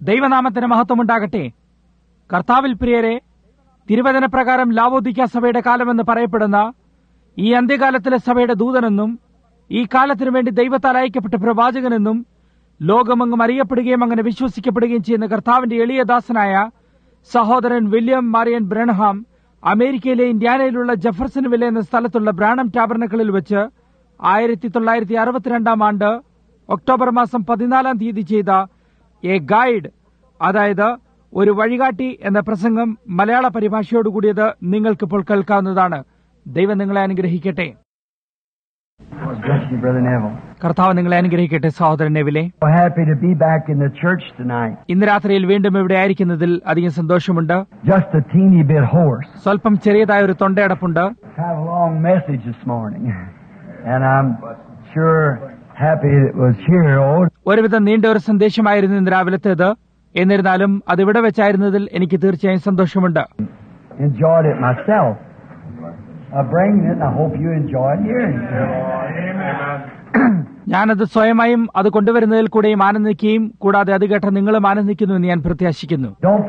ദൈവനാമത്തിന് മഹത്വമുണ്ടാകട്ടെ. കർത്താവിൽ പ്രിയരെ, തിരുവചന പ്രകാരം ലാവോദിക്ക സഭയുടെ കാലമെന്ന് പറയപ്പെടുന്ന ഈ അന്ത്യകാലത്തിലെ സഭയുടെ ദൂതനെന്നും ഈ കാലത്തിനു വേണ്ടി ദൈവത്താൽ അയക്കപ്പെട്ട പ്രവാചകനെന്നും ലോകമെങ്ങും അറിയപ്പെടുകയും അങ്ങനെ വിശ്വസിക്കപ്പെടുകയും ചെയ്യുന്ന കർത്താവിന്റെ എളിയ ദാസനായ സഹോദരൻ വില്യം മാരിയൻ ബ്രൺഹാം അമേരിക്കയിലെ ഇന്ത്യാനയിലുള്ള ജെഫർസൺവില്ലെ എന്ന സ്ഥലത്തുള്ള ബ്രാണം ടാബർനക്കിളിൽ വെച്ച് 1962 ഒക്ടോബർ മാസം 14 ചെയ്ത എ ഗൈഡ്, അതായത് ഒരു വഴികാട്ടി എന്ന പ്രസംഗം മലയാള പരിഭാഷയോടുകൂടിയത് നിങ്ങൾക്കിപ്പോൾ കേൾക്കാവുന്നതാണ്. ദൈവം നിങ്ങളെ അനുഗ്രഹിക്കട്ടെ. കർത്താവ് നിങ്ങളെ അനുഗ്രഹിക്കട്ടെ. സഹോദരൻ നെവിലെ, ഇന്ന് രാത്രിയിൽ വീണ്ടും ഇവിടെ ആയിരിക്കുന്നതിൽ അധികം സന്തോഷമുണ്ട്. സ്വല്പം ചെറിയതായ ഒരു തൊണ്ടയടപ്പുണ്ട്. ഒരുവിധം നീണ്ട ഒരു സന്ദേശമായിരുന്നു ഇന്ന് രാവിലത്തേത്. എന്നിരുന്നാലും അതിവിടെ വെച്ചായിരുന്നതിൽ എനിക്ക് തീർച്ചയായും സന്തോഷമുണ്ട്. ഞാനത് സ്വയമായും അത് കൊണ്ടുവരുന്നതിൽ കൂടെയും ആനന്ദിക്കുകയും കൂടാതെ അത് കേട്ട നിങ്ങളും ആനന്ദിക്കുന്നു എന്ന് ഞാൻ പ്രത്യാശിക്കുന്നു.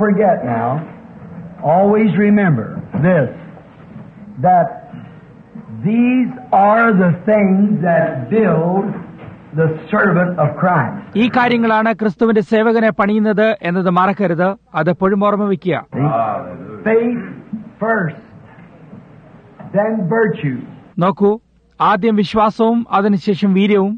ഈ കാര്യങ്ങളാണ് ക്രിസ്തുവിന്റെ സേവകനെ പണിയുന്നത് എന്നത് മറക്കരുത്. അത് എപ്പോഴും ഓർമ്മ വയ്ക്കുക. നോക്കൂ, ആദ്യം വിശ്വാസവും അതിനുശേഷം വീര്യവും.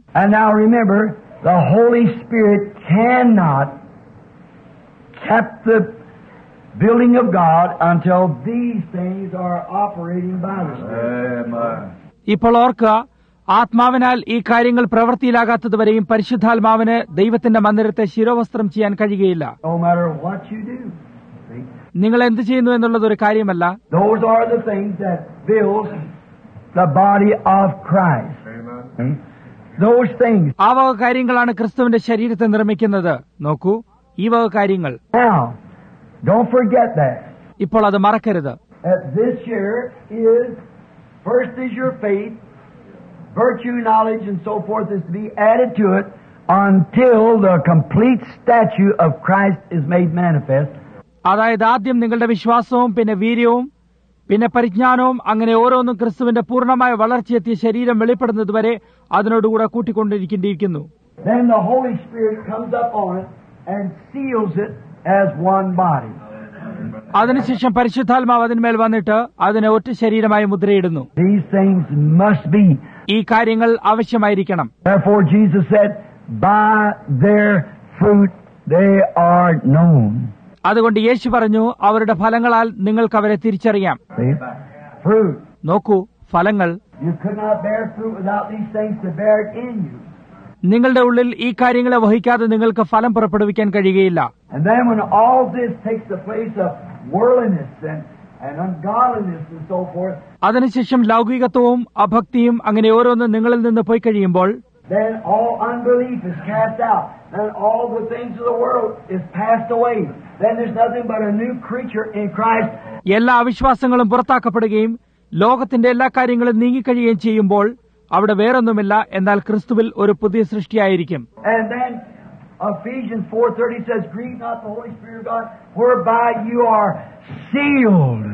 building of God until these things are operating by the Spirit. ഇപ്പോൾ ഓർക്കുക, ആത്മാവിനാൽ ഈ കാര്യങ്ങൾ പ്രവൃത്തിയിലാകാത്തതുവരെയും പരിശുദ്ധാത്മാവിന് ദൈവത്തിന്റെ മന്ദിരത്തെ ശിരോവസ്ത്രം ചെയ്യാൻ കഴിയുകയില്ല. No matter what you do, നിങ്ങൾ എന്ത് ചെയ്യുന്നു എന്നുള്ളത് ഒരു കാര്യമല്ല. those are the things that build the body of Christ. Those things. ആ വക കാര്യങ്ങളാണ് ക്രിസ്തുവിന്റെ ശരീരത്തെ നിർമ്മിക്കുന്നത്. നോക്കൂ, ഈ വക കാര്യങ്ങൾ. Now, don't forget that. ഇപ്പോൾ അത് മറക്കരുത്. This year is first is your faith, virtue, knowledge, and so forth is to be added to it until the complete statue of Christ is made manifest. അതായത് ആദ്യം നിങ്ങളുടെ വിശ്വാസവും പിന്നെ വീര്യവും പിന്നെ പരിജ്ഞാനവും അങ്ങനെ ഓരോന്നും ക്രിസ്തുവിന്റെ പൂർണ്ണമായ വളർച്ചയെത്തിയ ശരീരം വെളിപ്പെടുന്നതുവരെ അതിനോടുകൂടെ കൂട്ടിക്കൊണ്ടിരിക്കേണ്ടിയിരിക്കുന്നു. Then the Holy Spirit comes up on it and seals it as one body. അതിനുശേഷം പരിശുദ്ധാത്മാവ് അതിന്മേൽ വന്നിട്ട് അതിനെ ഒറ്റ ശരീരമായി മുദ്രയിടുന്നു. These things must be. ഈ കാര്യങ്ങൾ ആവശ്യമായിരിക്കണം. Therefore Jesus said, by their fruit they are known. അതുകൊണ്ട് യേശു പറഞ്ഞു, അവരുടെ ഫലങ്ങളാൽ നിങ്ങൾക്ക് അവരെ തിരിച്ചറിയാം. Fruit. നോക്കൂ, ഫലങ്ങൾ. You could not bear fruit without these things to bear it in you. നിങ്ങളുടെ ഉള്ളിൽ ഈ കാര്യങ്ങളെ വഹിക്കാതെ നിങ്ങൾക്ക് ഫലം പുറപ്പെടുവിക്കാൻ കഴിയുകയില്ല. And then when all this takes the place of worldliness and ungodliness and so forth, അതിനുശേഷം ലൗകികത്വവും അഭക്തിയും അങ്ങനെ ഓരോന്നും നിങ്ങളിൽ നിന്ന് പോയി കഴിയുമ്പോൾ, then all unbelief is cast out and all the things of the world is passed away. Then there's nothing but a new creature in Christ. എല്ലാ അവിശ്വാസങ്ങളും പുറത്താക്കപ്പെടുകയും ലോകത്തിന്റെ എല്ലാ കാര്യങ്ങളും നീങ്ങിക്കഴിയുകയും ചെയ്യുമ്പോൾ അവിടെ വേറൊന്നുമില്ല, എന്നാൽ ക്രിസ്തുവിൽ ഒരു പുതിയ സൃഷ്ടിയായിരിക്കും. And then Ephesians 4:30 says, grieve not the Holy Spirit of God, whereby you are sealed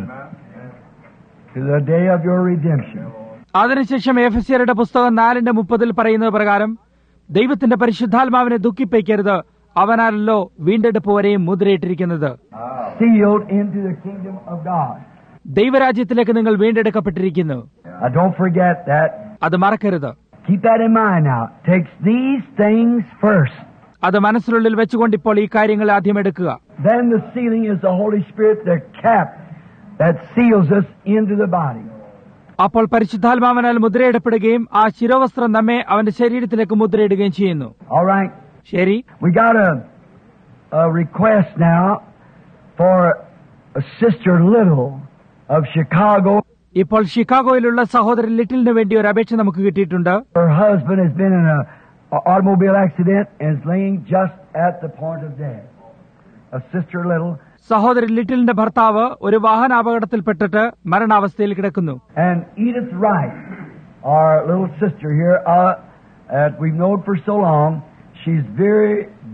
to the day of your redemption. അതിനുശേഷം എഫെസ്യരുടെ പുസ്തകം 4:30 പറയുന്നത് പ്രകാരം, ദൈവത്തിന്റെ പരിശുദ്ധാത്മാവിനെ ദുഃഖിപ്പിക്കരുത്, അവനാണല്ലോ വീണ്ടെടുപ്പ് വരെയും മുദ്രയിട്ടിരിക്കുന്നത്. Sealed into the kingdom of God. ദൈവരാജ്യത്തിലേക്ക് നിങ്ങൾ വീണ്ടെടുക്കപ്പെട്ടിരിക്കുന്നു. Don't forget that. അത് മറക്കരുത്. Keep that in mind now. Takes these things first. അത് മനസ്സിനുള്ളിൽ വെച്ചുകൊണ്ട് ഇപ്പോൾ ഈ കാര്യങ്ങൾ ആദ്യം എടുക്കുക. Then the sealing is the Holy Spirit, the cap that seals us into the body. അപ്പോൾ പരിശുദ്ധാത്മാവിനാൽ മുദ്രയിടപ്പെടുകയും ആ ശിരോവസ്ത്രം നമ്മെ അവന്റെ ശരീരത്തിലേക്ക് മുദ്രയിടുകയും ചെയ്യുന്നു. All right. ശരി. We got a request now for a Sister Little of Chicago. ഇപ്പോൾ ഷിക്കാഗോയിലുള്ള സഹോദരൻ ലിറ്റിലിന് വേണ്ടി ഒരു അപേക്ഷ നമുക്ക് കിട്ടിയിട്ടുണ്ട്. Her husband has been in an automobile accident and is laying just at the point of death. A Sister Little. സഹോദരൻ ലിറ്റിലിന്റെ ഭർത്താവ് ഒരു വാഹനാപകടത്തിൽപ്പെട്ടിട്ട് മരണാവസ്ഥയിൽ കിടക്കുന്നു. And Edith Wright, our little sister here, that we've known for so long, she's very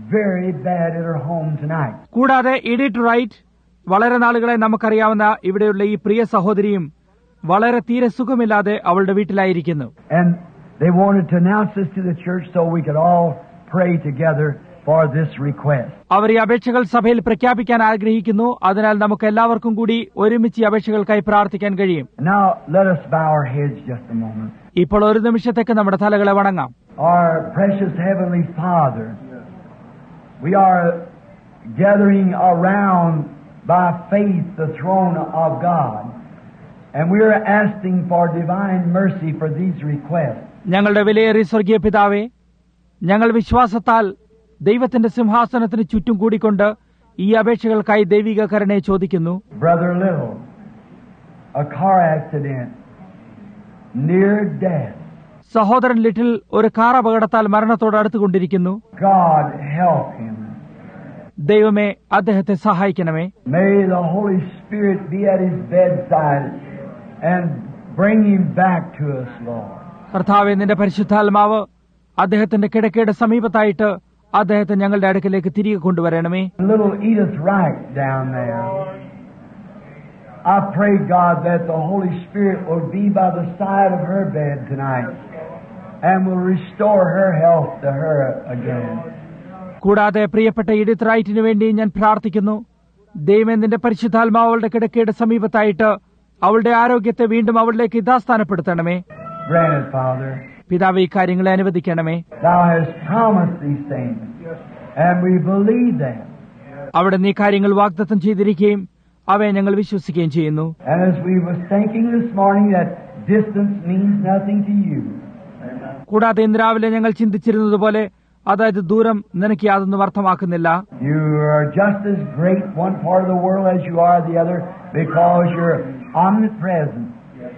very bad at her home tonight. കൂടാതെ edit right വളരെ നാളുകളെ നമുക്കറിയാവുന്ന ഇവിടെയുള്ള ഈ പ്രിയ സഹോദരിയും വളരെ തീരെ സുഖമില്ലാതെ അവളുടെ വീട്ടിലായിരിക്കുന്നു. And they wanted to announce this to the church so we could all pray together for this request. അവർ ഈ അപേക്ഷകൾ സഭയിൽ പ്രഖ്യാപിക്കാൻ ആഗ്രഹിക്കുന്നു. അതിനാൽ നമുക്ക് എല്ലാവർക്കും കൂടി ഒരുമിച്ച് ഈ അപേക്ഷകൾക്കായി പ്രാർത്ഥിക്കാൻ കഴിയും. Now let us bow our heads just a moment. ഇപ്പോൾ ഒരു നിമിഷത്തേക്ക് നമ്മുടെ തലകളെ വണങ്ങാം. Our precious Heavenly Father, we are gathering around by faith the throne of God, and we are asking for divine mercy for these requests. ഞങ്ങളുടെ വിലയേറിയ സ്വർഗീയ പിതാവേ, ഞങ്ങൾ വിശ്വാസത്താൽ ദൈവത്തിന്റെ സിംഹാസനത്തിന് ചുറ്റും കൂടിക്കൊണ്ട് ഈ അപേക്ഷകൾക്കായി ദൈവിക കരുണയെ ചോദിക്കുന്നു. Brother Little, a car accident, near death. സഹോദരൻ ലിറ്റിൽ ഒരു കാർ അപകടത്താൽ മരണത്തോട് അടുത്തുകൊണ്ടിരിക്കുന്നു. God help him. ദൈവമേ, അദ്ദേഹത്തെ സഹായിക്കണമേ. May the Holy Spirit be at his bedside and bring him back to us, Lord. കർത്താവേ, നിന്റെ പരിശുദ്ധാത്മാവ് അദ്ദേഹത്തിന്റെ കിടക്കയുടെ സമീപത്തായിട്ട് അദ്ദേഹത്തെ ഞങ്ങളുടെ അടുക്കലേക്ക് തിരികെ കൊണ്ടുവരണമേ. Little Edith Wright down there. I pray, God, that the Holy Spirit will be by the side of her bed tonight and will restore her health to her again. കൂടാതെ പ്രിയപ്പെട്ട എഡിത്ത് റൈറ്റിനു വേണ്ടി ഞാൻ പ്രാർത്ഥിക്കുന്നു. ദൈവമേ, നിന്റെ പരിശുദ്ധാത്മാവ് അവളുടെ കിടക്കയുടെ സമീപത്തായിട്ട് അവളുടെ ആരോഗ്യത്തെ വീണ്ടും അവളിലേക്ക് യഥാസ്ഥാനപ്പെടുത്തണമേ. Granted, Father. പിതാവേ, ഈ കാര്യങ്ങളെ അനുവദിക്കണമേ. Thou hast promised these things, and we believe them. അവിടെ നീ കാര്യങ്ങൾ വാഗ്ദത്തം ചെയ്തിരിക്കുകയും അവയെ ഞങ്ങൾ വിശ്വസിക്കുകയും ചെയ്യുന്നു. And as we were thinking this morning that distance means nothing to you. കൂടാതെ ഇന്ന് രാവിലെ ഞങ്ങൾ ചിന്തിച്ചിരുന്നതുപോലെ, അതായത് ദൂരം നിനക്ക് യാതൊന്നും അർത്ഥമാക്കുന്നില്ല. You are just as great one part of the world as you are the other, because you're omnipresent,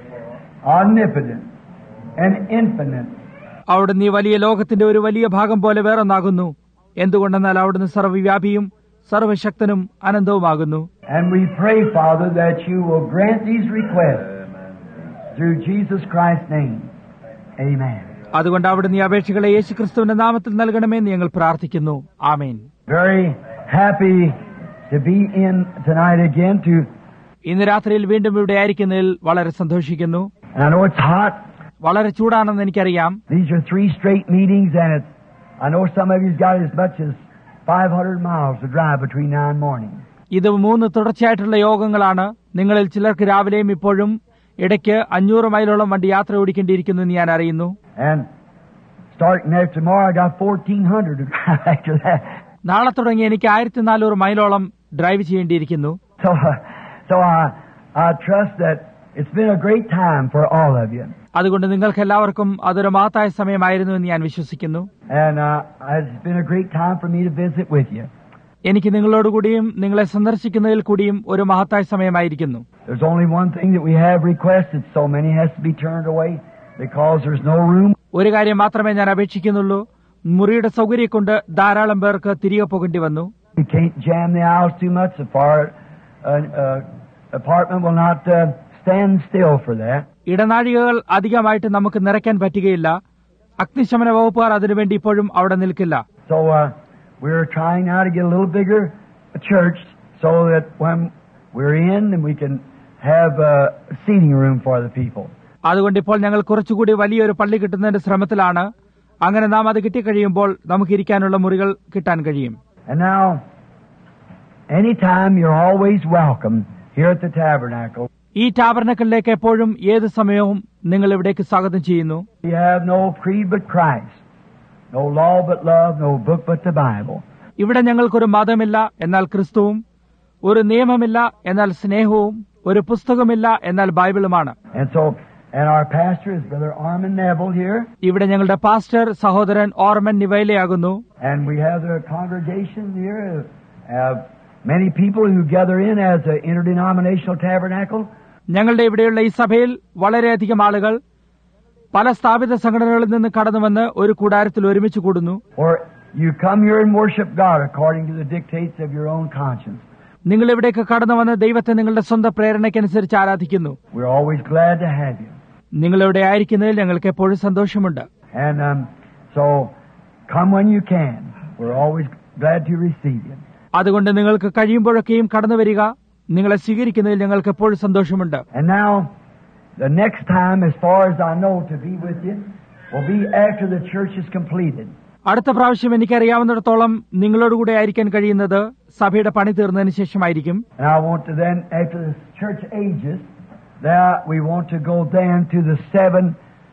omnipotent, and infinite. അവിടെ നീ വലിയ ലോകത്തിന്റെ ഒരു വലിയ ഭാഗം പോലെ വേറൊന്നാകുന്നു. എന്തുകൊണ്ടെന്നാൽ അവിടുന്ന് സർവ്വവ്യാപിയും സർവശക്തനും അനന്തവുമാകുന്നു. And we pray, Father, that you will grant these requests through Jesus Christ's name. Amen. അതുകൊണ്ട് അവിടുന്ന് ഈ അപേക്ഷകളെ യേശുക്രിസ്തുവിന്റെ നാമത്തിൽ നൽകണമെന്ന് ഞങ്ങൾ പ്രാർത്ഥിക്കുന്നു. ആമേൻ. Very happy to be in tonight again to. ഇന്ന് രാത്രിയിൽ വീണ്ടും ഇവിടെ ആയിരിക്കുന്നതിൽ വളരെ സന്തോഷിക്കുന്നു. And I know it's hot. വളരെ ചൂടാണെന്ന് എനിക്കറിയാം. These are 3 straight meetings, and I know some of you's got as much as 500 miles to drive between now and morning. ഇത് 3 തുടർച്ചയായിട്ടുള്ള യോഗങ്ങളാണ്. നിങ്ങളിൽ ചിലർക്ക് രാവിലെയും ഇപ്പോഴും ഇടയ്ക്ക് 500 മൈലോളം വണ്ടി യാത്ര ഓടിക്കേണ്ടിയിരിക്കുന്നു എന്ന് ഞാൻ അറിയുന്നു. And starting there tomorrow, I got 1400 to drive after that. നാളെ തുടങ്ങി എനിക്ക് 1400 മൈലോളം ഡ്രൈവ് ചെയ്യേണ്ടിയിരിക്കുന്നു. So I trust that it's been a great time for all of you. അതുകൊണ്ട് നിങ്ങൾക്ക് എല്ലാവർക്കും അതൊരു മഹത്തായ സമയമായിരുന്നു എന്ന് ഞാൻ വിശ്വസിക്കുന്നു. And it's been a great time for me to visit with you. എനിക്ക് നിങ്ങളോടുകൂടിയും നിങ്ങളെ സന്ദർശിക്കുന്നതിൽ കൂടിയും ഒരു മഹത്തായ സമയമായിരിക്കുന്നു. There's only one thing that we have requested, so many has to be turned away because there's no room. ഒരു കാര്യം മാത്രമേ ഞാൻ അപേക്ഷിക്കുന്നുള്ളൂ. മുറിയുടെ സൗകര്യം കൊണ്ട് ധാരാളം പേർക്ക് തിരികെ പോകേണ്ടി വന്നു. You can't jam the aisles too much. The fire apartment will not stand still for that. ഇടനാഴികകൾ അധികമായിട്ട് നമുക്ക് നിറയ്ക്കാൻ പറ്റുകയില്ല. അഗ്നിശമന വകുപ്പുകാർ അതിനുവേണ്ടി ഇപ്പോഴും അവിടെ നിൽക്കില്ല. So we're trying now to get a little bigger church so that when we're in, and we can have a seating room for the people. അതുകൊണ്ട് ഇപ്പോൾ ഞങ്ങൾ കുറച്ചുകൂടി വലിയൊരു പള്ളി കിട്ടുന്നതിന്റെ ശ്രമത്തിലാണ്. അങ്ങനെ നാം അത് കിട്ടിക്കഴിയുമ്പോൾ നമുക്ക് ഇരിക്കാനുള്ള മുറികൾ കിട്ടാൻ കഴിയും. And now, anytime you're always welcome here at the tabernacle. ഈ ടാബർനക്കലിലേക്ക് എപ്പോഴും ഏത് സമയവും നിങ്ങൾ ഇവിടേക്ക് സ്വാഗതം ചെയ്യുന്നു. We have no creed but Christ, no law but love, no book but the Bible. ഇവിടെ ഞങ്ങൾക്കൊരു മതമില്ല, എന്നാൽ ക്രിസ്തുവും, ഒരു നിയമമില്ല, എന്നാൽ സ്നേഹവും, ഒരു പുസ്തകമില്ല, എന്നാൽ ബൈബിളുമാണ്. And our pastor is Brother Armin Neville here. ഇവിടെ ഞങ്ങളുടെ പാസ്റ്റർ സഹോദരൻ ഓർമൻ നിവൈലയാകുന്നു. And we have the congregation here, many people who gather in as an interdenominational tabernacle. ഞങ്ങളുടെ ഇവിടെയുള്ള ഈ സഭയിൽ വളരെയധികം ആളുകൾ പല സ്ഥാപിത സംഘടനകളിൽ നിന്ന് കടന്നുവന്ന് ഒരു കൂടാരത്തിൽ ഒരുമിച്ച് കൂടുന്നു. Or you come here and worship God according to the dictates of your own conscience. നിങ്ങൾ ഇവിടേക്ക് കടന്നു വന്ന് ദൈവത്തെ നിങ്ങളുടെ സ്വന്തം പ്രേരണയ്ക്കനുസരിച്ച് ആരാധിക്കുന്നു. We're always glad to have you. നിങ്ങൾ ഇവിടെ ആയിരിക്കുന്നതിൽ ഞങ്ങൾക്ക് എപ്പോഴും സന്തോഷമുണ്ട്. And so come when you can. We're always glad to receive you. അതുകൊണ്ട് നിങ്ങൾക്ക് കഴിയുമ്പോഴൊക്കെയും കടന്നു വരിക. നിങ്ങളെ സ്വീകരിക്കുന്നതിൽ ഞങ്ങൾക്ക് എപ്പോഴും സന്തോഷമുണ്ട്. And now, the next time, as far as I know, to be with you will be after the church is completed. അടുത്ത പ്രാവശ്യം എനിക്കറിയാവുന്നിടത്തോളം നിങ്ങളോടുകൂടെ ആയിരിക്കാൻ കഴിയുന്നത് സഭയുടെ പണി തീർന്നതിന് ശേഷമായിരിക്കും. And I want to then, after the church ages, there we want to go then to the 7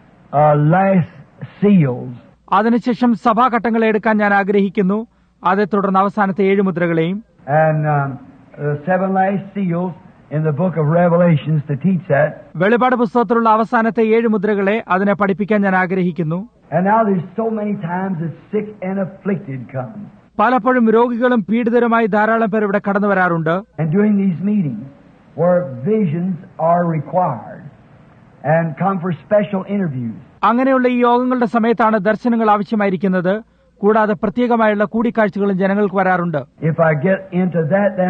last seals. അതിനുശേഷം സഭാഘട്ടങ്ങളെ എടുക്കാൻ ഞാൻ ആഗ്രഹിക്കുന്നു. അതേ തുടർന്ന് അവസാനത്തെ 7 മുദ്രകളെയും. And the 7 last seals in the book of Revelations to teach that. വെളിപാട് പുസ്തകത്തിലുള്ള അവസാനത്തെ 7 മുദ്രകളെ അതിനെ പഠിപ്പിക്കാൻ ഞാൻ ആഗ്രഹിക്കുന്നു. And now there's so many times that sick and afflicted come. പലപ്പോഴും രോഗികളും പീഡിതരുമായി ധാരാളം പേർ ഇവിടെ കടന്നു വരാറുണ്ട്. And during these meetings where visions are required and come for special interviews. അങ്ങനെയുള്ള ഈ യോഗങ്ങളുടെ സമയത്താണ് ദർശനങ്ങൾ ആവശ്യമായിരിക്കുന്നത്. കൂടാതെ പ്രത്യേകമായുള്ള കൂടിക്കാഴ്ചകളും ജനങ്ങൾക്ക് വരാറുണ്ട്. If I get into that, then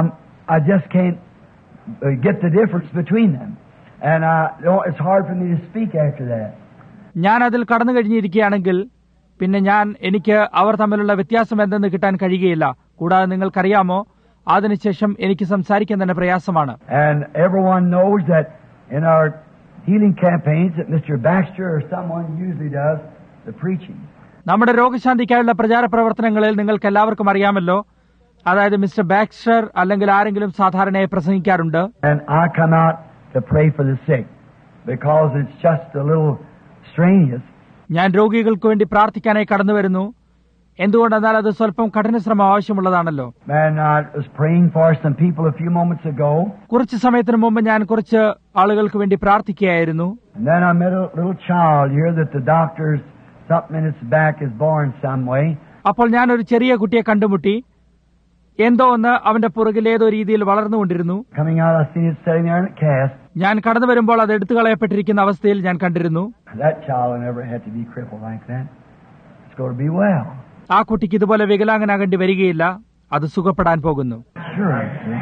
I just can't get the difference between them. And it's hard for me to speak after that. ഞാൻ അതിൽ കടന്നു കഴിഞ്ഞിരിക്കുകയാണെങ്കിൽ പിന്നെ എനിക്ക് അവർ തമ്മിലുള്ള വ്യത്യാസം എന്തെന്ന് കിട്ടാൻ കഴിയുകയില്ല. കൂടാതെ നിങ്ങൾക്കറിയാമോ, അതിനുശേഷം എനിക്ക് സംസാരിക്കാൻ തന്നെ പ്രയാസമാണ്. And everyone knows that in our healing campaigns that Mr. Baxter or someone usually does the preaching. നമ്മുടെ രോഗശാന്തിക്കായുള്ള പ്രചാര പ്രവർത്തനങ്ങളിൽ നിങ്ങൾക്ക് എല്ലാവർക്കും അറിയാമല്ലോ, അതായത് മിസ്റ്റർ ബാക്സ്റ്റർ അല്ലെങ്കിൽ ആരെങ്കിലും സാധാരണയായി പ്രസംഗിക്കാറുണ്ട്. And I come out to pray for the sick because it's just a little strenuous. ഞാൻ രോഗികൾക്ക് വേണ്ടി പ്രാർത്ഥിക്കാനായി കടന്നു വരുന്നു. എന്തുകൊണ്ടെന്നാൽ അത് സ്വല്പം കഠിനശ്രമം ആവശ്യമുള്ളതാണല്ലോ. And I was praying for some people a few moments ago. കുറച്ച് സമയത്തിന് മുമ്പ് ഞാൻ കുറച്ച് ആളുകൾക്ക് വേണ്ടി പ്രാർത്ഥിക്കുകയായിരുന്നു. And then I met a little child here that the doctors something in its back is born some way. അപ്പോൾ ഞാൻ ഒരു ചെറിയ കുട്ടിയെ കണ്ടുമുട്ടി. എന്തോ ഒന്ന് അവന്റെ പുറകിൽ ഏതോ രീതിയിൽ വളർന്നുകൊണ്ടിരുന്നു. Coming out, I seen it sitting there in a cast. ഞാൻ കടന്നു വരുമ്പോൾ അത് എടുത്തു കളയപ്പെട്ടിരിക്കുന്ന അവസ്ഥയിൽ ഞാൻ കണ്ടിരുന്നു. That child will never have to be crippled like that. It's going to be well. ആ കുട്ടിക്ക് ഇതുപോലെ വികലാംഗനാകേണ്ടി വരികയില്ല. അത് സുഖപ്പെടാൻ പോകുന്നു. Sure. See?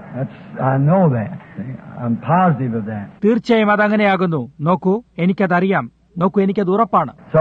I know that. See? I'm positive of that. തീർച്ചയായും അതങ്ങനെയാകുന്നു. നോക്കൂ, എനിക്കതറിയാം. നോക്കൂ, എനിക്കത് ഉറപ്പാണ്. So,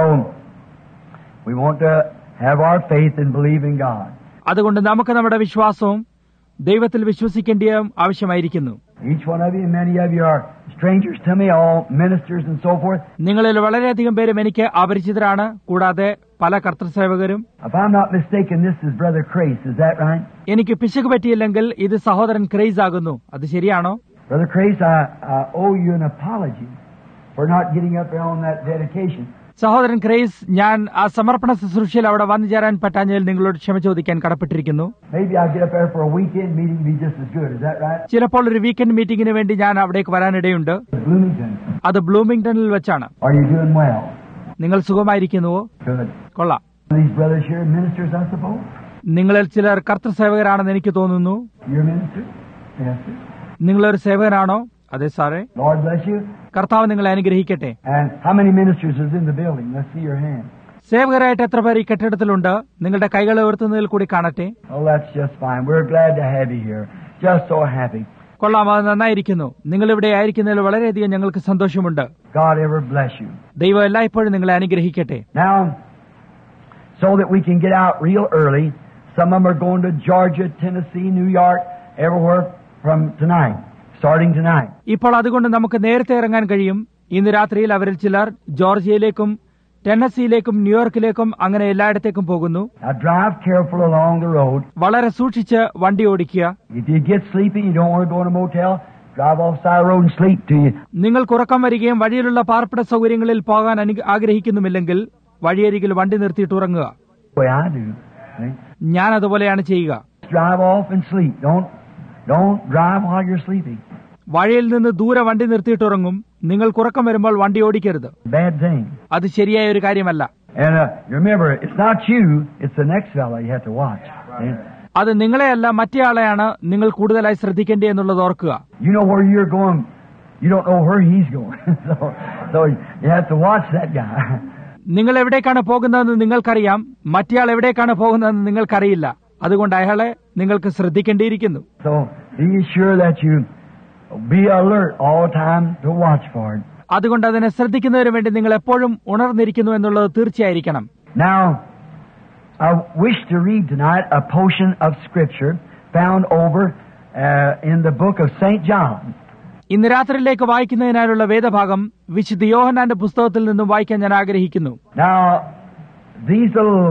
we want to have our faith and believe in God. അതുകൊണ്ട് നമുക്ക് നമ്മുടെ വിശ്വാസവും ദൈവത്തിൽ വിശ്വസിക്കേണ്ടതും ആവശ്യമായിരിക്കുന്നു. Each one of you, many of you are strangers to me, all ministers and so forth. നിങ്ങളിൽ വളരെയധികം പേരും എനിക്ക് അപരിചിതരാണ്. കൂടാതെ പല കർത്തൃസേവകരും. If I'm not mistaken, this is Brother Crace. Is that right? എനിക്ക് പിശക് പറ്റിയില്ലെങ്കിൽ ഇത് സഹോദരൻ ക്രൈസ് ആകുന്നു. അത് ശരിയാണോ? Brother Crace, I owe you an apology for not getting up there on that dedication. സഹോദരൻ ക്രൈസ്, ഞാൻ ആ സമർപ്പണ ശുശ്രൂഷയിൽ അവിടെ വന്നു ചേരാൻ പറ്റാഞ്ഞതിൽ നിങ്ങളോട് ക്ഷമ ചോദിക്കാൻ കടപ്പെട്ടിരിക്കുന്നു. Maybe I'll get up there for a weekend meeting and be just as good. Is that right? ചിലപ്പോൾ ഒരു വീക്കെൻഡ് മീറ്റിംഗിന് വേണ്ടി ഞാൻ അവിടേക്ക് വരാനിടയുണ്ട്. Bloomington. അത് ബ്ലൂമിംഗ്ടണിൽ വെച്ചാണ്. Are you doing well? നിങ്ങൾ സുഖമായിരിക്കുന്നുവോ? Good. കൊള്ളാം. These brothers here ministers, I suppose? നിങ്ങളിൽ ചിലർ കർത്തൃസേവകരാണെന്ന് എനിക്ക് തോന്നുന്നു. You're a minister? Yes, sir. നിങ്ങളൊരു സേവകനാണോ? അതെ സാറേ. Lord bless you. കർത്താവ് നിങ്ങളെ അനുഗ്രഹിക്കട്ടെ. And how many ministers is in the building? Let's see your hand. സേവകരായിട്ട് എത്ര പേർ ഈ കെട്ടിടത്തിലുണ്ട്? നിങ്ങളുടെ കൈകളെ ഉയർത്തുന്നതിൽ കൂടി കാണട്ടെ. Oh, that's just fine. We're glad to have you here. Just so happy. കൊള്ളാം, അത് നന്നായിരിക്കുന്നു. നിങ്ങൾ ഇവിടെ ആയിരിക്കുന്നതിൽ വളരെയധികം ഞങ്ങൾക്ക് സന്തോഷമുണ്ട്. God ever bless you. ദൈവം എല്ലായ്പ്പോഴും നിങ്ങളെ അനുഗ്രഹിക്കട്ടെ. Now, so that we can get out real early, some of them are going to Georgia, Tennessee, New York, everywhere from tonight. Starting tonight. ഇപ്പോൾ അതുകൊണ്ട് നമുക്ക് നേരത്തെ ഇറങ്ങാൻ കഴിയും. ഇന്ന് രാത്രിയിൽ അവരിൽ ചിലർ ജോർജിയയിലേക്കും ടെന്നസിയിലേക്കും ന്യൂയോർക്കിലേക്കും അങ്ങനെ എല്ലായിടത്തേക്കും പോകുന്നു. Now drive careful along the road. വളരെ സൂക്ഷിച്ച് വണ്ടി ഓടിക്കുക. If you get sleepy, you don't want to go in a motel, drive off side of the road and sleep till you. നിങ്ങൾക്ക് ഉറക്കം വരികയും വഴിയിലുള്ള പാർപ്പിട സൗകര്യങ്ങളിൽ പോകാൻ ആഗ്രഹിക്കുന്നുമില്ലെങ്കിൽ വഴിയരികിൽ വണ്ടി നിർത്തിയിട്ട് ഉറങ്ങുക. The way I do. ഞാൻ അതുപോലെയാണ് ചെയ്യുക. Drive off and sleep. Don't drive while you're sleeping. വഴിയിൽ നിന്ന് ദൂരെ വണ്ടി നിർത്തിയിട്ട് ഉറങ്ങും. നിങ്ങൾക്ക് ഉറക്കം വരുമ്പോൾ വണ്ടി ഓടിക്കരുത്. Bad thing. അത് ശരിയായ ഒരു കാര്യമല്ല. And remember, it's not you, it's the next fellow you have to watch. അത് നിങ്ങളെയല്ല മറ്റേയാളെയാണ് നിങ്ങൾ കൂടുതലായി ശ്രദ്ധിക്കേണ്ടത് എന്നുള്ളത് ഓർക്കുക. You know where you're going. You don't know where he's going. so you have to watch that guy. നിങ്ങൾ എവിടേക്കാണ് പോകുന്നതെന്ന് നിങ്ങൾക്കറിയാം. മറ്റേയാൾ എവിടേക്കാണ് പോകുന്നതെന്ന് നിങ്ങൾക്കറിയില്ല. അതുകൊണ്ട് അയാളെ നിങ്ങൾക്ക് ശ്രദ്ധിക്കേണ്ടിയിരിക്കുന്നു. So be sure that you be alert all the time to watch for it. അതുകൊണ്ട് അതിനെ ശ്രദ്ധിക്കുന്നതിന് വേണ്ടി നിങ്ങൾ എപ്പോഴും ഉണർന്നിരിക്കുന്നു എന്നുള്ളത് തീർച്ചയായിരിക്കണം. Now, I wish to read tonight a portion of Scripture found over in the book of St. John. ഇന്ന് രാത്രിയിലേക്ക് വായിക്കുന്നതിനായുള്ള വേദഭാഗം വിശുദ്ധ യോഹന്നാന്റെ പുസ്തകത്തിൽ നിന്നും വായിക്കാൻ ഞാൻ ആഗ്രഹിക്കുന്നു. Now, these little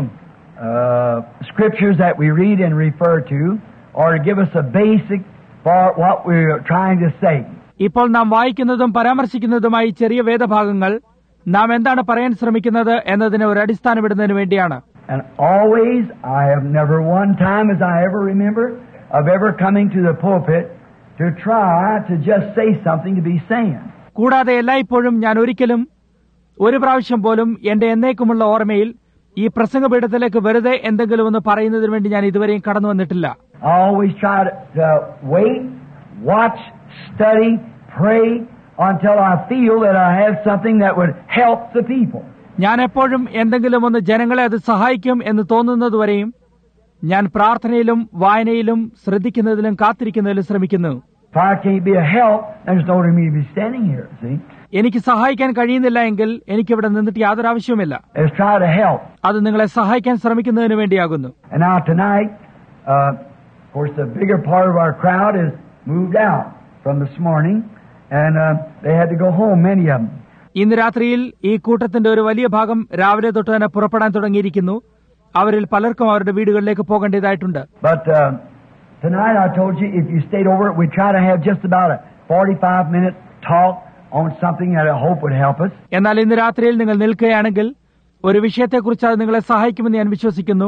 scriptures that we read and refer to are to give us a basic for what we're trying to say. ഇപ്പോൾ നാം വായിക്കുന്നതും പരാമർശിക്കുന്നതുമായി ചെറിയ വേദഭാഗങ്ങൾ നാം എന്താണ് പറയാൻ ശ്രമിക്കുന്നത് എന്നതിന് ഒരു അടിസ്ഥാനമിടുന്നതിന് വേണ്ടിയാണ്. And always, I have never one time as I ever remember of ever coming to the pulpit to try to just say something to be saying. കൂടാതെ എല്ലായ്പ്പോഴും ഞാൻ ഒരിക്കലും ഒരു പ്രാവശ്യം പോലും എന്റെ എന്നേക്കുമുള്ള ഓർമ്മയിൽ ഈ പ്രസംഗപീഠത്തിലേക്ക് വെറുതെ എന്തെങ്കിലും ഒന്ന് പറയുന്നതിന് വേണ്ടി ഞാൻ ഇതുവരെയും കടന്നു വന്നിട്ടില്ല. I always try to wait, watch, study, pray until I feel that I have something that would help the people. ഞാൻ എപ്പോഴും എന്തെങ്കിലും ഒന്ന് ജനങ്ങളെ അത് സഹായിക്കും എന്ന് തോന്നുന്നതുവരെയും ഞാൻ പ്രാർത്ഥനയിലും വായനയിലും ശ്രദ്ധിക്കുന്നതിലും കാത്തിരിക്കുന്നതിലും ശ്രമിക്കുന്നു. If I can't be a help, there's no need to be standing here, see? എനിക്ക് സഹായിക്കാൻ കഴിയുന്നില്ല എങ്കിൽ എനിക്കിവിടെ നിന്നിട്ട് യാതൊരു ആവശ്യവുമില്ല. Let's try to help. അത് നിങ്ങളെ സഹായിക്കാൻ ശ്രമിക്കുന്നതിന് വേണ്ടിയാകുന്നു. And now tonight, of course, the bigger part of our crowd is moved out from this morning, and they had to go home, many of them. ഇന്ന് രാത്രിയിൽ ഈ കൂട്ടത്തിന്റെ ഒരു വലിയ ഭാഗം രാവിലെ തൊട്ട് തന്നെ പുറപ്പെടാൻ തുടങ്ങിയിരിക്കുന്നു. അവരിൽ പലർക്കും അവരുടെ വീടുകളിലേക്ക് പോകേണ്ടതായിട്ടുണ്ട്. But tonight I told you if you stayed over, we try to have just about a 45-minute talk on something that I hope would help us. എന്നാൽ ഇന്ന് രാത്രിയിൽ നിങ്ങൾ നിൽക്കുകയാണെങ്കിൽ ഒരു വിഷയത്തെക്കുറിച്ച് അത് നിങ്ങളെ സഹായിക്കുമെന്ന് ഞാൻ വിശ്വസിക്കുന്നു.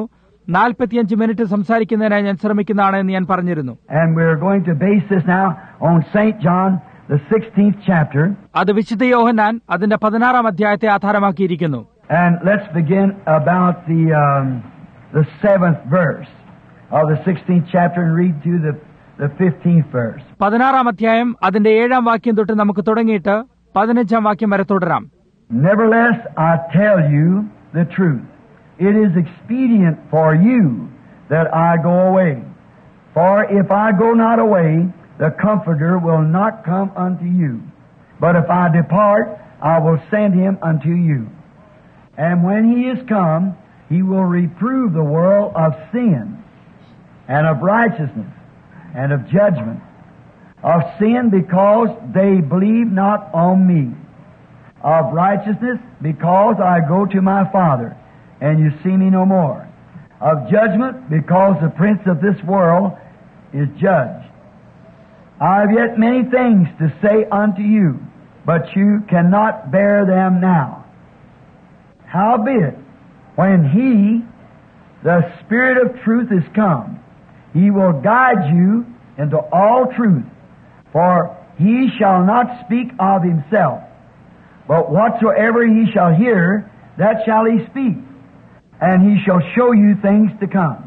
45 മിനിറ്റ് സംസാരിക്കുന്നതിനായി ഞാൻ ശ്രമിക്കുന്നതാണ് എന്ന് ഞാൻ പറഞ്ഞിരുന്നു. And we're going to base this now on St. John, the 16th chapter. അത് വിശുദ്ധ യോഹന്നാൻ അതിന്റെ 16-ാം അധ്യായത്തെ ആധാരമാക്കിയിരിക്കുന്നു. And let's begin about the 7th verse of the 16th chapter and read through the 15th verse. 16-ാം അധ്യായം അതിന്റെ 7-ാം വാക്യം തൊട്ട് നമുക്ക് തുടങ്ങിയിട്ട് 15-ാം വാക്യം വരെ തുടരാം. Nevertheless, I tell you the truth. It is expedient for you that I go away. For if I go not away, the Comforter will not come unto you. But if I depart, I will send him unto you. And when he is come, he will reprove the world of sin, and of righteousness, and of judgment. Of sin, because they believe not on me. Of righteousness, because I go to my Father, and you see me no more. Of judgment, because the prince of this world is judged. I have yet many things to say unto you, but you cannot bear them now. Howbeit, when he, the Spirit of truth, is come, he will guide you into all truth. For he shall not speak of himself, but whatsoever he shall hear, that shall he speak. And he shall show you things to come.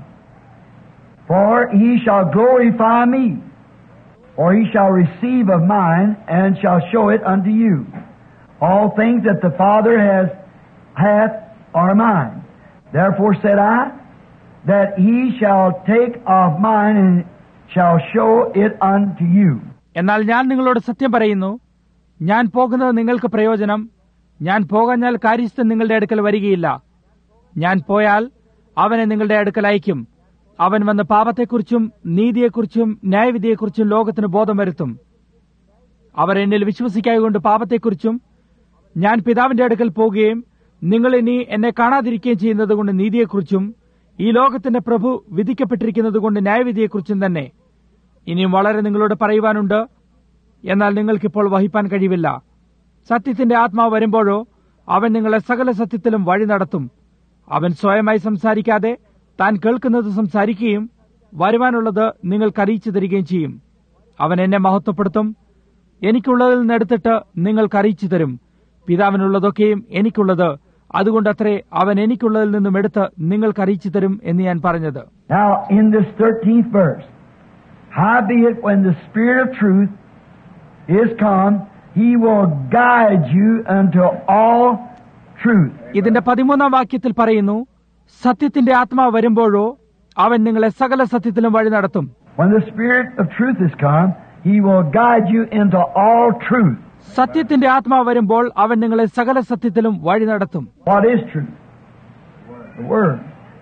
For he shall glorify me, or he shall receive of mine, and shall show it unto you. All things that the Father hath are mine. Therefore said I, that he shall take of mine, and shall show it unto you. എന്നാൽ ഞാൻ നിങ്ങളോട് സത്യം പറയുന്നു, ഞാൻ പോകുന്നത് നിങ്ങൾക്ക് പ്രയോജനം. ഞാൻ പോകഞ്ഞാൽ കാര്യസ്ഥൻ നിങ്ങളുടെ അടുക്കൽ വരികയില്ല. ഞാൻ പോയാൽ അവനെ നിങ്ങളുടെ അടുക്കൽ അയക്കും. അവൻ വന്ന് പാപത്തെക്കുറിച്ചും നീതിയെക്കുറിച്ചും ന്യായവിധിയെക്കുറിച്ചും ലോകത്തിന് ബോധം വരുത്തും. അവർ എന്നിൽ വിശ്വസിക്കായകൊണ്ട് പാപത്തെക്കുറിച്ചും ഞാൻ പിതാവിന്റെ അടുക്കൽ പോകുകയും നിങ്ങൾ ഇനി എന്നെ കാണാതിരിക്കുകയും ചെയ്യുന്നതുകൊണ്ട് നീതിയെക്കുറിച്ചും ഈ ലോകത്തിന്റെ പ്രഭു വിധിക്കപ്പെട്ടിരിക്കുന്നതുകൊണ്ട് ന്യായവിധിയെക്കുറിച്ചും തന്നെ. ഇനിയും വളരെ നിങ്ങളോട് പറയുവാനുണ്ട്, എന്നാൽ നിങ്ങൾക്കിപ്പോൾ വഹിപ്പാൻ കഴിവില്ല. സത്യത്തിന്റെ ആത്മാവ് വരുമ്പോഴോ അവൻ നിങ്ങളെ സകല സത്യത്തിലും വഴി നടത്തും. അവൻ സ്വയമായി സംസാരിക്കാതെ താൻ കേൾക്കുന്നത് സംസാരിക്കുകയും വരുവാനുള്ളത് നിങ്ങൾക്ക് അറിയിച്ചു തരികയും ചെയ്യും. അവൻ എന്നെ മഹത്വപ്പെടുത്തും. എനിക്കുള്ളതിൽ നിന്നെടുത്തിട്ട് നിങ്ങൾക്ക് അറിയിച്ചു തരും. പിതാവിനുള്ളതൊക്കെയും എനിക്കുള്ളത്, അതുകൊണ്ടത്രേ അവൻ എനിക്കുള്ളതിൽ നിന്നും എടുത്ത് നിങ്ങൾക്ക് അറിയിച്ചു തരും എന്ന് ഞാൻ പറഞ്ഞത്. Now in this 13th verse, howbeit when the Spirit of truth is come, he will guide you unto all truth. ഇതിന്റെ 13-ാം വാക്യത്തിൽ പറയുന്നു, സത്യത്തിന്റെ ആത്മാവ് വരുമ്പോഴോ അവൻ നിങ്ങളെ സകല സത്യത്തിലും വഴി നടത്തും. When the Spirit of truth is come, he will guide you into all truth. സത്യത്തിന്റെ ആത്മാവ് വരുമ്പോൾ അവൻ നിങ്ങളെ സകല സത്യത്തിലും വഴി നടത്തും. What is truth? The Word.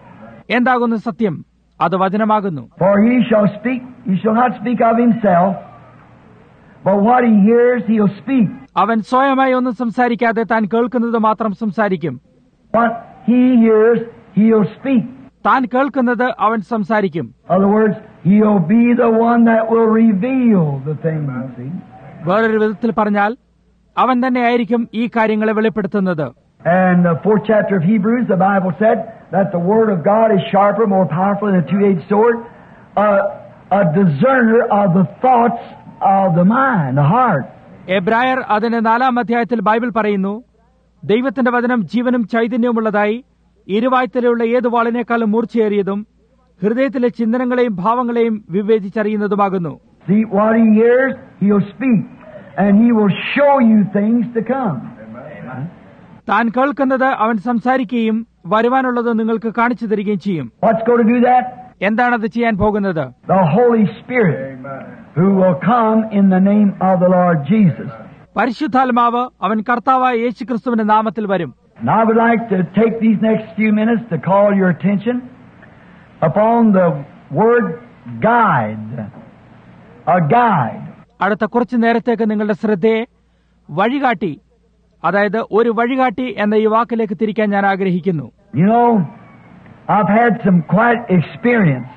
എന്താകുന്നു സത്യം? അത് വചനമാകുന്നു. For he shall not speak of himself, but what he hears he'll speak. അവൻ സ്വയമായി ഒന്നും സംസാരിക്കാതെ താൻ കേൾക്കുന്നത് മാത്രം സംസാരിക്കും. What he hears he'll speak. താൻ കേൾക്കുന്നത് അവൻ സംസാരിക്കും. In other words, he'll be the one that will reveal the things you see. വേറൊരു വിധത്തിൽ പറഞ്ഞാൽ അവൻ തന്നെ ആയിരിക്കും ഈ കാര്യങ്ങളെ വെളിപ്പെടുത്തുന്നത്. And the 4th chapter of Hebrews, the Bible said that the word of God is sharper, more powerful than a two-edged sword, a discerner of the thoughts of the mind, the heart. എബ്രായർ അതിന്റെ 4-ാം അധ്യായത്തിൽ Bible പറയുന്നു, ദൈവത്തിന്റെ വചനം ജീവനും ചൈതന്യവുമുള്ളതായി ഇരുവായ്ത്തലയുള്ള ഏത് വാളിനേക്കാളും മൂർച്ചയേറിയതും ഹൃദയത്തിലെ ചിന്തനങ്ങളെയും ഭാവങ്ങളെയും വിവേചിച്ചറിയുന്നതുമാകുന്നു. See, what he hears, he'll speak, and he will show you things to come. താൻ കേൾക്കുന്നത് അവൻ സംസാരിക്കുകയും വരുവാനുള്ളത് നിങ്ങൾക്ക് കാണിച്ചു തരികയും ചെയ്യും. What's going to do that? എന്താണത് ചെയ്യാൻ പോകുന്നത്? The Holy Spirit, who will come in the name of the Lord Jesus. പരിശുദ്ധാത്മാവ് അവൻ കർത്താവായ യേശുക്രിസ്തുവിന്റെ നാമത്തിൽ വരും. And I would like to take these next few minutes to call your attention upon the word guide. A guide. അടുത്ത കുറച്ചു നേരത്തേക്ക് നിങ്ങളുടെ ശ്രദ്ധയെ വഴികാട്ടി, അതായത് ഒരു വഴികാട്ടി എന്ന ഈ വാക്കിലേക്ക് തിരിക്കാൻ ഞാൻ ആഗ്രഹിക്കുന്നു. You know, I've had some quite experience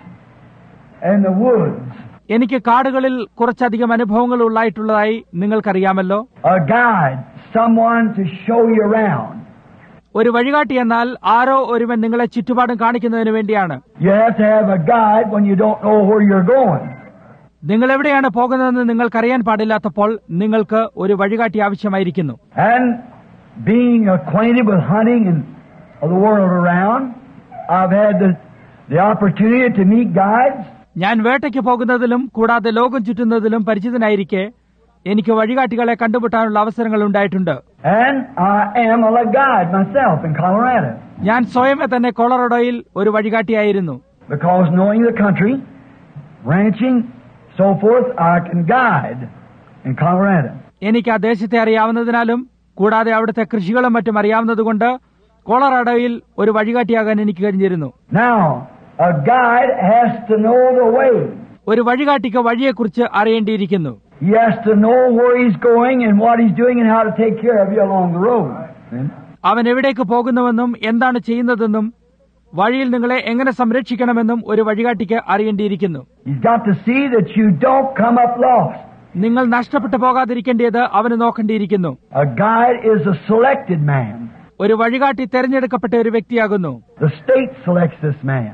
in the woods. എനിക്ക് കാടുകളിൽ കുറച്ചധികം അനുഭവങ്ങൾ ഉണ്ടായിട്ടുള്ളതായി നിങ്ങൾക്കറിയാമല്ലോ. A guide, someone to show you around. ഒരു വഴികാട്ടി എന്നാൽ ആരോ ഒരുവൻ നിങ്ങളെ ചുറ്റുപാടും കാണിക്കുന്നതിന് വേണ്ടിയാണ്. You have to have a guide when you don't know where you're going. നിങ്ങൾ എവിടെയാണ് പോകുന്നതെന്ന് നിങ്ങൾക്കറിയാൻ പാടില്ലാത്തപ്പോൾ നിങ്ങൾക്ക് ഒരു വഴികാട്ടി ആവശ്യമായിരിക്കുന്നു. And being acquainted with hunting and the world around, I've had the opportunity to meet guides. ഞാൻ വേട്ടയ്ക്ക് പോകുന്നതിലും കൂടാതെ ലോകം ചുറ്റുന്നതിലും പരിചിതനായിരിക്കെ എനിക്ക് വഴികാട്ടികളെ കണ്ടുമുട്ടാനുള്ള അവസരങ്ങൾ ഉണ്ടായിട്ടുണ്ട്. And I am a guide myself in Colorado. ഞാൻ സ്വയമേ തന്നെ കൊളറാഡോയിൽ ഒരു വഴികാട്ടിയായിരുന്നു. Because knowing the country, ranching, so forth, I can guide in Colorado. എനിക്ക് ആ ദേശത്തെ അറിയാവുന്നതിനാലും കൂടാതെ അവിടുത്തെ കൃഷികളും മറ്റും അറിയാവുന്നതുകൊണ്ട് കൊളറാഡോയിൽ ഒരു വഴികാട്ടിയാകാൻ എനിക്ക് കഴിഞ്ഞിരുന്നു. Now, a guide has to know the way. ഒരു വഴികാട്ടിക്ക് വഴിയെക്കുറിച്ച് അറിയേണ്ടിയിരിക്കുന്നു. He has to know where he's going and what he's doing and how to take care of you along the road. അവൻ എവിടേക്ക് പോകുന്നുവെന്നും എന്താണ് ചെയ്യുന്നതെന്നും വഴിയിൽ നിങ്ങളെ എങ്ങനെ സംരക്ഷിക്കണമെന്നും ഒരു വഴികാട്ടിക്ക് അറിയേണ്ടിയിരിക്കുന്നു. He's got to see that you don't come up lost. നിങ്ങൾ നഷ്ടപ്പെട്ടു പോകാതിരിക്കേണ്ടത് അവന് നോക്കേണ്ടിയിരിക്കുന്നു. A guide is a selected man. ഒരു വഴികാട്ടി തെരഞ്ഞെടുക്കപ്പെട്ട ഒരു വ്യക്തിയാകുന്നു. The state selects this man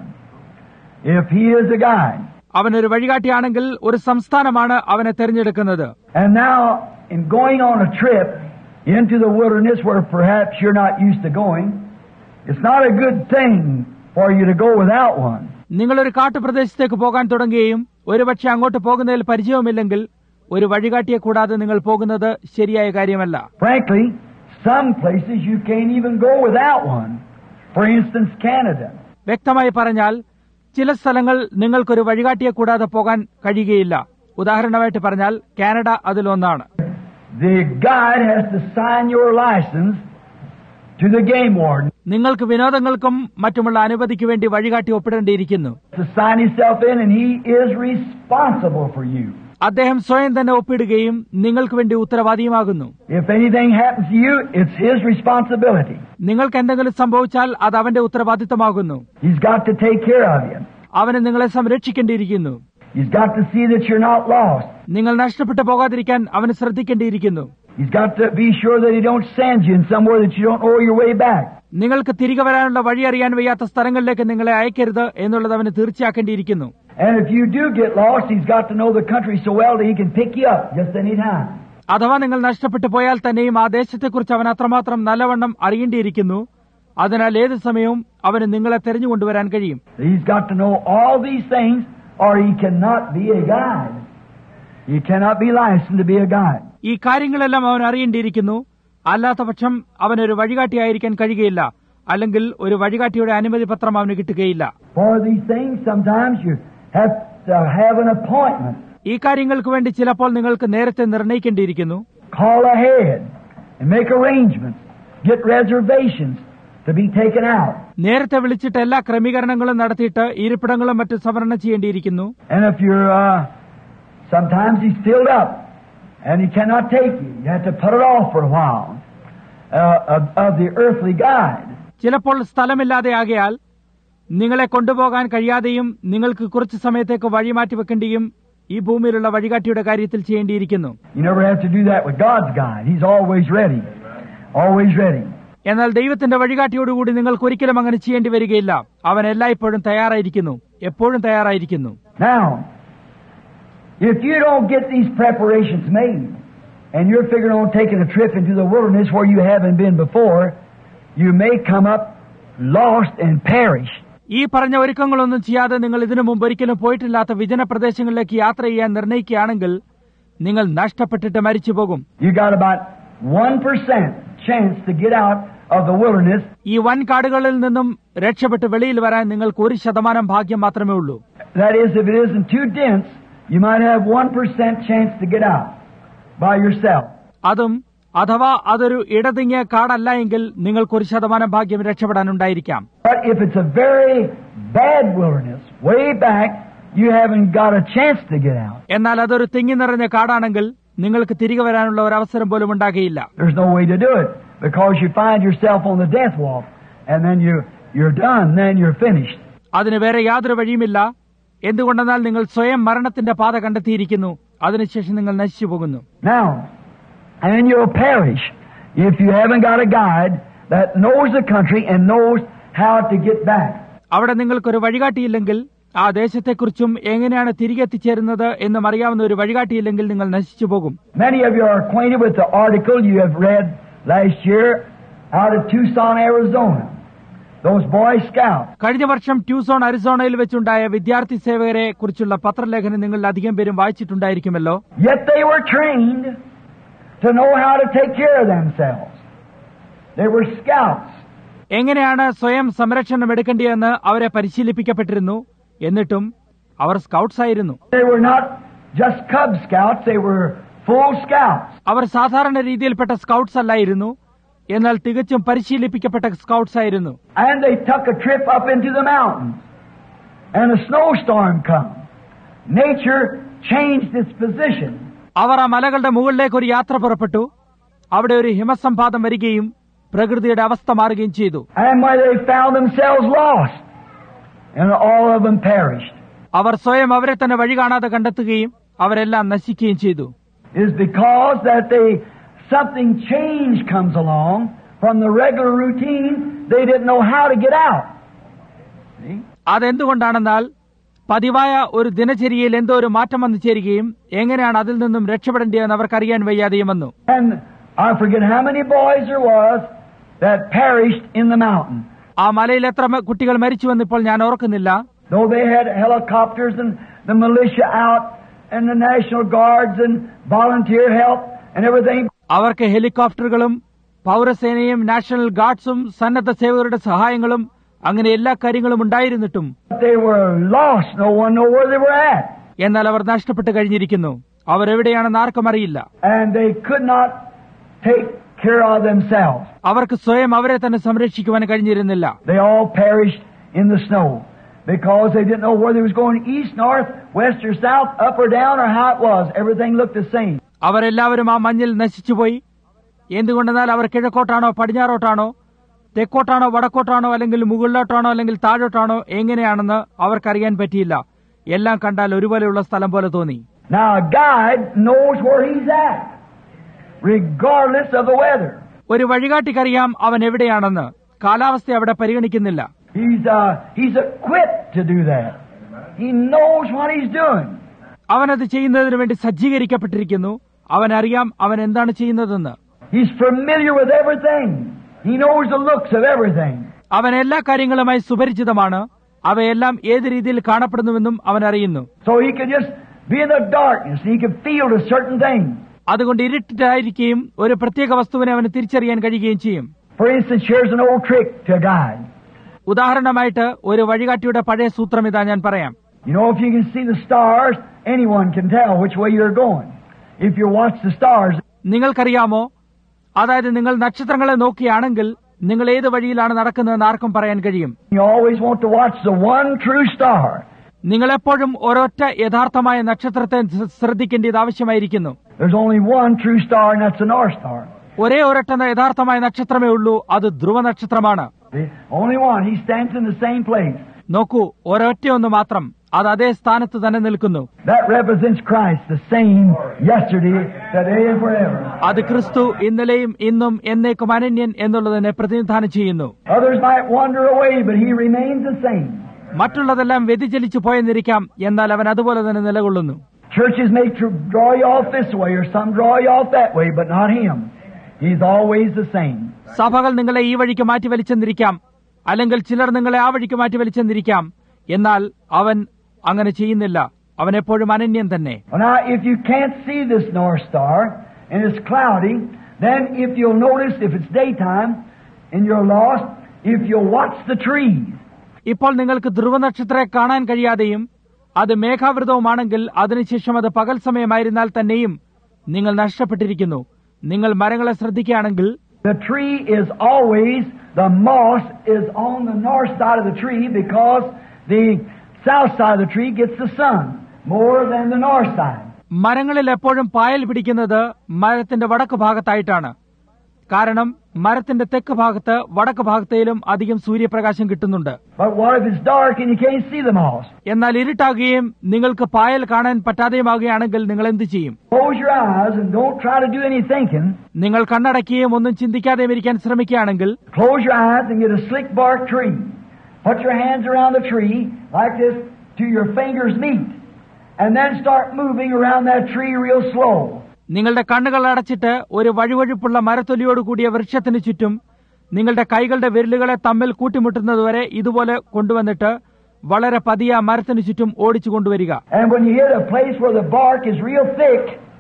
if he is a guide. അവനൊരു വഴികാട്ടിയാണെങ്കിൽ ഒരു സംസ്ഥാനമാണ് അവനെ തെരഞ്ഞെടുക്കുന്നത്. And now, in going on a trip into the wilderness where perhaps you're not used to going, it's not a good thing for you to go without one. നിങ്ങളൊരു കാട്ടുപ്രദേശത്തേക്ക് പോകാൻ തുടങ്ങുകയും ഒരുപക്ഷെ അങ്ങോട്ട് പോകുന്നതിൽ പരിചയവുമില്ലെങ്കിൽ ഒരു വഴികാട്ടിയെ കൂടാതെ നിങ്ങൾ പോകുന്നത് ശരിയായ കാര്യമല്ല. Frankly, some places you can't even go without one. For instance, Canada. വ്യക്തമായി പറഞ്ഞാൽ ചില സ്ഥലങ്ങൾ നിങ്ങൾക്കൊരു വഴികാട്ടിയെ കൂടാതെ പോകാൻ കഴിയുകയില്ല. ഉദാഹരണമായിട്ട് പറഞ്ഞാൽ കാനഡ അതിലൊന്നാണ്. The guide has to sign your license to the game warden. നിങ്ങൾക്ക് വിനോദങ്ങൾക്കും മറ്റുമുള്ള അനുമതിക്ക് വേണ്ടി വഴികാട്ടി ഒപ്പിടേണ്ടിയിരിക്കുന്നു. To sign himself in, and he is responsible for you. അദ്ദേഹം സ്വയം തന്നെ ഒപ്പിടുകയും നിങ്ങൾക്ക് വേണ്ടി ഉത്തരവാദിയുമാകുന്നു. If anything happens to you, it's his responsibility. നിങ്ങൾക്ക് എന്തെങ്കിലും സംഭവിച്ചാൽ അത് അവന്റെ ഉത്തരവാദിത്തമാകുന്നു. He's got to take care of you. അവന് നിങ്ങളെ സംരക്ഷിക്കേണ്ടിയിരിക്കുന്നു. He's got to see that you're not lost. നിങ്ങൾ നഷ്ടപ്പെട്ടു പോകാതിരിക്കാൻ അവന് ശ്രദ്ധിക്കേണ്ടിയിരിക്കുന്നു. He's got to be sure that he don't send you in somewhere that you don't know your way back. നിങ്ങൾക്ക് തിരികെ വരാനുള്ള വഴി അറിയാൻ വയ്യാത്ത സ്ഥലങ്ങളിലേക്ക് നിങ്ങളെ അയക്കരുത് എന്നുള്ളത് അവന് തീർച്ചയാക്കേണ്ടിയിരിക്കുന്നു. And if you do get lost, he's got to know the country so well that he can pick you up just any time. അഥവാ നിങ്ങൾ നഷ്ടപ്പെട്ടു പോയാൽ തന്നെയും ആ ദേശത്തെക്കുറിച്ച് അവൻ അത്രമാത്രം നല്ലവണ്ണം അറിയേണ്ടിയിരിക്കുന്നു. അതിനാൽ ഏത് സമയവും അവന് നിങ്ങളെ തെരഞ്ഞുകൊണ്ടുവരാൻ കഴിയും. He's got to know all these things or he cannot be a guide. He cannot be licensed to be a guide. ഈ കാര്യങ്ങളെല്ലാം അവൻ അറിയേണ്ടിയിരിക്കുന്നു. അല്ലാത്ത പക്ഷം അവനൊരു വഴികാട്ടിയായിരിക്കാൻ കഴിയുകയില്ല. അല്ലെങ്കിൽ ഒരു വഴികാട്ടിയുടെ അനുമതി പത്രം അവന് കിട്ടുകയില്ല. For these things, sometimes you have to have an appointment. ഈ കാര്യങ്ങൾക്ക് വേണ്ടി ചിലപ്പോൾ നിങ്ങൾക്ക് നേരത്തെ നിർണയിക്കേണ്ടിയിരിക്കുന്നു. Call ahead and make arrangements. Get reservations to be taken out. നേരത്തെ വിളിച്ചിട്ട് എല്ലാ ക്രമീകരണങ്ങളും നടത്തിയിട്ട് ഇരിപ്പിടങ്ങളും മറ്റും സംവരണം ചെയ്യേണ്ടിയിരിക്കുന്നു. And if you're, sometimes he's filled up and he cannot take you. You have to put it off for a while of the earthly guide. ചിലപ്പോൾ സ്ഥലമില്ലാതെ ആകയാൽ നിങ്ങളെ കൊണ്ടുപോകാൻ കഴിയാതെയും നിങ്ങൾക്ക് കുറച്ചു സമയത്തേക്ക് വഴിമാറ്റി വെക്കേണ്ടിയും ഈ ഭൂമിയിലുള്ള വഴികാട്ടിയുടെ കാര്യത്തിൽ ചെയ്യേണ്ടിയിരിക്കുന്നു. You never have to do that with God's guide. He's always ready. Always ready. എന്നാൽ ദൈവത്തിന്റെ വഴികാട്ടിയോടുകൂടി നിങ്ങൾക്ക് ഒരിക്കലും അങ്ങനെ ചെയ്യേണ്ടി വരികയില്ല. അവൻ എല്ലായ്പ്പോഴും തയ്യാറായിരിക്കുന്നു, എപ്പോഴും തയ്യാറായിരിക്കുന്നു. Now, if you don't get these preparations made, and you're figuring on taking a trip into the wilderness where you haven't been before, you may come up lost and perish. ഈ പറഞ്ഞ ഒരുക്കങ്ങളൊന്നും ചെയ്യാതെ നിങ്ങൾ ഇതിനു മുമ്പ് ഒരിക്കലും പോയിട്ടില്ലാത്ത വിജന പ്രദേശങ്ങളിലേക്ക് യാത്ര ചെയ്യാൻ നിർണയിക്കുകയാണെങ്കിൽ നിങ്ങൾ നഷ്ടപ്പെട്ടിട്ട് മരിച്ചു പോകും. You got about 1% chance to get out of the wilderness. ഈ വൻ കാടുകളിൽ നിന്നും രക്ഷപ്പെട്ട് വെളിയിൽ വരാൻ നിങ്ങൾക്ക് 1% ഭാഗ്യം മാത്രമേ ഉള്ളൂ. That is, if it isn't too dense, you might have 1% chance to get out by yourself. അതും അഥവാ അതൊരു ഇടതിങ്ങിയ കാടല്ല എങ്കിൽ നിങ്ങൾക്ക് 1% ഭാഗ്യം രക്ഷപ്പെടാനുണ്ടായിരിക്കാം. But if it's a very bad wilderness, way back, you haven't got a chance to get out. എന്നാൽ അതൊരു തിങ്ങി നിറഞ്ഞ കാടാണെങ്കിൽ നിങ്ങൾക്ക് തിരികെ വരാനുള്ള ഒരു അവസരം പോലും ഉണ്ടാകുകയില്ല. There's no way to do it because you find yourself on the death walk and then you're done, then you're finished. അതിന് വേറെ യാതൊരു വഴിയുമില്ല. എന്തുകൊണ്ടെന്നാൽ നിങ്ങൾ സ്വയം മരണത്തിന്റെ പാത കണ്ടെത്തിയിരിക്കുന്നു. അതിനുശേഷം നിങ്ങൾ നശിച്ചു പോകുന്നു. Now, and you'll perish if you haven't got a guide that knows the country and knows how to get back. അവിടെ നിങ്ങൾക്കൊരു വഴികാട്ടിയില്ലെങ്കിൽ ആ ദേശത്തെക്കുറിച്ചും എങ്ങനെയാണ് തിരികെ എത്തിച്ചേരുന്നത് എന്നും അറിയാവുന്ന ഒരു വഴികാട്ടിയില്ലെങ്കിൽ നിങ്ങൾ നശിച്ചു പോകും. Many of you are acquainted with the article you have read last year out of Tucson, Arizona. Those Boy Scouts. കഴിഞ്ഞ വർഷം ട്യൂസോൺ അരിസോണയിൽ വെച്ചുണ്ടായ വിദ്യാർത്ഥി സേവകരെ കുറിച്ചുള്ള പത്രലേഖനം നിങ്ങൾ അധികം പേരും വായിച്ചിട്ടുണ്ടായിരിക്കുമല്ലോ. Yet they were trained to know how to take care of themselves. They were scouts. എങ്ങനെയാണ് സ്വയം സംരക്ഷണം എടുക്കേണ്ടതെന്ന് അവരെ പരിശീലിപ്പിക്കപ്പെട്ടിരുന്നു. എന്നിട്ടും അവർ സ്കൗട്ട്സ് ആയിരുന്നു. They were not just Cub Scouts, they were full scouts. അവർ സാധാരണ രീതിയിൽപ്പെട്ട സ്കൗട്ട്സ് അല്ലായിരുന്നു, എന്നാൽ തികച്ചും പരിശീലിപ്പിക്കപ്പെട്ട സ്കൗട്ട്സ് ആയിരുന്നു. And they took a trip up into the mountains. And a snowstorm come. Nature changed its position. അവർ ആ മലകളുടെ മുകളിലേക്ക് ഒരു യാത്ര പുറപ്പെട്ടു. അവിടെ ഒരു ഹിമസംപാതം വരികയും പ്രകൃതിയുടെ അവസ്ഥ മാറുകയും ചെയ്തു. And when they found themselves lost, and all of them perished. അവർ സ്വയം അവരെ തന്നെ വഴി കാണാതെ കണ്ടെത്തുകയും അവരെല്ലാം നശിക്കുകയും ചെയ്തു. Is because that something change comes along from the regular routine. They didn't know how to get out. അതെന്തുകൊണ്ടാണെന്നാൽ പതിവായ ഒരു ദിനചര്യയിൽ എന്തോ ഒരു മാറ്റം വന്നു ചേരുകയും എങ്ങനെയാണ് അതിൽ നിന്നും രക്ഷപ്പെടേണ്ടതെന്ന് അവർക്കറിയാൻ വയ്യാതെയും വന്നു. And I forget how many boys there was that perished in the mountain. ആ മലയിൽ എത്ര കുട്ടികൾ മരിച്ചുവെന്ന് ഇപ്പോൾ ഞാൻ ഓർക്കുന്നില്ല. Though they had helicopters and the militia out and the National Guards and volunteer help and everything. അവർക്ക് ഹെലികോപ്റ്ററുകളും പൗരസേനയും നാഷണൽ ഗാർഡ്സും സന്നദ്ധ സേവകരുടെ സഹായങ്ങളും അങ്ങനെ എല്ലാ കാര്യങ്ങളും ഉണ്ടായിരുന്നിട്ടും They were lost. No one knew where they were at. എന്നാൽ അവർ നഷ്ടപ്പെട്ട് കഴിഞ്ഞിരിക്കുന്നു. അവർ എവിടെയാണെന്ന് ആർക്കും അറിയില്ല. And they could not take care of themselves. അവർക്ക് സ്വയം അവരെ തന്നെ സംരക്ഷിക്കുവാൻ കഴിഞ്ഞിരുന്നില്ല. They all perished in the snow because they didn't know whether it was going east, north, west or south, up or down or how it was. Everything looked the same. അവരെല്ലാവരും ആ മഞ്ഞിൽ നശിച്ചുപോയി. എന്തുകൊണ്ടെന്നാൽ അവർ കിഴക്കോട്ടാണോ പടിഞ്ഞാറോട്ടാണോ തെക്കോട്ടാണോ വടക്കോട്ടാണോ അല്ലെങ്കിൽ മുകളിലോട്ടാണോ അല്ലെങ്കിൽ താഴോട്ടാണോ എങ്ങനെയാണെന്ന് അവർക്കറിയാൻ പറ്റിയില്ല. എല്ലാം കണ്ടാൽ ഒരുപോലെയുള്ള സ്ഥലം പോലെ തോന്നി. Now a guide knows where he's at, regardless of the weather. ഒരു വഴികാട്ടിക്കറിയാം അവൻ എവിടെയാണെന്ന്. കാലാവസ്ഥ അവിടെ പരിഗണിക്കുന്നില്ല. He's equipped to do that. He knows what he's doing. അവനത് ചെയ്യുന്നതിന് വേണ്ടി സജ്ജീകരിക്കപ്പെട്ടിരിക്കുന്നു. അവനറിയാം അവൻ എന്താണ് ചെയ്യുന്നതെന്ന്. He's familiar with everything. He knows the looks of everything. അവൻ എല്ലാ കാര്യങ്ങളുമായി സുപരിചിതമാണ്. അവയെല്ലാം ഏത് രീതിയിൽ കാണപ്പെടുന്നുവെന്നും അവൻ അറിയുന്നു. So he can just be in the darkness. He can feel a certain thing. അതുകൊണ്ട് ഇരുട്ടിട്ടായിരിക്കുകയും ഒരു പ്രത്യേക വസ്തുവിനെ അവന് തിരിച്ചറിയാൻ കഴിയുകയും ചെയ്യും. For instance, here's an old trick to a guide. ഉദാഹരണമായിട്ട് ഒരു വഴികാട്ടിയുടെ പഴയ സൂത്രം ഇതാ ഞാൻ പറയാം. You know, if you can see the stars, anyone can tell which way you're going. If you watch the stars. നിങ്ങൾക്കറിയാമോ, അതായത് നിങ്ങൾ നക്ഷത്രങ്ങളെ നോക്കുകയാണെങ്കിൽ നിങ്ങൾ ഏത് വഴിയിലാണ് നടക്കുന്നതെന്ന് ആർക്കും പറയാൻ കഴിയും. You always want to watch the one true star. നിങ്ങൾ എപ്പോഴും ഒരൊറ്റ യഥാർത്ഥമായ നക്ഷത്രത്തെ ശ്രദ്ധിക്കേണ്ടത് ആവശ്യമായിരിക്കുന്നു. There's only one true star, and that's the North Star. ഒരേ ഒരൊറ്റ യഥാർത്ഥമായ നക്ഷത്രമേ ഉള്ളൂ, അത് ധ്രുവ നക്ഷത്രമാണ്. Only one. He stands in the same place. നോക്കൂ, ഒരൊറ്റയൊന്ന് മാത്രം, അത് അതേ സ്ഥാനത്ത് തന്നെ നിൽക്കുന്നു. That represents Christ, the same yesterday, today, and forever. അത് ക്രിസ്തു ഇന്നലെയും ഇന്നും എന്നേക്കും അനന്യൻ എന്നുള്ളതിനെ പ്രതിനിധാനം ചെയ്യുന്നു. Others might wander away, but He remains the same. മറ്റുള്ളതെല്ലാം വ്യതിചലിച്ചു പോയെന്നിരിക്കാം, എന്നാൽ അവൻ അതുപോലെ തന്നെ നിലകൊള്ളുന്നു. Churches may draw you off this way, or some draw you off that way, but not Him. He's always the same. സഭകൾ നിങ്ങളെ ഈ വഴിക്ക് മാറ്റി വലിച്ചെന്നിരിക്കാം, അല്ലെങ്കിൽ ചിലർ നിങ്ങളെ ആ വഴിക്ക് മാറ്റി വലിച്ചെന്നിരിക്കാം, എന്നാൽ അവൻ അങ്ങനെ ചെയ്യുന്നില്ല. അവൻ എപ്പോഴും അനന്യൻ തന്നെ. Now, if you can't see this North Star and it's cloudy, then if you'll notice, if it's daytime and you're lost, if you'll watch the trees. ഇപ്പോൾ നിങ്ങൾക്ക് ധ്രുവനക്ഷത്രത്തെ കാണാൻ കഴിയാതെയും അത് മേഘാവൃതവുമാണെങ്കിൽ അതിനുശേഷം അത് പകൽ സമയമായിരുന്നാൽ തന്നെയും നിങ്ങൾ നഷ്ടപ്പെട്ടിരിക്കുന്നു. നിങ്ങൾ മരങ്ങളെ ശ്രദ്ധിക്കുകയാണെങ്കിൽ the tree is always, the moss is on the north side of the tree because the south side of the tree gets the sun more than the north side. മരങ്ങളിൽ എപ്പോഴും പായൽ പിടിക്കുന്നത് മരത്തിന്റെ വടക്ക് ഭാഗത്തായിട്ടാണ്. കാരണം മരത്തിന്റെ തെക്ക് ഭാഗത്ത് വടക്ക് ഭാഗത്തേലും അധികം സൂര്യപ്രകാശം കിട്ടുന്നുണ്ട്. But what if it's dark and you can't see the moss? എന്നാൽ ഇരുട്ടാകുകയും നിങ്ങൾക്ക് പായൽ കാണാൻ പറ്റാതെയുമാകുകയാണെങ്കിൽ നിങ്ങൾ എന്ത് ചെയ്യും? Close your eyes and don't try to do any thinking. നിങ്ങൾ കണ്ണടക്കുകയും ഒന്നും ചിന്തിക്കാതെയും ഇരിക്കാൻ ശ്രമിക്കുകയാണെങ്കിൽ Close your eyes and get a slick bark tree. Put your hands around the tree like this till your fingers meet. And then start moving around that tree real slow. നിങ്ങളുടെ കണ്ണുകൾ അടച്ചിട്ട് ഒരു വഴുവഴുപ്പുള്ള മരത്തൊലിയോട് കൂടിയ വൃക്ഷത്തിന് ചുറ്റും നിങ്ങളുടെ കൈകളുടെ വിരലുകളെ തമ്മിൽ കൂട്ടിമുട്ടുന്നതുവരെ ഇതുപോലെ കൊണ്ടുവന്നിട്ട് വളരെ പതിയെ മരത്തിന് ചുറ്റും ഓടിച്ചു കൊണ്ടുവരിക. And when you hit a place where the bark is real thick,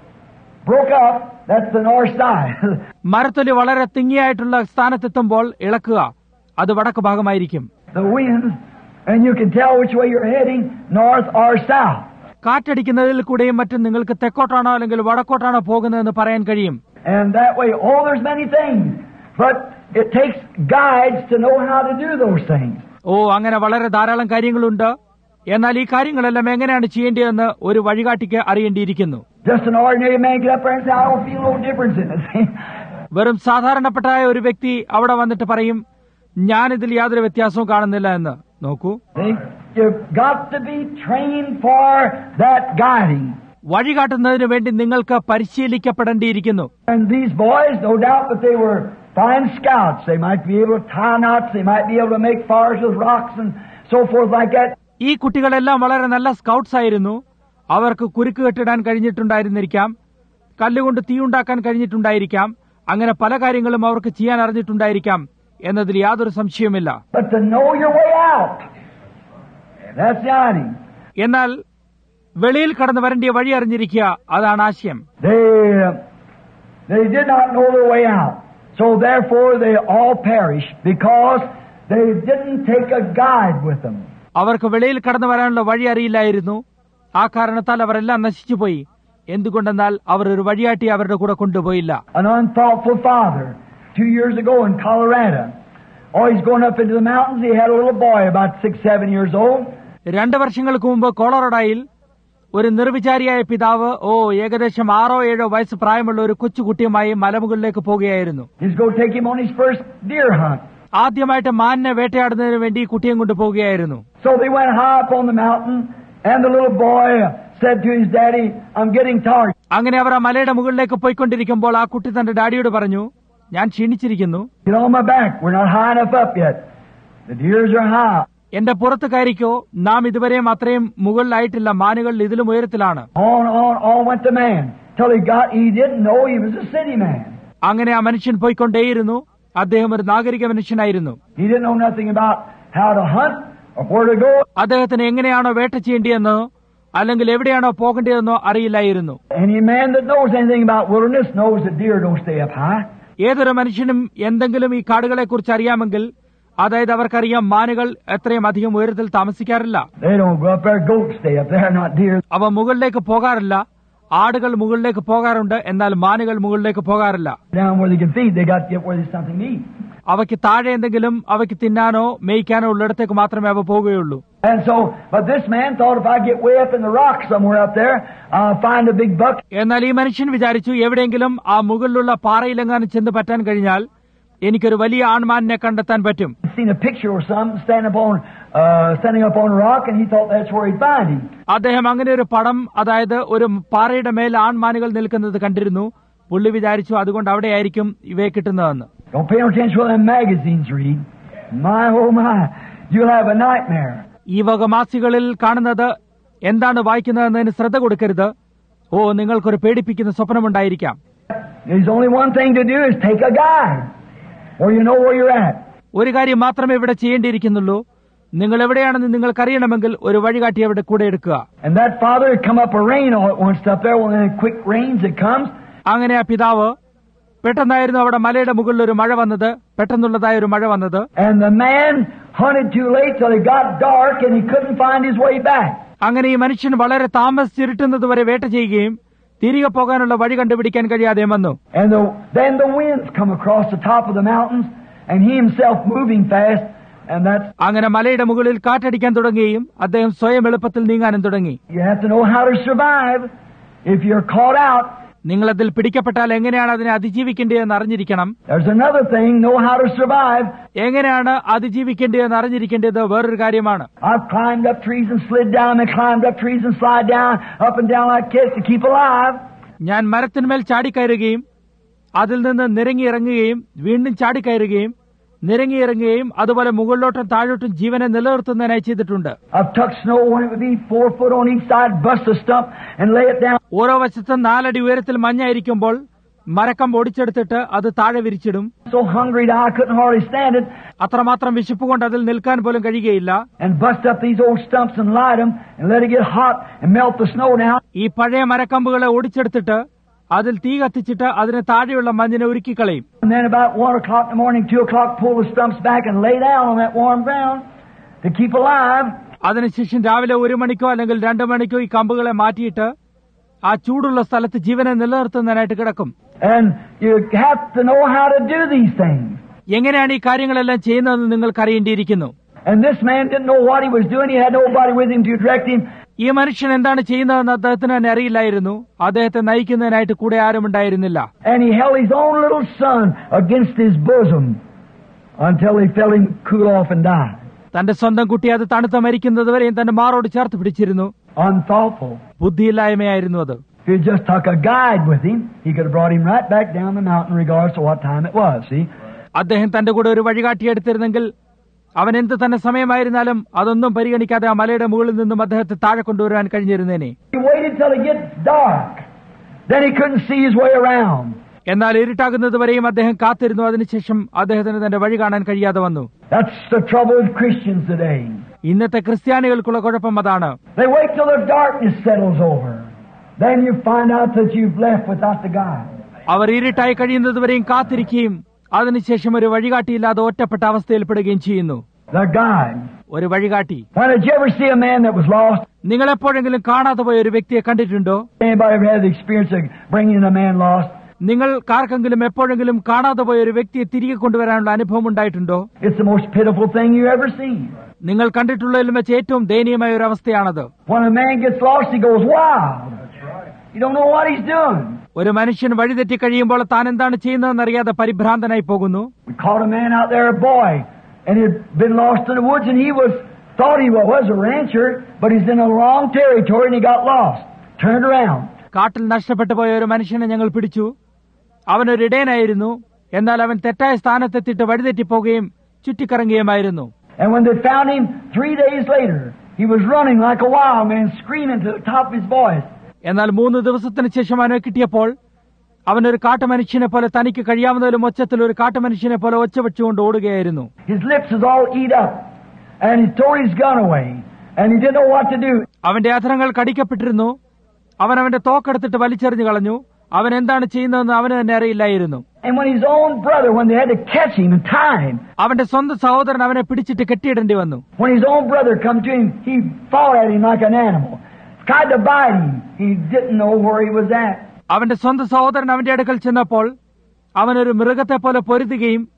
broke up, that's the north side. മരത്തൊലി വളരെ തിങ്ങിയായിട്ടുള്ള സ്ഥാനത്തെത്തുമ്പോൾ ഇളക്കുക, അത് വടക്ക് ഭാഗമായിരിക്കും. The wind, and you can tell which way you're heading, north or south. കാറ്റടിക്കുന്നതിൽ കൂടെയും മറ്റും നിങ്ങൾക്ക് തെക്കോട്ടാണോ അല്ലെങ്കിൽ വടക്കോട്ടാണോ പോകുന്നതെന്ന് പറയാൻ കഴിയും. And that way, there's many things, but it takes guides to know how to do those things. അങ്ങനെ വളരെ ധാരാളം കാര്യങ്ങളുണ്ട്. എന്നാൽ ഈ കാര്യങ്ങളെല്ലാം എങ്ങനെയാണ് ചെയ്യേണ്ടതെന്ന് ഒരു വഴികാട്ടിക്ക് അറിയേണ്ടിയിരിക്കുന്നു. Just an ordinary man get up there and say, I don't feel no difference in it. വെറും സാധാരണപ്പെട്ടായ ഒരു വ്യക്തി അവിടെ വന്നിട്ട് പറയും, ഞാനിതിൽ യാതൊരു വ്യത്യാസവും കാണുന്നില്ല എന്ന്. നോക്കൂ, You've got to be trained for that guiding. വഴികാട്ടുന്നതിന് വേണ്ടി നിങ്ങൾക്ക് പരിശീലിക്കപ്പെടേണ്ടിയിരിക്കുന്നു. And these boys, no doubt, but they were fine scouts. They might be able to tie knots. They might be able to make fires with rocks and so forth like that. ഈ കുട്ടികളെല്ലാം വളരെ നല്ല scouts ആയിരുന്നു. അവർക്ക് കുരുക്ക് കെട്ടിടാൻ കഴിഞ്ഞിട്ടുണ്ടായിരുന്നിരിക്കാം, കല്ലുകൊണ്ട് തീയുണ്ടാക്കാൻ കഴിഞ്ഞിട്ടുണ്ടായിരിക്കാം, അങ്ങനെ പല കാര്യങ്ങളും അവർക്ക് ചെയ്യാൻ അറിഞ്ഞിട്ടുണ്ടായിരിക്കാം എന്നതിൽ യാതൊരു സംശയവുമില്ല. But to know your way out, that's the idea. എന്നാൽ വെളിയിൽ കടന്നു വരേണ്ട വഴി അറിഞ്ഞിരിക്കുക, അതാണ് ആശയം. They did not know their way out, so therefore they all perished because they didn't take a guide with them. അവർക്ക് വെളിയിൽ കടന്നു വരാനുള്ള വഴി അറിയില്ലായിരുന്നു. ആ കാരണത്താൽ അവരെല്ലാം നശിച്ചുപോയി. എന്തുകൊണ്ടെന്നാൽ അവർ ഒരു വഴിയാട്ടി അവരുടെ കൂടെ കൊണ്ടുപോയില്ല. An unthoughtful father 2 years ago in Colorado. He's going up into the mountains. He had a little boy about 6-7 years old. 2 വർഷങ്ങൾക്ക് മുമ്പ് കൊളറാഡോയിൽ ഒരു നിർവിചാരിയായ പിതാവ് ഏകദേശം 6-7 വയസ്സ് പ്രായമുള്ള ഒരു കൊച്ചുകുട്ടിയുമായി മലമുകളിലേക്ക് പോകുകയായിരുന്നു. He's going to take him on his first deer hunt. ആദ്യമായിട്ട് മാനിനെ വേട്ടയാടുന്നതിന് വേണ്ടി കുട്ടിയെ കൊണ്ട് പോവുകയായിരുന്നു. So they went high up on the mountain, and the little boy said to his daddy, I'm getting tired. അങ്ങനെ അവർ ആ മലയുടെ മുകളിലേക്ക് പോയിക്കൊണ്ടിരിക്കുമ്പോൾ ആ കുട്ടി തന്റെ ഡാഡിയോട് പറഞ്ഞു, ഞാൻ ക്ഷീണിച്ചിരിക്കുന്നു. Get on my back. We're not high enough up yet. The deers are high. എന്റെ പുറത്ത് കയറിക്കോ, നാം ഇതുവരെയും അത്രയും മുകളിലായിട്ടില്ല, മാനുകൾ ഇതിലും ഉയരത്തിലാണ്. On went the man till he didn't know he was a city man. അങ്ങനെ ആ മനുഷ്യൻ പോയിക്കൊണ്ടേയിരുന്നു. അദ്ദേഹം ഒരു നാഗരിക മനുഷ്യനായിരുന്നു. He didn't know nothing about how to hunt or where to go. അദ്ദേഹത്തിന് എങ്ങനെയാണോ വേട്ട ചെയ്യേണ്ടിയെന്നോ അല്ലെങ്കിൽ എവിടെയാണോ പോകേണ്ടതെന്നോ അറിയില്ലായിരുന്നു. Any man that knows anything about wilderness knows that deer don't stay up high. ഏതൊരു മനുഷ്യനും എന്തെങ്കിലും ഈ കാടുകളെ കുറിച്ച് അറിയാമെങ്കിൽ, അതായത് അവർക്കറിയാം മാനുകൾ എത്രയും അധികം ഉയരത്തിൽ താമസിക്കാറില്ല. They don't go up there. Goats stay up there, not deer. അവ മുകളിലേക്ക് പോകാറില്ല. ആടുകൾ മുകളിലേക്ക് പോകാറുണ്ട്, എന്നാൽ മാനുകൾ മുകളിലേക്ക് പോകാറില്ല. Down where they can feed, they got to get where there's something to eat. അവയ്ക്ക് താഴെ എന്തെങ്കിലും അവയ്ക്ക് തിന്നാനോ മേയ്ക്കാനോ ഉള്ളിടത്തേക്ക് മാത്രമേ അവ പോവുകയുള്ളൂ. And so, but this man thought if I get way up in the rock somewhere up there, I'll find a big buck. എന്നാൽ ഈ മനുഷ്യൻ വിചാരിച്ചു, എവിടെയെങ്കിലും ആ മുകളിലുള്ള പാറയിലെങ്ങാനും ചെന്ന് പറ്റാൻ കഴിഞ്ഞാൽ എനിക്കൊരു വലിയ ആൺമാനിനെ കണ്ടെത്താൻ പറ്റും. Seen a picture or something standing up on a rock, and he thought that's where he'd find him. അദ്ദേഹം അങ്ങനെ ഒരു പടം, അതായത് ഒരു പാറയുടെ മേൽ ആൺമാനുകൾ നിൽക്കുന്നത് കണ്ടിരുന്നു. പുള്ളി വിചാരിച്ചു അതുകൊണ്ട് അവിടെയായിരിക്കും ഇവയെ കിട്ടുന്നതെന്ന്. Don't pay no attention to what them magazines read. My oh my, you'll have a nightmare. ഈ വക മാസികളിൽ കാണുന്നത് എന്താണ് വായിക്കുന്നതെന്നതിന് ശ്രദ്ധ കൊടുക്കരുത്. ഓ, നിങ്ങൾക്കൊരു പേടിപ്പിക്കുന്ന സ്വപ്നമുണ്ടായിരിക്കാം. There's only one thing to do is take a guide, or you know where you're at. ഒരു കാര്യം മാത്രമേ ഇവിടെ ചെയ്യേണ്ടിയിരിക്കുന്നുള്ളൂ. നിങ്ങൾ എവിടെയാണെന്ന് നിങ്ങൾക്കറിയണമെങ്കിൽ ഒരു വഴികാട്ടി അവിടെ കൂടെ എടുക്കുക. And that father had come up a rain all at once up there, when quick rains it comes. അങ്ങനെ ആ പിതാവ് പെട്ടെന്നായിരുന്നു അവിടെ മലയുടെ മുകളിൽ ഒരു മഴ വന്നത്, പെട്ടെന്നുള്ളതായ ഒരു മഴ വന്നത്. And the man hunted too late till it got dark and he couldn't find his way back. അങ്ങനെ ഈ മനുഷ്യൻ വളരെ താമസിച്ചിരുട്ടുന്നത് വരെ വേട്ട ചെയ്യുകയും തിരികെ പോകാനുള്ള വഴി കണ്ടുപിടിക്കാൻ കഴിയാതെ വന്നു. And then the winds come across the top of the mountains and he himself moving fast, and that's. അങ്ങനെ മലയുടെ മുകളിൽ കാറ്റടിക്കാൻ തുടങ്ങുകയും അദ്ദേഹം സ്വയം എളുപ്പത്തിൽ നീങ്ങാനും തുടങ്ങി. You have to know how to survive if you're caught out. നിങ്ങളതിൽ പിടിക്കപ്പെട്ടാൽ എങ്ങനെയാണ് അതിനെ അതിജീവിക്കേണ്ടതെന്ന് അറിഞ്ഞിരിക്കണം. There's another thing, know how to survive. എങ്ങനെയാണ് അതിജീവിക്കേണ്ടതെന്ന് അറിഞ്ഞിരിക്കേണ്ടത് വേറൊരു കാര്യമാണ്. I've climbed up trees and slid down and climbed up trees and slide down, up and down like this to keep alive. ഞാൻ മരത്തിന്മേൽ ചാടിക്കയറുകയും അതിൽ നിന്ന് നിരങ്ങിയിറങ്ങുകയും വീണ്ടും ചാടിക്കയറുകയും നിരങ്ങിയിറങ്ങുകയും അതുപോലെ മുകളിലോട്ടും താഴോട്ടും ജീവനെ നിലനിർത്തുന്നതിനായി ചെയ്തിട്ടുണ്ട്. I've tucked snow when it would be 4 foot on each side, bust a stump and lay it down. ഓരോ വശത്തും 4 അടി ഉയരത്തിൽ മഞ്ഞായിരിക്കുമ്പോൾ മരക്കമ്പ് ഒടിച്ചെടുത്തിട്ട് അത് താഴെ വിരിച്ചിടും. So hungry that I couldn't hardly stand it. അത്രമാത്രം വിശപ്പ് കൊണ്ട് അതിൽ നിൽക്കാൻ പോലും കഴിയുകയില്ല. And bust up these old stumps and light them and let it get hot and melt the snow down. ഈ പഴയ മരക്കമ്പുകളെ ഒടിച്ചെടുത്തിട്ട് അതിൽ തീ കത്തിച്ചിട്ട് അതിന് താഴെയുള്ള മഞ്ഞിനെ ഉരുക്കിക്കളയും. And then about 1 o'clock in the morning, 2 o'clock, pull the stumps back and lay down on that warm ground to keep alive. അതിനുശേഷം രാവിലെ 1 മണിക്കോ അല്ലെങ്കിൽ 2 മണിക്കോ ഈ കമ്പുകളെ മാറ്റിയിട്ട് ആ ചൂടുള്ള സ്ഥലത്ത് ജീവനെ നിലനിർത്തുന്നതിനായിട്ട് കിടക്കും. And you have to know how to do these things. എങ്ങനെയാണ് ഈ കാര്യങ്ങളെല്ലാം ചെയ്യുന്നതെന്ന് നിങ്ങൾക്ക് അറിയേണ്ടിയിരിക്കുന്നു. And this man didn't know what he was doing. He had nobody with him to direct him. ഈ മനുഷ്യൻ എന്താണ് ചെയ്യുന്നതെന്ന് അദ്ദേഹത്തിന് തന്നെ അറിയില്ലായിരുന്നു. അദ്ദേഹത്തെ നയിക്കുന്നതിനായിട്ട് കൂടെ ആരുമുണ്ടായിരുന്നില്ല. And he held his own little son against his bosom until he felt him cool off and die. തന്റെ സ്വന്തം കുട്ടി അത് തണുത്ത മരിക്കുന്നതുവരെയും തന്റെ മാറോട് ചേർത്ത് പിടിച്ചിരുന്നു. Unthoughtful. ബുദ്ധിയില്ലായ്മയായിരുന്നു അത്. If he just took a guide with him, he could have brought him right back down the mountain regardless of what time it was. See? അദ്ദേഹം തന്റെ കൂടെ ഒരു വഴികാട്ടി എടുത്തിരുന്നെങ്കിൽ അവൻ എന്ത് തന്നെ സമയമായിരുന്നാലും അതൊന്നും പരിഗണിക്കാതെ ആ മലയുടെ മുകളിൽ നിന്നും അദ്ദേഹത്തെ താഴെ കൊണ്ടുവരാൻ കഴിഞ്ഞിരുന്നേനെ. He waited till it gets dark. Then he couldn't see his way around. എന്നാൽ ഇരുട്ടാകുന്നത് വരെയും അദ്ദേഹം കാത്തിരുന്നു. അതിനുശേഷം അദ്ദേഹത്തിന് തന്റെ വഴി കാണാൻ കഴിയാതെ വന്നു. That's the trouble with Christians today. ഇന്നത്തെ ക്രിസ്ത്യാനികൾക്കുള്ള കുഴപ്പം അതാണ്. They wait till the darkness settles over. Then you find out that you've left without the guide. അവർ ഇരുട്ടായി കഴിയുന്നതുവരെയും കാത്തിരിക്കുകയും അതിനുശേഷം ഒരു വഴികാട്ടിയില്ലാതെ ഒറ്റപ്പെട്ട അവസ്ഥയിൽപ്പെടുകയും ചെയ്യുന്നു. The guide. ഒരു വഴികാട്ടി. When did you ever see a man that was lost? നിങ്ങൾ എപ്പോഴെങ്കിലും കാണാതെ പോയ ഒരു വ്യക്തിയെ കണ്ടിട്ടുണ്ടോ? Anybody ever had the experience of bringing a man lost? നിങ്ങൾ ആർക്കെങ്കിലും എപ്പോഴെങ്കിലും കാണാതെ പോയ ഒരു വ്യക്തിയെ തിരികെ കൊണ്ടുവരാനുള്ള അനുഭവം ഉണ്ടായിട്ടുണ്ടോ? It's the most pitiful thing you ever seen. നിങ്ങൾ കണ്ടിട്ടുള്ളതിലും വെച്ച് ഏറ്റവും ദയനീയമായ ഒരു അവസ്ഥയാണത്. When a man gets lost, he goes wild. You don't know what he's doing. ഒരു മനുഷ്യൻ വഴിതെറ്റി കഴിയുമ്പോൾ താൻ എന്താണ് ചെയ്യുന്നതെന്നറിയാതെ പരിഭ്രാന്തനായി പോകുന്നു. We caught a man out there, a boy, and he'd been lost in the woods, and he thought he was a rancher, but he's in a wrong territory, and he got lost. Turned around. കാട്ടിൽ നഷ്ടപ്പെട്ടു പോയ ഒരു മനുഷ്യനെ ഞങ്ങൾ പിടിച്ചു. അവനൊരു ഇടയനായിരുന്നു. എന്നാൽ അവൻ തെറ്റായ സ്ഥാനത്തെത്തിയിട്ട് വഴിതെറ്റിപ്പോകുകയും ചുറ്റിക്കറങ്ങുകയുമായിരുന്നു. And when they found him 3 days later, he was running like a wild man, screaming to the top of his voice. എന്നാൽ 3 ദിവസത്തിന് ശേഷം അവനെ കിട്ടിയപ്പോൾ അവനൊരു കാട്ടുമനുഷ്യനെ പോലെ തനിക്ക് കഴിയാവുന്നതിലും ഒച്ചത്തിൽ ഒരു കാട്ടുമനുഷ്യനെ പോലെ ഒച്ച വെച്ചുകൊണ്ട് ഓടുകയായിരുന്നു. His lips was all eat up, and he tore his gun away, and he didn't know what to do. അവന്റെ അധരങ്ങൾ കടിക്കപ്പെട്ടിരുന്നു. അവൻ അവന്റെ തോക്കെടുത്തിട്ട് വലിച്ചെറിഞ്ഞു കളഞ്ഞു. അവൻ എന്താണ് ചെയ്യുന്നതെന്ന് അവന് തന്നെ അറിയില്ലായിരുന്നു. And when his own brother, when they had to catch him and tie him, അവന്റെ സ്വന്തം സഹോദരൻ അവനെ പിടിച്ചിട്ട് കെട്ടിയിടേണ്ടി വന്നു. when his own brother come to him, he fought at him like an animal, tried to bite him. He didn't know where he was at. അവന്റെ സ്വന്തം സഹോദരൻ അവന്റെ അടുക്കൽ ചെന്നപ്പോൾ അവനൊരു മൃഗത്തെ പോലെ പൊരുതുകയും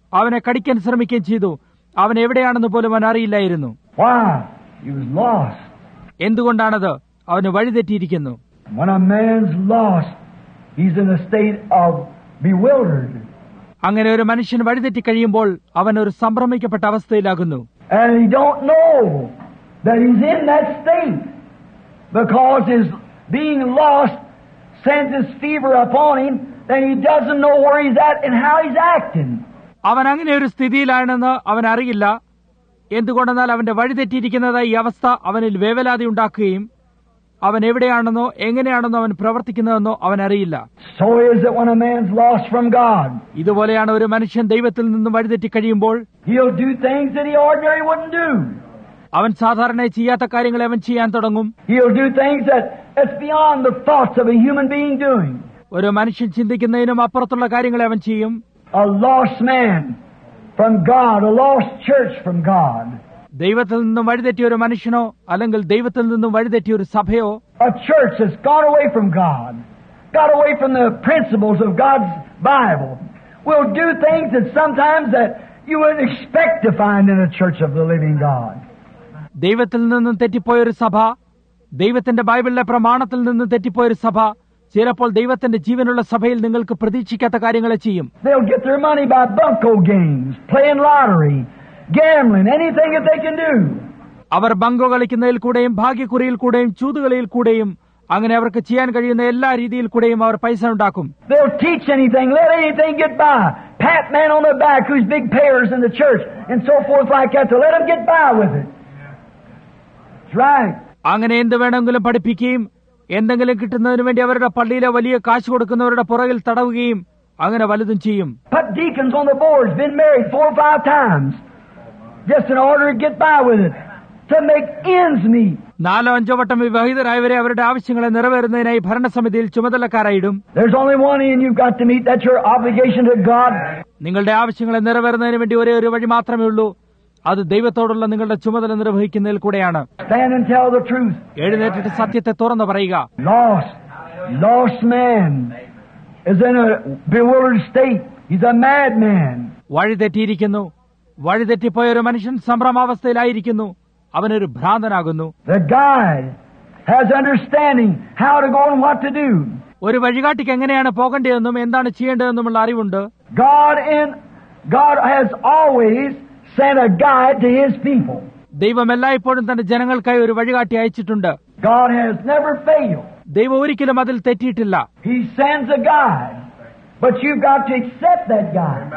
അവനെ കടിക്കാൻ ശ്രമിക്കുകയും ചെയ്തു. അവൻ എവിടെയാണെന്ന് പോലും അവൻ അറിയില്ലായിരുന്നു. Why? He was lost. എന്തുകൊണ്ടാണത്? അവന് വഴിതെറ്റിയിരിക്കുന്നു. When a man's lost, he's in a state of bewildered. അങ്ങനെ ഒരു മനുഷ്യൻ വഴിതെറ്റി കഴിയുമ്പോൾ അവൻ ഒരു സംഭ്രമിക്കപ്പെട്ട അവസ്ഥയിലാകുന്നു. And he don't know that he's in that state because his being lost sends his fever upon him, then he doesn't know where he's at and how he's acting. അവൻ അങ്ങനെ ഒരു സ്ഥിതിയിലാണെന്ന് അവൻ അറിയില്ല. എന്തുകൊണ്ടെന്നാൽ അവന്റെ വഴിതെറ്റിയിരിക്കുന്നത് ഈ അവസ്ഥ അവനിൽ വേവലാതി ഉണ്ടാക്കുകയും അവൻ എവിടെയാണെന്നോ എങ്ങനെയാണെന്നോ അവൻ പ്രവർത്തിക്കുന്നതെന്നോ അവൻ അറിയില്ല. So is it when a man's lost from God. ഇതുപോലെയാണ് ഒരു മനുഷ്യൻ ദൈവത്തിൽ നിന്നും വഴിതെറ്റി കഴിയുമ്പോൾ He'll do things that he ordinarily wouldn't do. അവൻ സാധാരണ ചെയ്യാത്ത കാര്യങ്ങളെ അവൻ ചെയ്യാൻ തുടങ്ങും. He'll do things that's beyond the thoughts of a human being doing. ഒരു മനുഷ്യൻ ചിന്തിക്കുന്നതിനും അപ്പുറത്തുള്ള കാര്യങ്ങളെ അവൻ ചെയ്യും. A lost man from God, a lost church from God. ദൈവത്തിൽ നിന്നും വഴിതെറ്റിയ ഒരു മനുഷ്യനോ അല്ലെങ്കിൽ ദൈവത്തിൽ നിന്നും വഴിതെറ്റിയ ഒരു സഭയോ, A church that's gone away from God, got away from the principles of God's Bible, will do things that sometimes that you wouldn't expect to find in a church of the living God. ദൈവത്തിൽ നിന്നും തെറ്റിപ്പോയൊരു സഭ, ദൈവത്തിന്റെ ബൈബിളിലെ പ്രമാണത്തിൽ നിന്നും തെറ്റിപ്പോയൊരു സഭ ചിലപ്പോൾ ദൈവത്തിന്റെ ജീവനുള്ള സഭയിൽ നിങ്ങൾക്ക് പ്രതീക്ഷിക്കാത്ത കാര്യങ്ങളെ ചെയ്യും. They'll get their money by bunco games, playing lottery, gambling, anything that they can do. അവർ ബങ്കോ കളിക്കുന്നതിൽ കൂടെയും ഭാഗ്യക്കുറിയിൽ കൂടെയും ചൂതുകളിയിൽ കൂടെയും അങ്ങനെ അവർക്ക് ചെയ്യാൻ കഴിയുന്ന എല്ലാ രീതിയിൽ കൂടെയും അവർ പൈസ ഉണ്ടാക്കും. They'll teach anything, let anything get by. Pat man on their back who's big payers in the church and so forth like that to let them get by with it. That's right. അങ്ങനെ എന്ത് വേണമെങ്കിലും പഠിപ്പിക്കുകയും എന്തെങ്കിലും കിട്ടുന്നതിന് വേണ്ടി അവരുടെ പള്ളിയിലെ വലിയ കാശ് കൊടുക്കുന്നവരുടെ പുറകിൽ തടവുകയും അങ്ങനെ വലുതും ചെയ്യും. Put deacons on the boards, been married 4 or 5 times, just in order to get by with it, to make ends meet. 4-5 വട്ടം വിവാഹിതരായവരെ അവരുടെ ആവശ്യങ്ങളെ നിറവേറുന്നതിനായി ഭരണസമിതിയിൽ ചുമതലക്കാരായിടും. There's only one end you've got to meet. That's your obligation to God. നിങ്ങളുടെ ആവശ്യങ്ങളെ നിറവേറുന്നതിന് വേണ്ടി ഒരേ ഒരു വഴി മാത്രമേ ഉള്ളൂ. അത് ദൈവത്തോടുള്ള നിങ്ങളുടെ ചുമതല നിർവഹിക്കുന്നതിൽ കൂടെയാണ്. Stand and tell the truth. എഴുന്നേറ്റിട്ട് സത്യത്തെ തുറന്നു പറയുക. Lost man is in a bewildered state. He's a madman. വഴിതെറ്റിയിരിക്കുന്നു. വഴിതെറ്റിപ്പോയ ഒരു മനുഷ്യൻ സംഭ്രമാവസ്ഥയിലായിരിക്കുന്നു. അവനൊരു ഭ്രാന്തനാകുന്നു. The guide has understanding how to go and what to do. ഒരു വഴികാട്ടിക്ക് എങ്ങനെയാണ് പോകേണ്ടതെന്നും എന്താണ് ചെയ്യേണ്ടതെന്നുമുള്ള അറിവുണ്ട്. God has always sent a guide to His people. ദൈവം എല്ലായ്പ്പോഴും തന്റെ ജനങ്ങൾക്കായി ഒരു വഴികാട്ടി അയച്ചിട്ടുണ്ട്. God has never failed. ദൈവം ഒരിക്കലും അതിൽ തെറ്റിയിട്ടില്ല. He sends a guide, but you've got to accept that guide.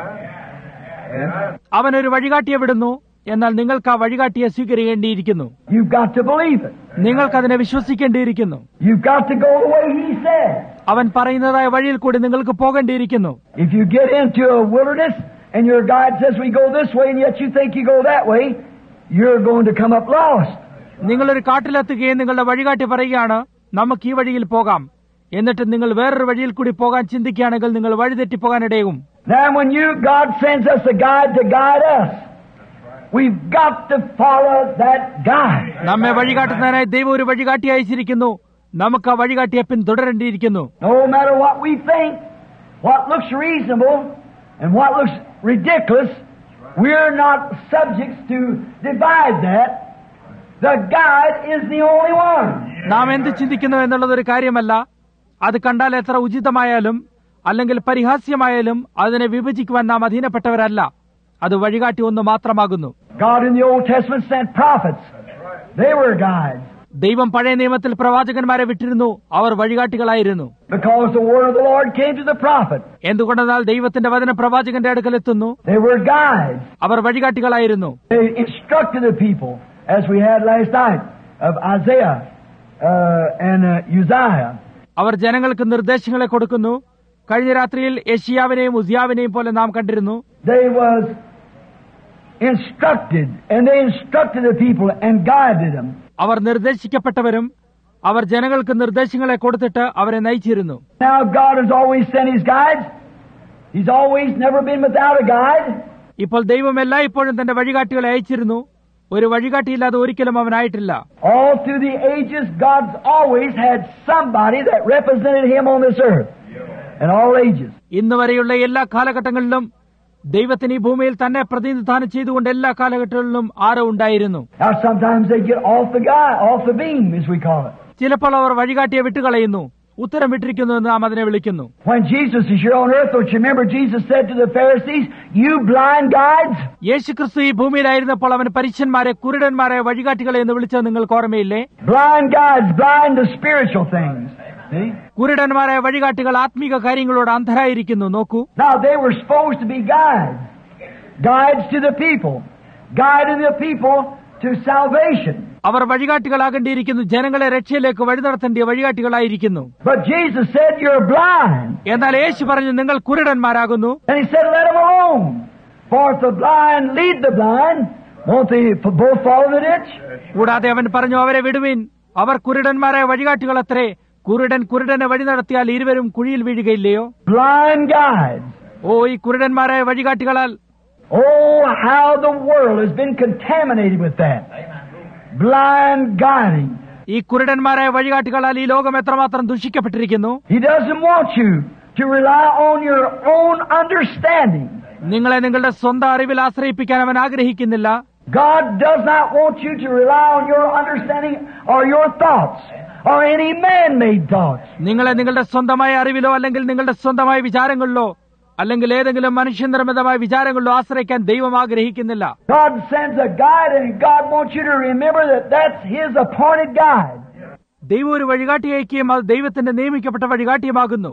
അവനൊരു വഴികാട്ടിയെ വിടുന്നു, എന്നാൽ നിങ്ങൾക്ക് ആ വഴികാട്ടിയെ സ്വീകരിക്കേണ്ടിയിരിക്കുന്നു. You've got to believe it. നിങ്ങൾക്കതിനെ വിശ്വസിക്കേണ്ടിയിരിക്കുന്നു. You've got to go the way He said. അവൻ പറയുന്നതായ വഴിയിൽ കൂടി നിങ്ങൾക്ക് പോകേണ്ടിയിരിക്കുന്നു. If you get into a wilderness and your guide says we go this way and yet you think you go that way, you're going to come up lost. നിങ്ങളൊരു കാട്ടിലെത്തുകയും നിങ്ങളുടെ വഴികാട്ടി പറയുകയാണ് നമുക്ക് ഈ വഴിയിൽ പോകാം, എന്നിട്ട് നിങ്ങൾ വേറൊരു വഴിയിൽ കൂടി പോകാൻ ചിന്തിക്കുകയാണെങ്കിൽ നിങ്ങൾ വഴിതെറ്റിപ്പോകാനിടയും. Now when God sends us a guide to guide us, we've got to follow that guide. നമ്മെ വഴികാട്ടുന്നതിനായി ദൈവം ഒരു വഴികാട്ടി അയച്ചിരിക്കുന്നു. നമുക്ക് ആ വഴികാട്ടിയെ പിന്തുടരേണ്ടിയിരിക്കുന്നു. No matter what we think, what looks reasonable and what looks ridiculous, we're not subjects to divide that. The guide is the only one. നാം എന്ത് ചിന്തിക്കുന്നു എന്നുള്ളതൊരു കാര്യമല്ല. അത് കണ്ടാൽ എത്ര ഉചിതമായാലും അല്ലെങ്കിൽ പരിഹാസ്യമായാലും അതിനെ വിഭജിക്കുവാൻ നാം അധീനപ്പെട്ടവരല്ല. അത് വഴികാട്ടി ഒന്ന് മാത്രമാകുന്നു. God in the Old Testament sent prophets. They were guides. ദൈവം പഴയ നിയമത്തിൽ പ്രവാചകന്മാരെ വിട്ടിരുന്നു. അവർ വഴികാട്ടികളായിരുന്നു. Because the word of the Lord came to the prophet. എന്തുകൊണ്ടെന്നാൽ ദൈവത്തിന്റെ വചനം പ്രവാചകന്റെ അടുക്കൽ എത്തുന്നു. They were guides. Our വഴികാട്ടികളായിരുന്നു. They instructed the people, as we had last night of Isaiah and Uzziah. അവർ ജനങ്ങൾക്ക് നിർദ്ദേശങ്ങളെ കൊടുക്കുന്നു. കഴിഞ്ഞ രാത്രിയിൽ യെശയ്യാവിനെയും ഉസിയാവിനെയും പോലെ നാം കണ്ടിരുന്നു. They was instructed, and they instructed the people and guided them. അവർ നിർദ്ദേശിക്കപ്പെട്ടവരും അവർ ജനങ്ങൾക്ക് നിർദ്ദേശങ്ങളെ കൊടുത്തിട്ട് അവരെ നയിച്ചിരുന്നു. Now God has always sent His guides. He's always never been without a guide. ഇപ്പോൾ ദൈവം എല്ലായ്പ്പോഴും തന്റെ വഴികാട്ടികളെ അയച്ചിരുന്നു. ഒരു വഴികാട്ടിയില്ലാതെ ഒരിക്കലും അവനായിട്ടില്ല. All through the ages, God's always had somebody that represented Him on this earth. In all ages. ഇന്ന് വരെയുള്ള എല്ലാ കാലഘട്ടങ്ങളിലും ദൈവത്തിന് ഈ ഭൂമിയിൽ തന്നെ പ്രതിനിധാനം ചെയ്തുകൊണ്ട് എല്ലാ കാലഘട്ടങ്ങളിലും ആരോ ഉണ്ടായിരുന്നു. Now sometimes they get off the beam, as we call it. ചിലപ്പോൾ അവർ വഴികാട്ടിയെ വിട്ടുകളയുന്നു, ഉത്തരം വിട്ടിരിക്കുന്നു എന്ന് നാം അതിനെ വിളിക്കുന്നു. When Jesus is here on earth, don't you remember Jesus said to the Pharisees, "You blind guides." യേശുക്രിസ്തു ഈ ഭൂമിയിലായിരുന്നപ്പോൾ അവൻ പരീശന്മാരെ, കുരുടന്മാരെ, വഴികാട്ടികളെ എന്ന് വിളിച്ചത് നിങ്ങൾക്ക് ഓർമ്മയില്ലേ? Blind guides, blind to spiritual things. See? കുരുടന്മാരെ വഴികാട്ടികൾ ആത്മീക കാര്യങ്ങളോട് അന്ധരായിരിക്കുന്നു. നോക്കൂ, Now they were supposed to be guides to the people, guiding the people to salvation. അവർ വഴികാട്ടികളാകേണ്ടിയിരിക്കുന്നു, ജനങ്ങളെ രക്ഷയിലേക്ക് വഴി നടത്തേണ്ടിയ വഴികാട്ടികളായിരിക്കുന്നു. But Jesus said, "You're blind." എന്നാൽ യേശു പറഞ്ഞു, നിങ്ങൾ കുരുടന്മാരാകുന്നു. And he said, "Let them alone. For if the blind lead the blind, won't they both fall in the ditch?" കൂടാതെ അവൻ പറഞ്ഞു, അവരെ വിടുവിൻ, അവർ കുരുടന്മാരായ വഴികാട്ടികളത്രേ. കുരുടൻ കുരുടനെ വഴി നടത്തിയാൽ ഇരുവരും കുഴിയിൽ വീഴുകയില്ലയോ? Blind guides. ഓ, ഈ കുരുടന്മാരായ വഴികാട്ടികളാൽ Oh, how the world has been contaminated with that. Blind guiding. ഈ കുരുടന്മാരായ വഴികാട്ടികളാൽ ഈ ലോകം എത്രമാത്രം ദുഷിക്കപ്പെട്ടിരിക്കുന്നു. He doesn't want you to rely on your own understanding. നിങ്ങളെ നിങ്ങളുടെ സ്വന്തം അറിവിൽ ആശ്രയിപ്പിക്കാൻ അവൻ ആഗ്രഹിക്കുന്നില്ല. God does not want you to rely on your understanding or your thoughts or any man-made thoughts. നിങ്ങളെ നിങ്ങളുടെ സ്വന്തമായ അറിവിലോ അല്ലെങ്കിൽ നിങ്ങളുടെ സ്വന്തമായ വിചാരങ്ങളിലോ അല്ലെങ്കിൽ ഏതെങ്കിലും മനുഷ്യനിർമ്മിതമായ വിചാരങ്ങളിലോ ആശ്രയിക്കാൻ ദൈവം ആഗ്രഹിക്കുന്നില്ല. God sends a guide, and God wants you to remember that that's His appointed guide. ദൈവം ഒരു വഴികാട്ടി അയക്കുകയും അത് ദൈവത്തിന്റെ നിയമിക്കപ്പെട്ട വഴികാട്ടിയുമാകുന്നു.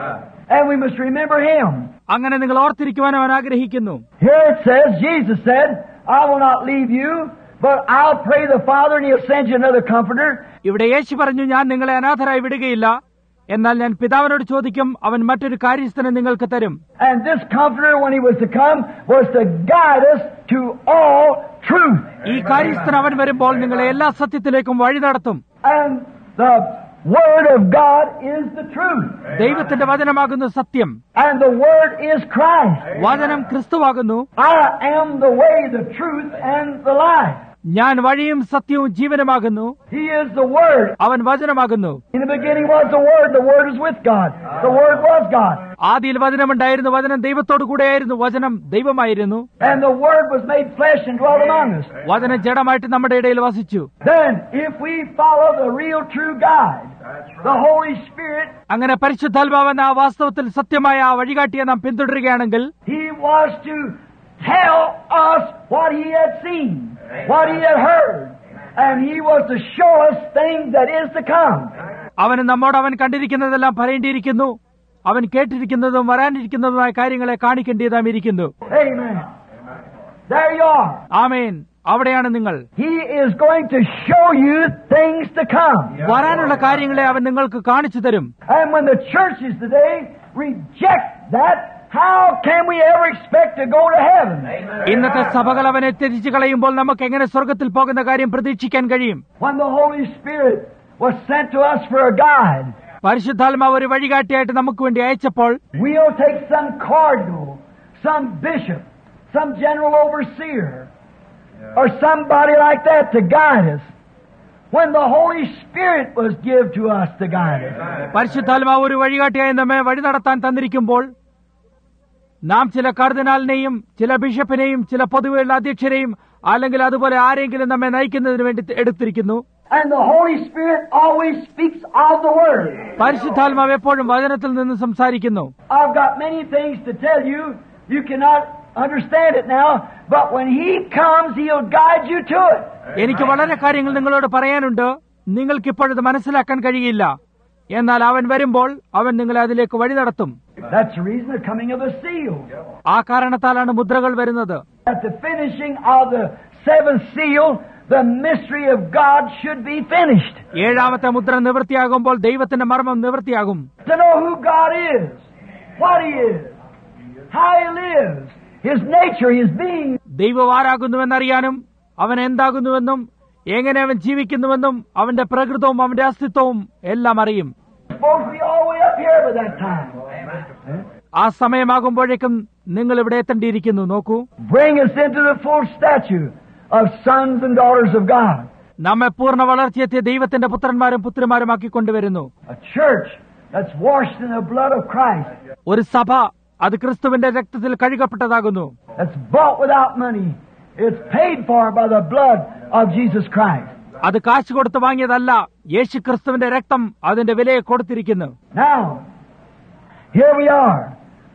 And we must remember Him. അങ്ങനെ നിങ്ങൾ ഓർത്തിരിക്കുവാൻ അവൻ ആഗ്രഹിക്കുന്നു. Here it says, Jesus said, "I will not leave you, but I'll pray the Father, and He'll send you another comforter." ഇവിടെ യേശു പറഞ്ഞു, ഞാൻ നിങ്ങളെ അനാഥരായി വിടുകയില്ല, എന്നാൽ ഞാൻ പിതാവിനോട് ചോദിക്കും, അവൻ മറ്റൊരു കാര്യസ്ഥനെ നിങ്ങൾക്ക് തരും. And this comforter, when He was to come, was to guide us to all truth. ഈ കാര്യസ്ഥൻ അവൻ വരുമ്പോൾ നിങ്ങളെ എല്ലാ സത്യത്തിലേക്കും വഴി നടത്തും. And the Word of God is the truth. ദൈവത്തിന്റെ വചനമാകുന്നു സത്യം. And the Word is Christ. വചനം ക്രിസ്തുവാകുന്നു. I am the way, the truth, and the life. ഞാൻ വഴിയും സത്യവും ജീവനുമാകുന്നു. He is the Word. അവൻ വചനമാകുന്നു. In the beginning was the Word. The Word is with God. The Word was God. ആദിയിൽ വചനമുണ്ടായിരുന്നു, വചനം ദൈവത്തോടു കൂടെയായിരുന്നു, വചനം ദൈവമായിരുന്നു. And the Word was made flesh and dwelt among us. വചനം ജഡമായിട്ട് നമ്മുടെ ഇടയിൽ വസിച്ചു. Then, if we follow the real true guide, the Holy Spirit, അങ്ങനെ പരിശുദ്ധാത്മാവൻ ആ വാസ്തവത്തിൽ സത്യമായ ആ വഴികാട്ടിയെ നാം പിന്തുടരുകയാണെങ്കിൽ He was to tell us what He had seen, what He had heard, and He was to show us things that is to come. അവന് നമ്മോട് അവൻ കണ്ടിരിക്കുന്നതെല്ലാം പറയേണ്ടിയിരിക്കുന്നു, അവൻ കേട്ടിരിക്കുന്നതും വരാനിരിക്കുന്നതുമായ കാര്യങ്ങളെ കാണിക്കേണ്ടതായും ഇരിക്കുന്നു. Amen. There you are. ആമേൻ. അവിടെയാണ് നിങ്ങൾ. He is going to show you things to come. വരാനുള്ള കാര്യങ്ങളെ അവൻ നിങ്ങൾക്ക് കാണിച്ചു തരും. And when the churches today reject that, how can we ever expect to go to heaven? ഇന്നത്തെ സഭകൾ അവനെ ത്യജിച്ചു കളയുമ്പോൾ നമുക്ക് എങ്ങനെ സ്വർഗത്തിൽ പോകുന്ന കാര്യം പ്രതീക്ഷിക്കാൻ കഴിയും? When the Holy Spirit was sent to us for a guide, പരിശുദ്ധാത്മാവ് ഒരു വഴികാട്ടിയായിട്ട് നമുക്ക് വേണ്ടി അയച്ചപ്പോൾ we'll take some cardinal, some bishop, some general overseer, or somebody like that to guide us. When the Holy Spirit was given to us to guide us. പരിശുദ്ധാത്മാവ് ഒരു വഴികാട്ടിയായി നമ്മെ വഴി നടത്താൻ തന്നിരിക്കുമ്പോൾ നാം ചില കർദിനാളിനെയും ചില ബിഷപ്പിനെയും ചില പൊതുവെയുള്ള അധ്യക്ഷരെയും അല്ലെങ്കിൽ അതുപോലെ ആരെങ്കിലും നമ്മെ നയിക്കുന്നതിന് വേണ്ടി എടുത്തിരിക്കുന്നു. And the Holy Spirit always speaks of the Word. പരിശുദ്ധാത്മാവ് എപ്പോഴും വചനത്തിൽ നിന്ന് സംസാരിക്കുന്നു. I've got many things to tell you. You cannot understand it now, but when He comes, He'll guide you to it. എനിക്ക് വളരെ കാര്യങ്ങൾ നിങ്ങളോട് പറയാനുണ്ട്, നിങ്ങൾക്കിപ്പോഴത് മനസ്സിലാക്കാൻ കഴിയില്ല. എന്നാൽ അവൻ വരുമ്പോൾ അവൻ നിങ്ങളെ അതിലേക്ക് വഴി നടത്തും. That's the reason the coming of the seal. ആ കാരണത്താലാണ് മുദ്രകൾ വരുന്നത്. At the finishing of the seventh seal, the mystery of God should be finished. ഏഴാമത്തെ മുദ്ര നിവൃത്തിയാകുമ്പോൾ ദൈവത്തിന്റെ മർമ്മം നിവൃത്തിയാകും. To know who God is, what He is, how He lives, His nature, His being. ദൈവം ആരാകുന്നുവെന്നറിയാനും അവൻ എന്താകുന്നുവെന്നും എങ്ങനെ അവൻ ജീവിക്കുന്നുവെന്നും അവന്റെ പ്രകൃതവും അവന്റെ അസ്തിത്വവും എല്ലാം അറിയും. Supposed to be all the way up here by that time. ആ സമയമാകുമ്പോഴേക്കും നിങ്ങൾ ഇവിടെ എത്തേണ്ടിയിരിക്കുന്നു. നോക്കൂ, Bring us into the full stature of sons and daughters of God. നമ്മെ പൂർണ്ണ വളർച്ചയെത്തിയ ദൈവത്തിന്റെ പുത്രന്മാരും പുത്രിമാരുമാക്കി കൊണ്ടുവരുന്നു. A church that's washed in the blood of Christ. ഒരു സഭ അത് ക്രിസ്തുവിന്റെ രക്തത്തിൽ കഴുകപ്പെട്ടതാകുന്നു. It's bought without money. It's paid for by the blood of Jesus Christ. അത് കാശ് കൊടുത്ത് വാങ്ങിയതല്ല, യേശു ക്രിസ്തുവിന്റെ രക്തം അതിന്റെ വിലയെ കൊടുത്തിരിക്കുന്നു. Now, here we are,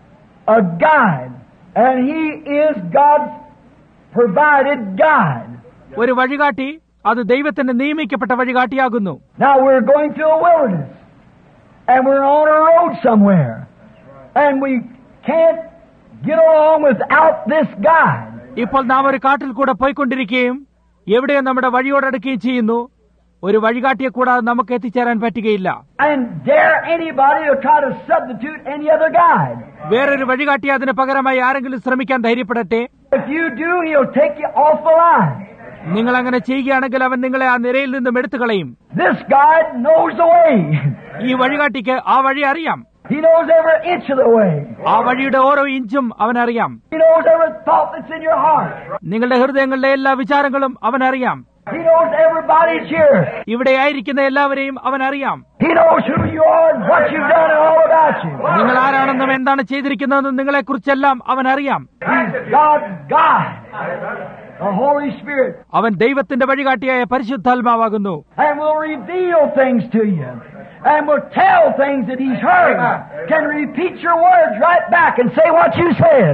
a guide, and He is God's provided guide. ഒരു വഴികാട്ടി, അത് ദൈവത്തിന്റെ നിയമിക്കപ്പെട്ട വഴികാട്ടിയാകുന്നു. Now we're going through a wilderness, and we're on a road somewhere, and we can't get along without this guide. ഇപ്പോൾ നാം ഒരു കാട്ടിൽ കൂടെ പോയിക്കൊണ്ടിരിക്കുകയും എവിടെയും നമ്മുടെ വഴിയോടടുക്കുകയും ചെയ്യുന്നു. ഒരു വഴികാട്ടിയെ കൂടാതെ നമുക്ക് എത്തിച്ചേരാൻ പറ്റുകയില്ല. And dare anybody to try to substitute any other guide. വേറൊരു വഴികാട്ടി അതിന് പകരമായി ആരെങ്കിലും ശ്രമിക്കാൻ ധൈര്യപ്പെടട്ടെ. If you do, He'll take you off the line. നിങ്ങൾ അങ്ങനെ ചെയ്യുകയാണെങ്കിൽ അവൻ നിങ്ങളെ ആ നിരയിൽ നിന്നും എടുത്തു കളയും. This guide knows the way. ഈ വഴികാട്ടിക്ക് ആ വഴി അറിയാം. He knows every inch of the way. ആ വഴിയുടെ ഓരോ ഇഞ്ചും അവനറിയാം. He knows every thought that's in your heart. നിങ്ങളുടെ ഹൃദയങ്ങളിലെ എല്ലാ വിചാരങ്ങളും അവനറിയാം. He knows everybody's here. ഇവിടെ ആയിരിക്കുന്ന എല്ലാവരെയും അവനറിയാം. He knows who you are and what you've done and all about you. നിങ്ങൾ ആരാണെന്നും എന്താണ് ചെയ്തിരിക്കുന്നതെന്നും നിങ്ങളെക്കുറിച്ചെല്ലാം അവനറിയാം. He's God's God, the Holy Spirit. അവൻ ദൈവത്തിന്റെ വഴികാട്ടിയായ പരിശുദ്ധാത്മാവാകുന്നു. And will reveal things to you. And will tell things that He's heard. Can repeat your words right back and say what you said.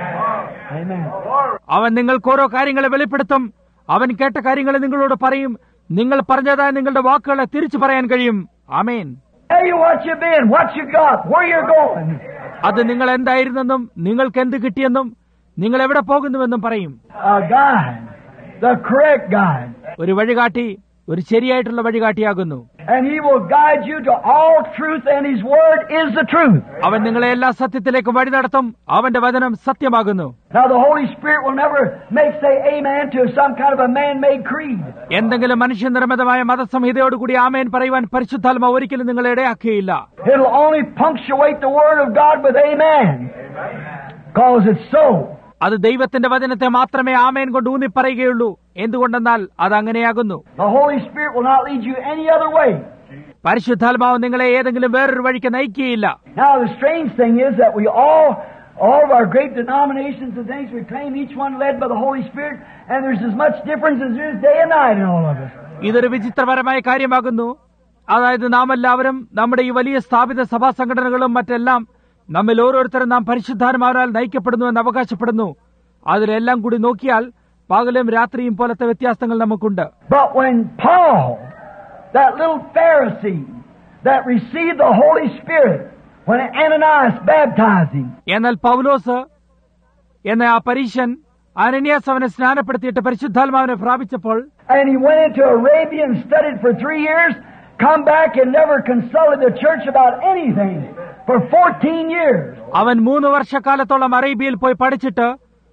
Amen. അവൻ നിങ്ങൾക്ക് ഓരോ കാര്യങ്ങളെ വെളിപ്പെടുത്തും. അവൻ കേട്ട കാര്യങ്ങളെ നിങ്ങളോട് പറയും. നിങ്ങൾ പറഞ്ഞതായ നിങ്ങളുടെ വാക്കുകളെ തിരിച്ചു പറയാൻ കഴിയും. ആമേൻ. Tell you what you've been, what you got, where you're going. അത് നിങ്ങൾ എന്തായിരുന്നെന്നും നിങ്ങൾക്ക് എന്ത് കിട്ടിയെന്നും നിങ്ങൾ എവിടെ പോകുന്നുവെന്നും പറയും. A guide, the correct guide. ഒരു വഴികാട്ടി ഒരു ശരിയായിട്ടുള്ള വഴികാട്ടിയാകുന്നു. And He will guide you to all truth, and His word is the truth. അവൻ നിങ്ങളെ എല്ലാ സത്യത്തിലേക്കും വഴി നടത്തും. അവന്റെ വചനം സത്യമാകുന്നു. Now the Holy Spirit will never say amen to some kind of a man-made creed. എന്തെങ്കിലും മനുഷ്യനിർമ്മിതമായ മതസംഹിതയോടുകൂടി ആമേൻ പറയുവാൻ പരിശുദ്ധാത്മാവ് ഒരിക്കലും നിങ്ങളെ ഇടയാക്കുകയില്ല. It'll only punctuate the word of God with amen. Because it's so. അത് ദൈവത്തിന്റെ വചനത്തെ മാത്രമേ ആമേൻ കൊണ്ട് ഊന്നി പറയുകയുള്ളൂ. എന്തുകൊണ്ടെന്നാൽ അത് അങ്ങനെയാകുന്നു. The Holy Spirit will not lead you any other way. പരിശുദ്ധാത്മാവ് നിങ്ങളെ ഏതെങ്കിലും വേറൊരു വഴിക്ക് നയിക്കുകയില്ല. Now the strange thing is that we all of our great denominations and things, we claim each one led by the Holy Spirit, and there's as much difference as there is day and night in all of us. ഇതൊരു വിചിത്രപരമായ കാര്യമാകുന്നു. അതായത് നാം എല്ലാവരും നമ്മുടെ ഈ വലിയ സ്ഥാപിത സഭാ സംഘടനകളും മറ്റെല്ലാം നമ്മിൽ ഓരോരുത്തരും നാം പരിശുദ്ധാത്മാവിനാൽ നയിക്കപ്പെടുന്നു എന്ന് അവകാശപ്പെടുന്നു. അതിലെല്ലാം കൂടി നോക്കിയാൽ പകലും രാത്രിയും പോലത്തെ വ്യത്യാസങ്ങൾ നമുക്കുണ്ട്. But when Paul, that little Pharisee that received the Holy Spirit when Ananias baptized him, എന്നാൽ പൗലോസ് എന്ന ആ പരീശൻ അനനിയാസ് അവനെ സ്നാനപ്പെടുത്തിയിട്ട് പരിശുദ്ധാത്മാവിനെ പ്രാപിച്ചപ്പോൾ, and he went into Arabia and studied for 3 years, come back and never consulted the church about anything for 14 years. അവൻ 3 വർഷക്കാലത്തോളം അറേബ്യയിൽ പോയി പഠിച്ചിട്ട്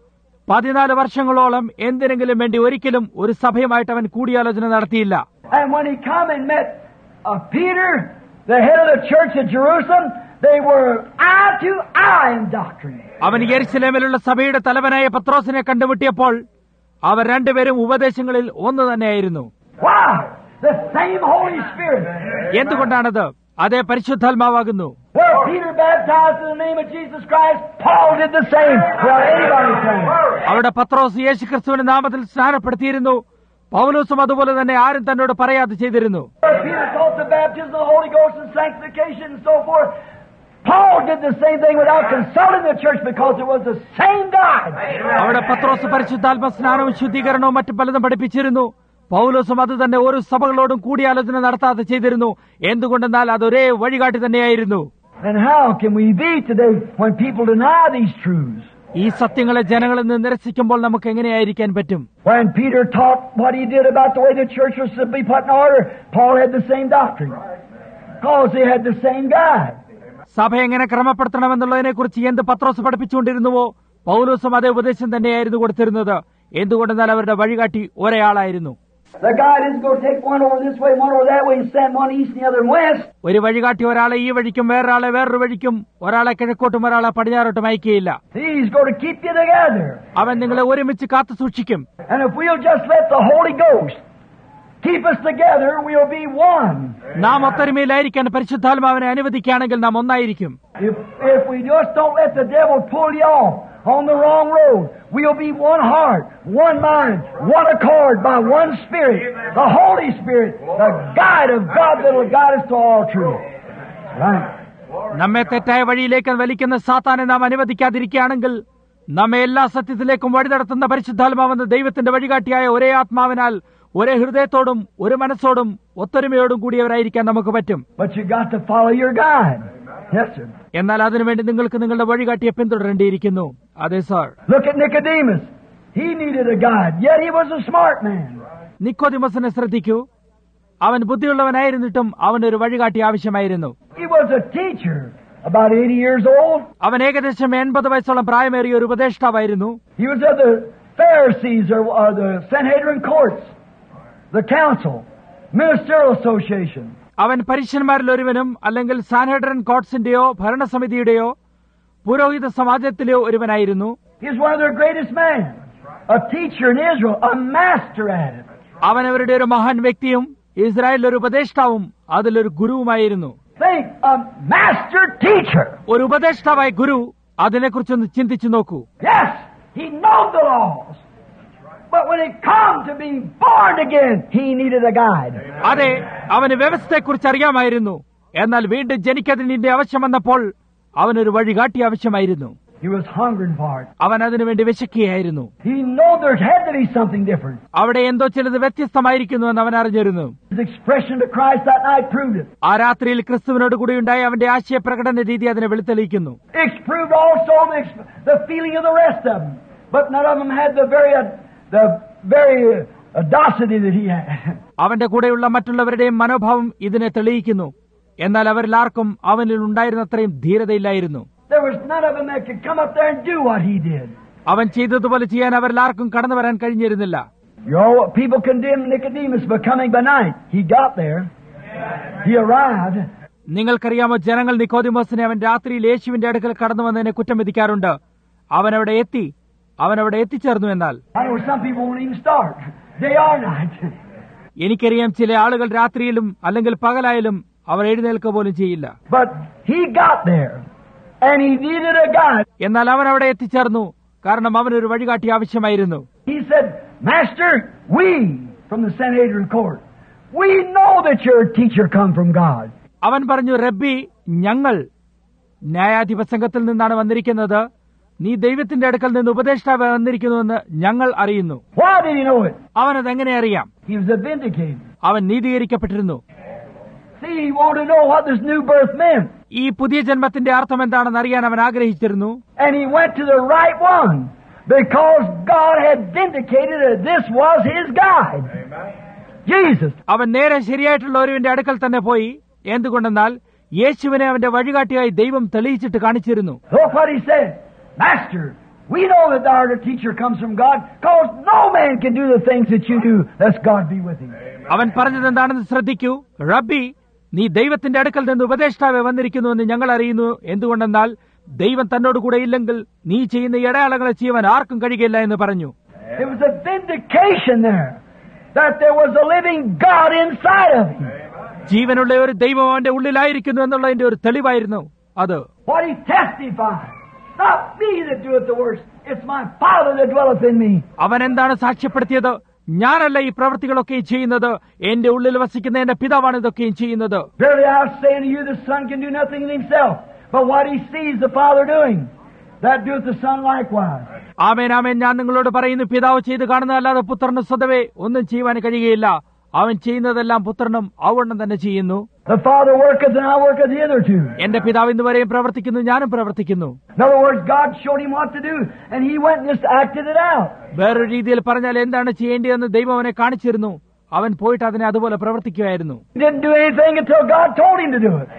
14 വർഷങ്ങളോളം എന്തിനെങ്കിലും വേണ്ടി ഒരിക്കലും ഒരു സഭയുമായിട്ട് അവൻ കൂടിയാലോചന നടത്തിയില്ല. And when he come and met Peter, the head of the church at Jerusalem, they were eye to eye in doctrine. അവൻ യെരുശലേമിലുള്ള സഭയുടെ തലവനായ പത്രോസിനെ കണ്ടുമുട്ടിയപ്പോൾ അവർ രണ്ടുപേരും ഉപദേശങ്ങളിൽ ഒന്ന് തന്നെയായിരുന്നു. Wow! The same Holy Spirit. എന്തുകൊണ്ടാണത്? അതേ പരിശുദ്ധാത്മാവാകുന്നു. Where Peter baptized in the name of Jesus Christ, Paul did the same. Without anybody saying. അവിടെ പത്രോസ് യേശുക്രിസ്തുവിന്റെ നാമത്തിൽ സ്നാനപ്പെടുത്തിയിരുന്നു. പൗലോസും അതുപോലെ തന്നെ ആരും തന്നോട് പറയാതെ ചെയ്തിരുന്നു. Where Peter taught the baptism of the Holy Ghost and sanctification and so forth, Paul did the same thing without consulting the church because it was the same God. അവിടെ പത്രോസ് പരിശുദ്ധാത്മ സ്നാനവും ശുദ്ധീകരണവും മറ്റു പലതും പഠിപ്പിച്ചിരുന്നു. പൗലോസും അത് തന്നെ ഓരോ സഭകളോടും കൂടിയാലോചന നടത്താതെ ചെയ്തിരുന്നു. എന്തുകൊണ്ടെന്നാൽ അതൊരേ വഴികാട്ടി തന്നെയായിരുന്നു. And how can we be today when people deny these truths? ഈ സത്യങ്ങളെ ജനങ്ങളിൽ നിന്ന് നിരസിക്കുമ്പോൾ നമുക്ക് എങ്ങനെയായിരിക്കാൻ പറ്റും? When Peter taught what he did about the way the church was to be put in order, Paul had the same doctrine. Because they had the same God. സഭ എങ്ങനെ ക്രമപ്പെടുത്തണമെന്നുള്ളതിനെ കുറിച്ച് എന്ത് പത്രോസ് പഠിപ്പിച്ചുകൊണ്ടിരുന്നുവോ പൗലോസും അതേ ഉപദേശം തന്നെയായിരുന്നു കൊടുത്തിരുന്നത്. എന്തുകൊണ്ടെന്നാൽ അവരുടെ വഴികാട്ടി ഒരേയാളായിരുന്നു. The God isn't going to take one over this way, one over that way, and send one east and the other west. ഒരു വഴികാട്ടി ഒരാളെ ഈ വഴിക്കും വേറൊരാളെ വേറൊരു വഴിക്കും, ഒരാളെ കിഴക്കോട്ടും ഒരാളെ പടിഞ്ഞാറോട്ടും അയക്കുകയില്ല. He's going to keep you together. അവൻ നിങ്ങളെ ഒരുമിച്ച് കാത്തു സൂക്ഷിക്കും. And if we'll just let the Holy Ghost keep us together, we'll be one. നാം ഒത്തൊരുമയിലായിരിക്കാൻ പരിശുദ്ധാത്മാവിനെ അനുവദിക്കുകയാണെങ്കിൽ നാം ഒന്നായിരിക്കും. If we just don't let the devil pull you off on the wrong road, we'll be one heart, one mind, one accord by one Spirit, the Holy Spirit, the guide of God that will guide us to all truth. Right? നമ്മെ തെറ്റായ വഴിയിലേക്ക് വലിക്കുന്ന സാത്താനെ നാം അനുവദിക്കാതിരിക്കുകയാണെങ്കിൽ നമ്മെ എല്ലാ സത്യത്തിലേക്കും വഴി നടത്തുന്ന പരിശുദ്ധാത്മാവെന്ന ദൈവത്തിന്റെ വഴികാട്ടിയായ ഒരേ ആത്മാവിനാൽ ഒരേ ഹൃദയത്തോടും ഒരു മനസ്സോടും ഒത്തൊരുമയോടും കൂടിയവരായിരിക്കാൻ നമുക്ക് പറ്റും. But you got to follow your guide. Yes, sir. എന്നാൽ അതിനുവേണ്ടി നിങ്ങൾക്ക് നിങ്ങളുടെ വഴികാട്ടിയെ പിന്തുടരേണ്ടിയിരിക്കുന്നു. അതെ sir. Look at Nicodemus. He needed a guide, yet he was a smart man. നിക്കോദിമസിനെ ശ്രദ്ധിക്കൂ. അവൻ ബുദ്ധിയുള്ളവനായിരുന്നിട്ടും അവനൊരു വഴികാട്ടി ആവശ്യമായിരുന്നു. He was a teacher, about 80 years old. അവൻ ഏകദേശം 80 വയസ്സോളം പ്രായമേറിയ ഒരു ഉപദേഷ്ടാവായിരുന്നു. He was of the Pharisees or the Sanhedrin courts, the council, ministerial association. അവൻ പരീശന്മാരിൽ ഒരുവനും അല്ലെങ്കിൽ സാൻഹെഡ്രിൻ കോർട്സിന്റെയോ ഭരണസമിതിയുടെയോ പുരോഹിത സമാജത്തിലെയോ ഒരുവനായിരുന്നു. He was one of their greatest men, a teacher in Israel, a master at it. അവൻ അവരുടെ ഒരു മഹാൻ വ്യക്തിയും ഇസ്രായേലിൽ ഒരു ഉപദേഷ്ടാവും അതിലൊരു ഗുരുവുമായിരുന്നു. Think, a master teacher. ഒരു ഉപദേഷ്ടാവായ ഗുരു, അതിനെക്കുറിച്ചൊന്ന് ചിന്തിച്ചു നോക്കൂ. Yes, he knew the laws. But when it come to being born again, he needed a guide. അതെ, അവന് വ്യവസ്ഥയെക്കുറിച്ച് അറിയാമായിരുന്നു. എന്നാൽ വീണ്ടും ജനിക്കതിന്റെ ആവശ്യം വന്നപ്പോൾ അവനൊരു വഴികാട്ടി ആവശ്യമായിരുന്നു. He was hungering for it. അവൻ അതിനുവേണ്ടി വിശക്കുകയായിരുന്നു. He knew there had to be something different. അവിടെ എന്തോ ചിലത് വ്യത്യസ്തമായിരിക്കുന്നു എന്ന് അവൻ അറിഞ്ഞിരുന്നു. His expression to Christ that night proved it. ആ രാത്രിയിൽ ക്രിസ്തുവിനോട് കൂടിയുണ്ടായ അവന്റെ ആശയ പ്രകടന രീതി അതിനെ വെളിത്തെളിയിക്കുന്നു. It proved also the feeling of the rest of them. But none of them had the very audacity that he had. അവന്റെ കൂടെയുള്ള മറ്റുള്ളവരുടെയും മനോഭാവം ഇതിനെ തെളിയിക്കുന്നു. എന്നാൽ അവരിലാർക്കും അവനിൽ ഉണ്ടായിരുന്നത്രയും ധീരതയില്ലായിരുന്നു. There was none of them that could come up there and do what he did. അവൻ ചെയ്തതുപോലെ ചെയ്യാൻ അവരിലാർക്കും കടന്നു വരാൻ കഴിഞ്ഞിരുന്നില്ല. People condemned Nicodemus for coming by night. He got there. He arrived. നിങ്ങൾക്കറിയാമോ, ജനങ്ങൾ നിക്കോദിമോസിനെ അവൻ രാത്രിയിൽ യേശുവിന്റെ അടുക്കൽ കടന്നു വന്നതിനെ കുറ്റം വിധിക്കാറുണ്ട്. അവനവിടെ എത്തിച്ചേർന്നു. എന്നാൽ some people won't even start day or night. എനിക്കറിയാം, ചില ആളുകൾ രാത്രിയിലും അല്ലെങ്കിൽ പകലായാലും അവർ എഴുന്നേൽക്കുക പോലും ചെയ്യില്ല. But he got there and he needed a guide. എന്നാൽ അവൻ അവിടെ എത്തിച്ചേർന്നു, കാരണം അവനൊരു വഴികാട്ടി ആവശ്യമായിരുന്നു. He said, Master, we from the Sanhedrin court, we know that your teacher come from God. അവൻ പറഞ്ഞു, റബ്ബി, ഞങ്ങൾ ന്യായാധിപ സംഘത്തിൽ നിന്നാണ് വന്നിരിക്കുന്നത്. നീ ദൈവത്തിന്റെ അടുക്കൽ നിന്ന് ഉപദേഷ്ടാവ് വന്നിരിക്കുന്നുവെന്ന് ഞങ്ങൾ അറിയുന്നു. Why did he know it? അവനതെങ്ങനെ അറിയാം? He was vindicated. അവൻ നീതീകരിക്കപ്പെട്ടിരുന്നു. See, he wanted to know what this new birth meant. ഈ പുതിയ ജന്മത്തിന്റെ അർത്ഥം എന്താണെന്ന് അറിയാൻ അവൻ ആഗ്രഹിച്ചിരുന്നു. And he went to the right one because God had vindicated that this was his guide. Jesus. അവൻ നേരെ ശരിയായിട്ടുള്ള ഒരുവിന്റെ അടുക്കൽ തന്നെ പോയി. എന്തുകൊണ്ടെന്നാൽ യേശുവിനെ അവന്റെ വഴികാട്ടിയായി ദൈവം തെളിയിച്ചിട്ട് കാണിച്ചിരുന്നു. Look what he said. Master, we know that our teacher comes from God, because no man can do the things that you do, lest God be with him. അവൻ പറഞ്ഞത് എന്താണെന്ന് ശ്രദ്ധിക്കൂ. റബ്ബി, നീ ദൈവത്തിന്റെ അടുക്കൽ നിന്ന് ഉപദേഷ്ടാവെ വന്നിരിക്കുന്നുവെന്ന് ഞങ്ങൾ അറിയുന്നു. എന്തുകൊണ്ടെന്നാൽ ദൈവം തന്നോട് കൂടെ ഇല്ലെങ്കിൽ നീ ചെയ്യുന്ന ഇടയാളങ്ങളെ ചെയ്യുവാൻ ആർക്കും കഴിയില്ല എന്ന് പറഞ്ഞു. It was a vindication there that there was a living God inside of him. ജീവനുള്ള ഒരു ദൈവം അവന്റെ ഉള്ളിലായിരിക്കുന്നു എന്നുള്ളതിന്റെ ഒരു തെളിവായിരുന്നു അത്. What he testified. Not me that doeth the works. It's my Father that dwelleth in me. അവൻ എന്താണ് സാക്ഷ്യപ്പെടുത്തിയത്? ഞാനല്ല ഈ പ്രവൃത്തികളൊക്കെയും ചെയ്യുന്നത്, എന്റെ ഉള്ളിൽ വസിക്കുന്ന എന്റെ പിതാവാണ് ഇതൊക്കെയും ചെയ്യുന്നത്. Verily I say unto you, the Son can do nothing in himself, but what he sees the Father doing, that doeth the Son likewise. ആമേൻ, ആമേൻ, ഞാൻ നിങ്ങളോട് പറയുന്നു, പിതാവ് ചെയ്ത് കാണുന്നതല്ലാതെ പുത്രന് സ്വതവേ ഒന്നും ചെയ്യുവാൻ കഴിയുകയില്ല. അവൻ ചെയ്യുന്നതെല്ലാം പുത്രനും ഔവണ്ണം തന്നെ ചെയ്യുന്നു. The Father worketh and I worketh hitherto. എന്റെ പിതാവ് ഇന്നുവരെയും പ്രവർത്തിക്കുന്നു, ഞാനും പ്രവർത്തിക്കുന്നു. In other words, God showed him what to do, and he went and just acted it out. വേറൊരു രീതിയിൽ പറഞ്ഞാൽ എന്താണ് ചെയ്യേണ്ടതെന്ന് ദൈവം അവനെ കാണിച്ചിരുന്നു. അവൻ പോയിട്ട് അതിനെ അതുപോലെ പ്രവർത്തിക്കുകയായിരുന്നു. He didn't do anything until God told him to do it.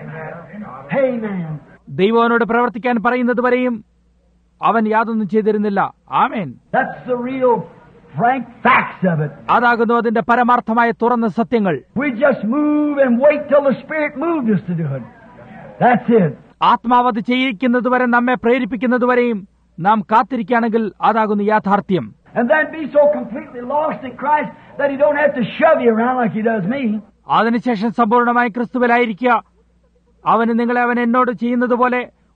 Amen. ദൈവം അവനോട് പ്രവർത്തിക്കാൻ പറയുന്നത് വരെയും അവൻ യാതൊന്നും ചെയ്തിരുന്നില്ല. ആമേൻ. That's the real frank facts of it. അതാകുന്നു അതിന്റെ പരമാർത്ഥമായ തുറന്ന സത്യങ്ങൾ. We just move and wait till the Spirit moved us to do it. That's it. ആത്മാവ് അത് ചെയ്യിക്കുന്നതുവരെ, നമ്മെ പ്രേരിപ്പിക്കുന്നതുവരെയും നാം കാത്തിരിക്കുകയാണെങ്കിൽ അതാകുന്നു യാഥാർത്ഥ്യം. And then be so completely lost in Christ that he don't have to shove you around like he does me. അതിനുശേഷം സമ്പൂർണമായി ക്രിസ്തുവിലായിരിക്കുക. അവൻ എന്നോട് ചെയ്യുന്നത് പോലെ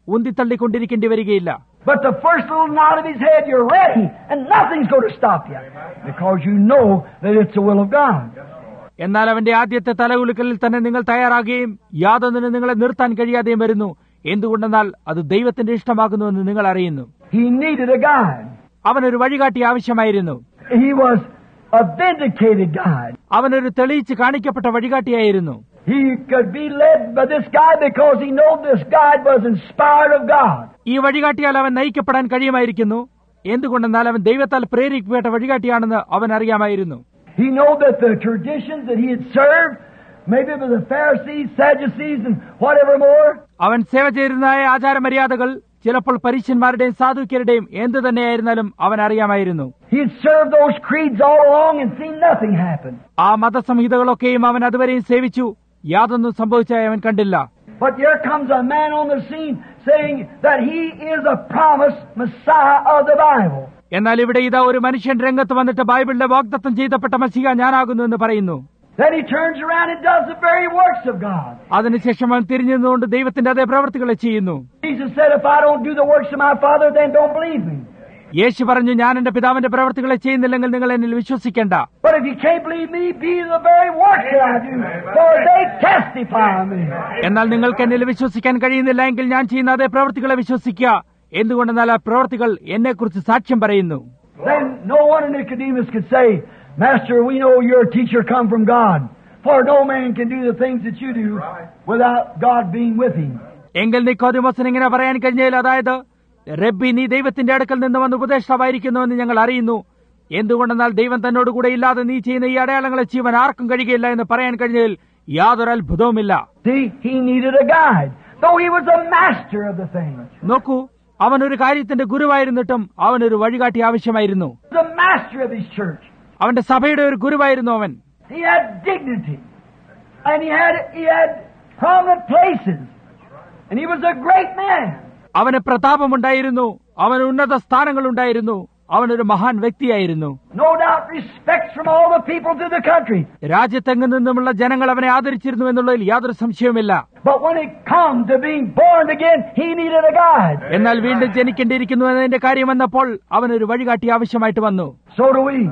ഉന്തിത്തള്ളിക്കൊണ്ടിരിക്കേണ്ടി വരികയില്ല. But the first little nod of his head, you're ready, and nothing's going to stop you, because you know that it's the will of God. എന്നാൽ അവന്റെ ആദ്യത്തെ തലകുലുക്കലിൽ തന്നെ നിങ്ങൾ തയ്യാറാകുകയും യാതൊന്നിനും നിങ്ങളെ നിർത്താൻ കഴിയാതെയും വരുന്നു. എന്തുകൊണ്ടെന്നാൽ അത് ദൈവത്തിന്റെ ഇഷ്ടമാകുന്നുവെന്ന് നിങ്ങൾ അറിയുന്നു. He needed a guide. അവനൊരു വഴികാട്ടി ആവശ്യമായിരുന്നു. He was a vindicated guide. അവനൊരു തെളിയിച്ച് കാണിക്കപ്പെട്ട വഴികാട്ടിയായിരുന്നു. He could be led by this guide because he knew this guide was inspired of God. ഈ വഴികാട്ടിയാൽ അവൻ നയിക്കപ്പെടാൻ കഴിയുമായിരിക്കുന്നു. എന്തുകൊണ്ടെന്നാൽ അവൻ ദൈവത്താൽ പ്രേരിക്കപ്പെട്ട വഴികാട്ടിയാണെന്ന് അവൻ അറിയാമായിരുന്നു. He knew that the traditions that he had served, maybe it was the Pharisees, Sadducees, and whatever more. അവൻ സേവ ചെയ്തിരുന്നതായ ആചാരമര്യാദകൾ ചിലപ്പോൾ പരീശന്മാരുടെയും സാധുക്യരുടെയും എന്തു തന്നെയായിരുന്നാലും അവൻ അറിയാമായിരുന്നു. He had served those creeds all along and seen nothing happen. ആ മതസംഹിതകളൊക്കെയും അവൻ അതുവരെയും സേവിച്ചു. യാതൊന്നും സംഭവിച്ചായി അവൻ കണ്ടില്ല. But here comes a man on the scene saying that he is a promised Messiah of the Bible. എന്നാൽ ഇവിടെ ഇതാ ഒരു മനുഷ്യൻ രംഗത്ത് വന്നിട്ട് ബൈബിളിലെ വാഗ്ദത്തം ചെയ്തപ്പെട്ട മസിഹ ഞാനാകുന്നു എന്ന് പറയുന്നു. Then he turns around and does the very works of God. അതിനുശേഷം അവൻ തിരിഞ്ഞു നിന്നുകൊണ്ട് ദൈവത്തിന്റെ അതേ പ്രവൃത്തികളെ ചെയ്യുന്നു. Jesus said, if I don't do the works of my Father, then don't believe me. യേശു പറഞ്ഞു, ഞാൻ എന്റെ പിതാവിന്റെ പ്രവൃത്തികളെ ചെയ്യുന്നില്ലെങ്കിൽ നിങ്ങൾ എന്നിൽ വിശ്വസിക്കേണ്ട. But if you can't believe me, be the very works that I do, for they testify of me. എന്നാൽ നിങ്ങൾക്ക് എന്നിൽ വിശ്വസിക്കാൻ കഴിയുന്നില്ല എങ്കിൽ ഞാൻ ചെയ്യുന്ന അതേ പ്രവൃത്തികളെ വിശ്വസിക്കുക. എന്തുകൊണ്ടെന്നാൽ ആ പ്രവൃത്തികൾ എന്നെക്കുറിച്ച് സാക്ഷ്യം പറയുന്നു. Then no one Nicodemus could say, Master, we know you're a teacher come from God, for no man can do the things that you do without God being with him. എങ്കിൽ നിക്കോദിമോസിന് ഇങ്ങനെ പറയാൻ കഴിഞ്ഞില്ല, അതായത് റബ്ബി, നീ ദൈവത്തിന്റെ അടുക്കൽ നിന്ന് വന്ന് ഉപദേഷ്ടാവായിരിക്കുന്നുവെന്ന് ഞങ്ങൾ അറിയുന്നു. എന്തുകൊണ്ടെന്നാൽ ദൈവം തന്നോടുകൂടെ ഇല്ലാതെ നീ ചെയ്യുന്ന ഈ അടയാളങ്ങളെ ചെയ്യുവാൻ ആർക്കും കഴിയുകയില്ല എന്ന് പറയാൻ കഴിഞ്ഞതിൽ യാതൊരു അത്ഭുതവുമില്ല. See, he needed a guide, though he was a master of the thing. നോക്കൂ, അവനൊരു കാര്യത്തിന്റെ ഗുരുവായിരുന്നിട്ടും അവനൊരു വഴികാട്ടി ആവശ്യമായിരുന്നു. The master of his church. അവന്റെ സഭയുടെ ഒരു ഗുരുവായിരുന്നു അവൻ. He had dignity, and he had prominent places, and he was a great man. അവന് പ്രതാപമുണ്ടായിരുന്നു, അവന് ഉന്നത സ്ഥാനങ്ങളുണ്ടായിരുന്നു, അവനൊരു മഹാൻ വ്യക്തിയായിരുന്നു. No doubt respect from all the people through the country. രാജ്യത്തെങ്ങു നിന്നുമുള്ള ജനങ്ങൾ അവനെ ആദരിച്ചിരുന്നു എന്നുള്ളതിൽ യാതൊരു സംശയവുമില്ല. But when it come to being born again, he needed a guide. എന്നാൽ വീണ്ടും ജനിക്കേണ്ടിയിരിക്കുന്നു എന്നതിന്റെ കാര്യം വന്നപ്പോൾ അവനൊരു വഴികാട്ടി ആവശ്യമായിട്ട് വന്നു. So do we.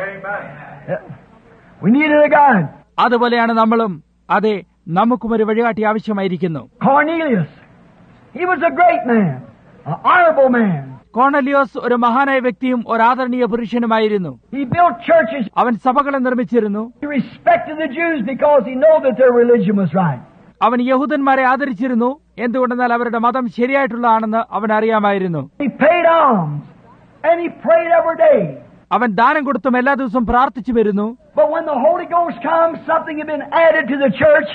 We needed a guide. അതുപോലെയാണ് നമ്മളും. അതെ, നമുക്കും ഒരു വഴികാട്ടി ആവശ്യമായിരിക്കുന്നു. Cornelius, he was a great man, an honorable man. കോർണലിയോസ് ഒരു മഹാനായ വ്യക്തിയും ഒരു ആദരണീയ പുരുഷനുമായിരുന്നു. He built churches. അവൻ സഭകളെ നിർമ്മിച്ചിരുന്നു. He respected the Jews because he knew that their religion was right. അവൻ യഹൂദന്മാരെ ആദരിച്ചിരുന്നു. എന്തുകൊണ്ടെന്നാൽ അവരുടെ മതം ശരിയായിട്ടുള്ളതാണെന്ന് അവൻ അറിയാമായിരുന്നു. He paid alms and he prayed every day. അവൻ ദാനം കൊടുത്തും എല്ലാ ദിവസവും പ്രാർത്ഥിച്ചു വരുന്നു. But when the Holy Ghost comes, something had been added to the church.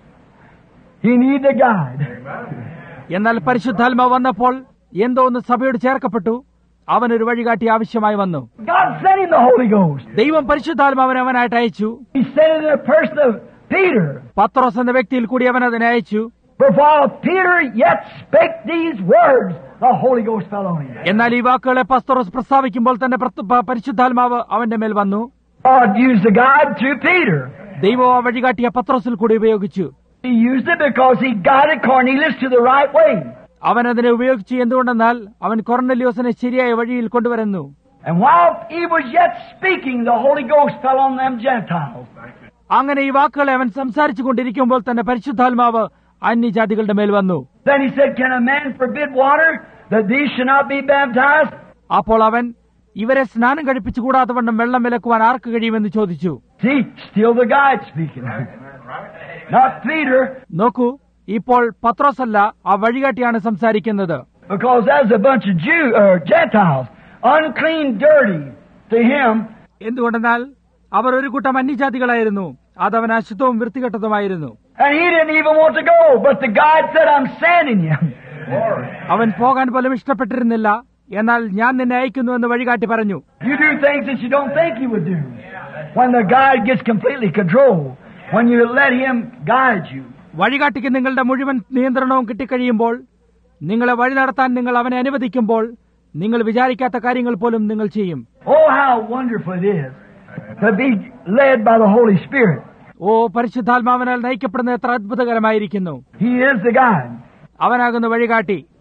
He needed a guide. എന്നാൽ പരിശുദ്ധാത്മാവ് വന്നപ്പോൾ എന്തോ ഒന്ന് സഭയോട് ചേർക്കപ്പെട്ടു. അവനൊരു വഴികാട്ടി ആവശ്യമായി വന്നു. God sent him the Holy Ghost. ദൈവം പരിശുദ്ധാത്മാവിനെ അവനായിട്ട് അയച്ചു. He sent it in the person of Peter. പത്രോസ് എന്ന വ്യക്തിയിൽ കൂടി അവൻ അതിനെ അയച്ചു. For while Peter yet spake these words, the Holy Ghost fell on him. എന്നാൽ ഈ വാക്കുകളെ പത്രോസ് പ്രസ്താവിക്കുമ്പോൾ തന്നെ പരിശുദ്ധാത്മാവ് അവന്റെ മേൽ വന്നു. God used the guide through Peter. ദൈവം ആ വഴികാട്ടിയെ പത്രോസിൽ കൂടി ഉപയോഗിച്ചു. He used it because he guided Cornelius to the right way. അവൻ അതിനെ ഉപയോഗിച്ചു. എന്തുകൊണ്ടെന്നാൽ അവൻ കൊർനെലിയോസിനെ ശരിയായ വഴിയിൽ കൊണ്ടുവരുന്നു. And while he was yet speaking, the Holy Ghost fell on them Gentiles. അങ്ങനെ ഈ വാക്കുകളെ അവൻ സംസാരിച്ചു കൊണ്ടിരിക്കുമ്പോൾ തന്നെ പരിശുദ്ധാത്മാവ് അന്യജാതികളുടെ മേൽ വന്നു. Then he said, can a man forbid water that these should not be baptized? അപ്പോൾ അവൻ ഇവരെ സ്നാനം കഴിപ്പിച്ചുകൂടാതെ വണ്ണം വെള്ളം വിലക്കുവാൻ ആർക്ക് കഴിയുമെന്ന് ചോദിച്ചു. See, still the guide speaking. Not Peter. നോക്കൂ, ഇപ്പോൾ പത്രോസല്ല, ആ വഴികാട്ടിയാണ് സംസാരിക്കുന്നത്. Because as a bunch of Gentiles, unclean, dirty to him. എന്തുകൊണ്ടെന്നാൽ അവർ ഒരു കൂട്ടം അന്യജാതികളായിരുന്നു. അതവൻ അശുദ്ധവും വൃത്തികെട്ടതുമായിരുന്നു. And he didn't even want to go, but the guide said, I'm sending you. അവൻ പോകാൻ പോലും ഇഷ്ടപ്പെട്ടിരുന്നില്ല. എന്നാൽ ഞാൻ നിന്നെ അയക്കുന്നു എന്ന് വഴികാട്ടി പറഞ്ഞു. You do things that you don't think you would do. When the guide gets completely controlled, when you let him guide you. വഴികാട്ടിക്ക് നിങ്ങളുടെ മുഴുവൻ നിയന്ത്രണവും കിട്ടിക്കഴിയുമ്പോൾ, നിങ്ങളെ വഴി നടത്താൻ നിങ്ങൾ അവനെ അനുവദിക്കുമ്പോൾ, നിങ്ങൾ വിചാരിക്കാത്ത കാര്യങ്ങൾ പോലും നിങ്ങൾ ചെയ്യും. Oh, how wonderful it is to be led by the Holy Spirit. ഓ, പരിശുദ്ധാത്മാവിനാൽ നയിക്കപ്പെടുന്ന എത്ര അത്ഭുതകരമായിരിക്കുന്നു. He is the guide. അവനാകുന്ന വഴികാട്ടി.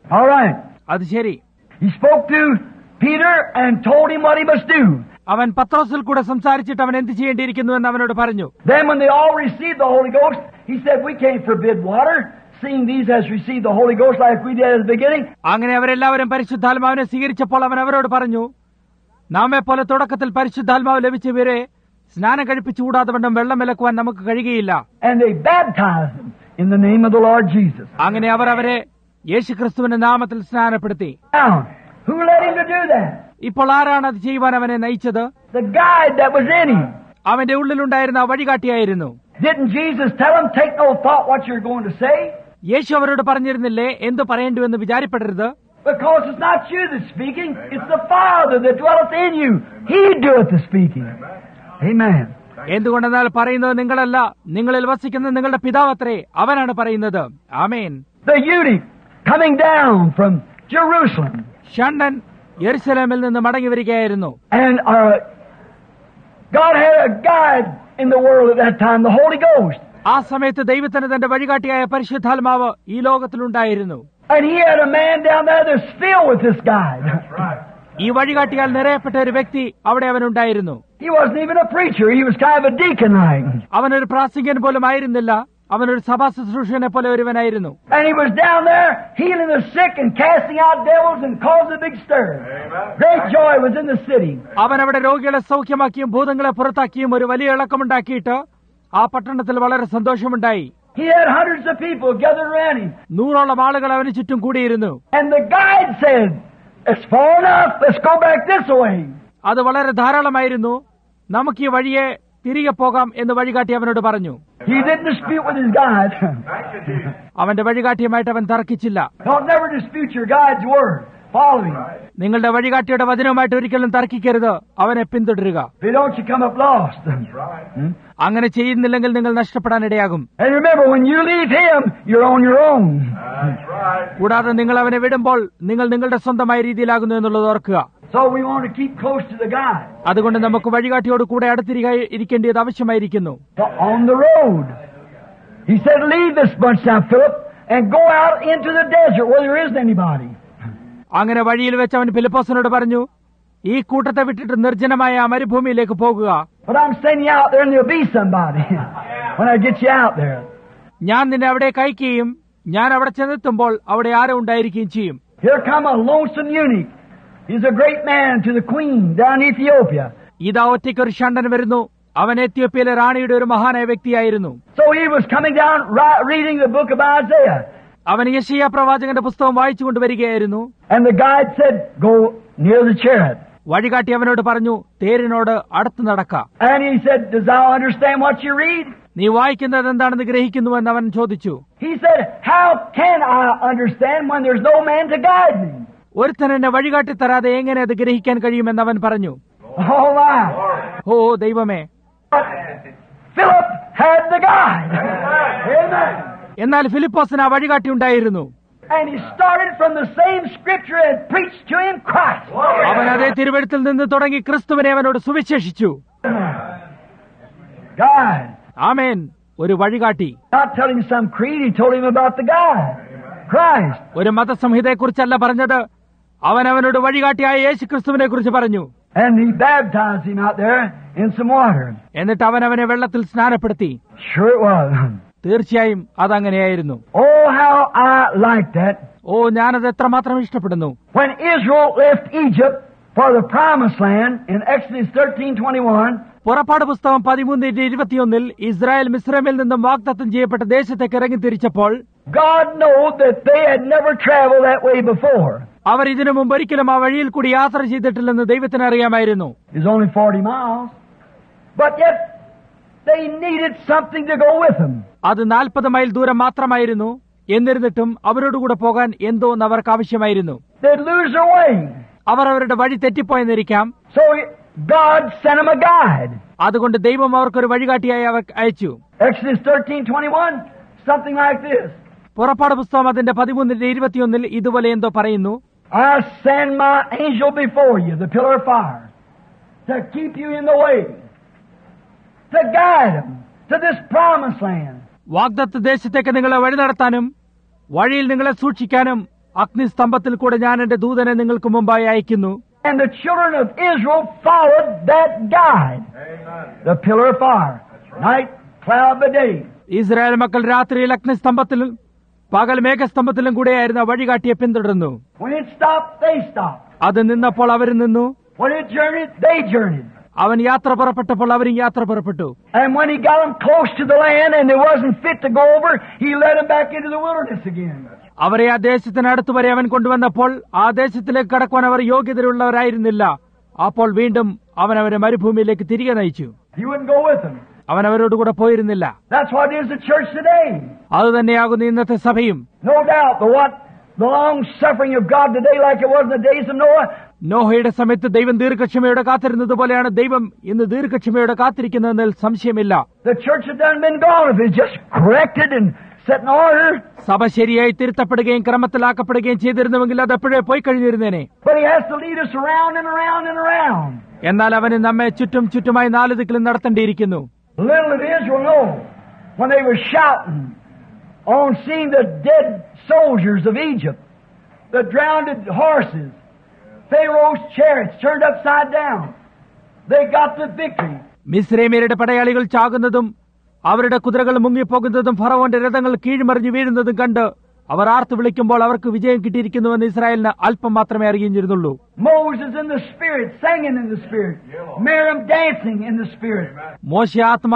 All right. അത് ശരി. He spoke to Peter and told him what he must do. അവൻ പത്രോസിൽ കൂടെ സംസാരിച്ചിട്ട് അവൻ എന്ത് ചെയ്യേണ്ടിയിരിക്കുന്നു എന്ന് അവനോട് പറഞ്ഞു. Then when they all received the Holy Ghost, he said, we can't forbid water, seeing these has received the Holy Ghost like we did at the beginning. അങ്ങനെ അവരെല്ലാവരും പരിശുദ്ധാത്മാവിനെ സ്വീകരിച്ചപ്പോൾ അവൻ അവരോട് പറഞ്ഞു, നാമെ പോലെ തുടക്കത്തിൽ പരിശുദ്ധാത്മാവ് ലഭിച്ചവരെ സ്നാനം കഴിപ്പിച്ചുകൂടാതെ വണ്ണം വെള്ളം വിലക്കുവാൻ നമുക്ക് കഴിയുകയില്ല. And they baptized them in the name of the Lord Jesus. അങ്ങനെ അവർ അവരെ യേശുക്രിസ്തുവിന്റെ നാമത്തിൽ സ്നാനപ്പെടുത്തി. Now, who led him to do that? ഇപ്പോൾ ആരാണ് അത് ചെയ്യുവാൻ അവനെ നയിച്ചത്? The guide that was in him. അവന്റെ ഉള്ളിലുണ്ടായിരുന്ന വഴികാട്ടിയായിരുന്നു. Didn't Jesus tell him, take no thought what you're going to say? യേശു അവരോട് പറഞ്ഞിരുന്നില്ലേ, എന്തു പറയേണ്ടുവെന്ന് വിചാരപ്പെടരുത്? Because it's not you that's speaking, it's the Father that dwelleth in you. He doeth the speaking. Amen. എന്തുകൊണ്ടെന്നാൽ പറയുന്നത് നിങ്ങളല്ല, നിങ്ങളിൽ വസിക്കുന്ന നിങ്ങളുടെ പിതാവത്രേ, അവനാണ് പറയുന്നത്. ആമേൻ. The eunuch coming down from Jerusalem. ഷണ്ഡൻ യെരുശലേമിൽ നിന്ന് മടങ്ങി വരികയായിരുന്നു. And God had a guide in the world at that time, the Holy Ghost. ആ സമയത്ത് ദൈവത്തിന് തന്റെ വഴികാട്ടിയായ പരിശുദ്ധാത്മാവ് ഈ ലോകത്തിലുണ്ടായിരുന്നു. And he had a man down there that's filled with this guide. ഈ വഴികാട്ടിയാൽ നിറയപ്പെട്ട ഒരു വ്യക്തി അവിടെ അവനുണ്ടായിരുന്നു. He wasn't even a preacher, he was kind of a deacon like. അവനൊരു പ്രാസംഗികൻ പോലും ആയിരുന്നില്ല, അവനൊരു സഭാ ശുശ്രൂഷകനെ പോലെ ഒരുവനായിരുന്നു. And he was down there healing the sick and casting out devils and causing a big stir. Great joy was in the city. അവൻ അവിടെ രോഗികളെ സൗഖ്യമാക്കിയും ഭൂതങ്ങളെ പുറത്താക്കിയും ഒരു വലിയ ഇളക്കമുണ്ടാക്കിയിട്ട് ആ പട്ടണത്തിൽ വളരെ സന്തോഷമുണ്ടായി. He had hundreds of people gathered around him. 100ഓളം ആളുകൾ അവന് ചുറ്റും കൂടിയിരുന്നു. And the guide said, it's far enough, let's go back this way. അത് വളരെ ധാരാളമായിരുന്നു, നമുക്ക് ഈ വഴിയെ തിരികെ പോകാം എന്ന് വഴികാട്ടി അവനോട് പറഞ്ഞു. He didn't dispute with his guide. അവന്റെ വഴികാട്ടിയുമായിട്ട് അവൻ തർക്കിച്ചില്ല. Don't never dispute your guide's word. Follow him. നിങ്ങളുടെ വഴികാട്ടിയുടെ വചനവുമായിട്ട് ഒരിക്കലും തർക്കിക്കരുത്, അവനെ പിന്തുടരുക. If you don't, you come up lost. അങ്ങനെ ചെയ്യുന്നില്ലെങ്കിൽ നിങ്ങൾ നഷ്ടപ്പെടാനിടയാകും. And remember, when you leave him, you're on your own. കൂടാതെ നിങ്ങൾ അവനെ വിടുമ്പോൾ നിങ്ങൾ നിങ്ങളുടെ സ്വന്തമായ രീതിയിലാകുന്നു എന്നുള്ളത് ഓർക്കുക. So we want to keep close to the guide. അതുകൊണ്ട് നമുക്ക് വഴികാട്ടിയോട് കൂടെ അടുത്തിരിക്കേണ്ടത് ആവശ്യമായിരിക്കുന്നു. So on the road, he said, leave this bunch now, Philip, and go out into the desert where there isn't anybody. അങ്ങനെ വഴിയിൽ വെച്ച് അവൻ ഫിലിപ്പോസിനോട് പറഞ്ഞു, ഈ കൂട്ടത്തെ വിട്ടിട്ട് നിർജ്ജനമായ ആ മരുഭൂമിയിലേക്ക് പോകുക. But I'm sending you out there and there'll be somebody when I get you out there. ഞാൻ നിന്നെ അവിടെ അയക്കുകയും ഞാൻ അവിടെ ചെന്നെത്തുമ്പോൾ അവിടെ ആരും ഉണ്ടായിരിക്കുകയും ചെയ്യും. Here come a lonesome eunuch. He's a great man to the queen down in Ethiopia. ഇതാ ഒറ്റയ്ക്ക് ഒരു ഷണ്ഡൻ വരുന്നു, അവൻ എത്യോപ്യയിലെ റാണിയുടെ ഒരു മഹാനായ വ്യക്തിയായിരുന്നു. So he was coming down reading the book of Isaiah. അവൻ യെശയ്യാ പ്രവാചകന്റെ പുസ്തകം വായിച്ചുകൊണ്ട് വരികയായിരുന്നു. And the guide said, go near the chariot. വഴികാട്ടി അവനോട് പറഞ്ഞു, തേരിനോട് അടുത്ത് നടക്ക. And he said, does thou understand what you read? നീ വായിക്കുന്നത് എന്താണെന്ന് ഗ്രഹിക്കുന്നുവെന്ന് അവൻ ചോദിച്ചു. He said, how can I understand when there's no man to guide me? ഒരുത്തൻ എന്നെ വഴികാട്ടി തരാതെ എങ്ങനെ അത് ഗ്രഹിക്കാൻ കഴിയുമെന്ന് അവൻ പറഞ്ഞു. Oh my! ഓ ദൈവമേ! But Philip had the guide. Amen. എന്നാൽ ഫിലിപ്പോസിന് ആ വഴികാട്ടി ഉണ്ടായിരുന്നു. And he started from the same scripture and preached to him Christ. അവൻ അതേ തിരുവെഴുത്തിൽ നിന്ന് തുടങ്ങി ക്രിസ്തുവിനെ അവനോട് സുവിശേഷിച്ചു. Guide. ആമേൻ. ഒരു വഴികാട്ടി. Not telling him some creed, he told him about the guide, Christ. ഒരു മതസംഹിതയെക്കുറിച്ചല്ല പറഞ്ഞത്, അവൻ അവനോട് വഴികാട്ടിയായ യേശു ക്രിസ്തുവിനെ കുറിച്ച് പറഞ്ഞു. And he baptized him out there in some water. എന്നിട്ട് അവൻ അവനെ വെള്ളത്തിൽ സ്നാനപ്പെടുത്തി. Sure it was. തീർച്ചയായും അതങ്ങനെയായിരുന്നു. Oh, how I like that. ഓ, ഞാനത് എത്രമാത്രം ഇഷ്ടപ്പെടുന്നു. When Israel left Egypt for the promised land in Exodus 13:21, പുറപ്പാട് പുസ്തകം 13:21 ഇസ്രായേൽ മിസ്രൈമിൽ നിന്നും വാഗ്ദത്തം ചെയ്യപ്പെട്ട ദേശത്തേക്ക് ഇറങ്ങി തിരിച്ചപ്പോൾ God knew that they had never traveled that way before. അവർ ഇതിനു മുമ്പ് ഒരിക്കലും ആ വഴിയിൽ കൂടി യാത്ര ചെയ്തിട്ടില്ലെന്ന് ദൈവത്തിന് അറിയാമായിരുന്നു. It's only 40 miles. But yet they needed something to go with them. അത് 40 മൈൽ ദൂരം മാത്രമായിരുന്നു. എന്നിരുന്നിട്ടും അവരോടുകൂടെ പോകാൻ എന്തോന്ന് അവർക്ക് ആവശ്യമായിരുന്നു. They'd lose their way. അവർ അവരുടെ വഴി തെറ്റിപ്പോയെന്നിരിക്കാം. So God sent them a guide. അതുകൊണ്ട് ദൈവം അവർക്കൊരു വഴികാട്ടിയായി അവർ അയച്ചു. Exodus 13:21, something like this. പുറപ്പാട് പുസ്തകം അതിന്റെ 13:21 ഇതുപോലെ എന്തോ പറയുന്നു. I send my angel before you, the pillar of fire, to keep you in the way, to guide them to this promised land. വാഗ്ദത്ത ദേശത്തേക്ക് നിങ്ങളെ വഴി നടത്താനും വഴിയിൽ നിങ്ങളെ സൂക്ഷിക്കാനും അഗ്നിസ്തംഭത്തിൽ കൂടെ ഞാൻ എന്റെ ദൂതനെ നിങ്ങൾക്ക് മുമ്പായി അയക്കുന്നു. And the children of Israel followed that guide. The pillar of fire. Night, cloud by day. Israel മക്കൾ രാത്രിയിൽ അഗ്നിസ്തംഭത്തിലും പകൽ മേഘസ്തംഭത്തിലും കൂടെയായിരുന്ന വഴികാട്ടിയെ പിന്തുടർന്നു. When it stopped, they stopped. അത് നിന്നപ്പോൾ അവർ നിന്നു. When it journeyed, they journeyed. അവൻ യാത്ര പുറപ്പെട്ടപ്പോൾ അവരും യാത്ര പുറപ്പെട്ടു. And when he got them close to the land and they wasn't fit to go over, he led them back into the wilderness again. അവരെ ആ ദേശത്തിനടുത്ത് വരെ അവൻ കൊണ്ടുവന്നപ്പോൾ ആ ദേശത്തിലേക്ക് കടക്കുവാൻ അവർ യോഗ്യതയുള്ളവരായിരുന്നില്ല. അപ്പോൾ വീണ്ടും അവൻ അവരെ മരുഭൂമിയിലേക്ക് തിരികെ നയിച്ചു. He wouldn't go with them. അവൻ അവരോടുകൂടെ പോയിരുന്നില്ല. That's what is the church today. അതുതന്നെയാകുന്നു ഇന്നത്തെ സഭയും. No doubt. But the long suffering of God today, like it was in the days of Noah. നോഹയുടെ സമയത്ത് ദൈവം ദീർഘക്ഷമയോടെ കാത്തിരുന്നത് പോലെയാണ് ദൈവം ഇന്ന് ദീർഘക്ഷമയോടെ കാത്തിരിക്കുന്നതെന്നതിൽ സംശയമില്ല. The church had done been gone if it's just corrected and set in order. സഭ ശരിയായി തിരുത്തപ്പെടുകയും ക്രമത്തിലാക്കപ്പെടുകയും ചെയ്തിരുന്നുവെങ്കിൽ അത് എപ്പോഴേ പോയി കഴിഞ്ഞിരുന്നേനെ. But he has to lead us around and around and around. എന്നാൽ അവന് നമ്മെ ചുറ്റും ചുറ്റുമായി നാല് ദിക്കിലും നടത്തേണ്ടിയിരിക്കുന്നു. Little did Israel know when they were shouting on seeing the dead soldiers of Egypt, the drowned horses, Pharaoh's chariots turned upside down. They got the victory. മിസ്രൈമ്യരുടെ പടയാളികൾ ചാകുന്നതും അവരുടെ കുതിരകൾ മുങ്ങിപ്പോകുന്നതും ഫറവോന്റെ രഥങ്ങൾ കീഴ്മറിഞ്ഞു വീഴുന്നതും കണ്ട് അവർ ആർത്തു വിളിക്കുമ്പോൾ അവർക്ക് വിജയം കിട്ടിയിരിക്കുന്നുവെന്ന് ഇസ്രായേലിന് അല്പം മാത്രമേ അറിയുന്നിരുന്നുള്ളൂ. Moses in the spirit, singing in the spirit. Miriam dancing in the spirit. മോശെ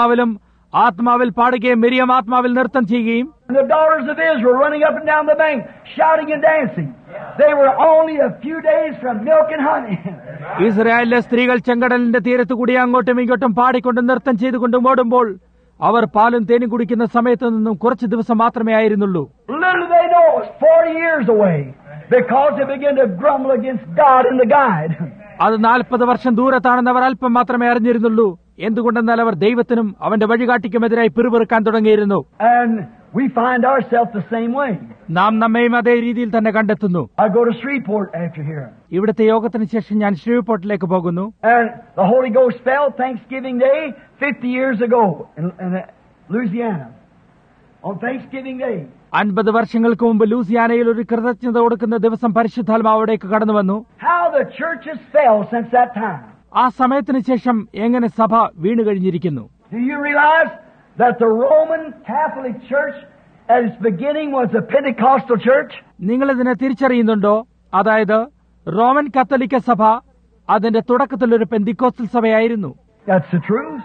ആത്മാവിൽ പാടുകയും മിരിയം ആത്മാവിൽ നൃത്തം ചെയ്യുകയും And the daughters of Israel running up and down the bank, shouting and dancing. They were only a few days from milk and honey. ഇസ്രായേലിലെ സ്ത്രീകൾ ചെങ്കടലിന്റെ തീരത്തുകൂടി അങ്ങോട്ടും ഇങ്ങോട്ടും പാടിക്കൊണ്ടും നൃത്തം ചെയ്തുകൊണ്ടും ഓടുമ്പോൾ അവർ പാലും തേനും കുടിക്കുന്ന സമയത്ത് നിന്നും കുറച്ച് ദിവസം മാത്രമേ ആയിരുന്നുള്ളൂ. Little they know it was 40 years away because they began to grumble against God and the guide. അത് 40 വർഷം ദൂരത്താണെന്ന് അവർ അല്പം മാത്രമേ അറിഞ്ഞിരുന്നുള്ളൂ. എന്തുകൊണ്ടെന്നാൽ അവർ ദൈവത്തിനും അവന്റെ വഴികാട്ടിക്കുമെതിരായി പിറുപിറുക്കാൻ തുടങ്ങിയിരുന്നു. And we find ourselves the same way. നാം നമ്മയും അതേ രീതിയിൽ തന്നെ കണ്ടെത്തുന്നു. I go to Shreveport after here. ഇവിടുത്തെ യോഗത്തിന് ശേഷം ഞാൻ ശ്രീപോർട്ടിലേക്ക് പോകുന്നു. And the Holy Ghost fell Thanksgiving Day 50 years ago in Louisiana. On Thanksgiving Day. 50 വർഷങ്ങൾക്ക് മുമ്പ് ലൂസിയാനയിൽ ഒരു കൃതജ്ഞത കൊടുക്കുന്ന ദിവസം പരിശുദ്ധാത്മാവ് അവിടേക്ക് കടന്നു വന്നു. How the church has fell since that time. ആ സമയത്തിന് ശേഷം എങ്ങനെ സഭ വീണു കഴിഞ്ഞിരിക്കുന്നു. Do you realize that the Roman Catholic Church at its beginning was a Pentecostal church? നിങ്ങൾ ഇതിനെ തിരിച്ചറിയുന്നുണ്ടോ? അതായത് റോമൻ കത്തോലിക്ക സഭ അതിന്റെ തുടക്കത്തിൽ ഒരു പെന്തിക്കോസ്റ്റൽ സഭയായിരുന്നു. That's the truth.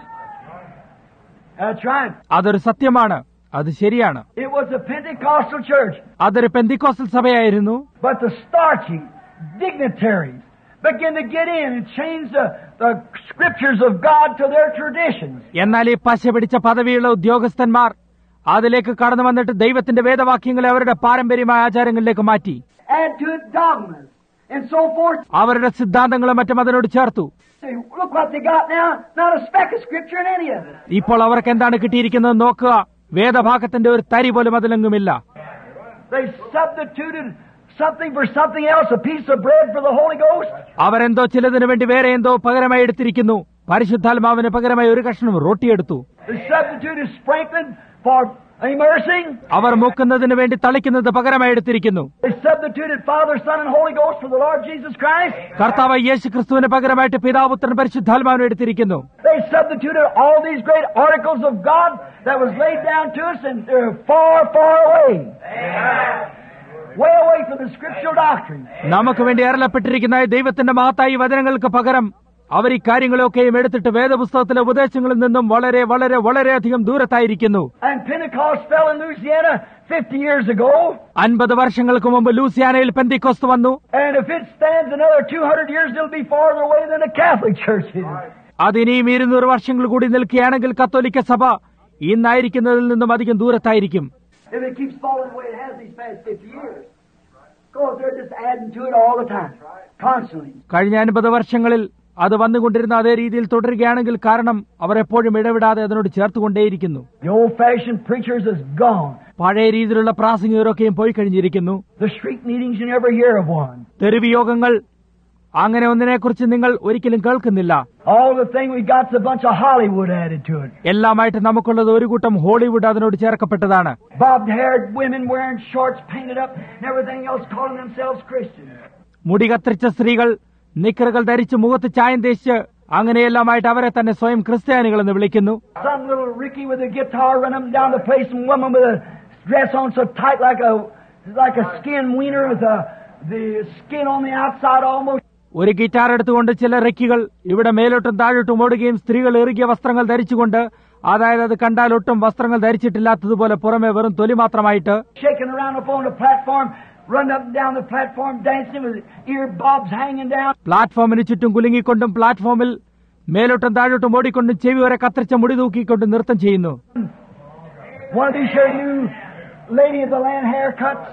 That's right. അതൊരു സത്യമാണ്. അത് ശരിയാണ്. It was a Pentecostal church. അതൊരു പെന്തിക്കോസ്റ്റൽ സഭയായിരുന്നു. But the starchy dignitaries begin to get in and change the scriptures of God to their traditions. എന്നാൽ ഈ പശ പിടിച്ച പദവിയുള്ള ഉദ്യോഗസ്ഥന്മാർ അതിലേക്ക് കടന്നു വന്നിട്ട് ദൈവത്തിന്റെ വേദവാക്യങ്ങളെ അവരുടെ പാരമ്പര്യമായ ആചാരങ്ങളിലേക്ക് മാറ്റി. Add to it dogmas and so forth. അവരുടെ സിദ്ധാന്തങ്ങളും മറ്റും അതിനോട് ചേർത്തു. Say, look what they got now. Not a speck of scripture in any of it. ഇപ്പോൾ അവർക്ക് എന്താണ് കിട്ടിയിരിക്കുന്നത് നോക്കുക. വേദഭാഗത്തിന്റെ ഒരു തരി പോലും അതിലെങ്ങുമില്ല. They substituted something for something else, a piece of bread for the Holy Ghost. അവരെന്തോ ചിലതിനു വേണ്ടി വേറെ എന്തോ പകരമായി എടുത്തിരിക്കുന്നു. പരിശുദ്ധാത്മാവിന് പകരമായി ഒരു കഷ്ണം റൊട്ടി എടുത്തു. They substituted sprinkling for immersing. അവർ മുക്കുന്നതിന് വേണ്ടി തളിക്കുന്നത് പകരമായി എടുത്തിരിക്കുന്നു. They substituted Father, Son, and Holy Ghost for the Lord Jesus Christ. കർത്താവ് യേശു ക്രിസ്തുവിന് പകരമായിട്ട് പിതാപുത്രൻ പരിശുദ്ധാത്മാവിനെ എടുത്തിരിക്കുന്നു. They substituted all these great articles of God that was laid down to us, and they're far, far away. Way away from the scriptural doctrine. നമുക്ക് വേണ്ടി അരുളപ്പെട്ടിരിക്കുന്ന ദൈവത്തിന്റെ മഹത്തായ വചനങ്ങൾക്ക് പകരം അവർ ഈ കാര്യങ്ങളൊക്കെയും എടുത്തിട്ട് വേദപുസ്തകത്തിലെ ഉപദേശങ്ങളിൽ നിന്നും വളരെ വളരെ വളരെയധികം ദൂരത്തായിരിക്കുന്നു. And Pentecost fell in Louisiana 50 years ago. 50 വർഷങ്ങൾക്ക് മുമ്പ് ലൂസിയാനയിൽ പെന്തിക്കോസ്ത് വന്നു. And if it stands another 200 years, it'll be farther away than the Catholic Church is. അതിനിയും 200 വർഷങ്ങൾ കൂടി നിൽക്കുകയാണെങ്കിൽ കത്തോലിക്ക സഭ ഇന്നായിരിക്കുന്നതിൽ നിന്നും അധികം ദൂരത്തായിരിക്കും. If it keeps falling the way it has these past 50 years. Because they're just adding to it all the time. Constantly. കഴിഞ്ഞ 50 വർഷങ്ങളിൽ അത് വന്നുകൊണ്ടിരുന്ന അതേ രീതിയിൽ തുടരുകയാണെങ്കിൽ കാരണം അവർ എപ്പോഴും ഇടവിടാതെ അതിനോട് ചേർത്തുകൊണ്ടേയിരിക്കുന്നു. The old-fashioned preachers is gone. പഴയ രീതിയിലുള്ള പ്രാസംഗികരൊക്കെയും പോയി കഴിഞ്ഞിരിക്കുന്നു. The street meetings, you never hear of one. തെരുവ് യോഗങ്ങൾ അങ്ങനെ ഒന്നിനെക്കുറിച്ച് നിങ്ങൾ ഒരിക്കലും കേൾക്കുന്നില്ല. All the thing we got's a bunch of Hollywood added to it. എല്ലാമായിട്ട് നമുക്കുള്ളത് ഒരു കൂട്ടം ഹോളിവുഡ് അതിനോട് ചേർക്കപ്പെട്ടതാണ്. Bobbed-haired women wearing shorts painted up and everything else calling themselves Christians. മുടി കത്തിരിച്ച സ്ത്രീകൾ നിക്കറുകൾ ധരിച്ച് മുഖത്ത് ചായം തേച്ച് അങ്ങനെയെല്ലാമായിട്ട് അവരെ തന്നെ സ്വയം ക്രിസ്ത്യാനികൾ എന്ന് വിളിക്കുന്നു. Some little Ricky with a guitar running up and down the place, and woman with a dress on so tight like a skin wiener with the skin on the outside almost. ഒരു guitar എടുത്തുകൊണ്ട് ചില റെക്കികൾ ഇവിടെ മേലോട്ടും താഴോട്ടും ഓടുകയും സ്ത്രീകൾ ഇറുകിയ വസ്ത്രങ്ങൾ ധരിച്ചുകൊണ്ട്, അതായത് അത് കണ്ടാൽ ഒട്ടും വസ്ത്രങ്ങൾ ധരിച്ചിട്ടില്ലാത്തതുപോലെ പുറമെ വെറും തൊലി മാത്രമായിട്ട് shaking around up on the platform, running up and down the platform, dancing with ear bobs hanging down. പ്ലാറ്റ്ഫോമിന് ചുറ്റും കുലുങ്ങിക്കൊണ്ടും പ്ലാറ്റ്ഫോമിൽ മേലോട്ടും താഴോട്ടും ഓടിക്കൊണ്ടും ചെവി വരെ കത്തിരിച്ച മുടി തൂക്കിക്കൊണ്ട് നൃത്തം ചെയ്യുന്നു. One of these here new lady of the land haircuts,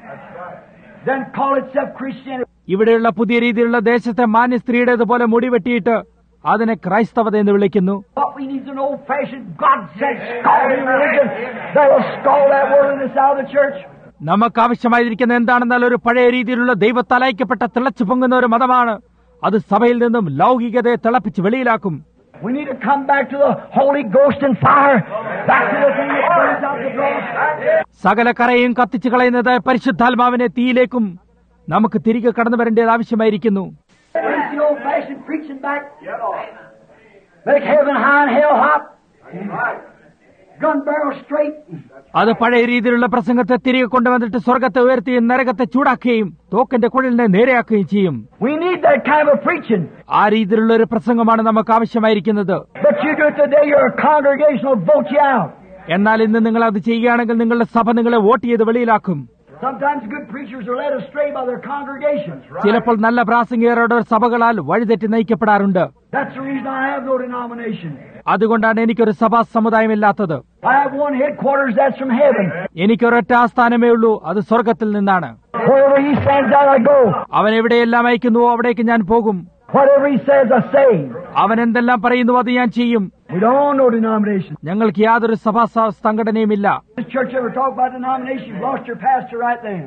then call itself Christianity. ഇവിടെയുള്ള പുതിയ രീതിയിലുള്ള ദേശത്തെ മാന്യ സ്ത്രീയുടേതുപോലെ മുടി വെട്ടിയിട്ട് അതിനെ ക്രൈസ്തവത എന്ന് വിളിക്കുന്നു. What we need is an old-fashioned God-sent scalding religion that will scald that worldliness out of the church. നമുക്ക് ആവശ്യമായിരിക്കുന്ന എന്താണെന്നാൽ ഒരു പഴയ രീതിയിലുള്ള ദൈവത്താൽ അയക്കപ്പെട്ട തിളച്ചു പൊങ്ങുന്ന ഒരു മതമാണ്. അത് സഭയിൽ നിന്നും ലൗകികതയെ തിളപ്പിച്ച് വെളിയിലാക്കും. We need to come back to the Holy Ghost and fire, back to the thing that burns out the dross. സകല കറയും കത്തിച്ചു കളയുന്നത് പരിശുദ്ധാത്മാവിനെ തീയിലേക്കും നമുക്ക് തിരികെ കടന്നു വരേണ്ടത് ആവശ്യമായിരിക്കുന്നു. Bring the old-fashioned preaching back. Make heaven high and hell hot. Gun barrel straight. അത് പഴയ രീതിയിലുള്ള പ്രസംഗത്തെ തിരികെ കൊണ്ടുവന്നിട്ട് സ്വർഗത്തെ ഉയർത്തിയും നരകത്തെ ചൂടാക്കുകയും തോക്കിന്റെ കുഴലിനെ നേരെയാക്കുകയും ചെയ്യും. We need that kind of preaching. ആ രീതിയിലുള്ള ഒരു പ്രസംഗമാണ് നമുക്ക് ആവശ്യമായിരിക്കുന്നത്. But you do it today, your congregation will vote you out. എന്നാൽ ഇന്ന് നിങ്ങൾ അത് ചെയ്യുകയാണെങ്കിൽ നിങ്ങളുടെ സഭ നിങ്ങളെ വോട്ട് ചെയ്ത് വെളിയിലാക്കും. Sometimes good preachers are led astray by their congregations. ചിലപ്പോൾ നല്ല പ്രാസംഗികരുടെ സഭകളാൽ വഴിതെറ്റി നയിക്കപ്പെടാറുണ്ട്. That's the reason I have no denomination. അതുകൊണ്ടാണ് എനിക്കൊരു സഭാ സമുദായമില്ലാത്തത്. I have one headquarters, that's from heaven. എനിക്കൊരൊറ്റ ആസ്ഥാനമേ ഉള്ളൂ, അത് സ്വർഗത്തിൽ നിന്നാണ്. Wherever he sends out, I go. അവൻ എവിടെയെല്ലാം അയക്കുന്നുവോ അവിടേക്ക് ഞാൻ പോകും. Whatever he says, I say. അവൻ എന്തെല്ലാം പറയുന്നുവോ അത് ഞാൻ ചെയ്യും. We don't know denomination. ഞങ്ങൾക്ക് യാതൊരു സഭാ സംഘടനയുമില്ല. This church ever talk about denomination? You've lost your pastor right then.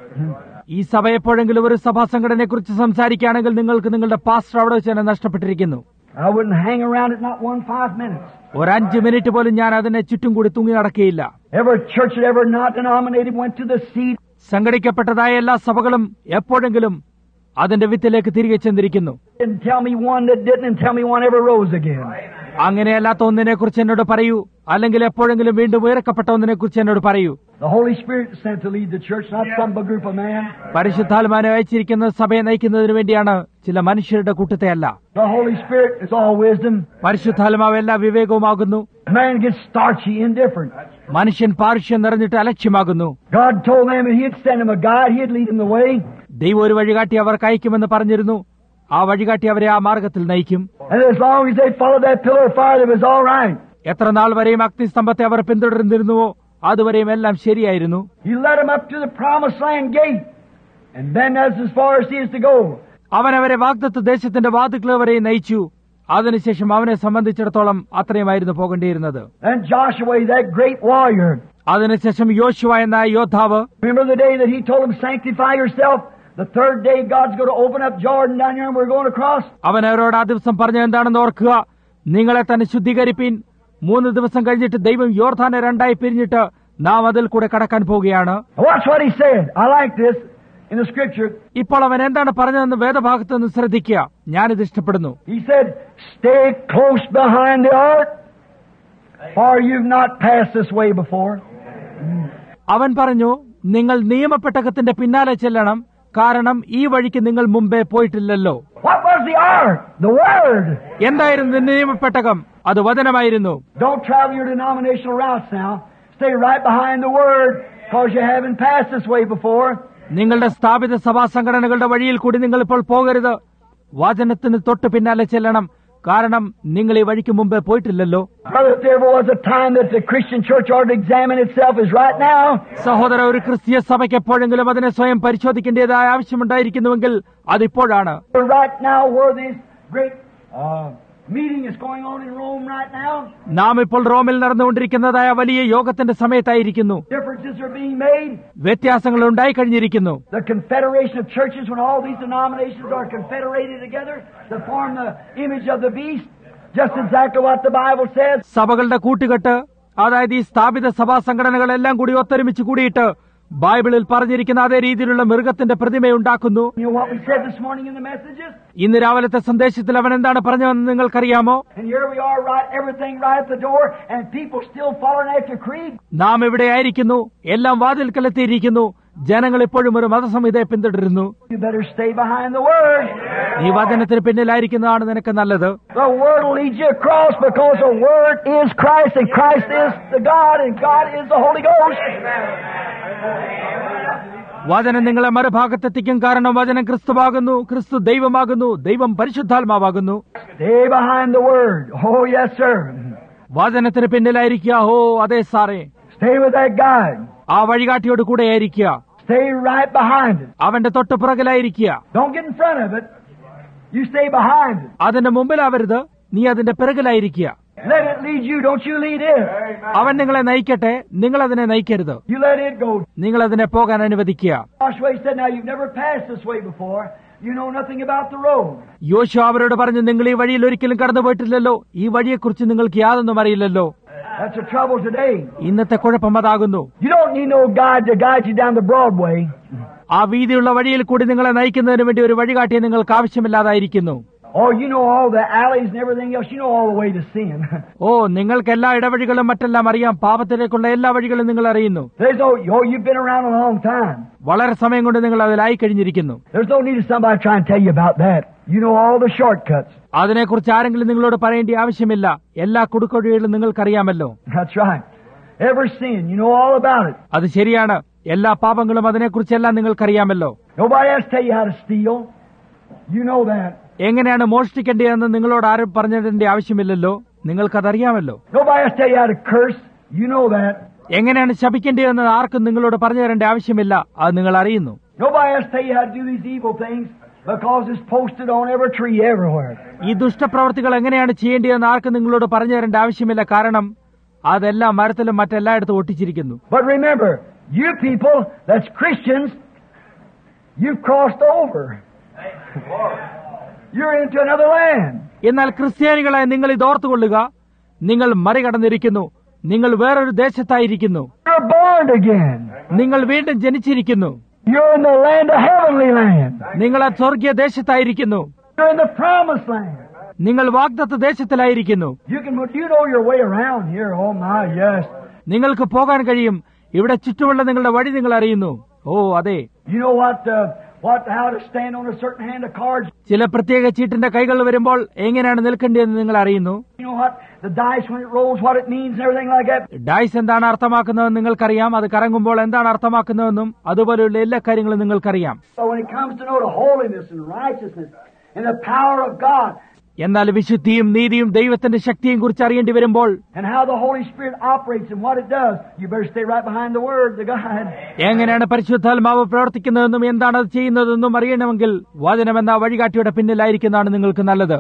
ഈ സഭ എപ്പോഴെങ്കിലും ഒരു സഭാ സംഘടനയെ കുറിച്ച് സംസാരിക്കുകയാണെങ്കിൽ നിങ്ങൾക്ക് നിങ്ങളുടെ പാസ്റ്റർ അവിടെ വെച്ച് തന്നെ നഷ്ടപ്പെട്ടിരിക്കുന്നു. I wouldn't hang around it not 5 minutes. ഒരു 5 മിനിറ്റ് പോലും ഞാൻ അതിനെ ചുറ്റും കൂടി തൂങ്ങി നടക്കുകയില്ല. Every church that ever not denominated went to the seed. സംഘടിക്കപ്പെട്ടതായ എല്ലാ സഭകളും എപ്പോഴെങ്കിലും അതിന്റെ വിത്തിലേക്ക് തിരികെ ചെന്നിരിക്കുന്നു. And tell me one that didn't, and tell me one ever rose again. അങ്ങനെയല്ലാത്ത ഒന്നിനെ കുറിച്ച് എന്നോട് പറയൂ, അല്ലെങ്കിൽ എപ്പോഴെങ്കിലും വീണ്ടും ഉയർക്കപ്പെട്ട ഒന്നിനെ കുറിച്ച് എന്നോട് പറയൂ. The Holy Spirit is sent to lead the church, not some group of men. പരിശുദ്ധാത്മാവിനെ അയച്ചിരിക്കുന്നത് സഭയെ നയിക്കുന്നതിന് വേണ്ടിയാണ്, ചില മനുഷ്യരുടെ കൂട്ടത്തെ അല്ല. The Holy Spirit is all wisdom. പരിശുദ്ധാത്മാവ് എല്ലാ വിവേകവുമാകുന്നു. Man gets starchy, indifferent. മനുഷ്യൻ പാരുഷ്യം നിറഞ്ഞിട്ട് അലക്ഷ്യമാകുന്നു. God told them that He'd send him a guide, He'd lead him the way. ദൈവം ഒരു വഴികാട്ടി അവർക്ക് അയക്കുമെന്ന് പറഞ്ഞിരുന്നു. ആ വഴികാട്ടി അവരെ ആ മാർഗത്തിൽ നയിക്കും. And as long as they followed that pillar of fire, it was all right. എത്ര നാൾ വരെയും അഗ്നിസ്തംഭത്തെ അവർ പിന്തുടർന്നിരുന്നുവോ അതുവരെയും എല്ലാം ശരിയായിരുന്നു. He led them up to the promised land gate, and then that's as far as he is to go. അവൻ അവരെ വാഗ്ദത്ത ദേശത്തിന്റെ വാതിൽക്കൽ വരെ നയിച്ചു. അതിനുശേഷം അവനെ സംബന്ധിച്ചിടത്തോളം അത്രയുമായിരുന്നു പോകേണ്ടിയിരുന്നത്. And Joshua, that great warrior. അതിനുശേഷം യോശുവ എന്ന യോദ്ധാവ്, Remember the day that he told him, sanctify yourself? The third day God's going to open up Jordan down here and we're going across. അവൻ അവരോട് ആ ദിവസം പറഞ്ഞ എന്താണെന്ന് ഓർക്കുക. നിങ്ങളെ തന്നെ ശുദ്ധീകരിപ്പീൻ. 3 ദിവസം കഴിഞ്ഞിട്ട് ദൈവം യോർദാനെ 2 പിരിഞ്ഞിട്ട് നാം അതിൽ കൂടെ കടക്കാൻ പോവുകയാണ്. Watch what he said. I like this in the scripture. ഇപ്പോൾ അവൻ എന്താണ് പറഞ്ഞതെന്ന് വേദഭാഗത്ത് നിന്ന് ശ്രദ്ധിക്കുക. ഞാനിത് ഇഷ്ടപ്പെടുന്നു. He said, stay close behind the ark, for you've not passed this way before. അവൻ പറഞ്ഞു, നിങ്ങൾ നിയമപ്പെട്ടകത്തിന്റെ പിന്നാലെ ചെല്ലണം, കാരണം ഈ വഴിക്ക് നിങ്ങൾ മുമ്പേ പോയിട്ടില്ലല്ലോ. What was the ark? The word. എന്തായിരുന്നു നിയമപ്പെട്ടകം? അത് വചനമായിരുന്നു. Don't travel your denominational routes now. Stay right behind the word, because you haven't passed this way before. നിങ്ങളുടെ സ്ഥാപിത സഭാ സംഘടനകളുടെ വഴിയിൽ കൂടി നിങ്ങൾ ഇപ്പോൾ പോകരുത്. വചനത്തിന് തൊട്ട് പിന്നാലെ ചെല്ലണം, കാരണം നിങ്ങൾ ഈ വഴിക്ക് മുമ്പേ പോയിട്ടില്ലല്ലോ. Brother, if there ever was a time that the Christian church ought to examine itself, is right now. സഹോദര, ഒരു ക്രിസ്തീയ സഭയ്ക്ക് എപ്പോഴെങ്കിലും അതിനെ സ്വയം പരിശോധിക്കേണ്ടതായ ആവശ്യമുണ്ടായിരിക്കുന്നുവെങ്കിൽ അതിപ്പോഴാണ്. Right now, where these great meeting is going on in Rome right now. നാം ഇപ്പോൾ റോമിൽ നടന്നുകൊണ്ടിരിക്കുന്നതായ വലിയ യോഗത്തിന്റെ സമയത്തായിരിക്കുന്നു. Differences are being made. വ്യത്യാസങ്ങൾ ഉണ്ടായി കഴിഞ്ഞിരിക്കുന്നു. The confederation of churches, when all these denominations are confederated together to form the image of the beast, just exactly what the Bible says. സഭകളുടെ കൂട്ടുകെട്ട്, അതായത് ഈ സ്ഥാപിത സഭാ സംഘടനകളെല്ലാം കൂടി ഒത്തൊരുമിച്ച് കൂടിയിട്ട് ബൈബിളിൽ പറഞ്ഞിരിക്കുന്ന അതേ രീതിയിലുള്ള മൃഗത്തിന്റെ പ്രതിമയുണ്ടാക്കുന്നു. You know what we said this morning in the messages? ഇന്ന് രാവിലത്തെ സന്ദേശത്തിൽ അവൻ എന്താണ് പറഞ്ഞതെന്ന് നിങ്ങൾക്കറിയാമോ? And here we are, right, everything right at the door, and people still following after creed. നാം ഇവിടെ ആയിരിക്കുന്നു, എല്ലാം വാതിൽക്കലെത്തിയിരിക്കുന്നു, ജനങ്ങൾ ഇപ്പോഴും ഒരു മതസംഹിതയെ പിന്തുടരുന്നു. You better stay behind the Word. ഈ വചനത്തിന് പിന്നിലായിരിക്കുന്നതാണ് നിനക്ക് നല്ലത്. The Word will lead you across, because the Word is Christ, and Christ is the God, and God is the Holy Ghost. വചനം നിങ്ങളെ മറുഭാഗത്തെത്തിക്കും, കാരണം വചനം ക്രിസ്തുവാകുന്നു, ക്രിസ്തു ദൈവമാകുന്നു, ദൈവം പരിശുദ്ധാത്മാവാകുന്നു. Stay behind the Word. Oh, yes, sir. വചനത്തിന് പിന്നിലായിരിക്കുക. ഓ അതെ സാറേ. Stay with that guide. ആ വഴികാട്ടിയോട് കൂടെ ആയിരിക്കുക. Stay right behind it. അവന്റെ തൊട്ട് പുറകിലായിരിക്കുക. Don't get in front of it. You stay behind it. അതിന്റെ മുമ്പിലാവരുത്, നീ അതിന്റെ പിറകിലായിരിക്കുക. Let it lead you. Don't you lead it. അവൻ നിങ്ങളെ നയിക്കട്ടെ, നിങ്ങൾ അതിനെ നയിക്കരുത്. You let it go. നിങ്ങൾ അതിനെ പോകാൻ അനുവദിക്കുക. Joshua said, now you've never passed this way before. You know nothing about the road. യോശുവ അവരോട് പറഞ്ഞു, നിങ്ങൾ ഈ വഴിയിൽ ഒരിക്കലും കടന്നുപോയിട്ടില്ലല്ലോ, ഈ വഴിയെക്കുറിച്ച് നിങ്ങൾക്ക് യാതൊന്നും അറിയില്ലല്ലോ. That's the trouble today. ഇന്നത്തെ കുഴപ്പം അതാകുന്നു. You don't need no guide to guide you down the Broadway. ആ വീതിയുള്ള വഴിയിൽ കൂടി നിങ്ങളെ നയിക്കുന്നതിന് വേണ്ടി ഒരു വഴികാട്ടിയെ നിങ്ങൾക്ക് ആവശ്യമില്ലാതായിരിക്കുന്നു. Oh, you know all the alleys and everything else. You know all the way to sin. ഓ, നിങ്ങൾക്ക് എല്ലാ ഇടവഴികളും മറ്റെല്ലാം അറിയാം. പാപത്തിലേക്കുള്ള എല്ലാ വഴികളും നിങ്ങൾ അറിയുന്നു. You've been around a long time. വളരെ സമയം കൊണ്ട് നിങ്ങൾ അതിലായി കഴിഞ്ഞിരിക്കുന്നു. There's no need of somebody trying to tell you about that. You know all the shortcuts. അതിനെക്കുറിച്ച് ആരെങ്കിലും നിങ്ങളോട് പറയേണ്ട ആവശ്യമില്ല. എല്ലാ കുടുക്കൊഴികളും നിങ്ങൾക്കറിയാമല്ലോ. That's right. Every sin, you know all about it. അത് ശരിയാണ്. എല്ലാ പാപങ്ങളും അതിനെക്കുറിച്ചെല്ലാം നിങ്ങൾക്കറിയാമല്ലോ. Nobody else tell you how to steal. You know that. എങ്ങനെയാണ് മോഷ്ടിക്കേണ്ടതെന്ന് നിങ്ങളോട് ആരും പറഞ്ഞതിന്റെ ആവശ്യമില്ലല്ലോ, നിങ്ങൾക്കതറിയാമല്ലോ. Nobody else tell you how to curse. You know that. എങ്ങനെയാണ് ശപിക്കേണ്ടതെന്ന് ആർക്കും നിങ്ങളോട് പറഞ്ഞു തരേണ്ട ആവശ്യമില്ല, അത് നിങ്ങൾ അറിയുന്നു. Nobody else tell you how to do these evil things, because it's posted on every tree everywhere. ഈ ദുഷ്ടപ്രവൃത്തികൾ എങ്ങനെയാണ് ചെയ്യേണ്ടതെന്ന് ആർക്കും നിങ്ങളോട് പറഞ്ഞു തരേണ്ട ആവശ്യമില്ല, കാരണം അതെല്ലാം മരത്തിലും മറ്റെല്ലായിടത്തും ഒട്ടിച്ചിരിക്കുന്നു. But remember, you people that's Christians, you've crossed over. You're into another land. എന്നാൽ ക്രിസ്ത്യാനികളായ നിങ്ങൾ ഇത് ഓർത്തുകൊള്ളുക, നിങ്ങൾ മറികടന്നിരിക്കുന്നു, നിങ്ങൾ വേറൊരു ദേശത്തായിരിക്കുന്നു. You're born again. നിങ്ങൾ വീണ്ടും ജനിച്ചിരിക്കുന്നു. You're in the land of heavenly land. നിങ്ങൾ ആ സ്വർഗീയ ദേശത്തായിരിക്കുന്നു. You're in the promised land. നിങ്ങൾ വാഗ്ദത്ത ദേശത്തിലായിരിക്കുന്നു. You know your way around here. Oh my, yes. നിങ്ങൾക്ക് പോകാൻ കഴിയും. ഇവിടെ ചുറ്റുമുള്ള നിങ്ങളുടെ വഴി നിങ്ങൾ അറിയുന്നു. ഓ അതെ. You know how to stand on a certain hand of cards. ചില പ്രത്യേക ചീട്ടിന്റെ കൈകൾ വരുമ്പോൾ എങ്ങനെയാണ് നിൽക്കേണ്ടതെന്ന് നിങ്ങൾ അറിയുന്നു. You know what the dice when it rolls, what it means and everything like that. Dice എന്താണ് അർത്ഥമാക്കുന്നതെന്ന് നിങ്ങൾക്കറിയാം. അത് കറങ്ങുമ്പോൾ എന്താണ് അർത്ഥമാക്കുന്നതെന്നും അതുപോലെയുള്ള എല്ലാ കാര്യങ്ങളും നിങ്ങൾക്കറിയാം. So when it comes to know the holiness and righteousness and the power of God, എന്നാൽ വിശുദ്ധിയും നീതിയും ദൈവത്തിന്റെ ശക്തിയും കുറിച്ച് അറിയേണ്ടി വരുമ്പോൾ, and how the Holy Spirit operates and what it does, you better stay right behind the Word, the God. എങ്ങനെയാണ് പരിശുദ്ധാത്മാവ് പ്രവർത്തിക്കുന്നതെന്നും എന്താണ് അത് ചെയ്യുന്നതെന്നും അറിയണമെങ്കിൽ വചനമെന്ന വഴികാട്ടിയുടെ പിന്നിലായിരിക്കുന്നതാണ് നിങ്ങൾക്ക് നല്ലത്.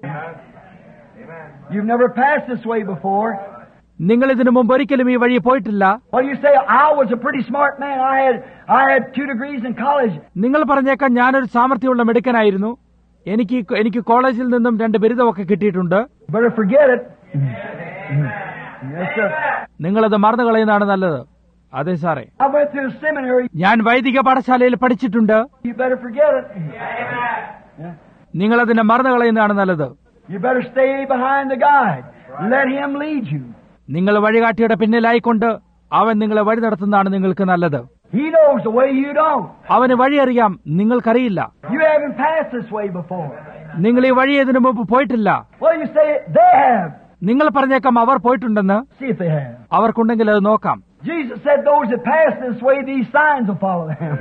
You've never passed this way before. നിങ്ങൾ ഇതിനു മുമ്പ് ഒരിക്കലും ഈ വഴി പോയിട്ടില്ല. Well, you say I was a pretty smart man. I had 2 degrees in college. നിങ്ങൾ പറഞ്ഞേക്കാം, ഞാനൊരു സാമർത്ഥ്യമുള്ള മിടുക്കനായിരുന്നു, എനിക്ക് കോളേജിൽ നിന്നും 2 ബിരുദമൊക്കെ കിട്ടിയിട്ടുണ്ട്. Better forget it. Yes, sir. നിങ്ങളത് മറന്നു കളയുന്നതാണ് നല്ലത്. അതെ സാറേ, I went to a seminary. ഞാൻ വൈദിക പാഠശാലയിൽ പഠിച്ചിട്ടുണ്ട്. You better forget it. നിങ്ങളതിനെ മറന്നു കളയുന്നതാണ് നല്ലത്. You better stay behind the guide. Let him lead you. നിങ്ങൾ വഴികാട്ടിയുടെ പിന്നിലായിക്കൊണ്ട് അവൻ നിങ്ങളെ വഴി നടത്തുന്നതാണ് നിങ്ങൾക്ക് നല്ലത്. He knows the way you don't. അവന് വഴിയറിയാം, നിങ്ങൾക്കറിയില്ല. You haven't passed this way before. നിങ്ങൾ ഈ വഴി ഇതിനു മുമ്പ് പോയിട്ടില്ല. Well, you say they have. നിങ്ങൾ പറഞ്ഞേക്കാം അവർ പോയിട്ടുണ്ടെന്ന്. See if they have. അവർക്കുണ്ടെങ്കിൽ അത് നോക്കാം. Jesus said those that pass this way, these signs will follow them.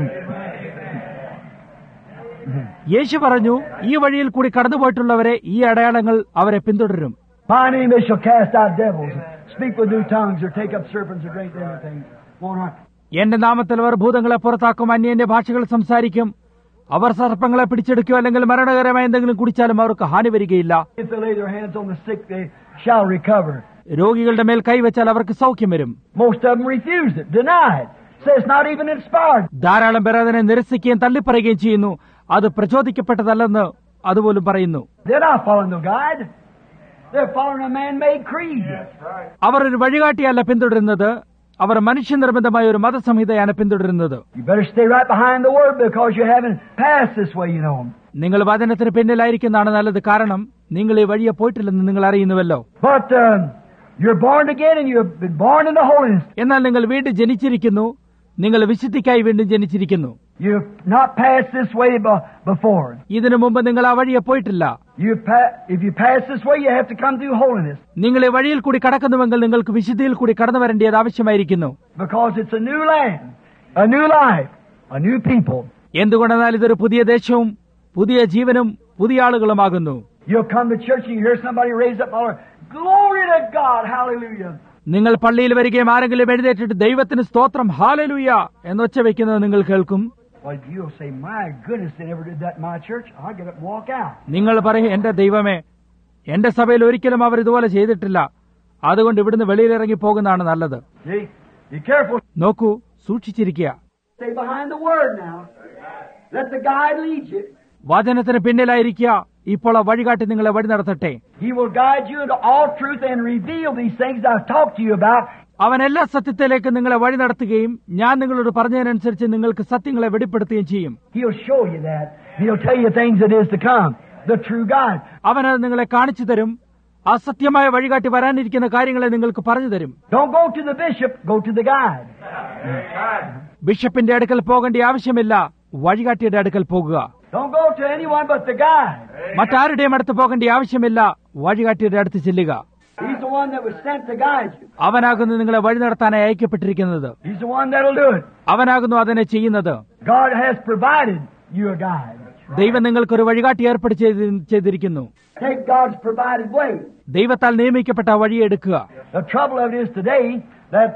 യേശു പറഞ്ഞു, ഈ വഴിയിൽ കൂടി കടന്നുപോയിട്ടുള്ളവരെ ഈ അടയാളങ്ങൾ അവരെ പിന്തുടരും. My name they shall cast out devils, speak with new tongues, or take up serpents, or drink anything. Won't harm. എന്റെ നാമത്തിൽ അവർ ഭൂതങ്ങളെ പുറത്താക്കും, അന്യന്റെ ഭാഷകൾ സംസാരിക്കും, അവർ സർപ്പങ്ങളെ പിടിച്ചെടുക്കുകയോ അല്ലെങ്കിൽ മരണകരമായ എന്തെങ്കിലും കുടിച്ചാലും അവർക്ക് ഹാനി വരികയില്ല. If they lay their hands on the sick, they shall recover. രോഗികളുടെ മേൽ കൈവച്ചാൽ അവർക്ക് സൗഖ്യം വരും. Most of them refuse it, deny it. Say it's not even inspired. ധാരാളം പേർ അതിനെ നിരസിക്കുകയും തള്ളിപ്പറയുകയും ചെയ്യുന്നു. അത് പ്രചോദിക്കപ്പെട്ടതല്ലെന്ന് അതുപോലും പറയുന്നു. They're not following the guide. They're following a man-made creed. അവർ ഒരു വഴികാട്ടിയല്ല പിന്തുടരുന്നത്, അവർ മനുഷ്യനിർബന്ധമായ ഒരു മതസംഹിതയാണ് പിന്തുടരുന്നത്. You better stay right behind the word because you haven't passed this way, you know. നിങ്ങൾ വചനത്തിന് പിന്നിലായിരിക്കുന്നതാണ് നല്ലത്, കാരണം നിങ്ങൾ ഈ വഴിയെ പോയിട്ടില്ലെന്ന് നിങ്ങൾ അറിയുന്നുവല്ലോ. But you're born again and you've been born into holiness. എന്നാൽ നിങ്ങൾ വീണ്ടും ജനിച്ചിരിക്കുന്നു, നിങ്ങൾ വിശുദ്ധിക്കായി വീണ്ടും ജനിച്ചിരിക്കുന്നു. You've not passed this way before. ഇതിനു മുമ്പ് നിങ്ങൾ ആ വഴിയെ പോയിട്ടില്ല. If you pass this way, you have to come through holiness. നിങ്ങൾ ഈ വഴിയിൽ കൂടി കടക്കുന്നുവെങ്കിൽ നിങ്ങൾക്ക് വിശുദ്ധിയിൽ കൂടി കടന്നു വരേണ്ടത് ആവശ്യമായിരിക്കുന്നു. Because it's a new land, a new life, a new people. എന്തുകൊണ്ടെന്നാൽ ഇതൊരു പുതിയ ദേശവും പുതിയ ജീവനും പുതിയ ആളുകളുമാകുന്നു. You'll come to church and you hear somebody raise up, glory to God, hallelujah. നിങ്ങൾ പള്ളിയിൽ വരികയും ആരെങ്കിലും എഴുന്നേറ്റിട്ട് ദൈവത്തിന് സ്തോത്രം ഹാലലൂയ എന്നൊച്ച വെക്കുന്നത് നിങ്ങൾ കേൾക്കും. Well, you'll say, my goodness, they never did that in my church. I'll get up and walk out. നിങ്ങൾ പറയും, എന്റെ ദൈവമേ, എന്റെ സഭയിൽ ഒരിക്കലും അവർ ഇതുപോലെ ചെയ്തിട്ടില്ല, അതുകൊണ്ട് ഇവിടുന്ന് വെളിയിലിറങ്ങി പോകുന്നതാണ് നല്ലത്. Be careful. നോക്കൂ, സൂക്ഷിച്ചിരിക്കുക. Stay behind the word now. Let the guide lead you. വചനത്തിന് പിന്നിലായിരിക്കുക. ഇപ്പോൾ ആ വഴികാട്ടി നിങ്ങളെ വഴി നടത്തട്ടെ. He will guide you into all truth and reveal these things I've talked to you about. അവൻ എല്ലാ സത്യത്തിലേക്ക് നിങ്ങളെ വഴി നടത്തുകയും ഞാൻ നിങ്ങളോട് പറഞ്ഞതിനനുസരിച്ച് നിങ്ങൾക്ക് സത്യങ്ങളെ വെളിപ്പെടുത്തുകയും ചെയ്യും. He'll show you that. He'll tell you things that is to come. The true guide. അവനത് നിങ്ങളെ കാണിച്ചു തരും. ആ സത്യമായ വഴികാട്ടി വരാനിരിക്കുന്ന കാര്യങ്ങളെ നിങ്ങൾക്ക് പറഞ്ഞു തരും. Don't go to the bishop, go to the guide. ബിഷപ്പിന്റെ അടുക്കൽ പോകേണ്ട ആവശ്യമില്ല, വഴികാട്ടിയുടെ അടുക്കൽ പോകുക. Don't go to anyone but the guide. മറ്റാരുടെയും അടുത്ത് പോകേണ്ട ആവശ്യമില്ല, വഴികാട്ടിയുടെ അടുത്ത് ചെല്ലുക. He's the one that was sent to guide you. അവനാകുന്നു നിങ്ങളെ വഴി നടത്താനായി അയക്കപ്പെട്ടിരിക്കുന്നത്. He's the one that'll do it. അവനാകുന്നു അതിനെ ചെയ്യുന്നത്. God has provided you a guide. ദൈവം നിങ്ങൾക്കൊരു വഴികാട്ടി ഏർപ്പാട് ചെയ്തിരിക്കുന്നു. Take God's provided way. ദൈവത്താൽ നിയമിക്കപ്പെട്ട വഴിയെ എടുക്കുക. The trouble of it is today that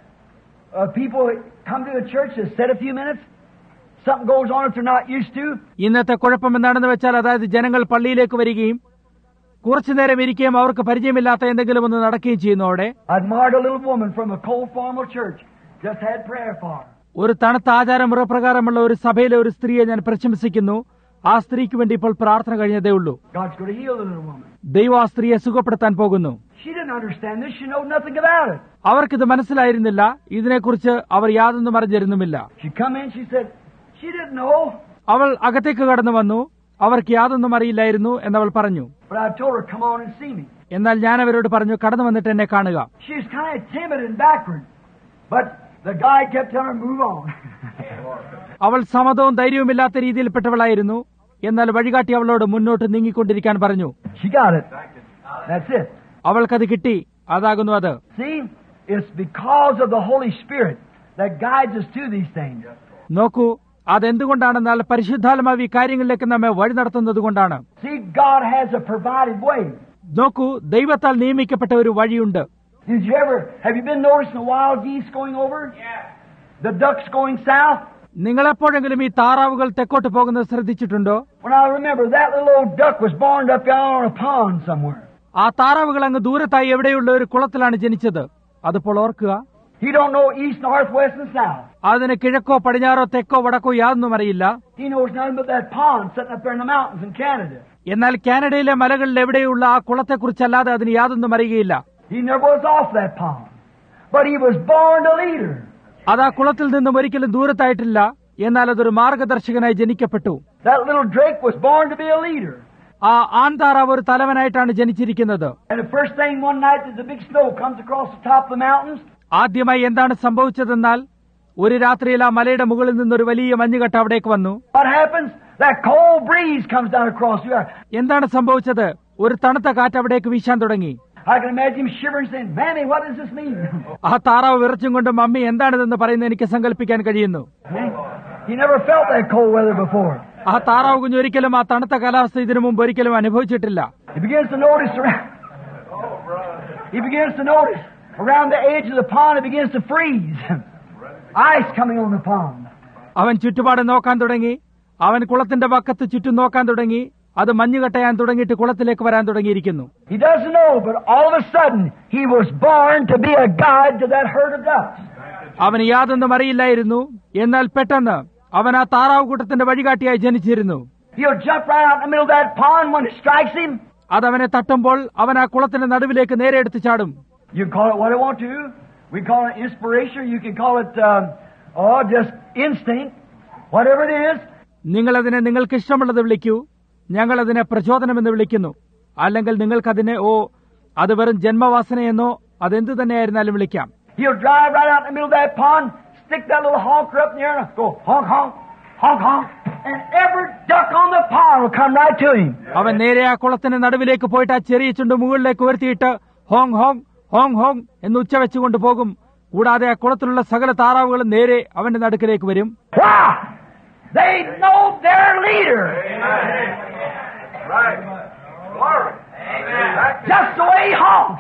people come to the church to sit a few minutes. Something goes on that they're not used to. ഇന്നത്തെ കുഴപ്പം എന്താണെന്ന് വെച്ചാൽ, അതായത് ജനങ്ങൾ പള്ളിയിലേക്ക് വരികയും കുറച്ചു നേരം ഇരിക്കുകയും അവർക്ക് പരിചയമില്ലാത്ത എന്തെങ്കിലും ഒന്ന് നടക്കുകയും ചെയ്യുന്നതോടെ. I admired a little woman from a cold formal church. Just had prayer for her. ഒരു തണുത്ത ആചാരമുറപ്രകാരമുള്ള ഒരു സഭയിലെ ഒരു സ്ത്രീയെ ഞാൻ പ്രശംസിക്കുന്നു. ആ സ്ത്രീക്ക് വേണ്ടി ഇപ്പോൾ പ്രാർത്ഥന കഴിഞ്ഞതേ ഉള്ളൂ. God's going to heal the little woman. ദൈവം ആ സ്ത്രീയെ സുഖപ്പെടുത്താൻ പോകുന്നു. She didn't understand this. She knew nothing about it. അവർക്കിത് മനസ്സിലായിരുന്നില്ല. ഇതിനെക്കുറിച്ച് അവർ യാതൊന്നും അറിഞ്ഞിരുന്നുമില്ല. She come in. She said she didn't know. അവൾ അകത്തേക്ക് കടന്നു വന്നു. അവർക്ക് യാതൊന്നും അറിയില്ലായിരുന്നു എന്നവൾ പറഞ്ഞു. But I told her, come on and see me. എന്നാൽ ഞാൻ അവരോട് പറഞ്ഞു, കടന്നു വന്നിട്ട് എന്നെ കാണുക. She was kind of timid and backward, but the guide kept telling her, move on. അവൾ സമതവും ധൈര്യവുമില്ലാത്ത രീതിയിൽപ്പെട്ടവളായിരുന്നു. എന്നാൽ വഴികാട്ടി അവളോട് മുന്നോട്ട് നീങ്ങിക്കൊണ്ടിരിക്കാൻ പറഞ്ഞു. She got it. That's it. അവൾക്കത് കിട്ടി. അതാകുന്നു അത്. See, it's because of the Holy Spirit that guides us to these things. നോക്കൂ, അതെന്തുകൊണ്ടാണെന്നാൽ പരിശുദ്ധാത്മാവ് ഈ കാര്യങ്ങളിലേക്ക് നമ്മെ വഴി നടത്തുന്നത് കൊണ്ടാണ്. See, God has a provided way. നോക്കൂ, ദൈവത്താൽ നിയമിക്കപ്പെട്ട ഒരു വഴിയുണ്ട്. Have you been noticing the wild geese going over? Yeah. The ducks going south? നിങ്ങളെപ്പോഴെങ്കിലും ഈ താറാവുകൾ തെക്കോട്ട് പോകുന്നത് ശ്രദ്ധിച്ചിട്ടുണ്ടോ? When I remember that little old duck was born up down on a pond somewhere. ആ താറാവുകൾ അങ്ങ് ദൂരത്തായി എവിടെയുള്ള ഒരു കുളത്തിലാണ് ജനിച്ചത്. അതിപ്പോൾ ഓർക്കുക. He don't know east, north, west, and south. അതിന് കിഴക്കോ പടിഞ്ഞാറോ തെക്കോ വടക്കോ യാതൊന്നും അറിയില്ല. He knows nothing but that pond sitting up there in the mountains in Canada. എന്നാൽ കാനഡയിലെ മലകളിൽ എവിടെയുള്ള ആ കുളത്തെക്കുറിച്ചല്ലാതെ അതിന് യാതൊന്നും അറിയുകയില്ല. He never was off that pond, but he was born a leader. അത് ആ കുളത്തിൽ നിന്നും ഒരിക്കലും ദൂരത്തായിട്ടില്ല. എന്നാൽ അതൊരു മാർഗദർശകനായി ജനിക്കപ്പെട്ടു. That little drake was born to be a leader. ആ ആൺതാറാവ് ഒരു തലവനായിട്ടാണ് ജനിച്ചിരിക്കുന്നത്. And the first thing one night that the big snow comes across the top of the mountains. ആദ്യമായി എന്താണ് സംഭവിച്ചതെന്നാൽ, ഒരു രാത്രിയിൽ ആ മലയുടെ മുകളിൽ നിന്നൊരു വലിയ മഞ്ഞുകട്ട അവിടേക്ക് വന്നു. What happens? That cold breeze comes down across the earth. എന്താണ് സംഭവിച്ചത്? ഒരു തണുത്ത കാറ്റ് അവിടേക്ക് വീശാൻ തുടങ്ങി. I can imagine him shivering, saying, "Mammy, what does this mean?" ആ താറാവ് വിറച്ചും കൊണ്ട് മമ്മി എന്താണിതെന്ന് പറയുന്നത് എനിക്ക് സങ്കല്പിക്കാൻ കഴിയുന്നു. He never felt that cold weather before. ആ താറാവ് കുഞ്ഞ് ഒരിക്കലും ആ തണുത്ത കാലാവസ്ഥ ഇതിനു മുമ്പ് ഒരിക്കലും അനുഭവിച്ചിട്ടില്ല. He begins to notice around the edge of the pond, it begins to freeze. Ice coming on the pond. അവൻ ചുറ്റുപാട് നോക്കാൻ തുടങ്ങി. അവൻ കുളത്തിന്റെ പക്കത്ത് ചുറ്റും നോക്കാൻ തുടങ്ങി. അത് മഞ്ഞുകട്ടയാൻ തുടങ്ങിയിട്ട് കുളത്തിലേക്ക് വരാൻ തുടങ്ങിയിരിക്കുന്നു. He doesn't know, but all of a sudden he was born to be a guide to that herd of ducks. അവന് യാതൊന്നും അറിയില്ലായിരുന്നു. എന്നാൽ പെട്ടെന്ന് അവൻ ആ താറാവ് കൂട്ടത്തിന്റെ വഴികാട്ടിയായി ജനിച്ചിരുന്നു. He'll jump right out in the middle of that pond when it strikes him. അതവനെ തട്ടുമ്പോൾ അവൻ ആ കുളത്തിന്റെ നടുവിലേക്ക് നേരെ എടുത്ത് ചാടും. You can call it what I want to. We call it inspiration. You can call it just instinct. Whatever it is. നിങ്ങളതിനെ നിങ്ങൾക്ക് ഇഷ്ടമുള്ളത് വിളിക്കൂ. ഞങ്ങളതിനെ പ്രചോദനമെന്ന് വിളിക്കുന്നു. അല്ലെങ്കിൽ നിങ്ങൾക്കതിനെ അത് വെറും ജന്മവാസനയെന്നോ അതെന്തു തന്നെയായിരുന്നാലും വിളിക്കാം. He'll drive right out in the middle of that pond, stick that little honker up in the air and go honk, honk, honk, honk, and every duck on the pond will come right to him. അവൻ നേരെ ആ കുളത്തിന്റെ നടുവിലേക്ക് പോയിട്ട് ആ ചെറിയ ചുണ്ട് മുകളിലേക്ക് ഉയർത്തിയിട്ട് ഹോങ് ഹോങ് ഹോങ് ഹോങ് എന്ന് ഉച്ച വെച്ചുകൊണ്ട് പോകും. കൂടാതെ ആ കുളത്തിലുള്ള സകല താറാവുകളും നേരെ അവന്റെ നടുക്കിലേക്ക് വരും. Wow! They know their leader. Right. Glory. Just the way he honks.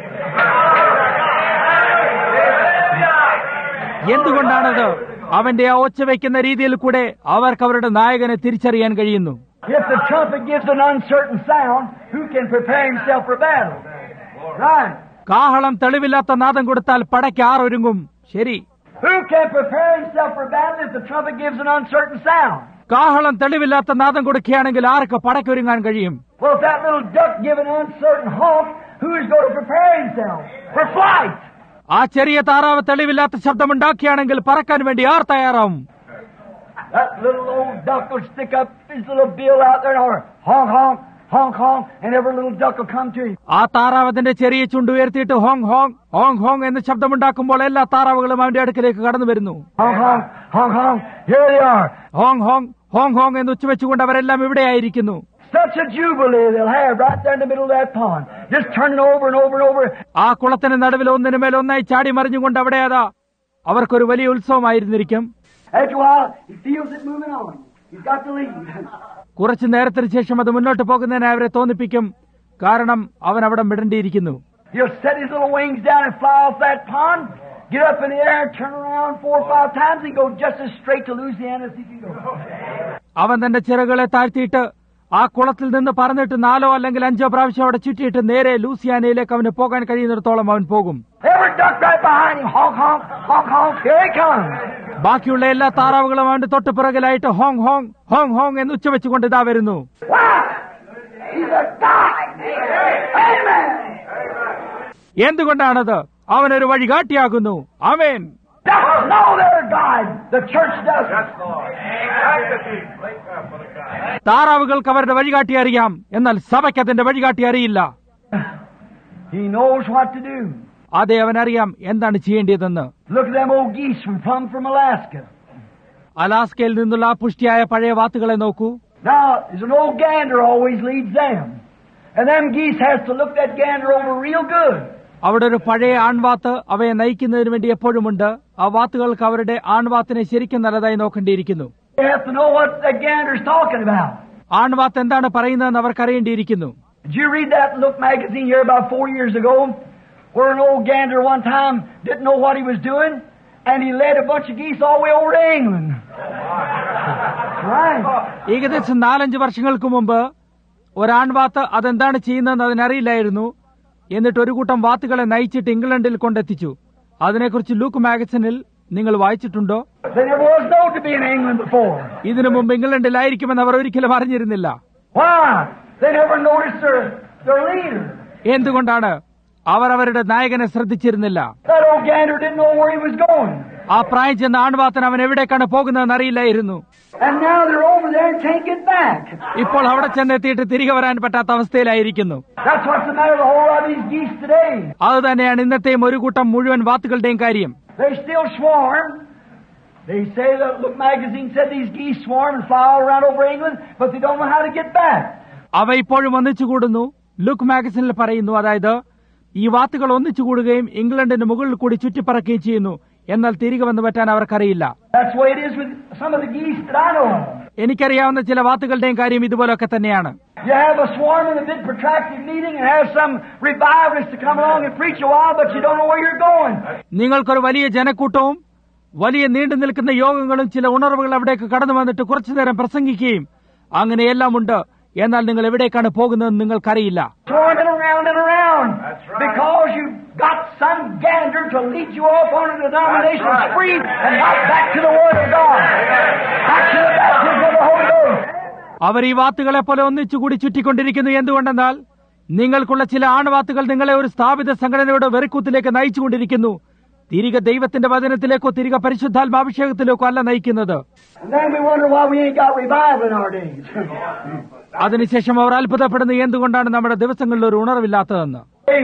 എന്തുകൊണ്ടാണത്? അവന്റെ ആ ഒച്ച വയ്ക്കുന്ന രീതിയിൽ കൂടെ അവർക്ക് അവരുടെ നായകനെ തിരിച്ചറിയാൻ കഴിയുന്നു. If the trumpet gives an uncertain sound, who can prepare himself for battle? Right. കാഹളം തെളിവില്ലാത്ത നാദം കൊടുത്താൽ പടയ്ക്ക് ആരൊരുങ്ങും? ശരി. Who can prepare himself for battle if the trumpet gives an uncertain sound? കാഹളം തെളിവില്ലാത്ത നാദം കൊടുക്കുകയാണെങ്കിൽ ആർക്ക് പടയ്ക്കൊരുങ്ങാൻ കഴിയും? Well, if that little duck gives an uncertain honk, who is going to prepare himself for flight? ആ ചെറിയ താറാവ് തെളിവില്ലാത്ത ശബ്ദമുണ്ടാക്കിയാണെങ്കിൽ പറക്കാൻ വേണ്ടി ആർ തയ്യാറാവും? That little old duck will stick up his little bill out there and honk, honk, honk, honk, and every little duck will come to him. ആ താറാവതിന്റെ ചെറിയ ചുണ്ട് ഉയർത്തിയിട്ട് ഹോങ് ഹോങ് ഹോങ് ഹോങ് എന്ന് ശബ്ദമുണ്ടാക്കുമ്പോൾ എല്ലാ താറാവുകളും അവന്റെ അടുക്കിലേക്ക് കടന്നു വരുന്നു. Honk, honk, honk, honk, here they are. Honk honk honk honk എന്ന് ഉച്ചവെച്ചുകൊണ്ട് അവരെല്ലാം ഇവിടെയായിരിക്കുന്നു. Such a jubilee they'll have right there in the middle of that pond, just turning over and over and over. ആ കുളത്തിന് നടുവിൽ ഒന്നിനുമേൽ ഒന്നായി ചാടി മറിഞ്ഞുകൊണ്ട് അവിടെ അവർക്കൊരു വലിയ ഉത്സവമായിരുന്നിരിക്കും. After a while, he feels it moving on. He's got to leave. കുറച്ചു നേരത്തിന് ശേഷം അത് മുന്നോട്ട് പോകുന്നതിനെ അവരെ തോന്നിപ്പിക്കും. കാരണം അവൻ അവിടെ വിടേണ്ടിയിരിക്കുന്നു. He'll set his little wings down and fly off that pond, get up in the air and turn around 4 or 5 times and go just as straight to Louisiana as he can go. അവൻ തന്റെ ചിറകുകളെ താഴ്ത്തിയിട്ട് ആ കുളത്തിൽ നിന്ന് പറന്നിട്ട് 4 അല്ലെങ്കിൽ 5 പ്രാവശ്യം അവിടെ ചുറ്റിയിട്ട് നേരെ ലൂസിയാനയിലേക്ക് അവന് പോകാൻ കഴിയുന്നിടത്തോളം അവൻ പോകും. Every duck right behind him, honk, honk, honk, honk, here he comes. ബാക്കിയുള്ള എല്ലാ താറാവുകളും അവന്റെ തൊട്ട് പിറകിലായിട്ട് ഹോങ് ഹോങ് ഹോങ് ഹോങ് എന്ന് ഉച്ചവെച്ചുകൊണ്ട് ഇതാ വരുന്നു. Wow! He's a guide. Amen. എന്തുകൊണ്ടാണത്? അവനൊരു വഴികാട്ടിയാകുന്നു. ആമേൻ. Ducks know their guide. The church doesn't. താറാവുകൾക്ക് അവരുടെ വഴികാട്ടി അറിയാം. എന്നാൽ സഭയ്ക്ക് അതിന്റെ വഴികാട്ടി അറിയില്ല. He knows what to do. അതെ, അവനറിയാം എന്താണ് ചെയ്യേണ്ടതെന്ന്. Look at them old geese from Alaska. അലാസ്കയിൽ നിന്നുള്ള ആ പുഷ്ടിയായ പഴയ വാത്തുകളെ നോക്കൂ. Now, there's an old gander always leads them. And them geese has to look that gander over real good. അവിടെ ഒരു പഴയ ആൺവാത്ത് അവയെ നയിക്കുന്നതിന് വേണ്ടി എപ്പോഴുമുണ്ട്. ആ വാത്തുകൾക്ക് അവരുടെ ആൺവാത്തിനെ ശരിക്കും നല്ലതായി നോക്കേണ്ടിയിരിക്കുന്നു. They have to know what that gander's talking about. ആൺവാത്ത് എന്താണ് പറയുന്നതെന്ന് അവർക്കറിയേണ്ടിയിരിക്കുന്നു. Did you read that Look magazine here about 4 years ago, where an old gander one time didn't know what he was doing, and he led a bunch of geese all the way over to England? Right. ഏകദേശം 4-5 വർഷങ്ങൾക്ക് മുമ്പ് ഒരാൺവാത്ത് അതെന്താണ് ചെയ്യുന്നതെന്ന് അതിനറിയില്ലായിരുന്നു. എന്നിട്ട് ഒരു കൂട്ടം വാത്തുകളെ നയിച്ചിട്ട് ഇംഗ്ലണ്ടിൽ കൊണ്ടെത്തിച്ചു. അതിനെക്കുറിച്ച് ലൂക്ക് മാഗസിനിൽ നിങ്ങൾ വായിച്ചിട്ടുണ്ടോ? They never was known to be in England before. ഇതിനു മുമ്പ് ഇംഗ്ലണ്ടിലായിരിക്കുമെന്ന് അവർ ഒരിക്കലും അറിഞ്ഞിരുന്നില്ല. Why? They never noticed their leader. എന്തുകൊണ്ടാണ്? അവർ അവരുടെ നായകനെ ശ്രദ്ധിച്ചിരുന്നില്ല. That old gander didn't know where he was going. ആ പ്രായം ചെന്ന ആൺവാത്തൻ അവൻ എവിടേക്കാണ് പോകുന്നതെന്ന് അറിയില്ലായിരുന്നു. And now they're over there and can't get back. ഇപ്പോൾ അവിടെ ചെന്നെത്തിയിട്ട് തിരികെ വരാൻ പറ്റാത്ത അവസ്ഥയിലായിരിക്കുന്നു. That's what's the matter with a whole lot of these geese today. അത് തന്നെയാണ് ഇന്നത്തെയും ഒരു കൂട്ടം മുഴുവൻ വാത്തുകളുടെയും കാര്യം. They still swarm. They say that Look magazine said these geese swarm and fly all around over England, but they don't know how to get back. അവ ഇപ്പോഴും ഒന്നിച്ചുകൂടുന്നു. Look മാഗസിനിൽ പറയുന്നു, അതായത് ഈ വാത്തുകൾ ഒന്നിച്ചുകൂടുകയും ഇംഗ്ലണ്ടിന് മുകളിൽ കൂടി ചുറ്റിപ്പറക്കുകയും ചെയ്യുന്നു. എന്നാൽ തിരികെ വന്നു പറ്റാൻ അവർക്കറിയില്ല. That's the way it is with some of the geese that I know. എനിക്കറിയാവുന്ന ചില വാത്തുകളുടെയും കാര്യം ഇതുപോലൊക്കെ തന്നെയാണ്. You have a swarm in a big protracted meeting and have some revivalist to come along and preach a while, but you don't know where you're going. നിങ്ങൾക്കൊരു വലിയ ജനക്കൂട്ടവും വലിയ നീണ്ടു നിൽക്കുന്ന യോഗങ്ങളും ചില ഉണർവുകൾ അവിടേക്ക് കടന്നു വന്നിട്ട് കുറച്ചുനേരം പ്രസംഗിക്കുകയും അങ്ങനെയെല്ലാം ഉണ്ട്. എന്നാൽ നിങ്ങൾ എവിടേക്കാണ് പോകുന്നതെന്ന് നിങ്ങൾക്കറിയില്ല. Because you've got some gander to lead you off on a denomination spree and not back to the Word of God, back to the baptism of the Holy Ghost. അവർ ഈ വാത്തുകളെ പോലെ ഒന്നിച്ചുകൂടി ചുറ്റിക്കൊണ്ടിരിക്കുന്നു. എന്തുകൊണ്ടെന്നാൽ നിങ്ങൾക്കുള്ള ചില ആണവാത്തുകൾ നിങ്ങളെ ഒരു സ്ഥാപിത സംഘടനയുടെ വെറുക്കൂത്തിലേക്ക് നയിച്ചുകൊണ്ടിരിക്കുന്നു. തിരികെ ദൈവത്തിന്റെ വചനത്തിലേക്കോ തിരികെ പരിശുദ്ധാത്മാഭിഷേകത്തിലേക്കോ അല്ല നയിക്കുന്നത്. അതിനുശേഷം അവർ അത്ഭുതപ്പെടുന്നു എന്തുകൊണ്ടാണ് നമ്മുടെ ദിവസങ്ങളിൽ ഒരു ഉണർവില്ലാത്തതെന്ന്.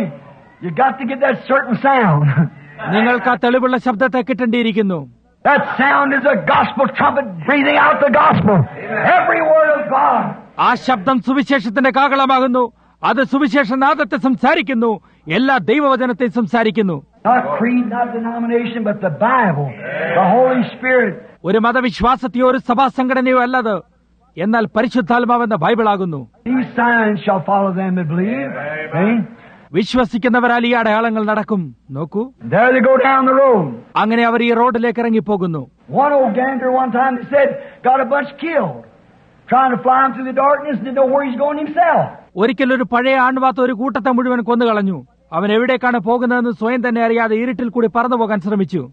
നിങ്ങൾക്ക് ആ തെളിവുള്ള ശബ്ദത്തെ കിട്ടേണ്ടിയിരിക്കുന്നു. ആ ശബ്ദം സുവിശേഷത്തിന്റെ കാഹളമാകുന്നു. അത് സുവിശേഷ നാദത്തെ സംസാരിക്കുന്നു, എല്ലാ ദൈവവചനത്തെ സംസാരിക്കുന്നു. ഒരു മതവിശ്വാസത്തെയോ ഒരു സഭാ സംഘടനയോ അല്ലത്, എന്നാൽ പരിശുദ്ധാത്മാവെന്ന ബൈബിളാകുന്നു. വിശ്വസിക്കുന്നവരാൽ ഈ അടയാളങ്ങൾ നടക്കും. നോക്കൂ, അങ്ങനെ അവർ ഈ റോഡിലേക്ക് ഇറങ്ങിപ്പോകുന്നു. ഒരിക്കൽ ഒരു പഴയ ആൺവാത്ത ഒരു കൂട്ടത്തെ മുഴുവൻ കൊന്നുകളഞ്ഞു. അവൻ എവിടേക്കാണ് പോകുന്നതെന്ന് സ്വയം തന്നെ അറിയാതെ ഇരുട്ടിൽ കൂടി പറന്നു പോകാൻ ശ്രമിച്ചു.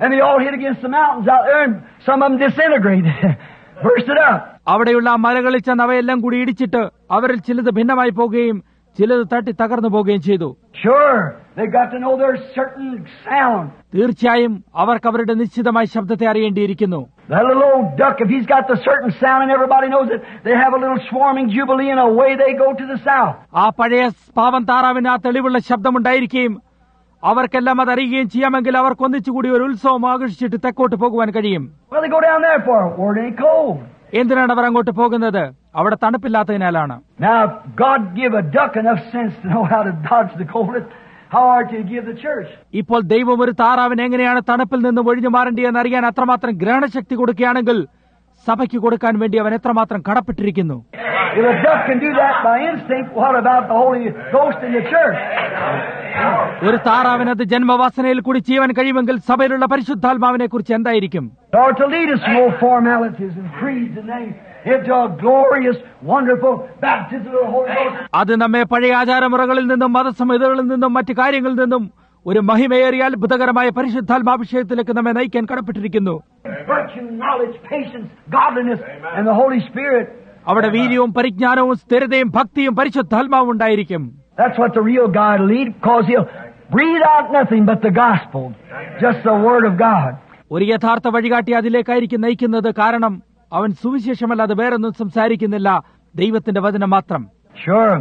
അവിടെയുള്ള മലകളിൽ ചെന്ന് അവയെല്ലാം കൂടി ഇടിച്ചിട്ട് അവരിൽ ചിലത് ഭിന്നമായി പോകുകയും ചിലത് തട്ടി തകർന്നു പോവുകയും ചെയ്തു. തീർച്ചയായും അവർക്ക് അവരുടെ നിശ്ചിതമായ ശബ്ദത്തെ അറിയേണ്ടിയിരിക്കുന്നു. ആ പഴയ പാവം താറാവിന് ആ തെളിവുള്ള ശബ്ദമുണ്ടായിരിക്കുകയും അവർക്കെല്ലാം അത് അറിയുകയും ചെയ്യാമെങ്കിൽ അവർക്കൊന്നിച്ചുകൂടി ഒരു ഉത്സവം ആഘോഷിച്ചിട്ട് തെക്കോട്ട് പോകുവാൻ കഴിയും. എന്തിനാണ് അവർ അങ്ങോട്ട് പോകുന്നത്? അവിടെ തണുപ്പില്ലാത്തതിനാലാണ്. ഇപ്പോൾ ദൈവം ഒരു താറാവിന് എങ്ങനെയാണ് തണുപ്പിൽ നിന്നും ഒഴിഞ്ഞു മാറേണ്ടിയെന്ന് അറിയാൻ അത്രമാത്രം ഗ്രഹണശക്തി കൊടുക്കുകയാണെങ്കിൽ സഭയ്ക്ക് കൊടുക്കാൻ വേണ്ടി അവൻ എത്രമാത്രം കടപ്പെട്ടിരിക്കുന്നു. ഒരു താറാവിനത് ജന്മവാസനയിൽ കൂടി ചെയ്യാൻ കഴിയുമെങ്കിൽ സഭയിലുള്ള പരിശുദ്ധാത്മാവിനെ കുറിച്ച് എന്തായിരിക്കും? അത് നമ്മെ പഴയ ആചാരമുറകളിൽ നിന്നും മതസംഹിതകളിൽ നിന്നും മറ്റു കാര്യങ്ങളിൽ നിന്നും ഒരു മഹിമയേറിയ അത്ഭുതകരമായ പരിശുദ്ധാത്മാഭിഷേകത്തിലേക്ക് നമ്മെ നയിക്കാൻ കടപ്പെട്ടിരിക്കുന്നു. അവിടെ വീര്യവും പരിജ്ഞാനവും സ്ഥിരതയും ഭക്തിയും പരിശുദ്ധാത്മാവും ഉണ്ടായിരിക്കും. That's what the real God will lead, because He'll breathe out nothing but the gospel, just the Word of God. ഒരു യഥാർത്ഥ വഴികാട്ടി അതിലേക്കായിരിക്കും നയിക്കുന്നത്. കാരണം അവൻ സുവിശേഷമല്ലാതെ വേറൊന്നും സംസാരിക്കുന്നില്ല, ദൈവത്തിന്റെ വചനം മാത്രം. Sure,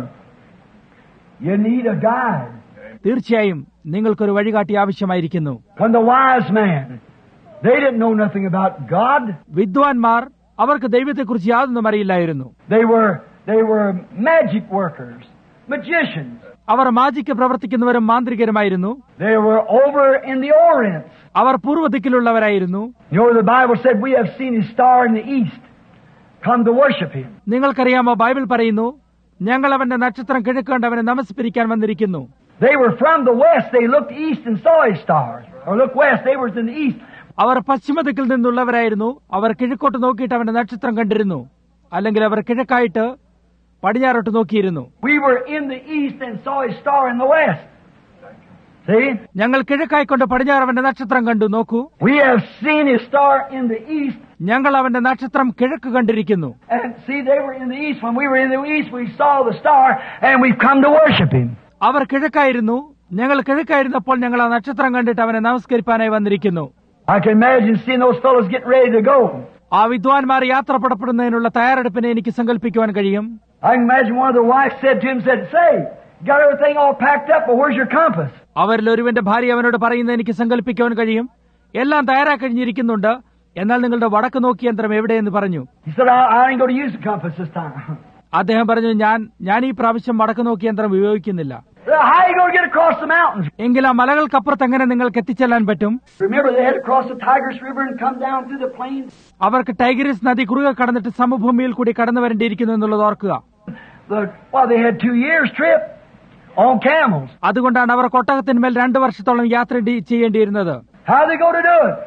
you need a guide. തീർച്ചയായും നിങ്ങൾക്കൊരു വഴികാട്ടി ആവശ്യമായിരിക്കുന്നു. When the wise man, they didn't know nothing about God. വിദ്വാൻമാർ അവർക്ക് ദൈവത്തെക്കുറിച്ച് യാതൊന്നും അറിയില്ലായിരുന്നു. They were magic workers. Magicians. അവർ മാജിക്ക് പ്രവർത്തിക്കുന്നവരും മാന്ത്രികരുമായിരുന്നു. They were over in the Orient. അവർ പൂർവ്വദിക്കിലുള്ളവരായിരുന്നു. You know, the Bible said we have seen His star in the east. Come to worship Him. നിങ്ങൾക്കറിയാമോ, ബൈബിൾ പറയുന്നു, ഞങ്ങൾ അവന്റെ നക്ഷത്രം കിഴക്കേണ്ട അവനെ നമസ്കരിക്കാൻ വന്നിരിക്കുന്നു. They were from the west. They looked east and saw His stars. Or looked west. They were in the east. അവർ പശ്ചിമദിക്കിൽ നിന്നുള്ളവരായിരുന്നു. അവർ കിഴക്കോട്ട് നോക്കിയിട്ട് അവന്റെ നക്ഷത്രം കണ്ടിരുന്നു. അല്ലെങ്കിൽ അവർ കിഴക്കായിട്ട് പടിഞ്ഞാറോട്ട് നോക്കിയിരുന്നു. We were in the east and saw His star in the west. See? ഞങ്ങൾ കിഴക്കായിക്കൊണ്ട് പടിഞ്ഞാറ് അവന്റെ നക്ഷത്രം കണ്ടു. നോക്കൂ, we have seen His star in the east. ഞങ്ങൾ അവന്റെ നക്ഷത്രം കിഴക്ക് കണ്ടിരിക്കുന്നു. And see, they were in the east. When we were in the east, we saw the star and we've come to worship Him. അവർ കിഴക്കായിരുന്നു. ഞങ്ങൾ കിഴക്കായിരുന്നപ്പോൾ ഞങ്ങൾ ആ നക്ഷത്രം കണ്ടിട്ട് അവനെ നമസ്കരിക്കാനായി വന്നിരിക്കുന്നു. I can imagine seeing those fellows getting ready to go. ആ വിദ്വാൻമാർ യാത്ര പുറപ്പെടുന്നതിനുള്ള തയ്യാറെടുപ്പിനെ എനിക്ക് സങ്കല്പിക്കുവാൻ കഴിയും. I can imagine one of the wives said to him, "Say, you got everything all packed up, but where's your compass?" അവരിൽ ഒരുവന്റെ ഭാര്യ അവനോട് പറയുന്നത് എനിക്ക് സങ്കല്പിക്കുവാൻ കഴിയും. എല്ലാം തയ്യാറാക്കി കഴിഞ്ഞിരിക്കുന്നുണ്ട്, എന്നാൽ നിങ്ങളുടെ വടക്ക് നോക്കി യന്ത്രം എവിടെയെന്ന് പറഞ്ഞു. He said, "I ain't going to use the compass this time." അദ്ദേഹം പറഞ്ഞു, ഞാൻ ഈ പ്രാവശ്യം വടക്ക് നോക്കി യന്ത്രം ഉപയോഗിക്കുന്നില്ല. How are you going to get across the mountains? എങ്കിൽ ആ മലകൾക്കപ്പുറത്ത് എങ്ങനെ നിങ്ങൾക്ക് എത്തിച്ചെല്ലാൻ പറ്റും? Remember, they had to cross the Tigris River and come down through the plains. അവർക്ക് ടൈഗ്രിസ് നദി കുറുകെ കടന്നിട്ട് സമഭൂമിയിൽ കൂടി കടന്നു വരേണ്ടിയിരിക്കുന്നു എന്നുള്ളത് ഓർക്കുക. They had 2 years trip on camels. അതുകൊണ്ടാണ് അവർ ഒട്ടകത്തിന്മേൽ 2 വർഷത്തോളം യാത്ര ചെയ്യേണ്ടിയിരുന്നത്. How are they going to do it?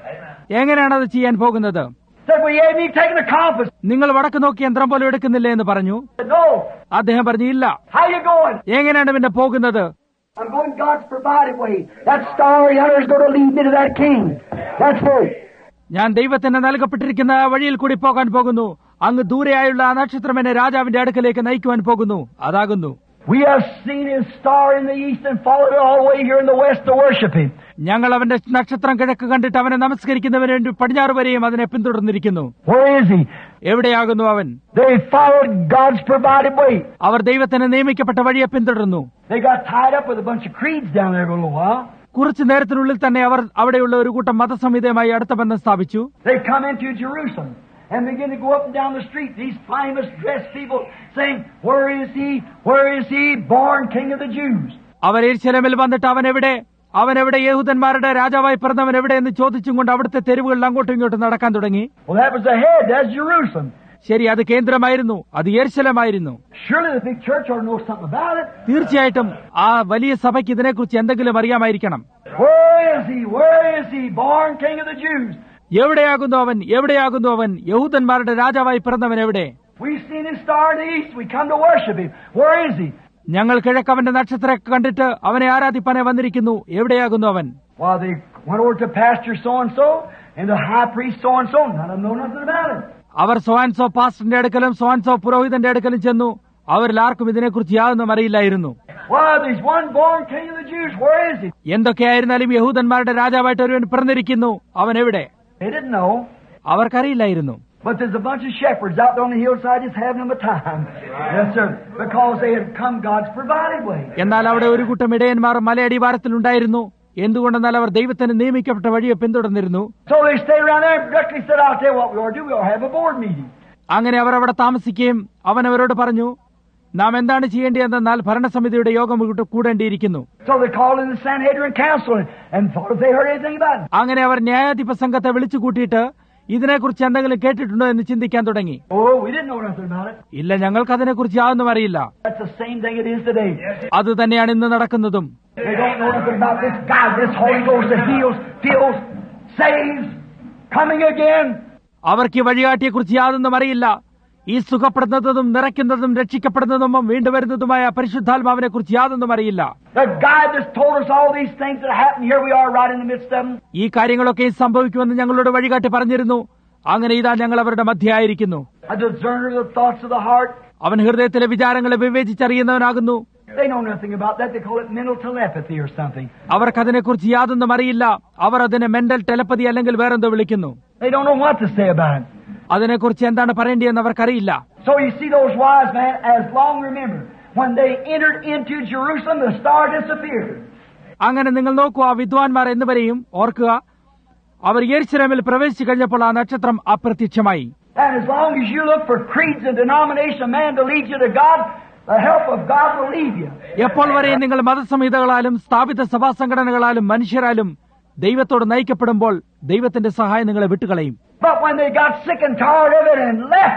എങ്ങനെയാണ് അത് ചെയ്യാൻ പോകുന്നത്? Said, well, you ain't even taking a compass. നിങ്ങൾ വടക്ക് നോക്കി യന്ത്രം പോലും എടുക്കുന്നില്ലേ എന്ന് പറഞ്ഞു. Said, no. അദ്ദേഹം പറഞ്ഞു, ഇല്ല. How you going? എങ്ങനെയാണ് പിന്നെ പോകുന്നത്? I'm going God's provided way. That star yonder is going to lead me to that king. That's it. ഞാൻ ദൈവത്തിന് നൽകപ്പെട്ടിരിക്കുന്ന വഴിയിൽ കൂടി പോകാൻ പോകുന്നു. അങ്ങ് ദൂരെയായുള്ള ആ നക്ഷത്രം എന്നെ രാജാവിന്റെ അടുക്കലേക്ക് നയിക്കുവാൻ പോകുന്നു. അതാകുന്നു. We have seen his star in the east and followed it all the way here in the west to worship him. ഞങ്ങൾ അവന്റെ നക്ഷത്രം കിഴക്ക് കണ്ടിട്ട് അവനെ നമസ്കരിക്കുന്നതിന് വേണ്ടി പടിഞ്ഞാറ് വരെയും അതിനെ പിന്തുടർന്നിരിക്കുന്നു. Where is he? എവിടെയാകുന്നു അവൻ? They followed God's provided way. അവർ ദൈവത്തിന് നിയമിക്കപ്പെട്ട വഴിയെ പിന്തുടർന്നു. They got tied up with a bunch of creeds down there for a little while. കുറച്ചു നേരത്തിനുള്ളിൽ തന്നെ അവർ അവിടെയുള്ള ഒരു കൂട്ടം മതസംഹിതയുമായി അടുത്ത ബന്ധം സ്ഥാപിച്ചു. They come into Jerusalem and begin to go up and down the street. These famous dressed people saying, where is he? Where is he? Born King of the Jews. അവർ യെരുശലേമിൽ വന്നിട്ട് അവനെവിടെ യഹൂദന്മാരുടെ രാജാവായി പിറന്നവൻ എവിടെ എന്ന് ചോദിച്ചും കൊണ്ട് അവിടുത്തെ തെരുവുകളിൽ അങ്ങോട്ടും ഇങ്ങോട്ടും നടക്കാൻ തുടങ്ങി. Well, that was the head. That's Jerusalem. ശരി, അത് കേന്ദ്രമായിരുന്നു, അത് യെരുശലേമായിരുന്നു. Surely the big church ought to know something about it. തീർച്ചയായിട്ടും ആ വലിയ സഭയ്ക്ക് ഇതിനെക്കുറിച്ച് എന്തെങ്കിലും അറിയാമായിരിക്കണം. Where is he? Where is he? Born King of the Jews. എവിടെയാകുന്നു അവൻ യഹൂദന്മാരുടെ രാജാവായി പിറന്നവൻ എവിടെ? We've seen his star in the east. We come to worship him. Where is he? ഞങ്ങൾ കിഴക്കവന്റെ നക്ഷത്രം കണ്ടിട്ട് അവനെ ആരാധിപ്പാനെ വന്നിരിക്കുന്നു. എവിടെയാകുന്നു അവൻ? Well, they went over to pastor so and the high priest so. None of them know nothing about it. അവർ സോൻസോ പാസ്റ്ററിന്റെ അടുക്കലും സോൻസോ പുരോഹിതന്റെ അടുക്കലും ചെന്നു. അവരിൽ ആർക്കും ഇതിനെക്കുറിച്ച് യാതൊന്നും അറിയില്ലായിരുന്നു. Well, there's one born King of the Jews. Where is he? എന്തൊക്കെയായിരുന്നാലും യഹൂദന്മാരുടെ രാജാവായിട്ട് ഒരുവൻ പിറന്നിരിക്കുന്നു. അവൻ എവിടെ? They didn't know. അവർക്കറിയില്ലായിരുന്നു. But there's a bunch of shepherds out there on the hillside just having them a time. Yes, sir. Because they had come God's provided way. എന്നാൽ അവിടെ ഒരു കൂട്ടം ഇടയന്മാർ മലയടിവാരത്തിലുണ്ടായിരുന്നു. എന്തുകൊണ്ടെന്നാൽ അവർ ദൈവത്തിന് നിയമിക്കപ്പെട്ട വഴിയെ പിന്തുടർന്നിരുന്നു. So they stayed around there and directly said, I'll tell you what we ought to do. We ought to have a board meeting. അങ്ങനെ അവർ അവിടെ താമസിക്കുകയും അവൻ അവരോട് പറഞ്ഞു, നാം എന്താണ് ചെയ്യേണ്ടതെന്നാൽ ഭരണസമിതിയുടെ യോഗം കൂടേണ്ടിയിരിക്കുന്നു. So they called in the Sanhedrin Council and thought if they heard anything about it. അങ്ങനെ അവർ ന്യായാധിപ സംഘത്തെ വിളിച്ചു കൂട്ടിയിട്ട് ഇതിനെക്കുറിച്ച് എന്തെങ്കിലും കേട്ടിട്ടുണ്ടോ എന്ന് ചിന്തിക്കാൻ തുടങ്ങി. Oh, we didn't know nothing about it. ഇല്ല, ഞങ്ങൾക്ക് അതിനെക്കുറിച്ച് യാതൊന്നും അറിയില്ല. That's the same thing it is today. അത് തന്നെയാണ് ഇന്ന് നടക്കുന്നതും. They don't know nothing about this God, this Holy Ghost that heals, fills, saves, coming again. അവർക്ക് വഴികാട്ടിയെക്കുറിച്ച് യാതൊന്നും അറിയില്ല. ഈ സുഖപ്പെടുന്നതും നിറയ്ക്കുന്നതും രക്ഷിക്കപ്പെടുന്നതും വീണ്ടും വരുന്നതുമായ പരിശുദ്ധാത്മാവിനെ കുറിച്ച് യാതൊന്നും അറിയില്ല. The God that's told us all these things that happen, here we are right in the midst of them. ഈ കാര്യങ്ങളൊക്കെ സംഭവിക്കുമെന്ന് ഞങ്ങളോട് വഴികാട്ടി പറഞ്ഞിരുന്നു. അങ്ങനെ ഇതാ ഞങ്ങൾ അവരുടെ മധ്യയായിരിക്കുന്നു. A discerner of the thoughts of the heart. അവൻ ഹൃദയത്തിലെ വിചാരങ്ങളെ വിവേചിച്ചറിയുന്നവനാകുന്നു. They know nothing about that. They call it mental telepathy or something. അവർക്കതിനെക്കുറിച്ച് യാതൊന്നും അറിയില്ല. അവർ അതിനെ മെന്റൽ ടെലപ്പതി അല്ലെങ്കിൽ വേറെന്തോ വിളിക്കുന്നു. They don't know what to say about it. അതിനെക്കുറിച്ച് എന്താണ് പറയേണ്ടതെന്ന് അവർക്കറിയില്ല. So you see those wise men, as long remember, when they entered into Jerusalem, the star disappeared. അങ്ങനെ നിങ്ങൾ നോക്കൂ, ആ വിദ്വാൻമാർ എന്നിവരെയും ഓർക്കുക, അവർ യെരുശലേമിൽ പ്രവേശിച്ചു കഴിഞ്ഞപ്പോൾ ആ നക്ഷത്രം അപ്രത്യക്ഷമായി. And as long as you look for creeds and denomination of man to lead you to God, the help of God will lead you. എപ്പോൾ വരെ നിങ്ങൾ മതസംഹിതകളാലും സ്ഥാപിത സഭാ സംഘടനകളാലും മനുഷ്യരാലും ദൈവത്തോട് നയിക്കപ്പെടുമ്പോൾ ദൈവത്തിന്റെ സഹായം നിങ്ങളെ വിട്ടുകളയും. But when they got sick and tired of it and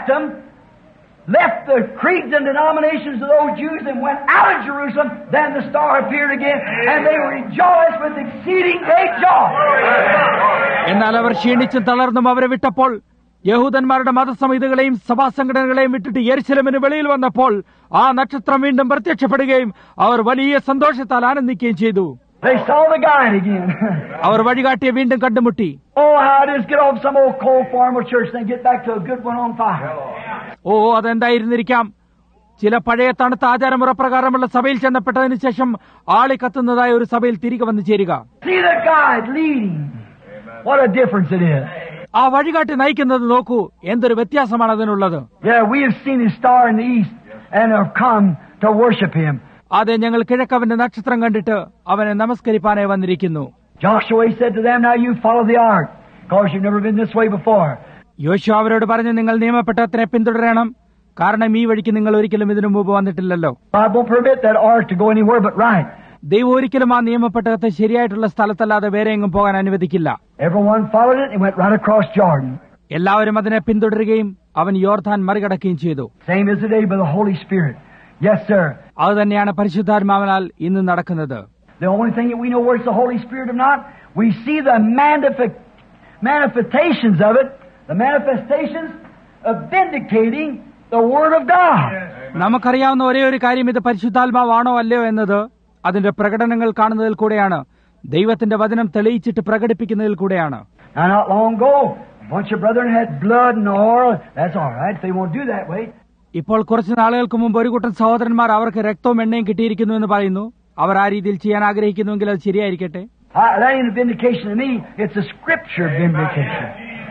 left the creeds and denominations of those Jews and went out of Jerusalem, then the star appeared again, and they rejoiced with exceeding great joy. എന്നാൽ അവർ ക്ഷീണിച്ചും തളർന്നും അവരെ വിട്ടപ്പോൾ യഹൂദന്മാരുടെ മതസംഹിതകളെയും സഭാ സംഘടനകളെയും വിട്ടിട്ട് യെരുശലേമിന് വെളിയിൽ വന്നപ്പോൾ ആ നക്ഷത്രം വീണ്ടും പ്രത്യക്ഷപ്പെടുകയും അവർ വലിയ സന്തോഷത്താൽ ആനന്ദിക്കുകയും ചെയ്തു. They saw the guide again. അവർ വഴികാട്ടിയെ വീണ്ടും കണ്ടുമുട്ടി. Oh, how it is get off some old cold formal church and get back to a good one on fire. അതെന്തായിരുന്നിരിക്കാം. ചില പഴയ തണുത്ത ആചാരമുറപ്രകാരമുള്ള സഭയിൽ ചെന്നപ്പെട്ടതിനു ശേഷം ആളി കത്തുന്നതായ ഒരു സഭയിൽ തിരികെ വന്നു ചേരുക. See the guide leading. What a difference it is. ആ വഴികാട്ടി നയിക്കുന്നത് നോക്കൂ, എന്തൊരു വ്യത്യാസമാണ് അതിനുള്ളത്. Yeah, we have seen his star in the east and have come to worship him. അതെ, ഞങ്ങൾ കിഴക്കവന്റെ നക്ഷത്രം കണ്ടിട്ട് അവനെ നമസ്കരിപ്പാനായി വന്നിരിക്കുന്നു. Joshua said to them, now you follow the ark, because you've never been this way before. യോശുവ അവരോട് പറഞ്ഞു, നിങ്ങൾ നിയമപ്പെട്ടതിനെ പിന്തുടരണം, കാരണം ഈ വഴിക്ക് നിങ്ങൾ ഒരിക്കലും ഇതിനു മുമ്പ് വന്നിട്ടില്ലല്ലോ. God won't permit that ark to go anywhere but right. ദൈവം ഒരിക്കലും ആ നിയമപ്പെട്ടകത്തെ ശരിയായിട്ടുള്ള സ്ഥലത്തല്ലാതെ വേറെ എങ്ങും പോകാൻ അനുവദിക്കില്ല. Everyone followed it and went right across Jordan. എല്ലാവരും അതിനെ പിന്തുടരുകയും അവൻ യോർദാൻ മറികടക്കുകയും ചെയ്തു. Same as today by the Holy Spirit. Yes, sir. അത് തന്നെയാണ് പരിശുദ്ധാത്മാവിനാൽ ഇന്ന് നടക്കുന്നത്. The only thing that we know where it's the Holy Spirit or not, we see manifestations of it, the manifestations of vindicating the Word of God. നമുക്കറിയാവുന്ന ഒരേ ഒരു കാര്യം ഇത് പരിശുദ്ധാത്മാവാണോ അല്ലയോ എന്നത് അതിന്റെ പ്രകടനങ്ങൾ കാണുന്നതിൽ കൂടെയാണ്, ദൈവത്തിന്റെ വചനം തെളിയിച്ചിട്ട് പ്രകടിപ്പിക്കുന്നതിൽ കൂടെയാണ്. Now, not long ago, a bunch of brethren had blood and oil. That's all right if they won't do that way. ഇപ്പോൾ കുറച്ച് നാളുകൾക്ക് മുമ്പ് ഒരു കൂട്ടം സഹോദരന്മാർ അവർക്ക് രക്തവും എണ്ണയും കിട്ടിയിരിക്കുന്നു എന്ന് പറയുന്നു. അവർ ആ രീതിയിൽ ചെയ്യാൻ ആഗ്രഹിക്കുന്നുവെങ്കിൽ അത് ശരിയായിരിക്കട്ടെ. That ain't a vindication to me. It's a scripture vindication.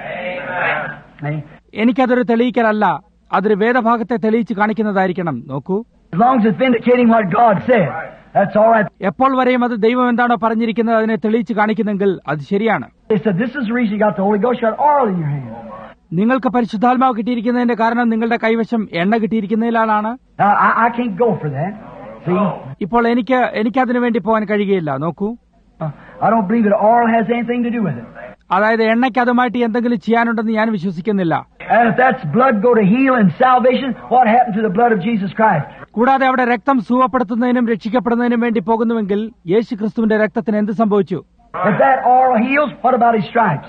എനിക്കതൊരു തെളിയിക്കലല്ല, അതൊരു വേദഭാഗത്തെ തെളിയിച്ച് കാണിക്കുന്നതായിരിക്കണം. നോക്കൂ, As long as it's vindicating what God said, that's all right. എപ്പോൾ വരെയും അത് ദൈവം എന്താണോ പറഞ്ഞിരിക്കുന്നത് അതിനെ തെളിയിച്ച് കാണിക്കുന്നെങ്കിൽ അത് ശരിയാണ്. They said, this is the reason you got the Holy Ghost. You got oil in your hand. നിങ്ങൾക്ക് പരിശുദ്ധാത്മാവ് കിട്ടിയിരിക്കുന്നതിന്റെ കാരണം നിങ്ങളുടെ കൈവശം എണ്ണ കിട്ടിയിരിക്കുന്നതിലാണ്. Now, I can't go for that. See? ഇപ്പോൾ എനിക്കതിനു വേണ്ടി പോകാൻ കഴിയുകയില്ല. നോക്കൂ, I don't believe that oil has anything to do with it. അതായത് എണ്ണയ്ക്ക് അതുമായിട്ട് എന്തെങ്കിലും ചെയ്യാനുണ്ടെന്ന് ഞാൻ വിശ്വസിക്കുന്നില്ല. And if that's blood go to heal and salvation, what happened to the blood of Jesus Christ? കൂടാതെ അവിടെ രക്തം സുഖപ്പെടുത്തുന്നതിനും രക്ഷിക്കപ്പെടുന്നതിനും വേണ്ടി പോകുന്നുവെങ്കിൽ യേശു ക്രിസ്തുവിന്റെ രക്തത്തിന് എന്ത് സംഭവിച്ചു? If that oil heals, what about his stripes?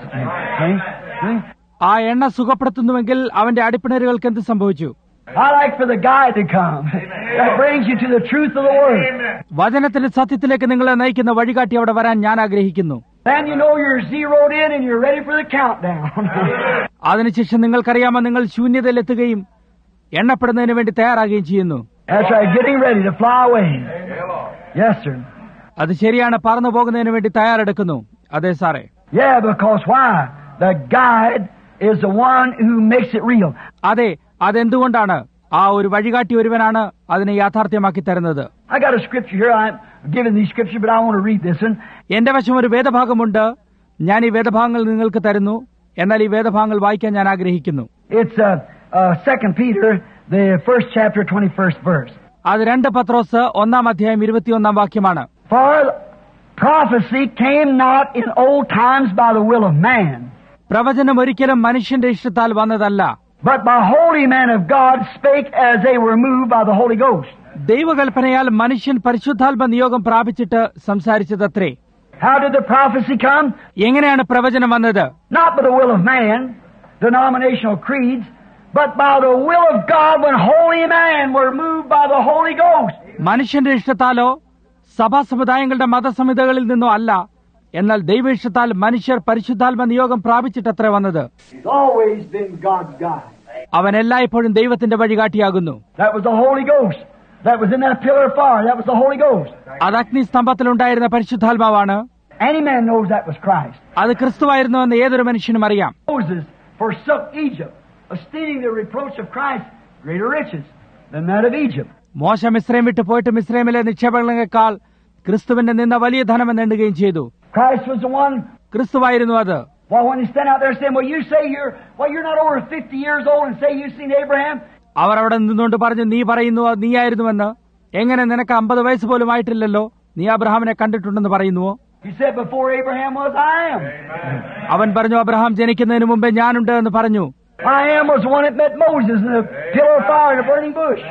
See? ആ എണ്ണ സുഖപ്പെടുത്തുന്നുവെങ്കിൽ അവന്റെ അടിപ്പിണരുകൾക്ക് എന്ത് സംഭവിച്ചു? I like for the guide to come. That brings you to the truth of the Word. വചനത്തിന്റെ സത്യത്തിലേക്ക് നിങ്ങളെ നയിക്കുന്ന വഴികാട്ടി അവിടെ വരാൻ ഞാൻ ആഗ്രഹിക്കുന്നു. Then you know you're zeroed in and you're ready for the countdown. അതിനുശേഷം നിങ്ങൾക്കറിയാമോ നിങ്ങൾ ശൂന്യതയിലെത്തുകയും എണ്ണപ്പെടുന്നതിന് വേണ്ടി തയ്യാറാകുകയും ചെയ്യുന്നു. That's right, getting ready to fly away. Yes, sir. അത് ശരിയാണ്, പറന്നു പോകുന്നതിന് വേണ്ടി തയ്യാറെടുക്കുന്നു. അതെ സാറേ. Yeah, because why? The guide is the one who makes it real. അതെ, അതെന്തുകൊണ്ടാണ്? ആ ഒരു വഴികാട്ടി ഒരുവനാണ് അതിനെ യാഥാർത്ഥ്യമാക്കി തരുന്നത്. I got a scripture here. I'm giving these scriptures, but I want to read this one. എന്റെ വശം ഒരു വേദഭാഗമുണ്ട്. ഞാൻ ഈ വേദഭാഗങ്ങൾ നിങ്ങൾക്ക് തരുന്നു. എന്നാൽ ഈ വേദഭാഗങ്ങൾ വായിക്കാൻ ഞാൻ ആഗ്രഹിക്കുന്നു. It's 2 Peter, the 1st chapter, 21st verse. അത് 2 പത്രോസ് 1-ാം അധ്യായം 21-ാം വാക്യമാണ്. For prophecy came not in old times by the will of man, പ്രവചനം ഒരിക്കലും മനുഷ്യന്റെ ഇഷ്ടത്താൽ വന്നതല്ല, but by holy men of God spake as they were moved by the Holy Ghost. ദൈവകൽപ്പനയാൽ മനുഷ്യൻ പരിശുദ്ധാത്മ നിയോഗം പ്രാപിച്ചിട്ട് സംസാരിച്ചതത്രേ. How did the prophecy come? എങ്ങനെയാണ് പ്രവചനം വന്നത്? Not by the will of man, denominational creeds, but by the will of God when holy men were moved by the Holy Ghost. മനുഷ്യന്റെ ഇഷ്ടത്താലോ സഭാ സമുദായങ്ങളുടെ മതസംഹിതകളിൽ നിന്നോ അല്ല, എന്നാൽ ദൈവ ഇഷ്ടത്താൽ മനുഷ്യർ പരിശുദ്ധാത്മ നിയോഗം പ്രാപിച്ചിട്ടത്രേ വന്നത്. He's always been God's guide. അവൻ എല്ലായ്പ്പോഴും ദൈവത്തിന്റെ വഴികാട്ടിയാകുന്നു. That was the Holy Ghost. That was in that pillar of fire. That was the Holy Ghost. അത് അഗ്നിസ്തംഭത്തിലുണ്ടായിരുന്ന പരിശുദ്ധാത്മാവാണ്. Any man knows that was Christ. അത് ക്രിസ്തുവായിരുന്നുവെന്ന് ഏതൊരു മനുഷ്യനും അറിയാം. Moses forsook Egypt, esteeming the reproach of Christ greater riches than that of Egypt. മോശ മിസ്രൈം വിട്ടു പോയിട്ട് മിസ്രൈമിലെ നിക്ഷേപങ്ങളെക്കാൾ ക്രിസ്തുവിന്റെ നിന്ന വലിയ ധനമെന്ന് എണ്ണുകയും ചെയ്തു. Christ was the one. ക്രിസ്തുവായിരുന്നു അത്. Well, when he stand out there saying, you're not over 50 years old and say you've seen Abraham. അവർ അവിടെ നിന്നുകൊണ്ട് പറഞ്ഞു, നീ പറയുന്നു നീയായിരുന്നുവെന്ന്. എങ്ങനെ നിനക്ക് 50 വയസ്സ് പോലും ആയിട്ടില്ലല്ലോ, നീ അബ്രഹാമിനെ കണ്ടിട്ടുണ്ടെന്ന് പറയുന്നുവോ? He said, before Abraham was, I am. അവൻ പറഞ്ഞു, അബ്രഹാം ജനിക്കുന്നതിന് മുമ്പേ ഞാനുണ്ട് എന്ന് പറഞ്ഞു. I am was the one that met Moses in the pillar of fire in a burning bush.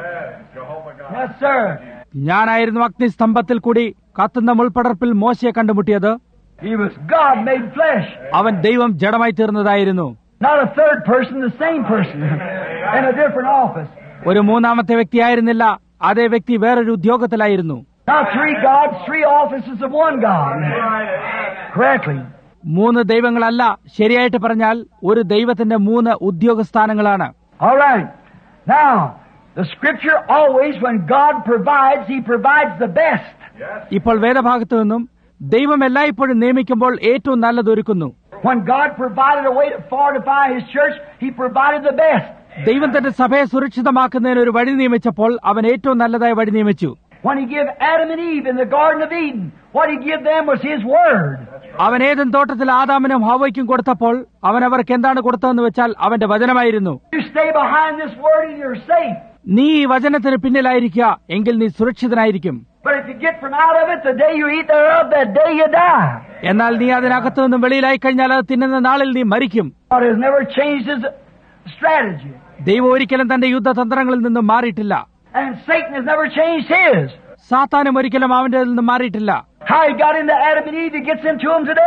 Yes, sir. ഞാനായിരുന്നു അഗ്നിസ്തംഭത്തിൽ കൂടി കത്തുന്ന മുൾപടർപ്പിൽ മോശയെ കണ്ടുമുട്ടിയത്. He was God made flesh. അവൻ ദൈവം ജഡമായി തീർന്നതായിരുന്നു. Not a third person, the same person in a different office. ഒരു മൂന്നാമത്തെ വ്യക്തിയായിരുന്നില്ല, അതേ വ്യക്തി വേറൊരു ഉദ്യോഗത്തിലായിരുന്നു. Not 3 gods, 3 offices of 1 God. Correctly. 3 ദൈവങ്ങളല്ല, ശരിയായിട്ട് പറഞ്ഞാൽ ഒരു ദൈവത്തിന്റെ 3 ഉദ്യോഗസ്ഥാനങ്ങളാണ്. All right. Now, the scripture always, when God provides, He provides the best. ഇപ്പോൾ വേദഭാഗത്തു നിന്നും ദൈവം എല്ലായ്പ്പോഴും നിയമിക്കുമ്പോൾ ഏറ്റവും നല്ലത് ഒരുക്കുന്നു. When God provided a way to fortify His church, He provided the best. ദൈവം തന്റെ സഭയെ സുരക്ഷിതമാക്കുന്നതിന് ഒരു വഴി നിയമിച്ചപ്പോൾ അവൻ ഏറ്റവും നല്ലതായ വഴി നിയമിച്ചു. When He gave Adam and Eve in the Garden of Eden, what He gave them was His Word. അവൻ ഏദൻ തോട്ടത്തിൽ ആദാമിനും ഹവ്വയ്ക്കും കൊടുത്തപ്പോൾ അവൻ അവർക്ക് എന്താണ് കൊടുത്തതെന്ന് വെച്ചാൽ അവന്റെ വചനമായിരുന്നു. You stay behind this Word and you're safe. നീ ഈ വചനത്തിന് പിന്നിലായിരിക്കുക, എങ്കിൽ നീ സുരക്ഷിതനായിരിക്കും. But if you get from out of it, the day you eat thereof, that day you die. എന്നാൽ നീ അതിനകത്തു നിന്നും വെളിയിലായി കഴിഞ്ഞാൽ അത് തിന്നുന്ന നാളിൽ നീ മരിക്കും. God has never changed His strategy. ദൈവം ഒരിക്കലും തന്റെ യുദ്ധതന്ത്രങ്ങളിൽ നിന്നും മാറിയിട്ടില്ല. And Satan has never changed his. സാത്താനും ഒരിക്കലും അവന്റെ നിന്നും മാറിയിട്ടില്ല. How he got into Adam and Eve, he gets into them today.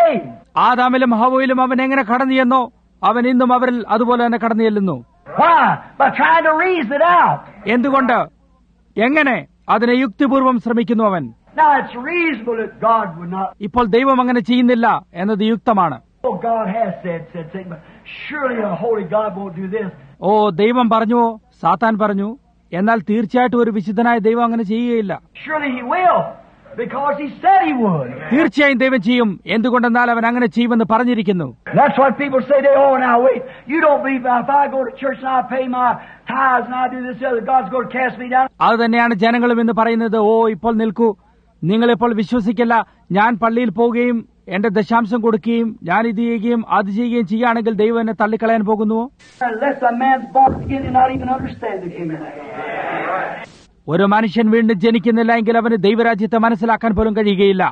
ആദാമിലും ഹവ്വയിലും അവൻ എങ്ങനെ കടന്നു ചെന്നോ അവൻ ഇന്നും അവരിൽ അതുപോലെ തന്നെ കടന്നു ചെല്ലുന്നു. Why? By trying to reason it out. എന്തുകൊണ്ട്? എങ്ങനെ? അതിനെ യുക്തിപൂർവം ശ്രമിക്കുന്നു അവൻ. Now it's reasonable that God would not. ഇപ്പോൾ ദൈവം അങ്ങനെ ചെയ്യുന്നില്ല എന്നത് യുക്തമാണ്. Oh, God has said Satan, but surely a holy God won't do this. ഓ, ദൈവം പറഞ്ഞുവോ? സാത്താൻ പറഞ്ഞു. എന്നാൽ തീർച്ചയായിട്ടും ഒരു വിശുദ്ധനായ ദൈവം അങ്ങനെ ചെയ്യുകയില്ല. Surely He will, because He said He would. തീർച്ചയായും ദൈവം ചെയ്യും. എന്തുകൊണ്ടെന്നാൽ അവൻ അങ്ങനെ ചെയ്യുമെന്ന് പറഞ്ഞിരിക്കുന്നു. That's what people say. They, oh, now wait, you don't believe if I go to church and I pay my tithes and I do this other, God's going to cast me down. അത് തന്നെയാണ് ജനങ്ങളും എന്ന് പറയുന്നത്. ഓ, ഇപ്പോൾ നിൽക്കൂ, നിങ്ങളിപ്പോൾ വിശ്വസിക്കില്ല. ഞാൻ പള്ളിയിൽ പോവുകയും എന്റെ ദശാംശം കൊടുക്കുകയും ഞാൻ ഇത് ചെയ്യുകയും അത് ചെയ്യുകയും ചെയ്യുകയാണെങ്കിൽ ദൈവം എന്നെ തള്ളിക്കളയാൻ പോകുന്നുവോ? Unless a man's born again and not even understand the kingdom. ഒരു മനുഷ്യൻ വീണ്ടും ജനിക്കുന്നില്ല എങ്കിൽ അവന് ദൈവരാജ്യത്തെ മനസ്സിലാക്കാൻ പോലും കഴിയുകയില്ല.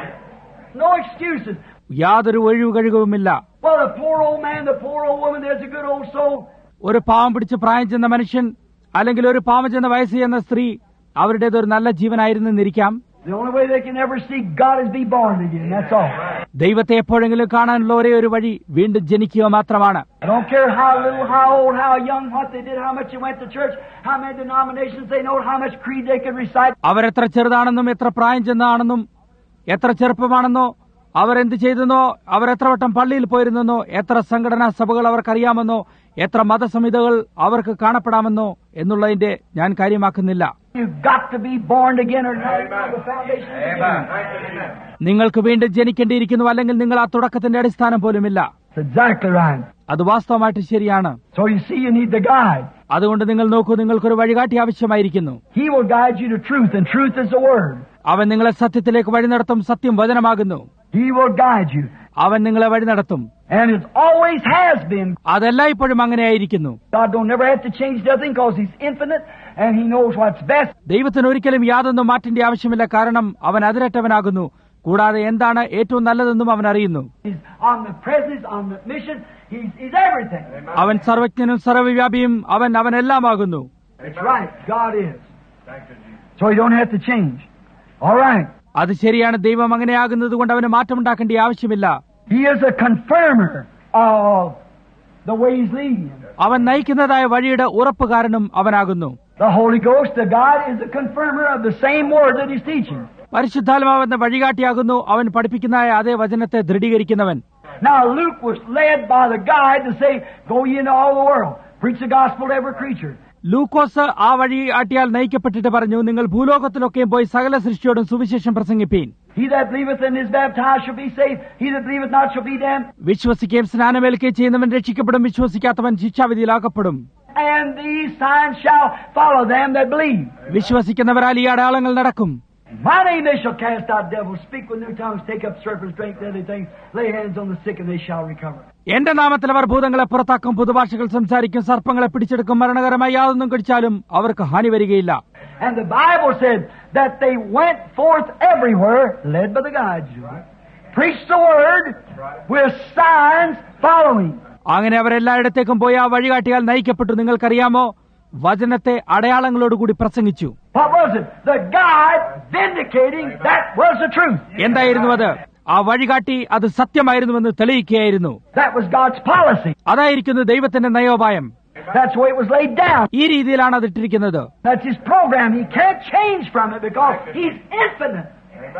No excuses. യാതൊരു ഒഴിവുകഴിവുമില്ല. Well, the poor old man, the poor old woman, there's a good old soul. ഒരു പാവം പിടിച്ച് പ്രായം ചെന്ന മനുഷ്യൻ അല്ലെങ്കിൽ ഒരു പാവം ചെന്ന വയസ്സ് ചെന്ന സ്ത്രീ അവരുടേതൊരു നല്ല ജീവനായിരുന്നിരിക്കാം. The only way they can ever see God is be born again. That's all. ദൈവത്തെ എപ്പോഴെങ്കിലും കാണാനുള്ള ഒരേ ഒരു വഴി വീണ്ടും ജനിക്കുക മാത്രമാണ്. I don't care how little, how old, how young, what they did, how much they went to church, how many denominations they know, how much creed they could recite. അവരെത്ര ചെറുതാണെന്നും എത്ര പ്രായം ചെന്നതാണെന്നും എത്ര ചെറുപ്പമാണെന്നോ അവരെന്ത് ചെയ്തെന്നോ അവരെത്ര വട്ടം പള്ളിയിൽ പോയിരുന്നെന്നോ എത്ര സംഘടനാ സഭകൾ അവർക്കറിയാമെന്നോ എത്ര മതസംഹിതകൾ അവർക്ക് കാണപ്പെടാമെന്നോ എന്നുള്ളതിന്റെ ഞാൻ കാര്യമാക്കുന്നില്ല. You've got to be born again or not on the foundation. നിങ്ങൾക്ക് വീണ്ടും ജനിക്കേണ്ടിയിരിക്കുന്നു, അല്ലെങ്കിൽ നിങ്ങൾ ആ തുടക്കത്തിന്റെ അടിസ്ഥാനം പോലുമില്ല. That's exactly right. അത് വാസ്തവമായിട്ട് ശരിയാണ്. So you see, you need the guide. അതുകൊണ്ട് നിങ്ങൾ നോക്കൂ, നിങ്ങൾക്കൊരു വഴികാട്ടി ആവശ്യമായിരിക്കുന്നു. He will guide you to truth, and truth is the word. അവൻ നിങ്ങളെ സത്യത്തിലേക്ക് വഴി നടത്തും. സത്യം വചനമാകുന്നു. He will guide you. അവൻ നിങ്ങളെ വഴി നടത്തും. And it always has been. അതെല്ലായ്പ്പോഴും അങ്ങനെയായിരിക്കുന്നു. God don't never have to change nothing because He's infinite and He knows what's best. ദൈവത്തിന് ഒരിക്കലും യാതൊന്നും മാറ്റേണ്ട ആവശ്യമില്ല. കാരണം അവൻ അതിരറ്റവനാകുന്നു. കൂടാതെ എന്താണ് ഏറ്റവും നല്ലതെന്നും അവൻ അറിയുന്നു. He's omnipresent, He's omniscient, He's everything. അവൻ സർവജ്ഞനും സർവ്വവ്യാപിയും അവനെല്ലാമാകുന്നു. That's right, God is. So He don't have to change. All right. അത് ശരിയാണ്. ദൈവം അങ്ങനെയാകുന്നത് കൊണ്ട് അവന് മാറ്റമുണ്ടാക്കേണ്ട ആവശ്യമില്ല. He is a confirmer of the way He's leading. അവൻ നയിക്കുന്നതായ വഴിയുടെ ഉറപ്പുകാരനും അവനാകുന്നു. The Holy Ghost, the God, is a confirmer of the same word that He's teaching. പരിശുദ്ധാത്മാവെന്ന വഴികാട്ടിയാകുന്നു. അവൻ പഠിപ്പിക്കുന്നതായ അതേ വചനത്തെ ദൃഢീകരിക്കുന്നവൻ. Now Luke was led by the guide to say, go ye into all the world, preach the gospel to every creature. ലൂക്കോസ് ആ വഴികാട്ടിയാൽ നയിക്കപ്പെട്ടിട്ട് പറഞ്ഞു, നിങ്ങൾ ഭൂലോകത്തിലൊക്കെയും പോയി സകല സൃഷ്ടിയോടും സുവിശേഷം പ്രസംഗിപ്പീൻ. He that believeth and is baptized shall be saved. He that believeth not shall be damned. വിശ്വസിക്കുകയും സ്നാനമേൽക്കുകയും ചെയ്യുന്നവൻ രക്ഷിക്കപ്പെടും, വിശ്വസിക്കാത്തവൻ ശിക്ഷാവിധിയിലാക്കപ്പെടും. And these signs shall follow them that believe. വിശ്വസിക്കുന്നവരാൽ ഈ അടയാളങ്ങൾ നടക്കും. My name they shall cast out devils, speak with new tongues, take up serpents, drink deadly things, lay hands on the sick and they shall recover. എന്റെ നാമത്തിൽ അവർ ഭൂതങ്ങളെ പുറത്താക്കും, പുതുഭാഷകൾ സംസാരിക്കും, സർപ്പങ്ങളെ പിടിച്ചെടുക്കും, മരണകരമായി യാതൊന്നും കഴിച്ചാലും അവർക്ക് ഹാനി വരികയില്ല. And the Bible said that they went forth everywhere, led by the guides, preached the word with signs following. അങ്ങനെ അവരെല്ലായിടത്തേക്കും പോയി ആ വഴികാട്ടിയാൽ നയിക്കപ്പെട്ടു. നിങ്ങൾക്കറിയാമോ, വചനത്തെ അടയാളങ്ങളോടുകൂടി പ്രസംഗിച്ചു. What was it? The guide vindicating that was the truth. എന്തായിരുന്നു അത്? ആ വഴികാട്ടി അത് സത്യമായിരുന്നുവെന്ന് തെളിയിക്കുകയായിരുന്നു. That was God's policy. അതായിരിക്കുന്നു ദൈവത്തിന്റെ നയോപായം. That's the way it was laid down. ഈ രീതിയിലാണ് അത് ഇട്ടിരിക്കുന്നത്. That's His program. He can't change from it because He's infinite.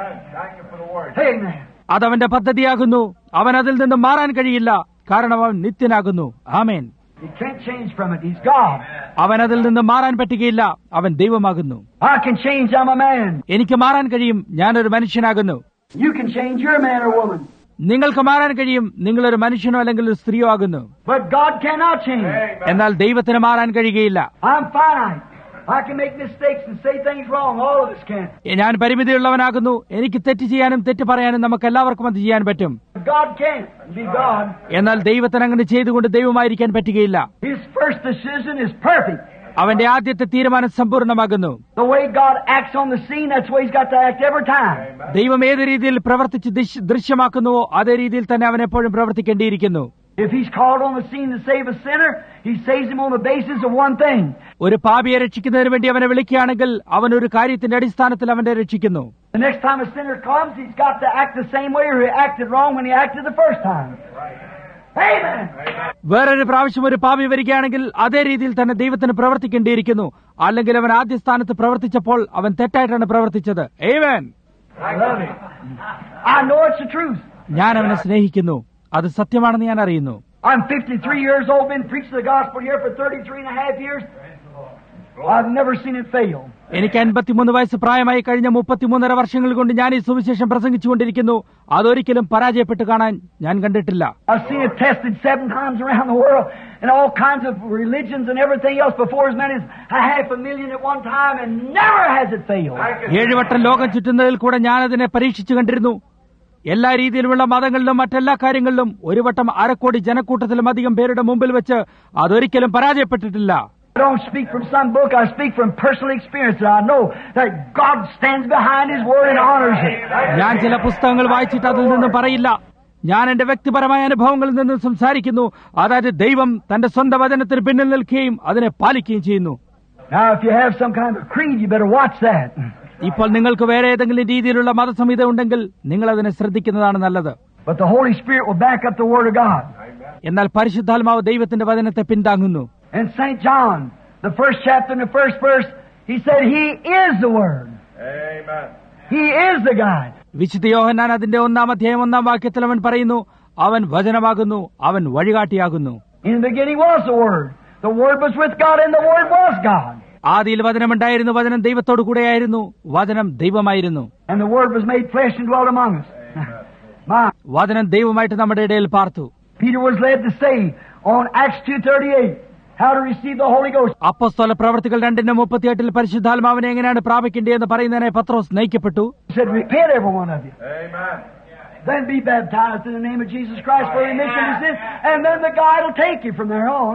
Amen. അതവന്റെ പദ്ധതിയാകുന്നു. അവൻ അതിൽ നിന്ന് മാറാൻ കഴിയില്ല, കാരണം അവൻ നിത്യനാകുന്നു. ആമേൻ. He can't change from it. He's God. അവൻ അതിൽ നിന്ന് മാറാൻ പറ്റുകയില്ല. അവൻ ദൈവമാകുന്നു. I can change. I'm a man. എനിക്ക് മാറാൻ കഴിയും. ഞാനൊരു മനുഷ്യനാകുന്നു. You can change. You're a man or woman. നിങ്ങൾക്ക് മാറാൻ കഴിയും. നിങ്ങളൊരു മനുഷ്യനോ അല്ലെങ്കിൽ ഒരു സ്ത്രീയോ ആകുന്നു. But God cannot change. എന്നാൽ ദൈവത്തിന് മാറാൻ കഴിയുകയില്ല. I'm finite. I can make mistakes and say things wrong. All of us can. ഞാൻ പരിമിതിയുള്ളവനാകുന്നു. എനിക്ക് തെറ്റ് ചെയ്യാനും തെറ്റ് പറയാനും നമുക്ക് എല്ലാവർക്കും അത് ചെയ്യാൻ പറ്റും. God can't be God. എന്നാൽ ദൈവത്തിന് അങ്ങനെ ചെയ്തുകൊണ്ട് ദൈവമായിരിക്കാൻ പറ്റുകയില്ല. His first decision is perfect. അവന്റെ ആദ്യത്തെ തീരുമാനം സമ്പൂർണ്ണമാകുന്നു. The way God acts on the scene, that's the way He's got to act every time. ദൈവം ഏത് രീതിയിൽ പ്രവർത്തിച്ച് ദൃശ്യമാക്കുന്നുവോ അതേ രീതിയിൽ തന്നെ അവൻ എപ്പോഴും പ്രവർത്തിക്കേണ്ടിയിരിക്കുന്നു. If He's called on the scene to save a sinner, He saves him on the basis of one thing. ഒരു പാപിയെ രക്ഷിക്കുന്നതിന് വേണ്ടി അവനെ വിളിക്കുകയാണെങ്കിൽ അവൻ ഒരു കാര്യത്തിന്റെ അടിസ്ഥാനത്തിൽ അവനെ രക്ഷിക്കുന്നു. The next time a sinner comes, he's got to act the same way or he acted wrong when he acted the first time. Amen. വേറൊരു പ്രാവശ്യം ഒരു പാപി വരികയാണെങ്കിൽ അതേ രീതിയിൽ തന്നെ ദൈവത്തിന് പ്രവർത്തിക്കേണ്ടിയിരിക്കുന്നു. അല്ലെങ്കിൽ അവൻ ആദ്യ സ്ഥാനത്ത് പ്രവർത്തിച്ചപ്പോൾ അവൻ തെറ്റായിട്ടാണ് പ്രവർത്തിച്ചത്. Amen. I love it. I know it's the truth. ഞാൻ അവനെ സ്നേഹിക്കുന്നു. അത് സത്യമാണെന്ന് ഞാൻ അറിയുന്നു. I'm 53 years old, been preaching the gospel here for 33 and a half years. I've never seen it fail. എനിക്ക് 53 വയസ്സ് പ്രായമായി കഴിഞ്ഞ 33.5 വർഷങ്ങൾ കൊണ്ട് ഞാൻ ഈ സുവിശേഷം പ്രസംഗിച്ചുകൊണ്ടിരിക്കുന്നു. അതൊരിക്കലും പരാജയപ്പെട്ട് കാണാൻ ഞാൻ കണ്ടിട്ടില്ല. I've seen it tested 7 times around the world in all kinds of religions and everything else before as many as 500,000 at one time, and never has it failed. 7 വട്ടം ലോകം ചുറ്റുന്നതിൽ കൂടെ ഞാനതിനെ പരീക്ഷിച്ചു കണ്ടിരുന്നു. എല്ലാ രീതിയിലുമുള്ള മതങ്ങളിലും മറ്റെല്ലാ കാര്യങ്ങളിലും ഒരു വട്ടം 1/2 കോടി ജനക്കൂട്ടത്തിലും അധികം പേരുടെ മുമ്പിൽ വെച്ച് അതൊരിക്കലും പരാജയപ്പെട്ടിട്ടില്ല. I don't speak from some book. I speak from personal experience. I know that God stands behind His word and honors it. ഞാൻ ചില പുസ്തകങ്ങൾ വായിച്ചിട്ട് അതിൽ നിന്നും പറയില്ല. ഞാൻ എന്റെ വ്യക്തിപരമായ അനുഭവങ്ങളിൽ നിന്ന് സംസാരിക്കുന്നു. അതായത് ദൈവം തന്റെ സ്വന്തം വചനത്തിന് പിന്നിൽ നിൽക്കുകയും അതിനെ പാലിക്കുകയും ചെയ്യുന്നു. Now, if you have some kind of creed, you better watch that. ഇപ്പോൾ നിങ്ങൾക്ക് വേറെ ഏതെങ്കിലും രീതിയിലുള്ള മതസംഹിത ഉണ്ടെങ്കിൽ നിങ്ങൾ അതിനെ ശ്രദ്ധിക്കുന്നതാണ് നല്ലത്. But the Holy Spirit will back up the Word of God. എന്നാൽ പരിശുദ്ധാത്മാവ് ദൈവത്തിന്റെ വചനത്തെ പിന്താങ്ങുന്നു. In St. John, the first chapter and the first verse, he said, He is the Word. Amen. He is the guide. വിശുദ്ധ യോഹന്നാൻ അതിന്റെ 1-ാം അധ്യായം 1-ാം വാക്യത്തിൽ അവൻ പറയുന്നു, അവൻ വചനമാകുന്നു, അവൻ വഴികാട്ടിയാകുന്നു. In the beginning was the Word. The Word was with God and the Word was God. ആദിയിൽ വചനമുണ്ടായിരുന്നു, വചനം ദൈവത്തോടു കൂടെയായിരുന്നു, വചനം ദൈവമായിരുന്നു. And the Word was made flesh and dwelt among us. വചനം ദൈവമായിട്ട് നമ്മുടെ ഇടയിൽ പാർത്തു. Peter was led to say on Acts 2:38 how to receive the Holy Ghost. അപ്പോസ്തല പ്രവർത്തികൾ 2:38 പരിശുദ്ധാത്മാവിനെ എങ്ങനെയാണ് പ്രാപിക്കേണ്ടതെന്ന് പറയുന്നതിനെ പത്രോസ് നയിക്കപ്പെട്ടു. He said, Repent, every one of you. Amen. Then be baptized in the name of Jesus Christ for remission of sins, and then the guide will take you from there on.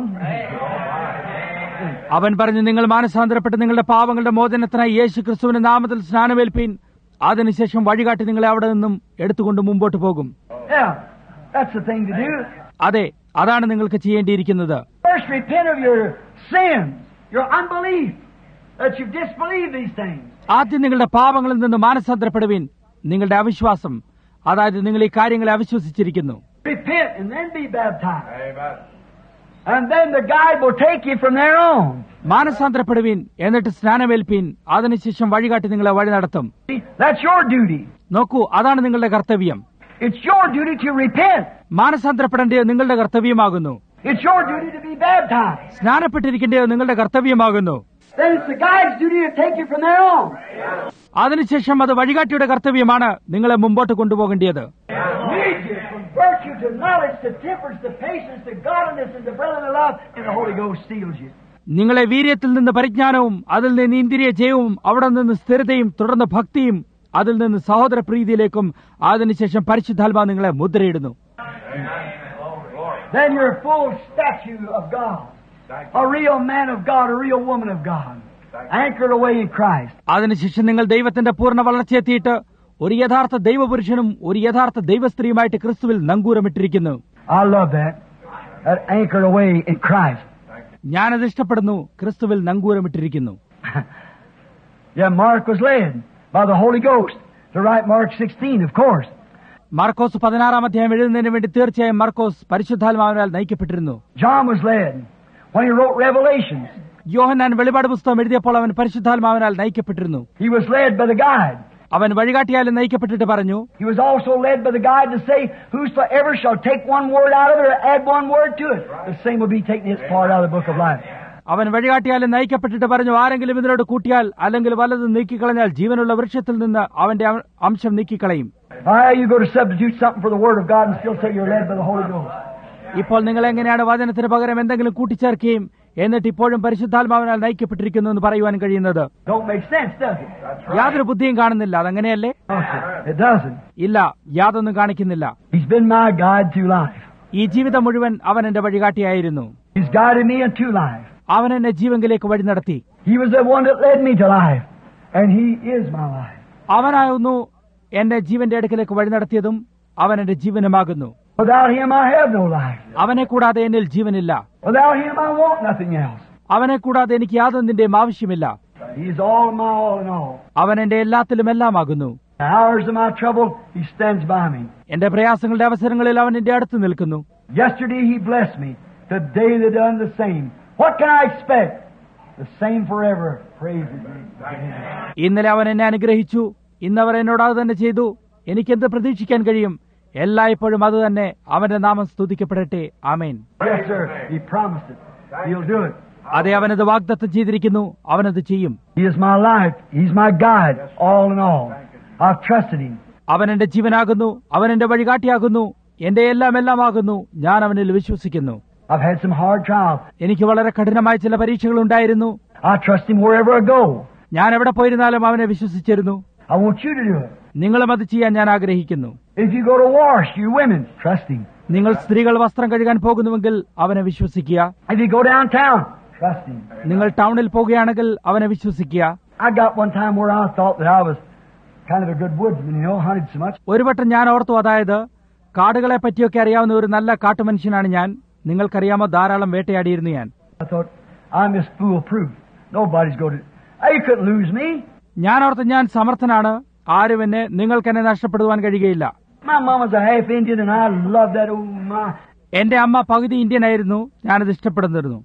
അവൻ പറഞ്ഞു, നിങ്ങൾ മാനസാന്തരപ്പെട്ട് നിങ്ങളുടെ പാപങ്ങളുടെ മോചനത്തിനായി യേശു ക്രിസ്തുവിന്റെ നാമത്തിൽ സ്നാനമേൽപ്പീൻ, അതിനുശേഷം വഴികാട്ടി നിങ്ങളെ അവിടെ നിന്നും എടുത്തുകൊണ്ട് മുമ്പോട്ട് പോകും. Yeah, that's the thing to do. അതെ, അതാണ് നിങ്ങൾക്ക് ചെയ്യേണ്ടിയിരിക്കുന്നത്. First repent of your sins, your unbelief, that you disbelieve these things. ആദ്യം നിങ്ങളുടെ പാപങ്ങളിൽ നിന്ന് മാനസാന്തരപ്പെടുവീൻ, നിങ്ങളുടെ അവിശ്വാസം, അതായത് നിങ്ങൾ ഈ കാര്യങ്ങളെ അവിശ്വസിച്ചിരിക്കുന്നു. Repent and then be baptized. Amen. And then the guide will take you from there on. മാനസാന്തരപ്പെടുവീൻ, എന്നിട്ട് സ്നാനമേൽപ്പീൻ, അതിനുശേഷം വഴികാട്ടി നിങ്ങളെ വഴി നടത്തും. See, that's your duty. നോക്കൂ, അതാണ് നിങ്ങളുടെ കർത്തവ്യം. It's your duty to repent. മാനസാന്തരപ്പെടേണ്ടത് നിങ്ങളുടെ കർത്തവ്യമാകുന്നു. It's your duty to be baptized. സ്നാനപ്പെട്ടിരിക്കേണ്ടത് നിങ്ങളുടെ കർത്തവ്യമാകുന്നു. Then it's the guide's duty to take you from there on. അതിനുശേഷം അത് വഴികാട്ടിയുടെ കർത്തവ്യമാണ് നിങ്ങളെ മുമ്പോട്ട് കൊണ്ടുപോകേണ്ടത്. Lead you from virtue to knowledge to temperance to patience to godliness and to brotherly love, and the Holy Ghost seals you. നിങ്ങളെ വീര്യത്തിൽ നിന്ന് പരിജ്ഞാനവും അതിൽ നിന്ന് ഇന്ദ്രിയ ജയവും അവിടെ നിന്ന് സ്ഥിരതയും തുടർന്ന് ഭക്തിയും അതിൽ നിന്ന് സഹോദര പ്രീതിയിലേക്കും അതിനുശേഷം പരിശുദ്ധാത്മാവ് നിങ്ങളെ മുദ്രയിടുന്നു. Then you're a full statue of God, a real man of God, a real woman of God, anchored away in Christ. അതിനുശേഷം നിങ്ങൾ ദൈവത്തിന്റെ പൂർണ്ണ വളർച്ചയെത്തിയിട്ട് ഒരു യഥാർത്ഥ ദൈവപുരുഷനും ഒരു യഥാർത്ഥ ദൈവസ്ത്രീയുമായിട്ട് ക്രിസ്തുവിൽ നങ്കൂരമിട്ടിരിക്കുന്നു. I love that anchored away in Christ. ഞാനത് ഇഷ്ടപ്പെടുന്നു, ക്രിസ്തുവിൽ നങ്കൂരമിട്ടിരിക്കുന്നു. Yeah, Mark was led by the Holy Ghost to write Mark 16, of course. Markose 16-ാം അധ്യായം എഴുതുന്നതിന് വേണ്ടി തീർച്ചയായും മാർക്കോസ് പരിശുദ്ധാത്മാവിനാൽ നയിക്കപ്പെട്ടിരുന്നു. John was led when he wrote Revelations. യോഹന്നാൻ വെളിപാട് പുസ്തകം എഴുതിയപ്പോൾ അവൻ പരിശുദ്ധാത്മാവിനാൽ നയിക്കപ്പെട്ടിരുന്നു. He was led by the guide. അവൻ വഴികാട്ടിയാലും നയിക്കപ്പെട്ടിട്ട് പറഞ്ഞു, He was also led by the guide to say, Whosoever shall take one word out of it or add one word to it, the same will be taking his part out of the book of life. അവൻ വഴികാട്ടിയാലും നയിക്കപ്പെട്ടിട്ട് പറഞ്ഞു, ആരെങ്കിലും ഇതിനോട് കൂട്ടിയാൽ അല്ലെങ്കിൽ വല്ലതും നീക്കിക്കളഞ്ഞാൽ ജീവനുള്ള വൃക്ഷത്തിൽ നിന്ന് അവന്റെ അംശം നീക്കിക്കളയും. You go to substitute something for the Word of God and still say you're led by the Holy Ghost. ഇപ്പോൾ നിങ്ങൾ എങ്ങനെയാണ് വചനത്തിന് പകരം എന്തെങ്കിലും കൂട്ടിച്ചേർക്കുകയും എന്നിട്ട് ഇപ്പോഴും പരിശുദ്ധാത്മാവിനാൽ നയിക്കപ്പെട്ടിരിക്കുന്നു എന്ന് പറയുവാൻ കഴിയുന്നത്? Don't make sense, does it? യാതൊരു ബുദ്ധിയും കാണുന്നില്ല. അതങ്ങനെയല്ലേ? It doesn't. ഇല്ല, യാതൊന്നും കാണിക്കുന്നില്ല. He's been my guide through life. ഈ ജീവിതം മുഴുവൻ അവൻ എന്റെ വഴികാട്ടിയായിരുന്നു. He's guided me into life. അവൻ എന്നെ ജീവങ്കിലേക്ക് വഴി നടത്തി. He was the one that led me to life, and He is my life. അവനായിരുന്നു എന്നെ ജീവന്റെ അടുക്കലേക്ക് വഴി നടത്തിയതും അവൻ എന്റെ ജീവനുമാകുന്നു. Without Him I have no life. അവനെ കൂടാതെ എന്നിൽ ജീവനില്ല. Without Him I want nothing else. അവനെ കൂടാതെ എനിക്ക് യാതൊന്നിന്റെയും ആവശ്യമില്ല. He is all my all in all. അവൻ എന്റെ എല്ലാത്തിലും എല്ലാമാകുന്നു. The hours of my trouble, He stands by me. എന്റെ പ്രയാസങ്ങളുടെ അവസരങ്ങളിൽ അവൻ എന്റെ അടുത്ത് നിൽക്കുന്നു. Yesterday He blessed me. Today they done the same. What can I expect? The same forever. Praise Him. ഇന്നലെ അവൻ എന്നെ അനുഗ്രഹിച്ചു. ഇന്നവർ എന്നോട് അത് തന്നെ ചെയ്തു. എനിക്കെന്ത് പ്രതീക്ഷിക്കാൻ കഴിയും? എല്ലായ്പ്പോഴും അത് തന്നെ. അവന്റെ നാമം സ്തുതിക്കപ്പെടട്ടെ. ആമേൻ. Yes, sir. He promised it. He'll do it. അതെ, അവനത് വാഗ്ദത്തം ചെയ്തിരിക്കുന്നു. അവനത് ചെയ്യും. He is my life. He's my guide, all in all. I've trusted Him. അവൻ എന്റെ ജീവനാകുന്നു. അവൻ എന്റെ വഴികാട്ടിയാകുന്നു. എന്റെ എല്ലാം എല്ലാമാകുന്നു. ഞാൻ അവനിൽ വിശ്വസിക്കുന്നു. I've had some hard trials. എനിക്ക് വളരെ കഠിനമായ ചില പരീക്ഷകൾ ഉണ്ടായിരുന്നു. I trust Him wherever I go. ഞാൻ എവിടെ പോയിരുന്നാലും അവനെ വിശ്വസിച്ചിരുന്നു. I want you to do it. നിങ്ങളും അത് ചെയ്യാൻ ഞാൻ ആഗ്രഹിക്കുന്നു. If you go to wash, you women, trust Him. നിങ്ങൾ സ്ത്രീകൾ വസ്ത്രം കഴുകാൻ പോകുന്നുവെങ്കിൽ അവനെ വിശ്വസിക്കുക. If you go downtown, trust Him. നിങ്ങൾ ടൗണിൽ പോകുകയാണെങ്കിൽ അവനെ വിശ്വസിക്കുക. I got one time where I thought that I was kind of a good woodsman, hunted so much. ഒരു വട്ടം ഞാൻ ഓർത്തു, അതായത് കാടുകളെ പറ്റിയൊക്കെ അറിയാവുന്ന ഒരു നല്ല കാട്ടുമനുഷ്യനാണ് ഞാൻ. നിങ്ങൾക്കറിയാമോ, ധാരാളം വേട്ടയാടിയിരുന്നു ഞാൻ. I thought, I'm just foolproof. Nobody's going to... You couldn't lose me. ഞാൻ ഓർത്ത് ഞാൻ സമർത്ഥനാണ്. ആരും നിങ്ങൾക്ക് എന്നെ നഷ്ടപ്പെടുവാൻ കഴിയുകയില്ല. My mama's a half Indian and I love that. Oh my. എന്റെ അമ്മ പകുതി ഇന്ത്യൻ ആയിരുന്നു. ഞാനത് ഇഷ്ടപ്പെടുന്നിരുന്നു.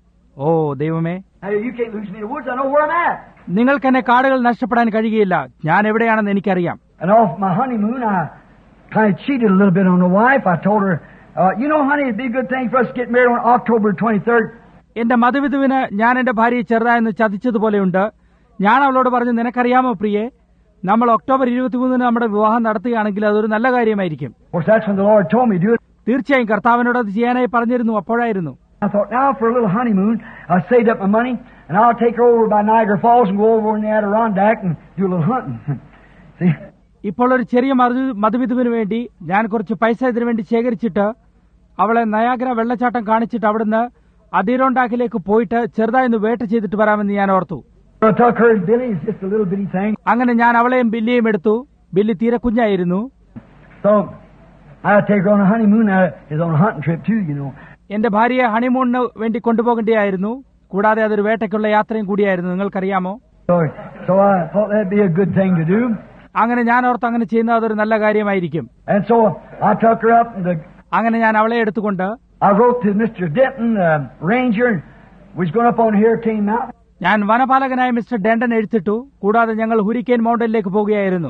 ഓ ദൈവമേ, Hey, you can't lose me in the woods. I know where I'm at. നിങ്ങൾക്ക് എന്നെ കാടുകൾ നഷ്ടപ്പെടാൻ കഴിയുകയില്ല. ഞാൻ എവിടെയാണെന്ന് എനിക്കറിയാം. And off my honeymoon, I kind of cheated a little bit on the wife. I told her, honey, it'd be a good thing for us to get married on October 23rd. എന്റെ മധുവിധുവിന് ഞാൻ എന്റെ ഭാര്യയെ ചെറുതായെന്ന് ചതിച്ചതുപോലെയുണ്ട്. ഞാൻ അവളോട് പറഞ്ഞു, നിനക്കറിയാമോ പ്രിയെ, നമ്മൾ October 23 നമ്മുടെ വിവാഹം നടത്തുകയാണെങ്കിൽ അതൊരു നല്ല കാര്യമായിരിക്കും. Of course, that's when the Lord told me to do it. തീർച്ചയായും കർത്താവിനോട് അത് ചെയ്യാനായി പറഞ്ഞിരുന്നു. അപ്പോഴായിരുന്നു. I thought, now for a little honeymoon, I saved up my money, and I'll take her over by Niagara Falls and go over in the Adirondack and do a little hunting. See? ഇപ്പോൾ ഒരു ചെറിയ മധുവിധുവിന് വേണ്ടി ഞാൻ കുറച്ച് പൈസ ഇതിനു വേണ്ടി ശേഖരിച്ചിട്ട് അവളെ നയാഗ്ര വെള്ളച്ചാട്ടം കാണിച്ചിട്ട് അവിടുന്ന് അഡിറോണ്ടാക്കിലേക്ക് പോയിട്ട് ചെറുതായൊന്ന് വേട്ട ചെയ്തിട്ട് വരാമെന്ന് ഞാൻ ഓർത്തു. I took her and Billy. It's just a little bitty thing. അങ്ങനെ ഞാൻ അവളെയും ബില്ലിയെയും എടുത്തു. ബില്ലി തീരെ കുഞ്ഞായിരുന്നു. So I'll take her on a honeymoon. It's on a hunting trip too, എന്റെ ഭാര്യയെ ഹണിമൂണിന് വേണ്ടി കൊണ്ടുപോകേണ്ടിയായിരുന്നു. കൂടാതെ അതൊരു വേട്ടയ്ക്കുള്ള യാത്രയും കൂടിയായിരുന്നു. നിങ്ങൾക്കറിയാമോ? So I thought that'd be a good thing to do. അങ്ങനെ ഞാൻ ഓർത്ത് അങ്ങനെ ചെയ്യുന്നത് അതൊരു നല്ല കാര്യമായിരിക്കും. And so I took her up. അങ്ങനെ ഞാൻ അവളെ എടുത്തുകൊണ്ട് I wrote to Mr. Denton, ranger, was going up on Hurricane Mountain. ഞാൻ വനപാലകനായ മിസ്റ്റർ ഡെന്റൺ എഴുത്തിട്ടു. കൂടാതെ ഞങ്ങൾ ഹുരിക്കെയിൻ മൗണ്ടനിലേക്ക് പോകുകയായിരുന്നു.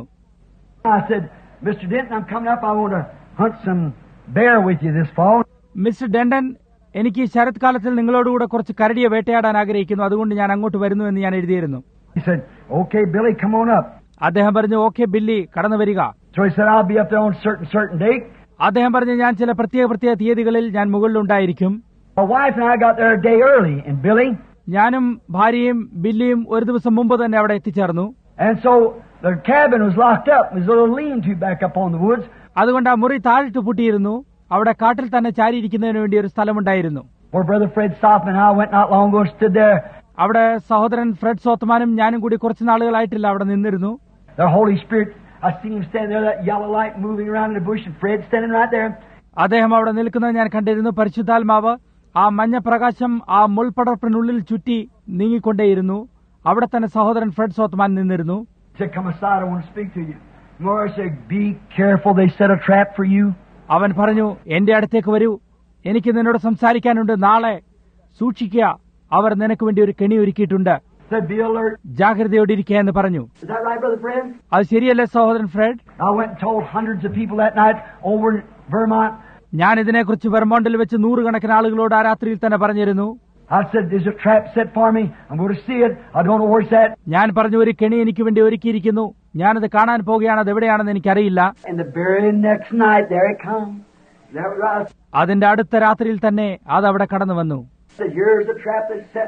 I said, Mr. Denton, I'm coming up. I want to hunt some bear with you this fall. Mister Denton, എനിക്ക് ശരത് കാലത്തിൽ നിങ്ങളോടുകൂടെ കുറച്ച് കരടിയെ വേട്ടയാടാൻ ആഗ്രഹിക്കുന്നു. അതുകൊണ്ട് ഞാൻ അങ്ങോട്ട് വരുന്നു എന്ന് ഞാൻ എഴുതിയിരുന്നു. He said, okay, Billy, come on up. അദ്ദേഹം പറഞ്ഞു, ഓക്കെ ബില്ലി, കടന്നു വരിക. So he said, I'll be up there on certain date. അദ്ദേഹം പറഞ്ഞു, ഞാൻ ചില പ്രത്യേക തീയതികളിൽ ഞാൻ മുകളിലുണ്ടായിരിക്കും. My wife and I got there a day early, and Billy. ഞാനും ഭാര്യയും ബില്ലിയും ഒരു ദിവസം മുമ്പ് തന്നെ അവിടെ എത്തിച്ചേർന്നു. And so the cabin was locked up. There's a little lean-to back up on the woods. അതുകൊണ്ട് ആ മുറി താഴിട്ട് പൂട്ടിയിരുന്നു. അവിടെ കാട്ടിൽ തന്നെ ചാരിയിരിക്കുന്നതിന് വേണ്ടി ഒരു സ്ഥലമുണ്ടായിരുന്നു. Where Brother Fred Sothmann and I went not long ago and stood there. അവിടെ സഹോദരൻ ഫ്രെഡ് സോത്മാനും ഞാനും കൂടി കുറച്ച് നാളുകളായിട്ടില്ല അവിടെ നിന്നിരുന്നു. The Holy Spirit, I seen him standing there, that yellow light moving around in the bush, and Fred standing right there. അദ്ദേഹം അവിടെ നിൽക്കുന്നത് ഞാൻ കണ്ടിരുന്നു. പരിശുദ്ധാത്മാവ് ആ മഞ്ഞ പ്രകാശം ആ മുൾപടർപ്പിനുള്ളിൽ ചുറ്റി നീങ്ങിക്കൊണ്ടേയിരുന്നു. അവിടെ തന്നെ സഹോദരൻ ഫ്രെഡ് സോത്മാൻ നിന്നിരുന്നു. He said, come aside, I want to speak to you. More said, be careful, they set a trap for you. അവൻ പറഞ്ഞു, എന്റെ അടുത്തേക്ക് വരൂ, എനിക്ക് നിന്നോട് സംസാരിക്കാനുണ്ട്. നാളെ സൂക്ഷിക്കുക, അവർ നിനക്ക് വേണ്ടി ഒരു കെണി ഒരുക്കിയിട്ടുണ്ട്. Said, be alert. ജാഗ്രതയോടിരിക്കുക എന്ന് പറഞ്ഞു. Is that right, Brother Fred? അത് ശരിയല്ലേ സഹോദരൻ Fred? I went and told hundreds of people that night over in Vermont. ഞാൻ ഇതിനെക്കുറിച്ച് വെർമോണ്ടിൽ വെച്ച് 100 കണക്കിന് ആളുകളോട് ആ രാത്രിയിൽ തന്നെ പറഞ്ഞിരുന്നു. I said, there's a trap set for me. I'm going to see it. I don't know where it's at. ഞാൻ പറഞ്ഞു, ഒരു കെണി എനിക്ക് വേണ്ടി ഒരുക്കിയിരിക്കുന്നു. ഞാനത് കാണാൻ പോകുകയാണ്. അത് എവിടെയാണെന്ന് എനിക്കറിയില്ല. And the very next night, there it comes. That was right. അതിന്റെ അടുത്ത രാത്രിയിൽ തന്നെ അത് അവിടെ കടന്നു വന്നു. I said, here's the trap that's set.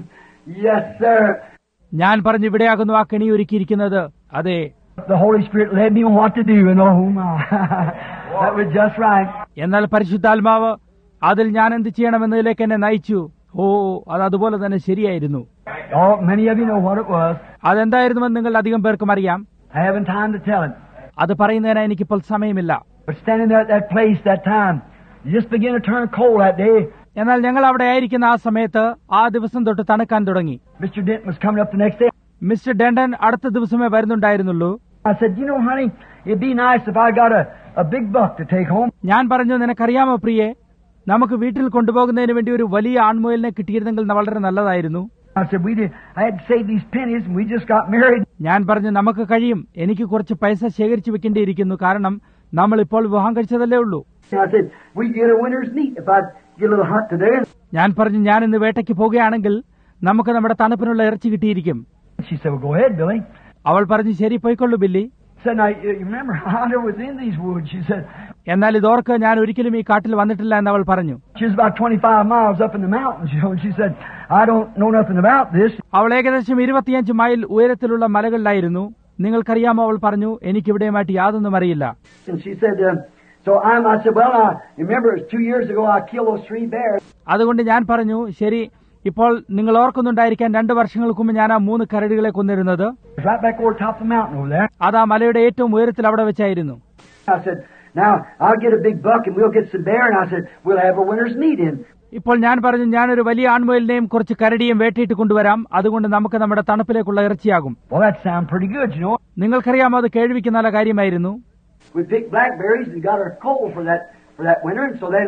Yes, sir. ഞാൻ പറഞ്ഞു, ഇവിടെയാകുന്നു ആ കെണി ഒരുക്കിയിരിക്കുന്നത്. അതെ. The Holy Spirit led me on what to do, and oh my, that was just right. എന്നാൽ പരിശുദ്ധാത്മാവ് അതിൽ ഞാൻ എന്ത് ചെയ്യണമെന്നതിലേക്ക് എന്നെ നയിച്ചു. ഓ, അത് അതുപോലെ തന്നെ ശരിയായിരുന്നു. Oh, many of you know what it was. അതെന്തായിരുന്നുവെന്ന് നിങ്ങൾ അധികം പേർക്കും അറിയാം. I haven't time to tell it. അത് പറയുന്നതിന് എനിക്കിപ്പോൾ സമയമില്ല. But standing there at that place that time, it just began to turn cold that day. എന്നാൽ ഞങ്ങൾ അവിടെ ആയിരിക്കുന്ന ആ സമയത്ത് ആ ദിവസം തൊട്ട് തണുക്കാൻ തുടങ്ങി. Mr. Denton was coming up the next day. Mister Denton അടുത്ത ദിവസമേ വരുന്നുണ്ടായിരുന്നുള്ളൂ. I said, you know, honey, it'd be nice if I got a big buck to take home. ഞാൻ പറഞ്ഞു, നിനക്കറിയാമോ പ്രിയേ, നമുക്ക് വീട്ടിൽ കൊണ്ടുപോകുന്നതിന് വേണ്ടി ഒരു വലിയ ആൺമുയലിനെ കിട്ടിയിരുന്നെങ്കിൽ വളരെ നല്ലതായിരുന്നു. I said, I had to save these pennies and we just got married. ഞാൻ പറഞ്ഞു, നമുക്ക് കഴിയും, എനിക്ക് കുറച്ച് പൈസ ശേഖരിച്ചു വെക്കേണ്ടിയിരിക്കുന്നു, കാരണം നമ്മൾ ഇപ്പോൾ വിവാഹം കഴിച്ചതല്ലേ ഉള്ളൂ. I said, we get a winter's meat if I get a little hunt today. ഞാൻ പറഞ്ഞു, ഞാൻ ഇന്ന് വേട്ടയ്ക്ക് പോകുകയാണെങ്കിൽ നമുക്ക് നമ്മുടെ തണുപ്പിനുള്ള ഇറച്ചി കിട്ടിയിരിക്കും. She said, well, go ahead, Billy. അവൾ പറഞ്ഞു, ശരി, പോയിക്കൊള്ളു Billy. Said, now, you remember, I never was in these woods. She said, എന്നാൽ ഇതോർക്ക് ഞാൻ ഒരിക്കലും ഈ കാട്ടിൽ വന്നിട്ടില്ല എന്ന് അവൾ പറഞ്ഞു. she was about 25 miles up in the mountains, you know, and she said, I don't know nothing about this. അവൾ ഏകദേശം 25 മൈൽ ഉയരത്തിലുള്ള മലകളിലായിരുന്നു. നിങ്ങൾക്കറിയാമോ, അവൾ പറഞ്ഞു, എനിക്കിവിടെയുമായിട്ട് യാതൊന്നും അറിയില്ല. And she said, I said, well, I remember it was 2 years ago I killed those 3 bears. അതുകൊണ്ട് ഞാൻ പറഞ്ഞു, ശരി, ഇപ്പോൾ നിങ്ങൾ ഓർക്കുന്നുണ്ടായിരിക്കാൻ 2 വർഷങ്ങൾക്ക് മുമ്പ് ഞാൻ ആ 3 കരടികളെ കൊന്നിരുന്നത്. Right back over top the mountain over there. അത് ആ മലയുടെ ഏറ്റവും ഉയരത്തിൽ അവിടെ വെച്ചായിരുന്നു. I said, now I'll get a big buck and we'll get some bear, and I said, we'll have a winter's meat in. ഇപ്പോൾ ഞാൻ പറഞ്ഞു, ഞാനൊരു വലിയ ആൺമുയലിനെയും കുറച്ച് കരടിയും വേട്ടയിട്ട് കൊണ്ടുവരാം, അതുകൊണ്ട് നമുക്ക് നമ്മുടെ തണുപ്പിലേക്കുള്ള ഇറച്ചിയാകും. Well, that sounds pretty good, you know. നിങ്ങൾക്കറിയാമോ, അത് കേൾവിക്ക് നല്ല കാര്യമായിരുന്നു. We picked blackberries and got our coal for that winter, and so then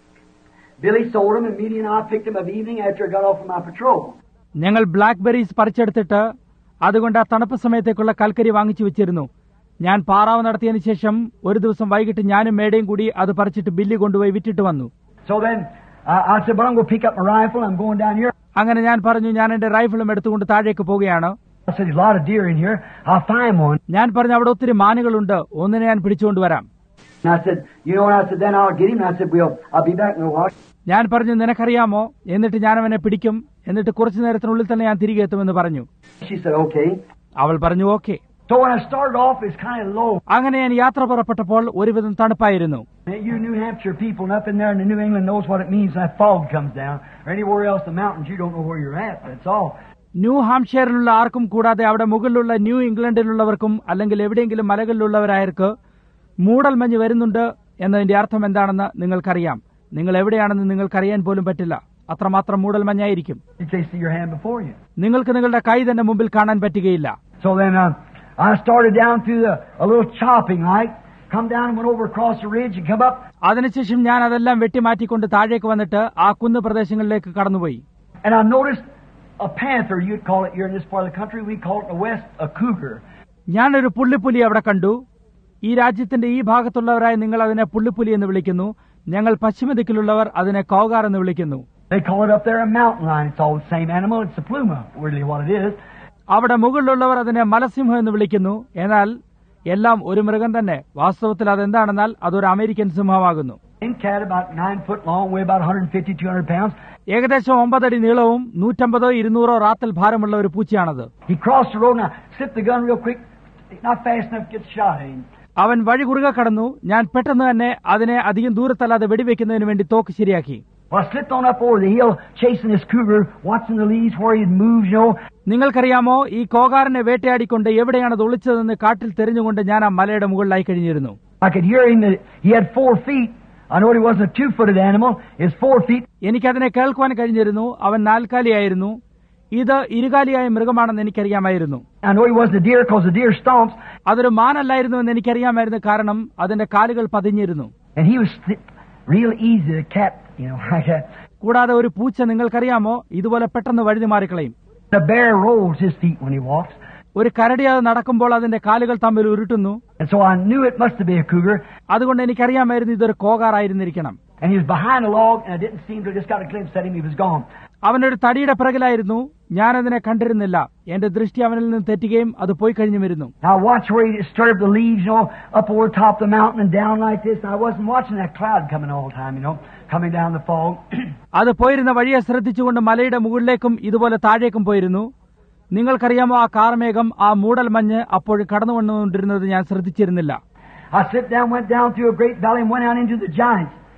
Billy sold them, and Mealy and I picked them of evening after I got off of my patrol. ഞങ്ങൾ blackberries പറിച്ചെടുത്തിട്ട് അതുകൊണ്ട് ആ തണുപ്പ് സമയത്തേക്കുള്ള കൽക്കരി വാങ്ങിച്ചു വെച്ചിരുന്നു. ഞാൻ പാറാവ് നടത്തിയതിനു ശേഷം ഒരു ദിവസം വൈകിട്ട് ഞാനും മേടയും കൂടി അത് പറിച്ചിട്ട് ബില്ലി കൊണ്ടുപോയി വിറ്റിട്ട് വന്നു. So then I said, well, I'm going to pick up my rifle. I'm going down here. അങ്ങനെ ഞാൻ പറഞ്ഞു, ഞാൻ എന്റെ റൈഫിളും എടുത്തുകൊണ്ട് താഴേക്ക് പോവുകയാണ്. I said, there's a lot of deer in here. I'll find one. ഞാൻ പറഞ്ഞു, അവിടെ ഒത്തിരി മാനുകളുണ്ട്, ഒന്നിനെ ഞാൻ പിടിച്ചുകൊണ്ടുവരാം. And I said, you know what? I said, then I'll get him. And I said, I'll be back in a while. ഞാൻ പറഞ്ഞു, നിനക്കറിയാമോ, എന്നിട്ട് ഞാൻ അവനെ പിടിക്കും, എന്നിട്ട് കുറച്ചു നേരത്തിനുള്ളിൽ തന്നെ ഞാൻ തിരികെ എത്തുമെന്ന് പറഞ്ഞു. She said, okay. അവൾ പറഞ്ഞു, okay. So when I started off, it's kind of low. അങ്ങനെ ഞാൻ യാത്ര പുറപ്പെട്ടപ്പോൾ ഒരുവിധം തണുപ്പായിരുന്നു. You New Hampshire people and up in there in the New England knows what it means when that fog comes down. Or anywhere else in the mountains, you don't know where you're at. That's all. New ഹാംഷെയറിലുള്ള ആർക്കും, കൂടാതെ അവിടെ മുകളിലുള്ള new ഇംഗ്ലണ്ടിലുള്ളവർക്കും അല്ലെങ്കിൽ എവിടെയെങ്കിലും മലകളിലുള്ളവരായർക്ക് മൂടൽമഞ്ഞ് വരുന്നുണ്ട് എന്നതിന്റെ അർത്ഥം എന്താണെന്ന് നിങ്ങൾക്കറിയാം. നിങ്ങൾ എവിടെയാണെന്ന് നിങ്ങൾക്കറിയാൻ പോലും പറ്റില്ല, അത്രമാത്രം മൂടൽമഞ്ഞായിരിക്കും. You can't see your hand before you. നിങ്ങൾക്ക് നിങ്ങളുടെ കൈ തന്നെ മുമ്പിൽ കാണാൻ പറ്റുകയില്ല. So then I started down through a little chopping light, come down and went over across the ridge and come up. അതിനുശേഷം ഞാൻ അതെല്ലാം വെട്ടിമാറ്റിക്കൊണ്ട് താഴേക്ക് വന്നിട്ട് ആ കുന്നു പ്രദേശങ്ങളിലേക്ക് കടന്നുപോയി. And I noticed a panther, you'd call it here in this part of the country, we call it in the west a cougar. ഞാനൊരു പുള്ളിപ്പുലി അവിടെ കണ്ടു. ഈ രാജ്യത്തിന്റെ ഈ ഭാഗത്തുള്ളവരായ നിങ്ങൾ അതിനെ പുള്ളിപ്പുലി എന്ന് വിളിക്കുന്നു, ഞങ്ങൾ പശ്ചിമ ദിക്കിലുള്ളവർ അതിനെ കൗഗാർ എന്ന് വിളിക്കുന്നു. They call it up there a mountain lion. It's all the same animal. It's a pluma, really what it is. അവിടെ മുകളിലുള്ളവർ അതിനെ മലസിംഹം എന്ന് വിളിക്കുന്നു. എന്നാൽ എല്ലാം ഒരു മൃഗം തന്നെ. വാസ്തവത്തിൽ അതെന്താണെന്നാൽ അതൊരു അമേരിക്കൻ സിംഹമാകുന്നു. Cat about 9 foot long, weigh about 150-200 pounds. ഏകദേശം 9 അടി നീളവും 150-200 റാത്തൽ ഭാരമുള്ള ഒരു പൂച്ചയാണത്. He crossed the road and I slipped the gun real quick, not fast enough to get shot at him. അവൻ വഴി കുറുകെ കടന്നു. ഞാൻ പെട്ടെന്ന് തന്നെ അതിനെ അധികം ദൂരത്തല്ലാതെ വെടിവെക്കുന്നതിന് വേണ്ടി തോക്ക് ശരിയാക്കി. Well, I slipped on up over the hill, chasing this cougar, watching the leaves where he'd moved, you know. നിങ്ങൾക്കറിയാമോ, ഈ കോകാറിനെ വേട്ടയാടിക്കൊണ്ട് എവിടെയാണ് അത് ഒളിച്ചതെന്ന് കാട്ടിൽ തെരഞ്ഞുകൊണ്ട് ഞാൻ ആ മലയുടെ മുകളിലായി കഴിഞ്ഞിരുന്നു. I could hear him. He had 4 feet. I know he wasn't a 2-footed animal. It's 4 feet. എനിക്കതിനെ കേൾക്കുവാൻ കഴിഞ്ഞിരുന്നു. അവൻ 4 കാലിയായിരുന്നു. ഇത് ഇരുകാലിയായ മൃഗമാണെന്ന് എനിക്കറിയാമായിരുന്നു. I know he wasn't a deer because the deer stomps. അതൊരു മാനല്ലായിരുന്നു എന്ന് എനിക്കറിയാമായിരുന്നു, കാരണം അതിന്റെ കാലുകൾ പതിഞ്ഞിരുന്നു. And he was real easy to cat, you know, like that. കൂടാതെ ഒരു പൂച്ച നിങ്ങൾക്കറിയാമോ, ഇതുപോലെ പെട്ടെന്ന് വഴുതി മാറിക്കളയും. The bear rolls his feet when he walks. ഒരു കരടി അത് നടക്കുമ്പോൾ അതിന്റെ കാലുകൾ തമ്മിൽ ഉരുട്ടുന്നു. And so I knew it must be a cougar. അതുകൊണ്ട് എനിക്കറിയാമായിരുന്നു ഇതൊരു കോകാറായിരുന്നിരിക്കണം. And he was behind a log, and I didn't see him till I just got a glimpse at him. He was gone. അവനൊരു തടിയുടെ പിറകിലായിരുന്നു. ഞാനതിനെ കണ്ടിരുന്നില്ല. എന്റെ ദൃഷ്ടി അവനിൽ നിന്ന് തെറ്റുകയും അത് പോയി കഴിഞ്ഞു വരുന്നു. Now watch where he disturbed the leaves, you know, up over top the mountain and down like this. And I wasn't watching that cloud coming all the time, you know, coming down the fog. അത് പോയിരുന്ന വഴിയെ ശ്രദ്ധിച്ചുകൊണ്ട് മലയുടെ മുകളിലേക്കും ഇതുപോലെ താഴേക്കും പോയിരുന്നു. നിങ്ങൾക്കറിയാമോ, ആ കാർമേഘം, ആ മൂടൽ മഞ്ഞ് അപ്പോൾ കടന്നു വന്നുകൊണ്ടിരുന്നത് ഞാൻ ശ്രദ്ധിച്ചിരുന്നില്ല. I slipped down, went down through a great valley and went out into the giants.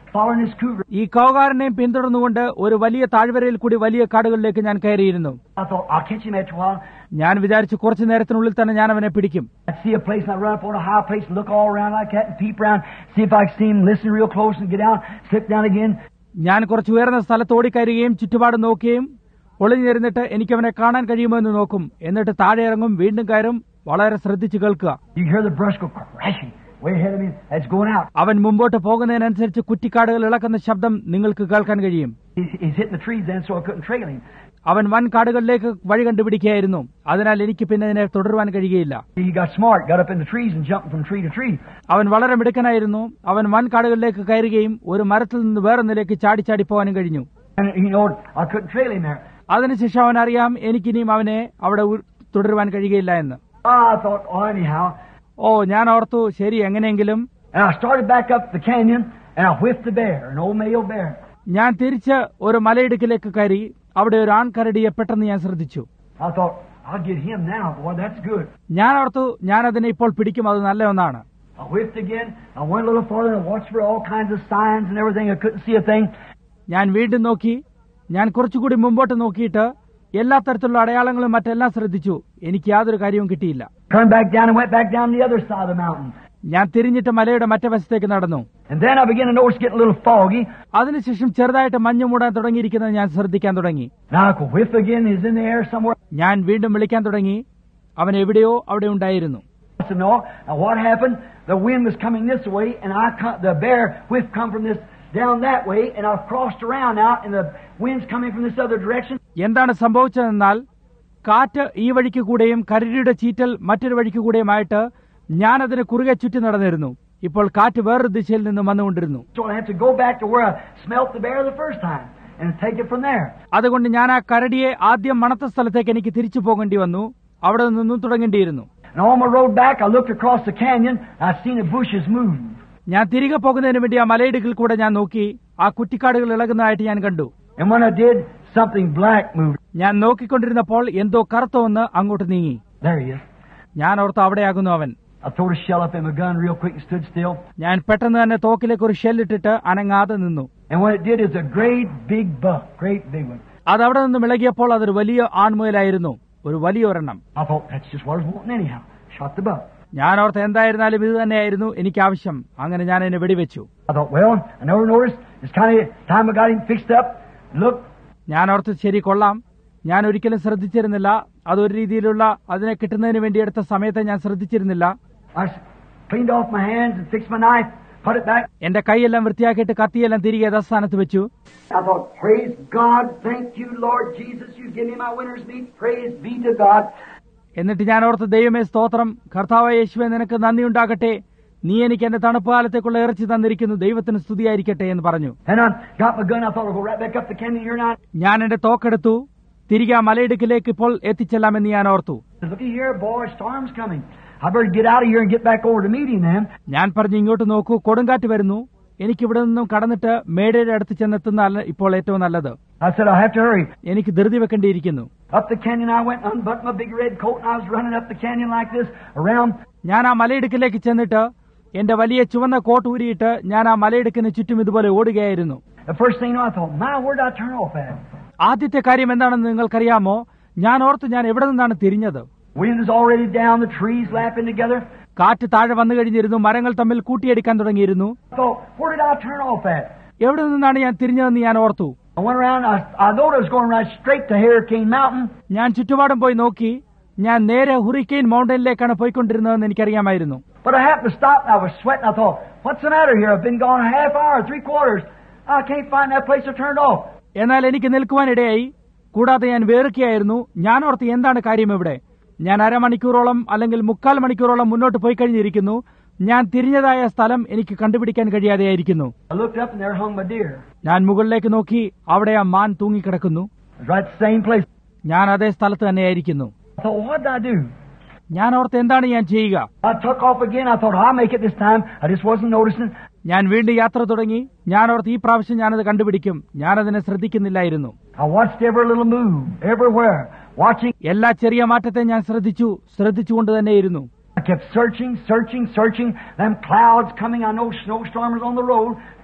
following this cougar. ഈ കൗകാരനെയും പിന്തുടർന്നുകൊണ്ട് ഒരു വലിയ താഴ്വരയിൽ കൂടി വലിയ കാടുകളിലേക്ക് ഞാൻ കയറിയിരുന്നു. I thought, I'll catch him after a while. ഞാൻ വിചാരിച്ചു കുറച്ചു നേരത്തിനുള്ളിൽ തന്നെ ഞാൻ അവനെ പിടിക്കും. I'd see a place and I'd run up on a high place and look all around like that and peep around, see if I could see him, listen real close and get down, slip down again. ഞാൻ കുറച്ച് ഉയർന്ന സ്ഥലത്ത് ഓടിക്കയറുകയും ചുറ്റുപാട് നോക്കുകയും ഒളിഞ്ഞിരുന്നിട്ട് എനിക്കവനെ കാണാൻ കഴിയുമോ എന്ന് നോക്കും. എന്നിട്ട് താഴെ ഇറങ്ങും, വീണ്ടും കയറും, വളരെ ശ്രദ്ധിച്ചു കേൾക്കുക. You hear the brush go crashing way ahead of me. It's going out. അവൻ മുമ്പോട്ട് പോകുന്നതിനനുസരിച്ച് കുറ്റിക്കാടുകൾ ഇളക്കുന്ന ശബ്ദം നിങ്ങൾക്ക് കേൾക്കാൻ കഴിയും. He's hitting the trees then, so I couldn't trail him. അവൻ വൻ കാടുകളിലേക്ക് വഴി കണ്ടുപിടിക്കുകയായിരുന്നു. അതിനാൽ എനിക്ക് പിന്നെ അതിനെ തുടരുവാൻ കഴിയുകയില്ല. He got smart, got up in the trees and jumped from tree to tree. അവൻ വളരെ മിടുക്കനായിരുന്നു. അവൻ വൻ കാടുകളിലേക്ക് കയറുകയും ഒരു മരത്തിൽ നിന്ന് വേറൊന്നിലേക്ക് ചാടി ചാടി പോകാനും കഴിഞ്ഞു. And you know, I couldn't trail him there. അതിനുശേഷം അവൻ അറിയാം എനിക്കിനിയും അവനെ അവിടെ തുടരുവാൻ കഴിയുകയില്ല എന്ന്. I thought, anyhow. ഞാൻ ഓർത്തു, ശരി എങ്ങനെയെങ്കിലും. And I started back up the canyon and I whiffed the bear, an old male bear. ഞാൻ തിരിച്ച് ഒരു മലയിടുക്കിലേക്ക് കയറി. അവിടെ ഒരു ആൺകരടിയെ പെട്ടെന്ന് ഞാൻ ശ്രദ്ധിച്ചു. I thought, I'll get him now. Boy, that's good. ഞാൻ ഓർത്തു, ഞാൻ അതിനെ ഇപ്പോൾ പിടിക്കും, അത് നല്ല ഒന്നാണ്. I whiffed again. I went a little farther and watched for all kinds of signs and everything. I couldn't see a thing. ഞാൻ വീണ്ടും നോക്കി. ഞാൻ കുറച്ചുകൂടി മുമ്പോട്ട് നോക്കിയിട്ട് എല്ലാ തരത്തിലുള്ള അടയാളങ്ങളും മറ്റെല്ലാം ശ്രദ്ധിച്ചു. എനിക്ക് യാതൊരു കാര്യവും കിട്ടിയില്ല. Turned back down and went back down the other side of the mountain. ഞാൻ തിരിഞ്ഞിട്ട് മലയുടെ മറ്റേ വശത്തേക്ക് നടന്നു. And then I began to notice getting a little foggy. അതിനുശേഷം ചെറുതായിട്ട് മഞ്ഞ് മൂടാൻ തുടങ്ങിയിരിക്കുന്നത് ഞാൻ ശ്രദ്ധിക്കാൻ തുടങ്ങി. Now I could whiff again. He's in the air somewhere. ഞാൻ വീണ്ടും വിളിക്കാൻ തുടങ്ങി. അവൻ എവിടെയോ അവിടെ ഉണ്ടായിരുന്നു. I said, no. Now what happened? The wind was coming this way, and the bear whiff come from this down that way, and I've crossed around now, and the wind's coming from this other direction. എന്താണ് സംഭവിച്ചതെന്നാൽ കാറ്റ് ഈ വഴിക്ക് കൂടെയും കരടിയുടെ ചീറ്റൽ മറ്റൊരു വഴിക്ക് കൂടെയുമായിട്ട് ഞാൻ അതിന് കുറുകെ ചുറ്റി നടന്നിരുന്നു. ഇപ്പോൾ കാറ്റ് വേറൊരു ദിശയിൽ നിന്നും വന്നുകൊണ്ടിരുന്നു. So I have to go back to where I smelt the bear the first time and take it from there. അതുകൊണ്ട് ഞാൻ ആ കരടിയെ ആദ്യം മണത്ത സ്ഥലത്തേക്ക് എനിക്ക് തിരിച്ചു പോകേണ്ടി വന്നു. അവിടെ നിന്നും തുടങ്ങേണ്ടിയിരുന്നു. And on my road back, I looked across the canyon. I seen the bushes move. ഞാൻ തിരികെ പോകുന്നതിന് വേണ്ടി ആ മലയിടുക്കിൽ കൂടെ ഞാൻ നോക്കി. ആ കുറ്റിക്കാടുകൾ ഇളകുന്നതായിട്ട് ഞാൻ കണ്ടു. And when I did, something black moved. ഞാൻ നോക്കിക്കൊണ്ടിരുന്നപ്പോൾ എന്തോ കറുത്ത ഒന്ന് അങ്ങോട്ട് നീങ്ങി. There he is. ഞാൻ ഓർത്തു, അവിടെയാകുന്നു അവൻ. I threw a shell up in my gun real quick and stood still. ഞാൻ പെട്ടെന്ന് തന്നെ തോക്കിലേക്ക് ഒരു ഷെല്ലിട്ടിട്ട് അനങ്ങാതെ നിന്നു. And what it did is a great big buck, great big one. അത് അവിടെ നിന്ന് ഇളകിയപ്പോൾ അതൊരു വലിയ ആൺമുയലായിരുന്നു, ഒരു വലിയ ഒരെണ്ണം. I thought, that's just what I was wanting anyhow. Shot the buck. ഞാൻ ഓർത്ത് എന്തായിരുന്നാലും ഇത് തന്നെയായിരുന്നു എനിക്ക് ആവശ്യം. അങ്ങനെ ഞാൻ എന്നെ വെടിവെച്ചു. I thought, well, I never noticed. It's kind of time I got him fixed up. Look. ഞാൻ ഓർത്ത്, ശരി കൊള്ളാം. ഞാൻ ഒരിക്കലും ശ്രദ്ധിച്ചിരുന്നില്ല. അതൊരു രീതിയിലുള്ള അതിനെ കിട്ടുന്നതിന് വേണ്ടി എടുത്ത സമയത്തെ ഞാൻ ശ്രദ്ധിച്ചിരുന്നില്ല. I cleaned off my hands and fixed my knife, put it back. എന്റെ കൈയെല്ലാം വൃത്തിയാക്കിയിട്ട് കത്തിയെല്ലാം തിരികെ യഥാസ്ഥാനത്ത് വെച്ചു. I thought, praise God, thank you, Lord Jesus, you give me my winter's meat. Praise be to God. എന്നിട്ട് ഞാൻ ഓർത്ത്, ദൈവമേ സ്തോത്രം, കർത്താവായ യേശുവേ നിനക്ക് നന്ദിയുണ്ടാകട്ടെ, നീ എനിക്ക് എന്റെ തണുപ്പ് കാലത്തേക്കുള്ള ഇറച്ചി തന്നിരിക്കുന്നു, ദൈവത്തിന് സ്തുതിയായിരിക്കട്ടെ എന്ന് പറഞ്ഞു. And I got my gun. I thought I'll go right back up the canyon here now. ഞാൻ എന്റെ തോക്കെടുത്തു. തിരികെ ആ മലയിടുക്കിലേക്ക് ഇപ്പോൾ എത്തിച്ചെല്ലാമെന്ന് ഞാൻ ഓർത്തു. Looky here, boy, storm's coming. I better get out of here and get back over to meet him then. ഞാൻ പറഞ്ഞു, ഇങ്ങോട്ട് നോക്കൂ, കൊടുങ്കാറ്റ് വരുന്നു. എനിക്ക് ഇവിടെ നിന്നും കടന്നിട്ട് മേടയുടെ അടുത്ത് ചെന്നെത്തുന്ന ഇപ്പോൾ ഏറ്റവും നല്ലത്. I said, I'll have to hurry. എനിക്ക് ധൃതി വെക്കേണ്ടിയിരിക്കുന്നു. Up the canyon I went, unbuttoned my big red coat, and I was running up the canyon like this, around. ഞാൻ ആ മലയിടുക്കിലേക്ക് ചെന്നിട്ട് എന്റെ വലിയ ചുവന്ന കോട്ട് ഊരിയിട്ട് ഞാൻ ആ മലയിടുക്കിന് ചുറ്റും ഇതുപോലെ ഓടുകയായിരുന്നു. The first thing I thought, where did I turn off at? ആദ്യത്തെ കാര്യം എന്താണെന്ന് നിങ്ങൾക്കറിയാമോ? ഞാൻ ഓർത്തു, ഞാൻ എവിടെ നിന്നാണ് തിരിഞ്ഞത്? Wind is already down, the trees lapping together. കാറ്റ് താഴെ വന്നു കഴിഞ്ഞിരുന്നു, മരങ്ങൾ തമ്മിൽ കൂട്ടിയടിക്കാൻ തുടങ്ങിയിരുന്നു. I thought, where did I turn off at? എവിടെ നിന്നാണ് ഞാൻ തിരിഞ്ഞതെന്ന് ഞാൻ ഓർത്തു. I went around, I thought I was going right straight to Hurricane Mountain. ഞാൻ ചുറ്റുപാടും പോയി നോക്കി. ഞാൻ നേരെ ഹുറിക്കെയിൻ മൗണ്ടനിലേക്കാണ് പോയിക്കൊണ്ടിരുന്നതെന്ന് എനിക്കറിയാമായിരുന്നു. But I happened to stop and I was sweating. I thought, what's the matter here? I've been gone a half hour, 3/4. I can't find that place I turned off. എന്നാൽ എനിക്ക് നിൽക്കുവാനിടയായി. കൂടാതെ ഞാൻ വേർക്കുകയായിരുന്നു. ഞാൻ ഓർത്ത്, എന്താണ് കാര്യം ഇവിടെ? ഞാൻ അരമണിക്കൂറോളം അല്ലെങ്കിൽ 3/4 മണിക്കൂറോളം മുന്നോട്ട് പോയി കഴിഞ്ഞിരിക്കുന്നു. ഞാൻ തിരിഞ്ഞതായ സ്ഥലം എനിക്ക് കണ്ടുപിടിക്കാൻ കഴിയാതെയായിരിക്കുന്നു. I looked up and there hung my deer. ഞാൻ മുകളിലേക്ക് നോക്കി. അവിടെ ആ മാൻ തൂങ്ങിക്കിടക്കുന്നു. Right the same place. ഞാൻ അതേ സ്ഥലത്ത് തന്നെയായിരിക്കുന്നു. I thought, what did I do? ഞാൻ ഓർത്ത്, എന്താണ് ഞാൻ ചെയ്യുക? I took off again. I thought, I'll make it this time. I just wasn't noticing. ഞാൻ വീണ്ടും യാത്ര തുടങ്ങി. ഞാൻ ഓർത്ത്, ഈ പ്രാവശ്യം ഞാനത് കണ്ടുപിടിക്കും. ഞാനതിനെ ശ്രദ്ധിക്കുന്നില്ലായിരുന്നു. I watched every little move, everywhere, watching. എല്ലാ ചെറിയ മാറ്റത്തെ ഞാൻ ശ്രദ്ധിച്ചുകൊണ്ട് തന്നെയിരുന്നു. I kept searching. Them clouds coming, I know snowstorms on the road,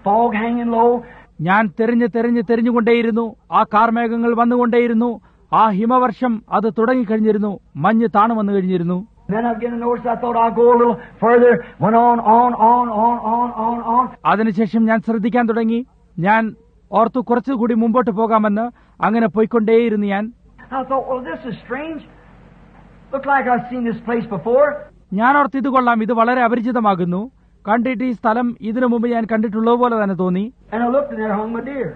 fog hanging low. ഞാൻ തെരഞ്ഞുകൊണ്ടേയിരുന്നു. ആ കാർമേഘങ്ങൾ വന്നുകൊണ്ടേയിരുന്നു. ആ ഹിമവർഷം അത് തുടങ്ങിക്കഴിഞ്ഞിരുന്നു. മഞ്ഞ് താണു വന്നു കഴിഞ്ഞിരുന്നു. Then I began to notice, I thought I'll go a little further. Went on. അതിനുശേഷം ഞാൻ ശ്രദ്ധിക്കാൻ തുടങ്ങി. ഞാൻ ഓർത്തു കുറച്ചുകൂടി മുമ്പോട്ട് പോകാമെന്ന്. അങ്ങനെ പോയിക്കൊണ്ടേയിരുന്നു ഞാൻ. I thought, well, this is strange. Looked like I've seen this place before. ഞാൻ ഓർത്ത് ഇത് കൊള്ളാം, ഇത് വളരെ അപരിചിതമാകുന്നു. കണ്ടിട്ട് ഈ സ്ഥലം ഇതിനു മുമ്പ് ഞാൻ കണ്ടിട്ടുള്ളത് പോലെ തന്നെ തോന്നി. And I looked and there hung my deer.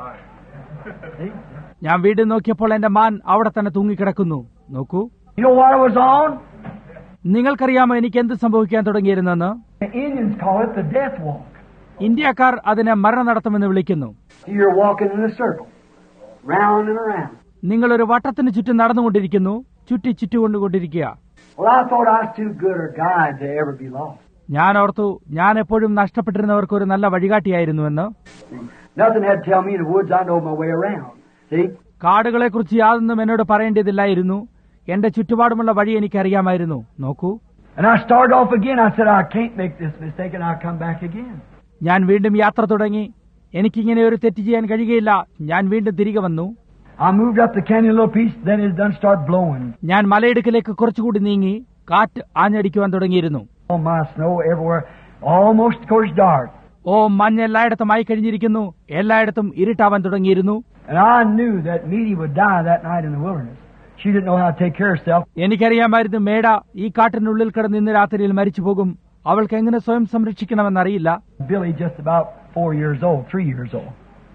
ഞാൻ വീണ്ടും നോക്കിയപ്പോൾ എന്റെ മാൻ അവിടെ തന്നെ തൂങ്ങിക്കിടക്കുന്നു. നോക്കൂ. You know what I was on? നിങ്ങൾക്കറിയാമോ എനിക്ക് എന്ത് സംഭവിക്കാൻ തുടങ്ങിയിരുന്നെന്ന്? The Indians call it the death walk. ഇന്ത്യക്കാർ അതിനെ മരണനടത്തമെന്ന് വിളിക്കുന്നു. You're walking in a circle, round and around. നിങ്ങളൊരു വട്ടത്തിന് ചുറ്റും നടന്നുകൊണ്ടിരിക്കുന്നു, ചുറ്റിക്കൊണ്ടിരിക്കുക. Well, I thought I was too good a guide to ever be lost. ഞാൻ ഓർത്തു ഞാൻ എപ്പോഴും നഷ്ടപ്പെട്ടിരുന്നവർക്ക് ഒരു നല്ല വഴികാട്ടിയായിരുന്നുവെന്ന്. Nothing had to tell me in the woods. I know my way around. See? കാടുകളെ കുറിച്ച് യാതൊന്നും എന്നോട് പറയേണ്ടതില്ലായിരുന്നു. എന്റെ ചുറ്റുപാടുമുള്ള വഴി എനിക്കറിയാമായിരുന്നു. നോക്കൂ. And I started off again. I said, I can't make this mistake, and I'll come back again. ഞാൻ വീണ്ടും യാത്ര തുടങ്ങി. എനിക്കിങ്ങനെ ഒരു തെറ്റ് ചെയ്യാൻ കഴിയുകയില്ല. ഞാൻ വീണ്ടും തിരികെ വന്നു. I moved up the canyon a little piece, then it done start blowing. ഞാൻ മലയിടുക്കിലേക്ക് കുറച്ചുകൂടി നീങ്ങി. കാറ്റ് ആഞ്ഞടിക്കുവാൻ തുടങ്ങിയിരുന്നു. Oh, my snow everywhere, almost of course dark. ഓ, മഞ്ഞ് എല്ലായിടത്തും ആയി കഴിഞ്ഞിരിക്കുന്നു. എല്ലായിടത്തും ഇരുട്ടാവാൻ തുടങ്ങിയിരുന്നു. And I knew that Meadie would die that night in the wilderness. She didn't know how to take care of herself. എനിക്കറിയാമായിരുന്നു മേട ഈ കാട്ടിനുള്ളിൽ കിടന്ന് ഇന്ന് രാത്രിയിൽ മരിച്ചു പോകും. അവൾക്ക് എങ്ങനെ സ്വയം സംരക്ഷിക്കണമെന്നറിയില്ല. Billy just about 3 years old.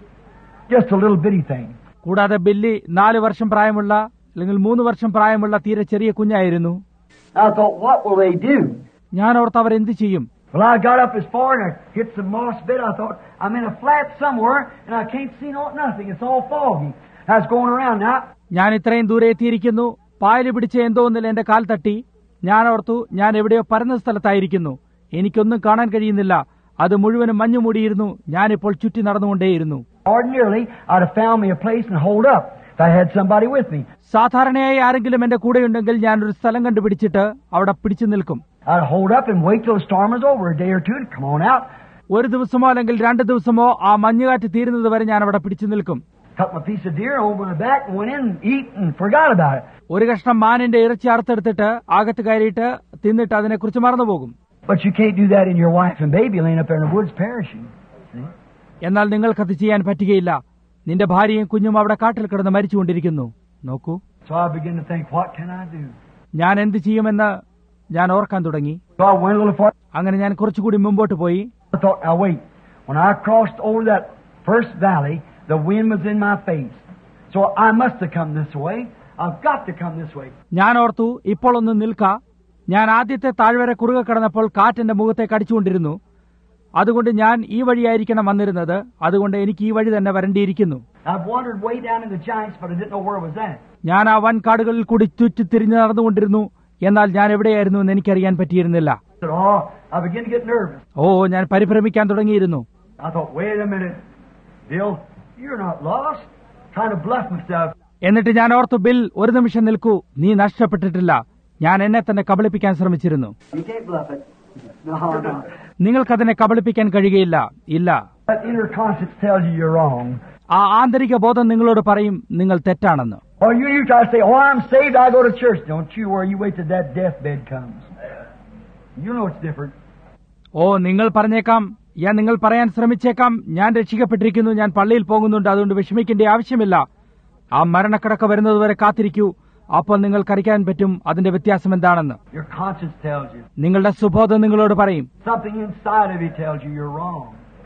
Just a little bitty thing. കൂടാതെ ബില്ലി 4 വർഷം പ്രായമുള്ള അല്ലെങ്കിൽ 3 വർഷം പ്രായമുള്ള തീരെ ചെറിയ കുഞ്ഞായിരുന്നു. I thought, what will they do? ഞാൻ ഓർത്ത് അവർ എന്ത് ചെയ്യും? Well, I got up as far and I hit some moss bed. I thought, I'm in a flat somewhere and I can't see nothing. It's all foggy. I was going around now. ഞാൻ ഇത്രയും ദൂരെ എത്തിയിരിക്കുന്നു. പായല് പിടിച്ച എന്തോ ഒന്നിൽ എന്റെ കാൽ തട്ടി. ഞാൻ ഓർത്തു ഞാൻ എവിടെയോ പരന്ന സ്ഥലത്തായിരിക്കുന്നു. എനിക്കൊന്നും കാണാൻ കഴിയുന്നില്ല. അത് മുഴുവനും മഞ്ഞു മൂടിയിരുന്നു. ഞാനിപ്പോൾ ചുറ്റി നടന്നുകൊണ്ടേയിരുന്നു. Ordinarily, I'd have found me a place and hold up if I had somebody with me. സാധാരണയായി ആരെങ്കിലും എന്റെ കൂടെയുണ്ടെങ്കിൽ ഞാനൊരു സ്ഥലം കണ്ടുപിടിച്ചിട്ട് അവിടെ പിടിച്ചു നിൽക്കും. I'd hold up and wait till the storm was over, a day or two, and come on out. ഒരു ദിവസമോ അല്ലെങ്കിൽ 2 ദിവസമോ ആ മഞ്ഞുകാറ്റ് തീരുന്നത് വരെ ഞാൻ അവിടെ പിടിച്ചു നിൽക്കും. Cut my piece of deer over my back and went in and eat and forgot about it. ഒരു കഷ്ണം മാനിന്റെ ഇറച്ചി അറുത്തെടുത്തിട്ട് അകത്ത് കയറിയിട്ട് തിന്നിട്ട് അതിനെക്കുറിച്ച് മറന്നുപോകും. But you can't do that in your wife and baby laying up there in the woods perishing. See? എന്നാൽ നിങ്ങൾക്കത് ചെയ്യാൻ പറ്റുകയില്ല. നിന്റെ ഭാര്യയും കുഞ്ഞും അവിടെ കാട്ടിൽ കിടന്ന് മരിച്ചുകൊണ്ടിരിക്കുന്നു. നോക്കൂ. So I began to think, what can I do? ഞാൻ എന്ത് ചെയ്യുമെന്ന് ഞാൻ ഓർക്കാൻ തുടങ്ങി. So I went a little far. അങ്ങനെ ഞാൻ കുറച്ചുകൂടി മുമ്പോട്ട് പോയി. I thought, now wait. When I crossed over that first valley, the wind was in my face. So I must have come this way. I've got to come this way. ഞാൻ ഓർത്തു, ഇപ്പോൾ ഒന്ന് നിൽക്ക. ഞാൻ ആദ്യത്തെ താഴ്വര കുറുകെ കടന്നപ്പോൾ കാറ്റെന്റെ മുഖത്തേക്ക് അടിച്ചുകൊണ്ടിരുന്നു. അതുകൊണ്ട് ഞാൻ ഈ വഴിയായിരിക്കണം വന്നിരുന്നത്. അതുകൊണ്ട് എനിക്ക് ഈ വഴി തന്നെ വരേണ്ടിയിരിക്കുന്നു. I've wandered way down in the giants, but I didn't know where it was at. ഞാൻ ആ വൻ കാടുകളിൽ കൂടി ചുറ്റിത്തിരിഞ്ഞ് നടന്നുകൊണ്ടിരുന്നു. എന്നാൽ ഞാൻ എവിടെയായിരുന്നു എന്ന് എനിക്കറിയാൻ പറ്റിയിരുന്നില്ല. Oh, I began to get nervous. ഞാൻ പരിഭ്രമിക്കാൻ തുടങ്ങിയിരുന്നു. I thought, wait a minute, Bill, you're not lost. Trying to bluff myself. എന്നിട്ട് ഞാൻ ഓർത്തു, ബിൽ, ഒരു നിമിഷം നിൽക്കൂ, നീ നഷ്ടപ്പെട്ടിട്ടില്ല. ഞാൻ എന്നെ തന്നെ കബളിപ്പിക്കാൻ ശ്രമിച്ചിരുന്നു. You can't bluff it. No. നിങ്ങൾക്കതിനെ കബളിപ്പിക്കാൻ കഴിയുകയില്ല. ഇല്ല. That inner conscience tells you you're wrong. ആ ആന്തരിക ബോധം നിങ്ങളോട് പറയും നിങ്ങൾ തെറ്റാണെന്ന്. Or you try to say, oh, I'm saved, I go to church. Don't you worry, you wait till that deathbed comes. You know it's different. നിങ്ങൾ പറഞ്ഞേക്കാം, നിങ്ങൾ പറയാൻ ശ്രമിച്ചേക്കാം, ഞാൻ രക്ഷിക്കപ്പെട്ടിരിക്കുന്നു, ഞാൻ പള്ളിയിൽ പോകുന്നുണ്ട്, അതുകൊണ്ട് വിഷമിക്കേണ്ട ആവശ്യമില്ല. ആ മരണക്കിടക്ക വരുന്നതുവരെ കാത്തിരിക്കൂ. അപ്പോൾ നിങ്ങൾക്കറിയാൻ പറ്റും അതിന്റെ വ്യത്യാസം എന്താണെന്ന്. Your conscience tells you. നിങ്ങളുടെ സുബോധം നിങ്ങളോട് പറയും. Something inside of you tells you you're wrong.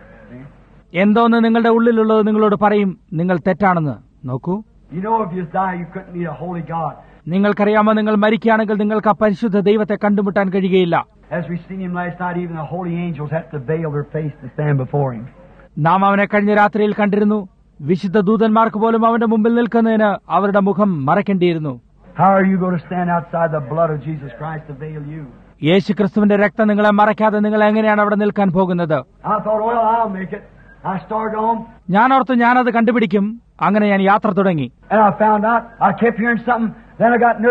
എന്തോന്ന് നിങ്ങളുടെ ഉള്ളിലുള്ളത് നിങ്ങളോട് പറയും നിങ്ങൾ തെറ്റാണെന്ന്. നോക്കൂ. You know if you die you couldn't meet a holy God. നിങ്ങൾക്കറിയാമോ, നിങ്ങൾ മരിക്കുകയാണെങ്കിൽ നിങ്ങൾക്ക് ആ പരിശുദ്ധ ദൈവത്തെ കണ്ടുമുട്ടാൻ കഴിയുകയില്ല. As we seen him last night, even the holy angels had to veil their face to stand before him. നാം അവനെ കഴിഞ്ഞ രാത്രിയിൽ കണ്ടിരുന്നു. വിശുദ്ധ ദൂതന്മാർക്ക് പോലും അവന്റെ മുമ്പിൽ നിൽക്കുന്നതിന് അവരുടെ മുഖം മറയ്ക്കേണ്ടിയിരുന്നു. How are you going to stand outside the blood of Jesus Christ to veil you? യേശുക്രിസ്തുവിന്റെ രക്തം നിങ്ങളെ മറയ്ക്കാതെ നിങ്ങൾ എങ്ങനെയാണ് അവിടെ നിൽക്കാൻ പോകുന്നത്? I thought, well, I'll make it. I started on. ഞാൻ ഓർത്തു ഞാനത് കണ്ടുപിടിക്കും. അങ്ങനെ ഞാൻ യാത്ര തുടങ്ങി. And I found out, I kept hearing something, then I got nervous.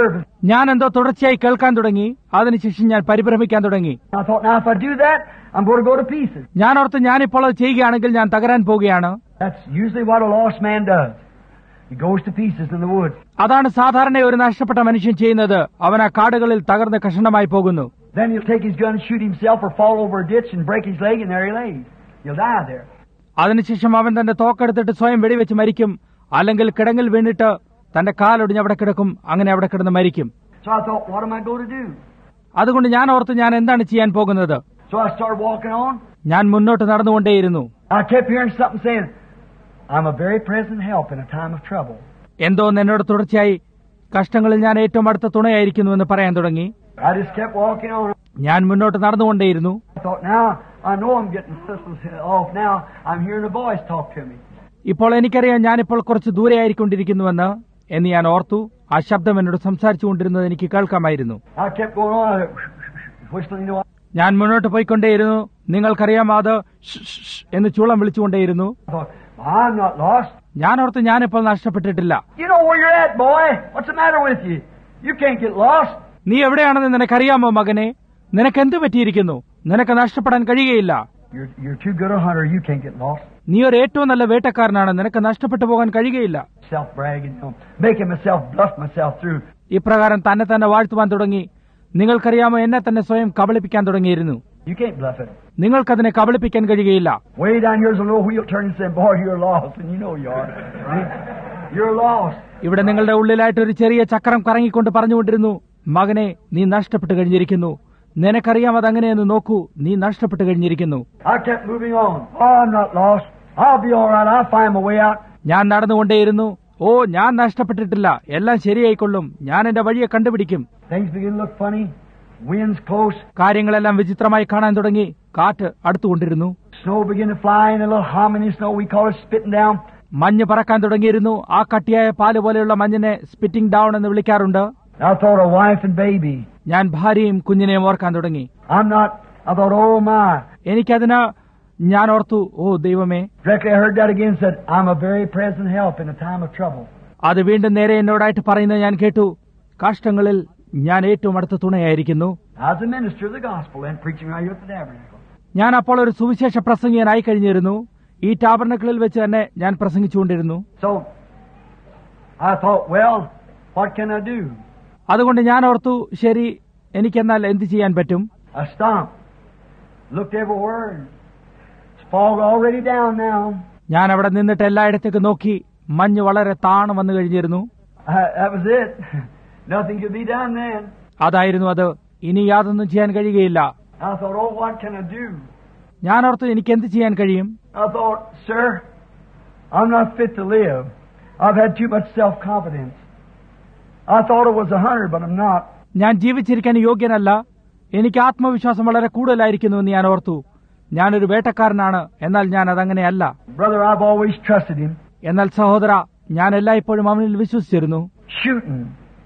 ഞാൻ എന്തോ തുടർച്ചയായി കേൾക്കാൻ തുടങ്ങി. അതിനുശേഷം ഞാൻ പരിഭ്രമിക്കാൻ തുടങ്ങി. I thought, now if I do that, I'm going to go to pieces. ഞാൻ ഓർത്ത് ഞാനിപ്പോൾ അത് ചെയ്യുകയാണെങ്കിൽ ഞാൻ തകരാൻ പോവുകയാണ്. That's usually what a lost man does. He goes to pieces in the woods. അതാണ് സാധാരണ ഒരു നഷ്ടപ്പെട്ട മനുഷ്യൻ ചെയ്യുന്നത്. അവൻ ആ കാടുകളിൽ തകർന്ന് കഷണമായി പോകുന്നു. Then he'll take his gun, shoot himself, or fall over a ditch and break his leg, and there he lays. He'll die there. അതിനുശേഷം അവൻ തന്റെ തോക്കെടുത്തിട്ട് സ്വയം വെടിവെച്ച് മരിക്കും. അല്ലെങ്കിൽ കിടങ്ങിൽ വീണിട്ട് തന്റെ കാലൊടിഞ്ഞ് അവിടെ കിടക്കും. അങ്ങനെ അവിടെ കിടന്ന് മരിക്കും. So I thought, what am I going to do? അതുകൊണ്ട് ഞാൻ ഓർത്ത് ഞാൻ എന്താണ് ചെയ്യാൻ പോകുന്നത്. So I started walking on. ഞാൻ മുന്നോട്ട് നടന്നുകൊണ്ടേയിരുന്നു. I kept hearing something saying, I'm a very present help in a time of trouble. എന്തോന്ന് എന്നോട് തുടർച്ചയായി കഷ്ടങ്ങളിൽ ഞാൻ ഏറ്റവും അടുത്ത തുണയായിരിക്കുന്നുവെന്ന് പറയാൻ തുടങ്ങി. I just kept walking on. ഞാൻ മുന്നോട്ട് നടന്നുകൊണ്ടേയിരുന്നു. I thought, now I know I'm getting off. Now I'm hearing a voice talk to me. ഇപ്പോൾ എനിക്കറിയാം ഞാനിപ്പോൾ കുറച്ച് ദൂരെയായിക്കൊണ്ടിരിക്കുന്നുവെന്ന് എന്ന് ഞാൻ ഓർത്തു. ആ ശബ്ദം എന്നോട് സംസാരിച്ചുകൊണ്ടിരുന്നത് എനിക്ക് കേൾക്കാമായിരുന്നു. I kept going on, whistling, ഞാൻ മുന്നോട്ട് പോയിക്കൊണ്ടേയിരുന്നു. നിങ്ങൾക്കറിയാമോ അത് എന്ന് ചൂളം വിളിച്ചുകൊണ്ടേയിരുന്നു. I thought, I'm not lost. ഞാൻ ഓർത്ത് ഞാനിപ്പോൾ നഷ്ടപ്പെട്ടിട്ടില്ല. You know where you're at, boy. What's the matter with you? You can't get lost. നീ എവിടെയാണെന്ന് നിനക്കറിയാമോ മകനെ? നിനക്കെന്ത് പറ്റിയിരിക്കുന്നു? നിനക്ക് നഷ്ടപ്പെടാൻ കഴിയുകയില്ല. You're too good a hunter. You can't get lost. നീ ഒരു ഏറ്റവും നല്ല വേട്ടക്കാരനാണ്. നിനക്ക് നഷ്ടപ്പെട്ടു പോകാൻ കഴിയുകയില്ല. Self-bragging, making myself bluff myself through. ഇപ്രകാരം തന്നെ തന്നെ വാഴ്ത്തുവാൻ തുടങ്ങി. നിങ്ങൾക്കറിയാമോ എന്നെ തന്നെ സ്വയം കബളിപ്പിക്കാൻ തുടങ്ങിയിരുന്നു. You can't bluff it. നിങ്ങൾക്കതിനെ കബളിപ്പിക്കാൻ കഴിയുകയില്ല. Way down here's a little wheel turning and saying, boy, you're lost. And you know you are. You're lost. ഇവിടെ നിങ്ങളുടെ ഉള്ളിലായിട്ട് ഒരു ചെറിയ ചക്രം കറങ്ങിക്കൊണ്ട് പറഞ്ഞുകൊണ്ടിരുന്നു, മകനെ നീ നഷ്ടപ്പെട്ടു കഴിഞ്ഞിരിക്കുന്നു. നിനക്കറിയാം അതങ്ങനെയെന്ന് നോക്കൂ, നീ നഷ്ടപ്പെട്ടു കഴിഞ്ഞിരിക്കുന്നു. I kept moving on. Oh, I'm not lost. I'll be all right. I'll find my way out. ഞാൻ നടന്നുകൊണ്ടേയിരുന്നു. ഓ, ഞാൻ നഷ്ടപ്പെട്ടിട്ടില്ല. എല്ലാം ശരിയായിക്കൊള്ളും. ഞാൻ എന്റെ വഴിയെ കണ്ടുപിടിക്കും. Things begin to look funny. Wind's close. കാര്യങ്ങളെല്ലാം വിചിത്രമായി കാണാൻ തുടങ്ങി. കാറ്റ് അടുത്തുകൊണ്ടിരുന്നു. Snow began to fly in a little hominy snow. We call it spitting down. മഞ്ഞ് പറക്കാൻ തുടങ്ങിയിരുന്നു. ആ കട്ടിയായ പാല് പോലെയുള്ള മഞ്ഞിനെ സ്പിറ്റിംഗ് ഡൗൺ എന്ന് വിളിക്കാറുണ്ട്. I thought of wife and baby. ഞാൻ ഭാര്യയും കുഞ്ഞിനെയും ഓർക്കാൻ തുടങ്ങി. I thought, oh my. എനിക്കതിന് ഞാൻ ഓർത്തു, ഓ ദൈവമേ. Directly I heard that again, said, I'm a very present help in a time of trouble. അത് വീണ്ടും നേരെ എന്നോടായിട്ട് പറയുന്നത് ഞാൻ കേട്ടു. കഷ്ടങ്ങളിൽ ഞാൻ ഏറ്റവും അടുത്ത തുണയായിരിക്കുന്നു. I was a minister of the gospel and preaching right here at the tabernacle. ഞാൻ അപ്പോൾ ഒരു സുവിശേഷ പ്രസംഗിയനായി കഴിഞ്ഞിരുന്നു. ഈ ടാബർനക്കിളിൽ വെച്ച് തന്നെ ഞാൻ പ്രസംഗിച്ചുകൊണ്ടിരുന്നു. So I thought, well, what can I do? അതുകൊണ്ട് ഞാൻ ഓർത്തു, ശരി, എനിക്കെന്നാൽ എന്ത് ചെയ്യാൻ പറ്റും? I stopped, looked everywhere. It's fog already down now. ഞാൻ അവിടെ നിന്നിട്ട് എല്ലായിടത്തേക്ക് നോക്കി. മഞ്ഞ് വളരെ താണു വന്നു കഴിഞ്ഞിരുന്നു. That was it. Nothing could be done then. അതായിരുന്നു അത്. ഇനി യാതൊന്നും ചെയ്യാൻ കഴിയുകയില്ല. I thought, oh, what can I do? ഞാൻ ഓർത്തു, എനിക്ക് എന്ത് ചെയ്യാൻ കഴിയും? I thought, sir, I'm not fit to live. I've had too much self-confidence. I thought I was a hunter, but I'm not. ഞാൻ ജീവിച്ചിരിക്കാൻ യോഗ്യനല്ല. എനിക്ക് ആത്മവിശ്വാസം വളരെ കൂടുതലായിരിക്കുന്നു എന്ന് ഞാൻ ഓർത്തു. ഞാനൊരു വേട്ടക്കാരനാണ്, എന്നാൽ ഞാൻ അതങ്ങനെയല്ല. Brother, I've always trusted him. എന്നാൽ സഹോദര, ഞാൻ എല്ലായ്പ്പോഴും അവനിൽ വിശ്വസിച്ചിരുന്നു. Shooting,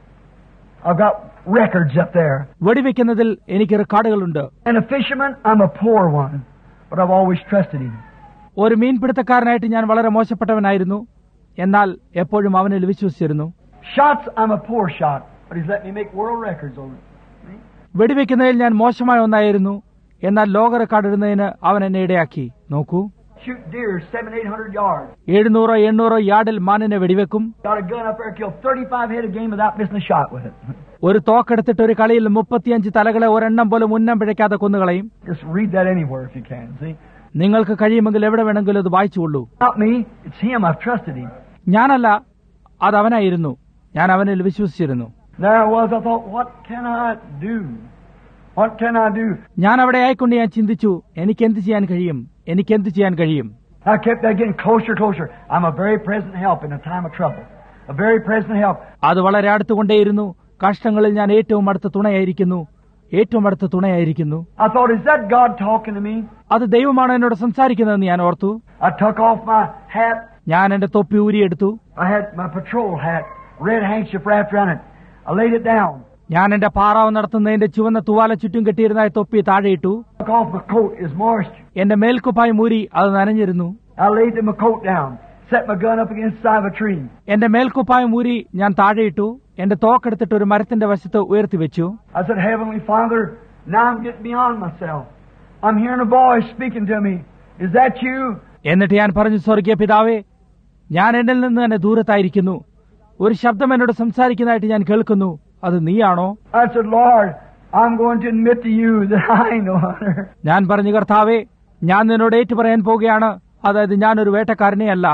I've got records up there. വെടിവെക്കുന്നതിൽ എനിക്ക് റെക്കോർഡുകളുണ്ട്. And a fisherman, I'm a poor one, but I've always trusted him. ഒരു മീൻപിടുത്തക്കാരനായിട്ട് ഞാൻ വളരെ മോശപ്പെട്ടവനായിരുന്നു, എന്നാൽ എപ്പോഴും അവനിൽ വിശ്വസിച്ചിരുന്നു. Shots, I'm a poor shot, but he's let me make world records over it. വെടിവെക്കുന്നതിൽ ഞാൻ മോശമായ ഒന്നായിരുന്നു, എന്നാൽ ലോക റെക്കോർഡ് ഇടുന്നതിന് അവൻ എന്നെ ഇടയാക്കി. നോക്കൂ, Shoot deer 700-800 yards. 700-800 യാർഡിൽ മാനിനെ വെടിവെക്കും. Got a gun up there, killed 35 head a game without missing a shot with it. ഒരു തോക്കെടുത്തിട്ട് ഒരു കളിയിൽ 35 തലകളെ ഒരെണ്ണം പോലും ഉന്നം പിഴയ്ക്കാതെ കൊന്നുകളയും. Just read that anywhere if you can. See? നിങ്ങൾക്ക് കഴിയുമെങ്കിൽ എവിടെ വേണമെങ്കിലും അത് വായിച്ചുകൊള്ളൂ. Not me, it's him. I've trusted him. ഞാനല്ല, അത് അവനായിരുന്നു. ഞാൻ അവനിൽ വിശ്വസിച്ചിരുന്നു. There I was. I thought, what can I do? What can I do? ഞാൻ അവിടെ ആയിക്കൊണ്ട് ഞാൻ ചിന്തിച്ചു, എനിക്ക് എന്ത് ചെയ്യാൻ കഴിയും? എനിക്ക് എന്ത് ചെയ്യാൻ കഴിയും? I kept getting closer, closer. I'm a very present help in a time of trouble. A very present help. അത് വളരെ അടുത്തുകൊണ്ടേയിരുന്നു. കഷ്ടങ്ങളിൽ ഞാൻ ഏറ്റവും അടുത്ത തുണയായിരിക്കുന്നു. ഏറ്റവും അടുത്ത തുണയായിരിക്കുന്നു. I thought, is that God talking to me? അത് ദൈവമാണ് എന്നോട് സംസാരിക്കുന്നതെന്ന് ഞാൻ ഓർത്തു. I took off my hat. ഞാൻ എന്റെ തൊപ്പി ഊരിയെടുത്തു. I had my patrol hat, red handkerchief wrapped around it. I laid it down. ഞാൻ എന്റെ പാറാവ് നടത്തുന്നതിന്റെ ചുവന്ന തുവാല ചുറ്റും കെട്ടിയിരുന്ന തൊപ്പി താഴെയിട്ടു. Took off my coat, is moist. എന്റെ മേൽക്കുപ്പായി മൂരി, അത് നനഞ്ഞിരുന്നു. I laid my coat down. set my gun up against the side of a tree. എന്റെ മേൽക്കുപ്പായം ഊരി ഞാൻ താഴെയിട്ടു, എന്റെ തോക്കെടുത്തിട്ട് ഒരു മരത്തിന്റെ വശത്ത് ഉയർത്തിവെച്ചു. I said, Heavenly Father, now I'm getting beyond myself. I'm hearing a voice speaking to me. Is that you? എന്നിട്ട് ഞാൻ പറഞ്ഞു, സ്വർഗീയ പിതാവേ, ഞാൻ എന്നിൽ നിന്ന് തന്നെ ദൂരത്തായിരിക്കുന്നു. ഒരു ശബ്ദം എന്നോട് സംസാരിക്കുന്നതായിട്ട് ഞാൻ കേൾക്കുന്നു. അത് നീയാണോ? I said, Lord, I'm going to admit to you that I ain't no hunter. ഞാൻ പറഞ്ഞു, കർത്താവേ, ഞാൻ നിന്നോട് ഏറ്റു പറയാൻ പോവുകയാണ്, അതായത് ഞാനൊരു വേട്ടക്കാരനെ അല്ല.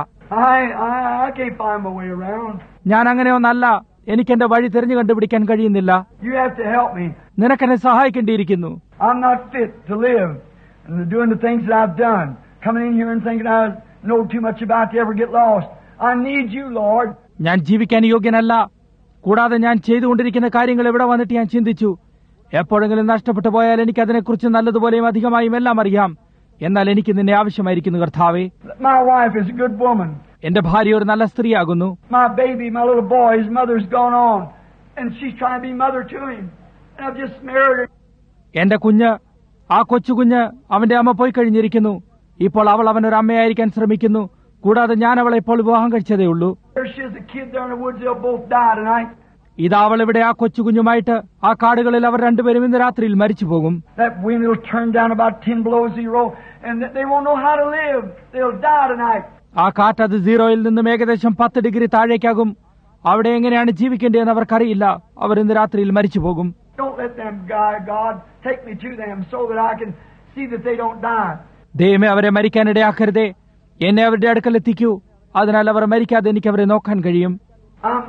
I can't find my way around. ഞാൻ അങ്ങനെ ഒന്നല്ല. എനിക്ക് എന്റെ വഴി തിരഞ്ഞു കണ്ടുപിടിക്കാൻ കഴിയുന്നില്ല. You have to help me. നിനക്കെന്നെ സഹായിക്കേണ്ടിയിരിക്കുന്നു. I'm not fit to live and doing the things that I've done. Coming in here and thinking I know too much about to ever get lost. I need you, Lord. ഞാൻ ജീവിക്കാൻ യോഗ്യനല്ല. കൂടാതെ ഞാൻ ചെയ്തുകൊണ്ടിരിക്കുന്ന കാര്യങ്ങൾ എവിടെ വന്നിട്ട് ഞാൻ ചിന്തിച്ചു, എപ്പോഴെങ്കിലും നഷ്ടപ്പെട്ടു പോയാൽ എനിക്ക് അതിനെക്കുറിച്ച് നല്ലതുപോലെയും അധികമായും എല്ലാം അറിയാം. എന്നാൽ എനിക്ക് നിന്നെ ആവശ്യമായിരിക്കുന്നു കർത്താവേ. My wife is a good woman. എന്റെ ഭാര്യ ഒരു നല്ല സ്ത്രീയാകുന്നു. My baby, my little boy, his mother's gone on, and she's trying to be mother to him. And I've just married her. എന്റെ കുഞ്ഞ്, ആ കൊച്ചുകുഞ്ഞ്, അവന്റെ അമ്മ പോയി കഴിഞ്ഞിരിക്കുന്നു. ഇപ്പോൾ അവൾ അവനൊരു അമ്മയായിരിക്കാൻ ശ്രമിക്കുന്നു. കൂടാതെ ഞാൻ അവളെ ഇപ്പോൾ വിവാഹം കഴിച്ചതേ ഉള്ളൂ. There she is, a kid there in the woods. They'll both die tonight. ഇതാ അവൾ ഇവിടെ ആ കൊച്ചുകുഞ്ഞുമായിട്ട് ആ കാടുകളിൽ അവർ രണ്ടുപേരും ഇന്ന് രാത്രിയിൽ മരിച്ചു പോകും. That wind will turn down about 10 below zero, and they won't know how to live. They'll die tonight. ആ കാറ്റ് അത് 0-ൽ നിന്നും ഏകദേശം 10 ഡിഗ്രി താഴേക്കാകും. അവിടെ എങ്ങനെയാണ് ജീവിക്കേണ്ടതെന്ന് അവർക്കറിയില്ല. അവർ ഇന്ന് രാത്രിയിൽ മരിച്ചു പോകും. Don't let them, God, take me to them so that I can see that they don't die. ദൈവമേ, അവരെ മരിക്കാനിടയാക്കരുതേ. എന്നെ അവരുടെ അടുക്കൽ എത്തിക്കൂ. അതിനാൽ അവർ മരിക്കാതെ എനിക്ക് അവരെ നോക്കാൻ കഴിയും. I'm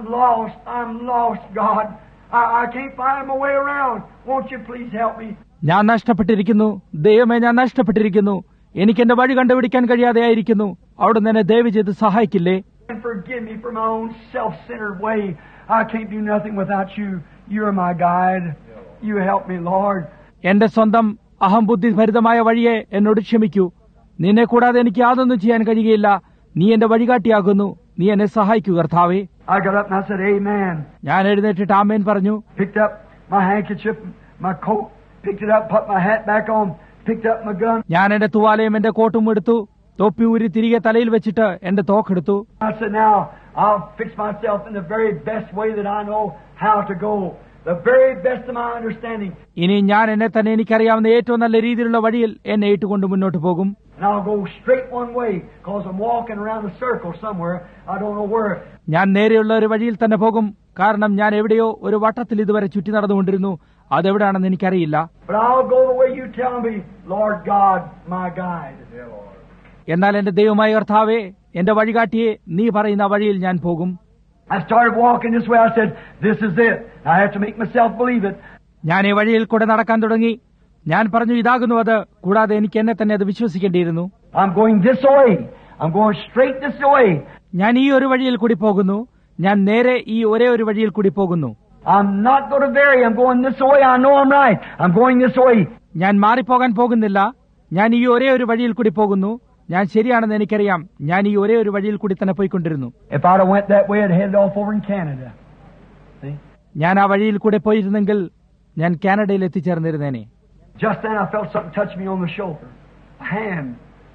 lost, God. I can't find my way around. Won't you please help me? ഞാൻ നഷ്ടപ്പെട്ടിരിക്കുന്നു. ദൈവമേ, ഞാൻ നഷ്ടപ്പെട്ടിരിക്കുന്നു. എനിക്ക് എന്റെ വഴി കണ്ടുപിടിക്കാൻ കഴിയാതെയായിരിക്കുന്നു. അവിടുന്ന് എന്നെ ദയവ് ചെയ്ത് സഹായിക്കില്ലേ? And forgive me for my own self-centered way. I can't do nothing without you. You're my guide. You help me, Lord. എന്റെ സ്വന്തം അഹംബുദ്ധിഭരിതമായ വഴിയെ എന്നോട് ക്ഷമിക്കൂ. നിന്നെ കൂടാതെ എനിക്ക് യാതൊന്നും ചെയ്യാൻ കഴിയുകയില്ല. നീ എന്റെ വഴികാട്ടിയാകുന്നു. നീ എന്നെ സഹായിക്കൂ കർത്താവേ. I got up and I said, Amen. ഞാൻ എഴുന്നേറ്റിട്ട് ആമേൻ പറഞ്ഞു. Picked up my handkerchief, my coat, picked it up, put my hat back on, picked up my gun. ഞാൻ എന്റെ തുവാലയും എന്റെ കോട്ടും എടുത്തു. തൊപ്പി ഊരി തിരികെ തലയിൽ വെച്ചിട്ട് എന്റെ തോക്കെടുത്തു. I said, now I'll fix myself in the very best way that I know how to go. The very best of my understanding. ഇനി ഞാൻ എന്നെ തന്നെ എനിക്കറിയാവുന്ന ഏറ്റവും നല്ല രീതിയിലുള്ള വഴിയിൽ എന്നെ ഇട്ടുകൊണ്ട് മുന്നോട്ട് പോകും. And I'll go straight one way because I'm walking around a circle somewhere. I don't know where. ഞാൻ നേരെയുള്ള ഒരു വഴിയിൽ തന്നെ പോകും. കാരണം ഞാൻ എവിടെയോ ഒരു വട്ടത്തിൽ ഇതുവരെ ചുറ്റി നടന്നുകൊണ്ടിരുന്നു. അതെവിടാണെന്ന് എനിക്കറിയില്ല. But I'll go the way you tell me, Lord God, my guide. എന്നാൽ എന്റെ ദൈവമായ കർത്താവേ, എന്റെ വഴികാട്ടിയെ, നീ പറയുന്ന വഴിയിൽ ഞാൻ പോകും. I started walking this way. I said, this is it. I have to make myself believe it. ഞാൻ ഈ വഴിയിൽ കൂടെ നടക്കാൻ തുടങ്ങി. ഞാൻ പറഞ്ഞു, ഇതാകുന്നു അത്. കൂടാതെ എനിക്ക് എന്നെ തന്നെ അത് വിശ്വസിക്കേണ്ടിയിരുന്നു. I'm going this way. I'm going straight this way. ഞാൻ ഈ ഒരു വഴിയിൽ കൂടി പോകുന്നു. ഞാൻ നേരെ ഈ ഒരേ ഒരു വഴിയിൽ കൂടി പോകുന്നു. I'm not going to vary. I'm going this way. I know I'm right. I'm going this way. ഞാൻ മാറിപ്പോകാൻ പോകുന്നില്ല. ഞാൻ ഈ ഒരേ ഒരു വഴിയിൽ കൂടി പോകുന്നു. ഞാൻ ശരിയാണെന്ന് എനിക്കറിയാം. ഞാൻ ഈ ഒരേ ഒരു വഴിയിൽ കൂടി തന്നെ പോയിക്കൊണ്ടിരുന്നു. If I'd have went that way, I'd headed off over in Canada. See? ഞാൻ ആ വഴിയിൽ കൂടെ പോയിരുന്നെങ്കിൽ ഞാൻ കാനഡയിൽ എത്തിച്ചേർന്നിരുന്നേനെ. Just then I felt something touch me on the shoulder. A hand.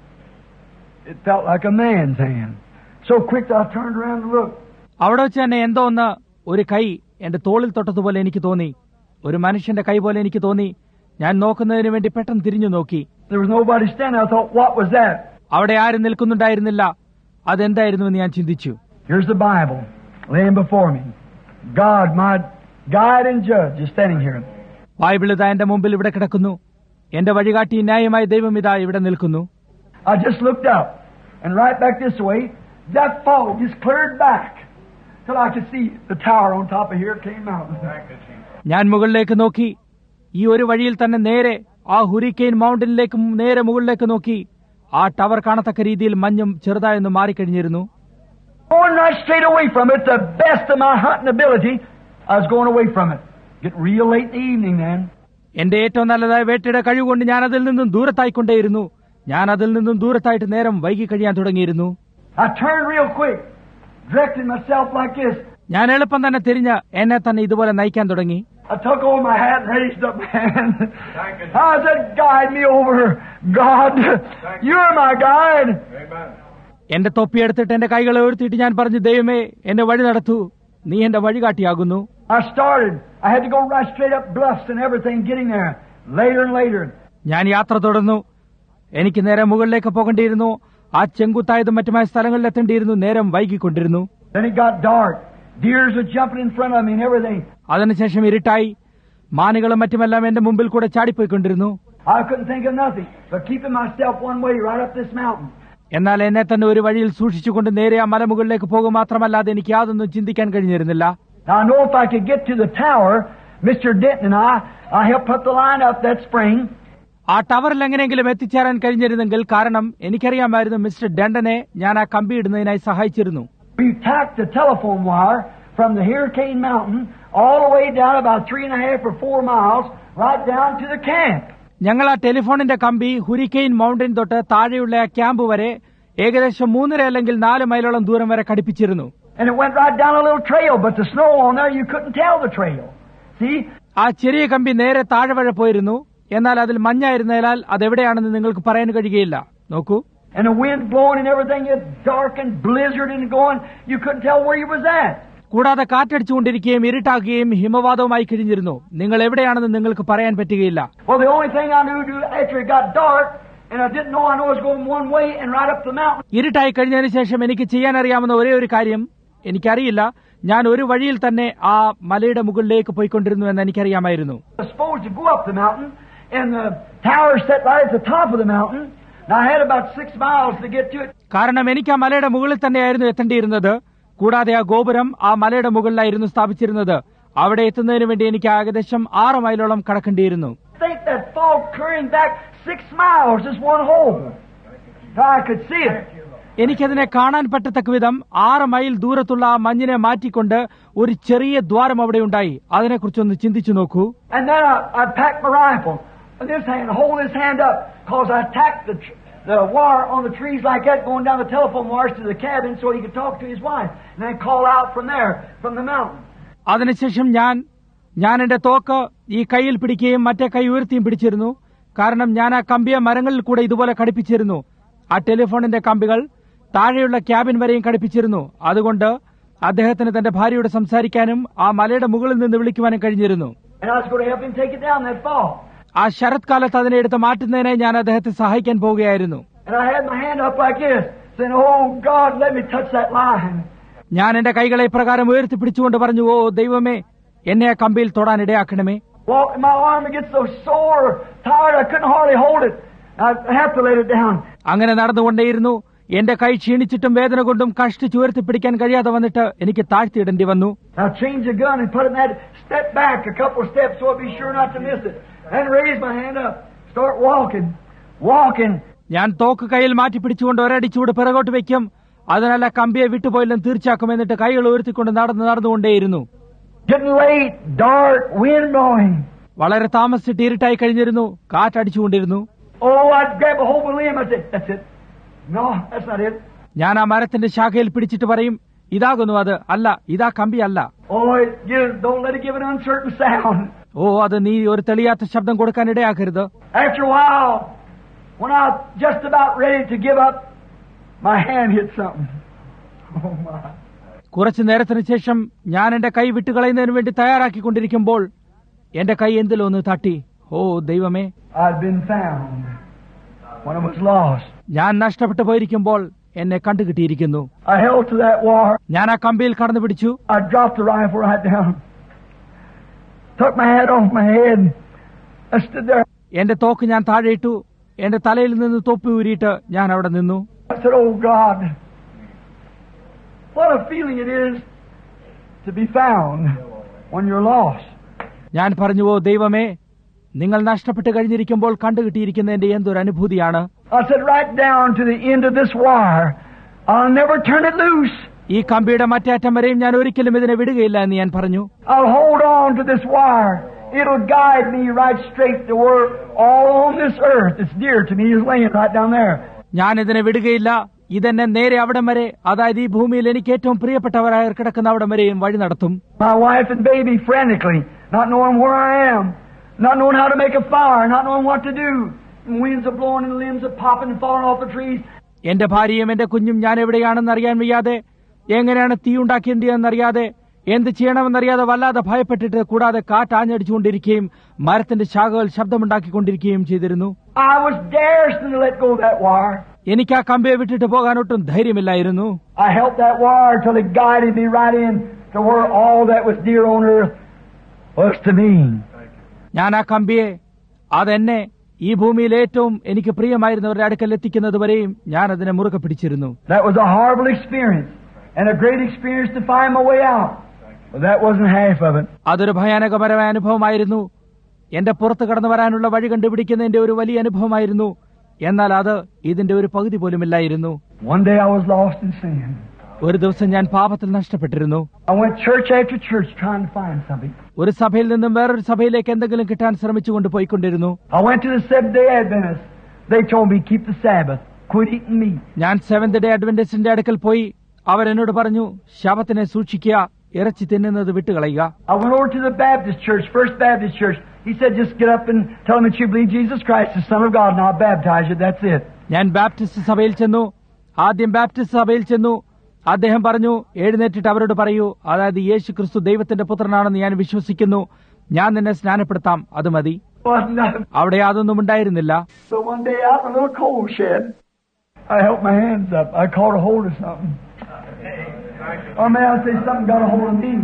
It felt like a man's hand. So quick that I turned around to look. അവിടെ വെച്ച് തന്നെ എന്തോ ഒന്ന് ഒരു കൈ എന്റെ തോളിൽ തൊട്ടതുപോലെ എനിക്ക് തോന്നി. ഒരു മനുഷ്യന്റെ കൈ പോലെ എനിക്ക് തോന്നി. ഞാൻ നോക്കുന്നതിന് വേണ്ടി പെട്ടെന്ന് തിരിഞ്ഞു നോക്കി. There was nobody standing. I thought, what was that? അവിടെ ആരും നിൽക്കുന്നുണ്ടായിരുന്നില്ല. അതെന്തായിരുന്നുവെന്ന് ഞാൻ ചിന്തിച്ചു. Here's the Bible laying before me. God, my guide and judge, is standing here. Bible ഇതാ എന്റെ മുമ്പിൽ ഇവിടെ കിടക്കുന്നു. എന്റെ വഴികാട്ടി ന്യായമായ ദൈവം ഇതാ ഇവിടെ നിൽക്കുന്നു. I just looked up, and right back this way, that fog just cleared back till I could see the tower on top of here came out. ഞാൻ മുകളിലേക്ക് നോക്കി. ഈ ഒരു വഴിയിൽ തന്നെ നേരെ ആ ഹുരിക്കെയിൻ മൗണ്ടനിലേക്ക് നേരെ മുകളിലേക്ക് നോക്കി. ആ ടവർ കാണത്തക്ക രീതിയിൽ മഞ്ഞും ചെറുതായൊന്ന് മാറിക്കഴിഞ്ഞിരുന്നു. Going right straight away from it, the best of my hunting ability, I was going away from it. Get real late in the evening then. എന്റെ ഏറ്റവും നല്ലതായ വേട്ടയുടെ കഴിവുകൊണ്ട് ഞാൻ അതിൽ നിന്നും ദൂരത്തായിക്കൊണ്ടേയിരുന്നു. ഞാൻ അതിൽ നിന്നും ദൂരത്തായിട്ട് നേരം വൈകി കഴിയാൻ തുടങ്ങിയിരുന്നു. I turned real quick, directed myself like this. ഞാൻ എളുപ്പം തന്നെ തിരിഞ്ഞ് എന്നെ തന്നെ ഇതുപോലെ നയിക്കാൻ തുടങ്ങി. I took over my hat and raised up my hand. I said, guide me over, God. You're my guide. എന്റെ തൊപ്പിയെടുത്തിട്ട് എന്റെ കൈകളെ ഉയർത്തിയിട്ട് ഞാൻ പറഞ്ഞു, ദൈവമേ എന്നെ വഴി നടത്തൂ, നീ എന്റെ വഴികാട്ടിയാകുന്നു. I had to go right straight up bluffs and everything, getting there later and later. ഞാൻ യാത്ര തുടർന്നു. എനിക്ക് നേരെ മുകളിലേക്ക് പോകേണ്ടിയിരുന്നു. ആ ചെങ്കുത്തായതും മറ്റുമായ സ്ഥലങ്ങളിൽ എത്തേണ്ടിയിരുന്നു. നേരം വൈകിക്കൊണ്ടിരുന്നു. Then it got dark. Deers were jumping in front of me and everything. അതിനുശേഷം ഇരുട്ടായി. മാനുകളും മറ്റുമെല്ലാം എന്റെ മുമ്പിൽ കൂടെ ചാടിപ്പോയിക്കൊണ്ടിരുന്നു. I couldn't think of nothing but keeping myself one way right up this mountain. എന്നാൽ എന്നെ തന്നെ ഒരു വഴിയിൽ സൂക്ഷിച്ചുകൊണ്ട് നേരെ ആ മലമുകളിലേക്ക് പോകുക മാത്രമല്ലാതെ എനിക്ക് യാതൊന്നും ചിന്തിക്കാൻ കഴിഞ്ഞിരുന്നില്ല. Now I know if I could get to the tower, Mr. Denton and I helped put the line up that spring. ആ ടവറിൽ എങ്ങനെയെങ്കിലും എത്തിച്ചേരാൻ കഴിഞ്ഞിരുന്നെങ്കിൽ, കാരണം എനിക്കറിയാമായിരുന്നു മിസ്റ്റർ ഡണ്ടനെ ഞാൻ ആ കമ്പി ഇടുന്നതിനായി സഹായിച്ചിരുന്നു. We tacked the telephone wire from the Hurricane Mountain all the way down about 3.5 or 4 miles right down to the camp. ഞങ്ങൾ ആ ടെലിഫോണിന്റെ കമ്പി ഹുരിക്കെയിൻ മൗണ്ടൻ തൊട്ട് താഴെയുള്ള ആ ക്യാമ്പ് വരെ ഏകദേശം 3.5 അല്ലെങ്കിൽ 4 മൈലോളം ദൂരം വരെ ഘടിപ്പിച്ചിരുന്നു. And it went right down a little trail, but the snow on there, you couldn't tell the trail. See? ആ ചെറിയ കമ്പി നേരെ താഴെ വഴി പോയിരുന്നു. എന്നാൽ അതിൽ മഞ്ഞായിരുന്നതിനാൽ അതെവിടെയാണെന്ന് നിങ്ങൾക്ക് പറയാൻ കഴിയുകയില്ല. നോക്കൂ. And the wind blowing and everything, it's dark and blizzard and going, you couldn't tell where you was at. കൂടാതെ കാറ്റടിച്ചുകൊണ്ടിരിക്കുകയും ഇരുട്ടാക്കുകയും ഹിമവാതവുമായി കഴിഞ്ഞിരുന്നു. നിങ്ങൾ എവിടെയാണെന്ന് നിങ്ങൾക്ക് പറയാൻ പറ്റുകയില്ല. Well, the only thing I knew after it got dark, and I didn't know I was going one way and right up the mountain. ഇരുട്ടായി കഴിഞ്ഞതിന് ശേഷം എനിക്ക് ചെയ്യാൻ അറിയാവുന്ന ഒരേ ഒരു കാര്യം, എനിക്കറിയില്ല, ഞാൻ ഒരു വഴിയിൽ തന്നെ ആ മലയുടെ മുകളിലേക്ക് പോയിക്കൊണ്ടിരുന്നു എന്ന് എനിക്കറിയാമായിരുന്നു. I was supposed to go up the mountain, and the tower set right at the top of the mountain. Now I had about 6 miles to get to it. കാരണം എനിക്ക് ആ മലയുടെ മുകളിൽ തന്നെയായിരുന്നു എത്തേണ്ടിയിരുന്നത്. കൂടാതെ ആ ഗോപുരം ആ മലയുടെ മുകളിലായിരുന്നു സ്ഥാപിച്ചിരുന്നത്. അവിടെ എത്തുന്നതിന് വേണ്ടി എനിക്ക് ഏകദേശം 6 മൈലോളം കടക്കേണ്ടിയിരുന്നു. Think that fog clearing back 6 miles is one hole. I could see it. എനിക്കതിനെ കാണാൻ പറ്റത്തക്ക വിധം 6 മൈൽ ദൂരത്തുള്ള ആ മഞ്ഞിനെ മാറ്റിക്കൊണ്ട് ഒരു ചെറിയ ദ്വാരം അവിടെ ഉണ്ടായി. അതിനെക്കുറിച്ചൊന്ന് ചിന്തിച്ചു നോക്കൂ. And then I packed my rifle. And this hand, hold this hand up, because I tacked the wire on the trees like that, going down the telephone wires to the cabin so he could talk to his wife, and then call out from there, from the mountain. അതിനുശേഷം ഞാൻ എന്റെ തോക്ക് ഈ കൈയിൽ പിടിക്കുകയും മറ്റേ കൈ ഉയർത്തിയും പിടിച്ചിരുന്നു. കാരണം ഞാൻ ആ കമ്പിയെ മരങ്ങളിൽ കൂടെ ഇതുപോലെ ഘടിപ്പിച്ചിരുന്നു. ആ ടെലിഫോണിന്റെ കമ്പികൾ താഴെയുള്ള ക്യാബിൻ വരെയും ഘടിപ്പിച്ചിരുന്നു. അതുകൊണ്ട് അദ്ദേഹത്തിന് തന്റെ ഭാര്യയോട് സംസാരിക്കാനും ആ മലയുടെ മുകളിൽ നിന്ന് വിളിക്കുവാനും കഴിഞ്ഞിരുന്നു. And I was going to help him take it down that fall. ആ ശരത്കാലത്ത് അതിനെ എടുത്ത് മാറ്റുന്നതിനായി ഞാൻ അദ്ദേഹത്തെ സഹായിക്കാൻ പോവുകയായിരുന്നു. And I had my hand up like this, saying, "Oh God, let me touch that line." ഞാൻ എന്റെ കൈകളെ ഇപ്രകാരം ഉയർത്തിപ്പിടിച്ചുകൊണ്ട് പറഞ്ഞു, ഓ ദൈവമേ, എന്നെ ആ കമ്പിയിൽ തൊടാൻ ഇടയാക്കണമേ. Well, my arm gets so sore, tired, I couldn't hardly hold it. I have to let it down. അങ്ങനെ നടന്നുകൊണ്ടേയിരുന്നു. എന്റെ കൈ ക്ഷീണിച്ചിട്ടും വേദന കൊണ്ടും കഷ്ടിച്ച് ഉയർത്തിപ്പിടിക്കാൻ കഴിയാതെ വന്നിട്ട് എനിക്ക് താഴ്ത്തിയിടേണ്ടി വന്നു. I changed the gun and put it in that, step back a couple of steps so I'd be sure not to miss it. And raise my hand up, start walking. ഞാൻ തോക്ക് കയ്യിൽ മാറ്റി പിടിച്ചുകൊണ്ട് ഒരടിച്ചൂട് പിറകോട്ട് വെക്കും. അതിനല്ല കമ്പിയെ വിട്ടുപോയില്ലെന്ന് തീർച്ചയാക്കും. എന്നിട്ട് കൈകൾ ഉയർത്തിക്കൊണ്ട് നടന്നുകൊണ്ടേയിരുന്നു. Getting late, dark, wind blowing. വളരെ താമസിച്ചിട്ട് ഇരുട്ടായി കഴിഞ്ഞിരുന്നു. കാറ്റടിച്ചുകൊണ്ടിരുന്നു. Oh, I'd grab a hold of a limb. I'd say, "That's it. No, that's not it." ഞാൻ ആ മരത്തിന്റെ ശാഖയിൽ പിടിച്ചിട്ട് പറയും, ഇതാകുന്നു അത്, അല്ല, ഇതാ കമ്പി അല്ല. Oh, don't let it give an uncertain sound. ഓ, അത് നീ ഒരു തെളിയാത്ത ശബ്ദം കൊടുക്കാൻ ഇടയാക്കരുത്. After a while, when I was just about ready to give up, my hand hit something. Oh my. കുറച്ചു നേരത്തിന് ശേഷം ഞാൻ എന്റെ കൈ വിട്ടുകളയുന്നതിന് വേണ്ടി തയ്യാറാക്കിക്കൊണ്ടിരിക്കുമ്പോൾ എന്റെ കൈ എന്തിലൊന്ന് തട്ടി. ഓ ദൈവമേ, I'd been found when I was lost. ഞാൻ നഷ്ടപ്പെട്ടു പോയിരിക്കുമ്പോൾ എന്നെ കണ്ടുകിട്ടിയിരിക്കുന്നു. I held to that wire. ഞാൻ ആ കമ്പിയിൽ കടന്നു പിടിച്ചു. I dropped the rifle right down. Took my hat off my head. I stood there. എന്റെ തോക്ക് ഞാൻ താഴെയിട്ടു. എന്റെ തലയിൽ നിന്ന് തൊപ്പി ഊരിയിട്ട് ഞാൻ അവിടെ നിന്നു. I said, "Oh God, what a feeling it is to be found when you're lost." ഞാൻ പറഞ്ഞു, ഓ ദൈവമേ, നിങ്ങൾ നഷ്ടപ്പെട്ട് കഴിഞ്ഞിരിക്കുമ്പോൾ കണ്ടുകിട്ടിയിരിക്കുന്നതിന്റെ എന്തൊരു അനുഭൂതിയാണ്. I said, "Right down to the end of this wire, I'll never turn it loose. ഈ കമ്പിയുടെ മറ്റേ അറ്റം വരെയും ഞാൻ ഒരിക്കലും ഇതിനെ വിടുകയില്ല എന്ന് ഞാൻ പറഞ്ഞു. I'll hold on to this wire. It'll guide me right straight to where all on this earth that's dear to me is laying right down there." ഞാൻ ഇതിനെ വിടുകയില്ല. ഇതെന്നെ നേരെ അവിടം വരെ, അതായത് ഈ ഭൂമിയിൽ എനിക്ക് ഏറ്റവും പ്രിയപ്പെട്ടവരായ കിടക്കുന്ന അവിടം വരെയും വഴി നടത്തും. My wife and baby frantically, not knowing where I am, not knowing how to make a fire, not knowing what to do. And winds are blowing and limbs are popping and falling off the trees. എന്റെ ഭാര്യയും എന്റെ കുഞ്ഞും ഞാൻ എവിടെയാണെന്ന് അറിയാൻ വയ്യാതെ, എങ്ങനെയാണ് തീ ഉണ്ടാക്കേണ്ടതെന്നറിയാതെ, എന്ത് ചെയ്യണമെന്നറിയാതെ വല്ലാതെ ഭയപ്പെട്ടിട്ട്, കൂടാതെ കാറ്റ് ആഞ്ഞടിച്ചുകൊണ്ടിരിക്കുകയും മരത്തിന്റെ ശാഖകൾ ശബ്ദമുണ്ടാക്കിക്കൊണ്ടിരിക്കുകയും ചെയ്തിരുന്നു. I was daring to let go of that wire. എനിക്ക് ആ കമ്പിയെ വിട്ടിട്ട് പോകാനൊട്ടും ധൈര്യമില്ലായിരുന്നു. I held that wire till it guided me right in to where all that was dear on earth was to me. ഞാൻ ആ കമ്പിയെ അതെന്നെ ഈ ഭൂമിയിൽ ഏറ്റവും എനിക്ക് പ്രിയമായിരുന്നവരുടെ അടുക്കൽ എത്തിക്കുന്നത് വരെയും ഞാൻ അതിനെ മുറുകെ പിടിച്ചിരുന്നു. That was a horrible experience and a great experience to find my way out. But that wasn't half of it. അതൊരു ഭയാനകപരമായ അനുഭവമായിരുന്നു. എന്റെ പുറത്ത് കടന്നു വരാനുള്ള വഴി കണ്ടുപിടിക്കുന്നതിന്റെ ഒരു വലിയ അനുഭവമായിരുന്നു. എന്നാൽ അത് ഇതിന്റെ ഒരു പകുതി പോലുമില്ലായിരുന്നു. One day I was lost in sin. ഒരു ദിവസം ഞാൻ പാപത്തിൽ നഷ്ടപ്പെട്ടിരുന്നു. I went church after church trying to find something. ഒരു സഭയിൽ നിന്നും വേറൊരു സഭയിലേക്ക് എന്തെങ്കിലും കിട്ടാൻ ശ്രമിച്ചുകൊണ്ട് പോയിക്കൊണ്ടിരുന്നു. I went to the Seventh-day Adventists. They told me keep the Sabbath, quit eating meat. ഞാൻ സെവന്ത് ഡേ അഡ്വന്റിസ്റ്റിന്റെ അടുക്കൽ പോയി. അവരെന്നോട് പറഞ്ഞു, ശബത്തിനെ സൂക്ഷിക്കുക, ഇറച്ചി തിന്നുന്നത് വിട്ടുകളയുക. I went over to the Baptist church, First Baptist Church. He said just get up and tell them that you believe Jesus Christ is the Son of God and I'll baptize you. That's it. ഞാൻ Baptist സഭയിൽ ചെന്നു. ആദ്യം Baptist സഭയിൽ ചെന്നു. അദ്ദേഹം പറഞ്ഞു, എഴുന്നേറ്റിട്ട് അവരോട് പറയൂ, അതായത് യേശു ക്രിസ്തു ദൈവത്തിന്റെ പുത്രനാണെന്ന് ഞാൻ വിശ്വസിക്കുന്നു, ഞാൻ നിന്നെ സ്നാനപ്പെടുത്താം, അത് മതി. അവിടെ യാതൊന്നും ഉണ്ടായിരുന്നില്ല. So one day out in a little coal shed, I held my hands up. I caught a hold of something. Or may I say something got a hold of me.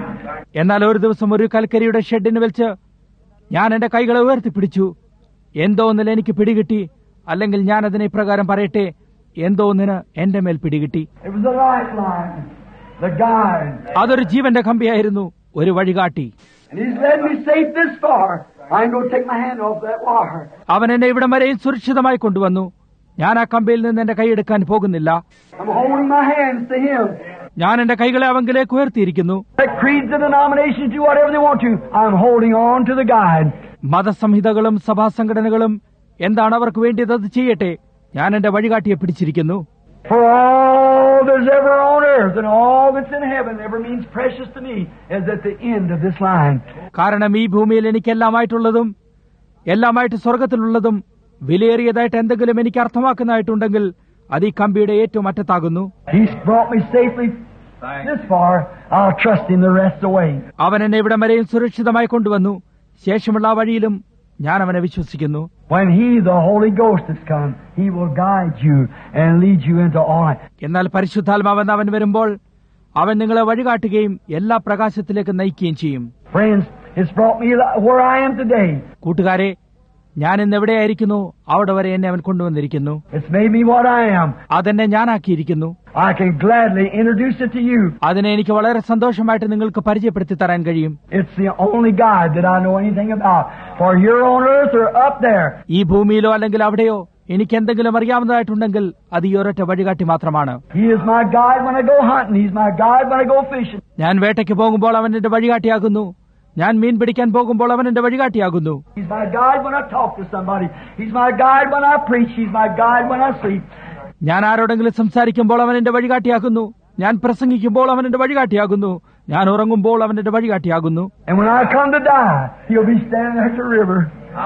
എന്നാൽ ഒരു ദിവസം ഒരു കൽക്കരിയുടെ ഷെഡിന് വെച്ച് ഞാൻ എന്റെ കൈകളെ ഉയർത്തിപ്പിടിച്ചു. എന്തോ ഒന്നിൽ എനിക്ക് പിടികിട്ടി, അല്ലെങ്കിൽ ഞാൻ അതിനെ ഇപ്രകാരം പറയട്ടെ, എന്തോ ഒന്നിന് എന്റെ മേൽ പിടികിട്ടി. It was a lifeline, the guide. അതൊരു ജീവന്റെ കമ്പിയായിരുന്നു, ഒരു വഴികാട്ടി. And he's led me safe this far. I ain't going to take my hand off that wire. അവൻ എന്നെ ഇവിടം വരെയും സുരക്ഷിതമായി കൊണ്ടുവന്നു. ഞാൻ ആ കമ്പിയിൽ നിന്ന് എന്റെ കൈയെടുക്കാൻ പോകുന്നില്ല. I'm holding my hands to him. ഞാൻ എന്റെ കൈകളെ അവങ്കിലേക്ക് ഉയർത്തിയിരിക്കുന്നു. Let creeds and denominations do whatever they want to. I'm holding on to the guide. മതസംഹിതകളും സഭാസംഘടനകളും എന്താണ് അവർക്ക് വേണ്ടിയത് അത് ചെയ്യട്ടെ. ഞാൻ എന്റെ വഴികാട്ടിയെ പിടിച്ചിരിക്കുന്നു. For all that's ever on earth and all that's in heaven ever means precious to me is at the end of this line. കാരണം ഈ ഭൂമിയിൽ എനിക്ക് എല്ലാമായിട്ടുള്ളതും എല്ലാമായിട്ട് സ്വർഗത്തിലുള്ളതും വിലയേറിയതായിട്ട് എന്തെങ്കിലും എനിക്ക് അർത്ഥമാക്കുന്നതായിട്ടുണ്ടെങ്കിൽ അത് ഈ കമ്പിയുടെ ഏറ്റവും അറ്റത്താകുന്നു. He's brought me safely this far. I'll trust him the rest of the way. അവൻ എന്നെ ഇവിടം വരെയും സുരക്ഷിതമായി കൊണ്ടുവന്നു. ശേഷമുള്ള വഴിയിലും ഞാൻ അവനെ വിശ്വസിക്കുന്നു. When he, the Holy Ghost, has come, he will guide you and lead you into all. എന്നാൽ പരിശുദ്ധാത്മാവെന്ന് അവൻ വരുമ്പോൾ അവൻ നിങ്ങളെ വഴികാട്ടുകയും എല്ലാ പ്രകാശത്തിലേക്ക് നയിക്കുകയും ചെയ്യും. Friends, it's brought me where I am today. കൂട്ടുകാരെ, ഞാൻ ഇന്ന് എവിടെയായിരിക്കുന്നു അവിടെ വരെ എന്നെ അവൻ കൊണ്ടുവന്നിരിക്കുന്നു. It's made me what I am. അതെന്നെ ഞാനാക്കിയിരിക്കുന്നു. I can gladly introduce it to you. അതിനെ എനിക്ക് വളരെ സന്തോഷമായിട്ട് നിങ്ങൾക്ക് പരിചയപ്പെടുത്തി തരാൻ കഴിയും. It's the only God that I know anything about. For you're on earth or up there. ഈ ഭൂമിയിലോ അല്ലെങ്കിൽ അവിടെയോ എനിക്ക് എന്തെങ്കിലും അറിയാവുന്നതായിട്ടുണ്ടെങ്കിൽ അത് ഈ ഒരൊറ്റ വഴികാട്ടി മാത്രമാണ്. He is my guide when I go hunting. He's my guide when I go fishing. ഞാൻ വേട്ടയ്ക്ക് പോകുമ്പോൾ അവൻ എന്റെ വഴികാട്ടിയാകുന്നു. ഞാൻ മീൻ പിടിക്കാൻ പോകുമ്പോൾ അവൻ എന്റെ വഴികാട്ടിയാകുന്നു. He's my guide when I talk to somebody. He's my guide when I preach. He's my guide when I sleep. ഞാൻ ആരോടെങ്കിലും സംസാരിക്കുമ്പോൾ അവൻ എന്റെ വഴികാട്ടിയാകുന്നു. ഞാൻ പ്രസംഗിക്കുമ്പോൾ അവൻ എന്റെ വഴികാട്ടിയാകുന്നു. ഞാൻ ഉറങ്ങുമ്പോൾ അവൻ എന്റെ വഴികാട്ടിയാകുന്നു. And when I come to die, he'll be standing at the river.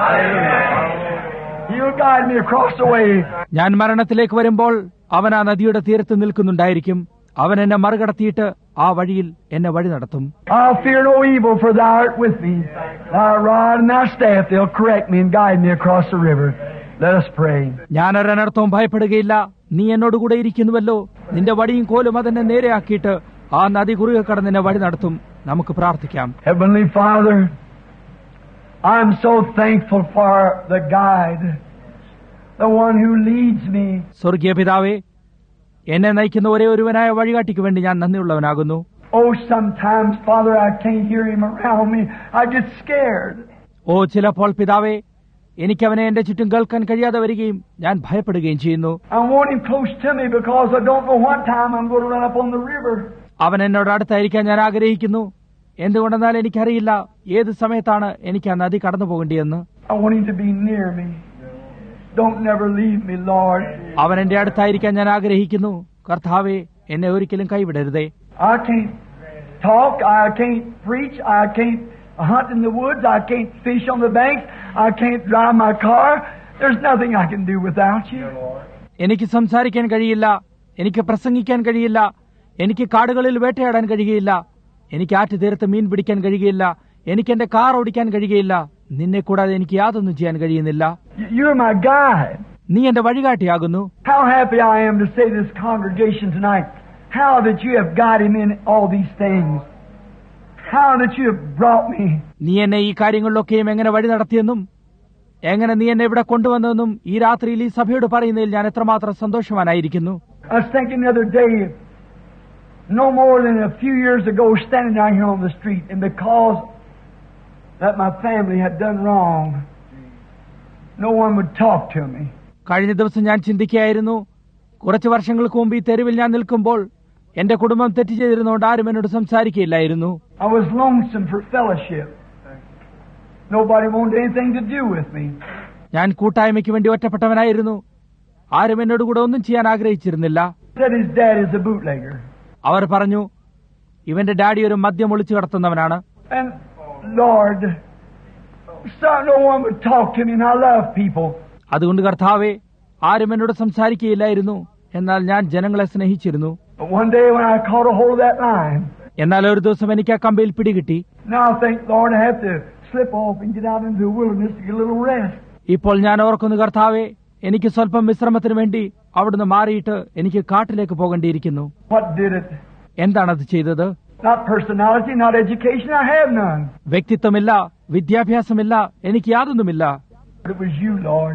He'll guide me across the way. ഞാൻ മരണത്തിലേക്ക് വരുമ്പോൾ അവൻ ആ നദിയുടെ തീരത്ത് നിൽക്കുന്നുണ്ടായിരിക്കും. അവൻ എന്നെ മറികടത്തിയിട്ട് ആ വഴിയിൽ എന്നെ വഴി നടത്തും. I'll fear no evil, for thou art with me. Thy rod and thy staff, they'll correct me and guide me across the river. Let us pray. ഞാൻ ഒരനർത്ഥവും ഭയപ്പെടുകയില്ല, നീ എന്നോടുകൂടെ ഇരിക്കുന്നുവല്ലോ. നിന്റെ വടിയും കോലും അതെന്നെ നേരെയാക്കിയിട്ട് ആ നദി കുറുകെ കടന്ന് എന്നെ വഴി നടത്തും. നമുക്ക് പ്രാർത്ഥിക്കാം. Heavenly Father, I'm so thankful for the guide, the one who leads me. സ്വർഗീയ പിതാവേ, എന്നെ നയിക്കുന്ന ഒരേ ഒരുവനായ വഴികാട്ടിക്ക് വേണ്ടി ഞാൻ നന്ദിയുള്ളവനാകുന്നു. Oh, sometimes, Father, I can't hear him around me. I get scared. ഓ, ചിലപ്പോൾ പിതാവേ, എനിക്കവനെ എന്റെ ചുറ്റും കേൾക്കാൻ കഴിയാതെ വരികയും ഞാൻ ഭയപ്പെടുകയും ചെയ്യുന്നു. I want him close to me because I don't know what time I'm going to run up on the river. അവൻ എന്നോട് അടുത്തായിരിക്കാൻ ഞാൻ ആഗ്രഹിക്കുന്നു. എന്തുകൊണ്ടെന്നാൽ എനിക്കറിയില്ല ഏത് സമയത്താണ് എനിക്ക് ആ നദി കടന്നു പോകേണ്ടിയെന്ന്. I want him to be near me. Don't never leave me, Lord. അവൻ എന്റെ അടുത്തായിരിക്കാൻ ഞാൻ ആഗ്രഹിക്കുന്നു. കർത്താവേ, എന്നെ ഒരിക്കലും കൈവിടരുതേ. I can't talk. I can't preach. I can't hunt in the woods. I can't fish on the banks. I can't drive my car. There's nothing I can do without you. എനിക്ക് സംസാരിക്കാൻ കഴിയില്ല, എനിക്ക് പ്രസംഗിക്കാൻ കഴിയില്ല, എനിക്ക് കാടുകളിൽ വേട്ടയാടാൻ കഴിയുകയില്ല, എനിക്ക് ആറ്റുതീരത്ത് മീൻ പിടിക്കാൻ കഴിയുകയില്ല, എനിക്ക് എന്റെ കാർ ഓടിക്കാൻ കഴിയുകയില്ല, നിന്നെ കൂടാതെ എനിക്ക് യാതൊന്നും ചെയ്യാൻ കഴിയുന്നില്ല. You're my guide. നീ എന്റെ വഴികാട്ടിയാകുന്നു. How happy I am to say to this congregation tonight, how that you have guided me in all these things. How that you have brought me. നീ എന്നെ ഈ കാര്യങ്ങളിലൊക്കെയും എങ്ങനെ വഴി നടത്തിയെന്നും എങ്ങനെ നീ എന്നെ ഇവിടെ കൊണ്ടുവന്നെന്നും ഈ രാത്രിയിൽ ഈ സഭയോട് പറയുന്നതിൽ ഞാൻ എത്രമാത്രം സന്തോഷവാനായിരിക്കുന്നു. I was thinking the other day, no more than a few years ago, standing down here on the street, and because that my family had done wrong, no one would talk to me. കഴിഞ്ഞ ദിവസം ഞാൻ ചിന്തിക്കുകയായിരുന്നു, കുറച്ചു വർഷങ്ങൾക്ക് മുമ്പ് ഈ തെരുവിൽ ഞാൻ നിൽക്കുമ്പോൾ എന്റെ കുടുംബം തെറ്റ് ചെയ്തിരുന്നോണ്ട് ആരും എന്നോട് സംസാരിക്കില്ലായിരുന്നു. I was lonesome for fellowship. Nobody wanted anything to do with me. ഞാൻ കൂട്ടായ്മയ്ക്ക് വേണ്ടി ഒറ്റപ്പെട്ടവനായിരുന്നു. ആരും എന്നോട് കൂടെ ഒന്നും ചെയ്യാൻ ആഗ്രഹിച്ചിരുന്നില്ല. Said his dad is a bootlegger. അവർ പറഞ്ഞു, ഇവന്റെ ഡാഡി ഒരു മദ്യം ഒളിച്ചു കടത്തുന്നവനാണ്. And Lord, no one would talk to me, and I love people. അതുകൊണ്ട് കർത്താവേ, ആരും എന്നോട് സംസാരിക്കുകയില്ലായിരുന്നു, എന്നാൽ ഞാൻ ജനങ്ങളെ സ്നേഹിച്ചിരുന്നു. But one day when I caught a hold of that line, എന്നാൽ ഒരു ദിവസം എനിക്ക് ആ കമ്പിയിൽ പിടികിട്ടി. now I think, Lord, I have to slip off and get out into the wilderness to get a little rest. ഇപ്പോൾ ഞാൻ ഓർക്കുന്നു, കർത്താവേ, എനിക്ക് സ്വല്പം വിശ്രമത്തിന് വേണ്ടി അവിടുന്ന് മാറിയിട്ട് എനിക്ക് കാട്ടിലേക്ക് പോകേണ്ടിയിരിക്കുന്നു. What did it? എന്താണത് ചെയ്തത്? Not personality, not education, I have none. വ്യക്തിത്വമില്ല, വിദ്യാഭ്യാസമില്ല, എനിക്ക് യാതൊന്നുമില്ല. But it was you, Lord.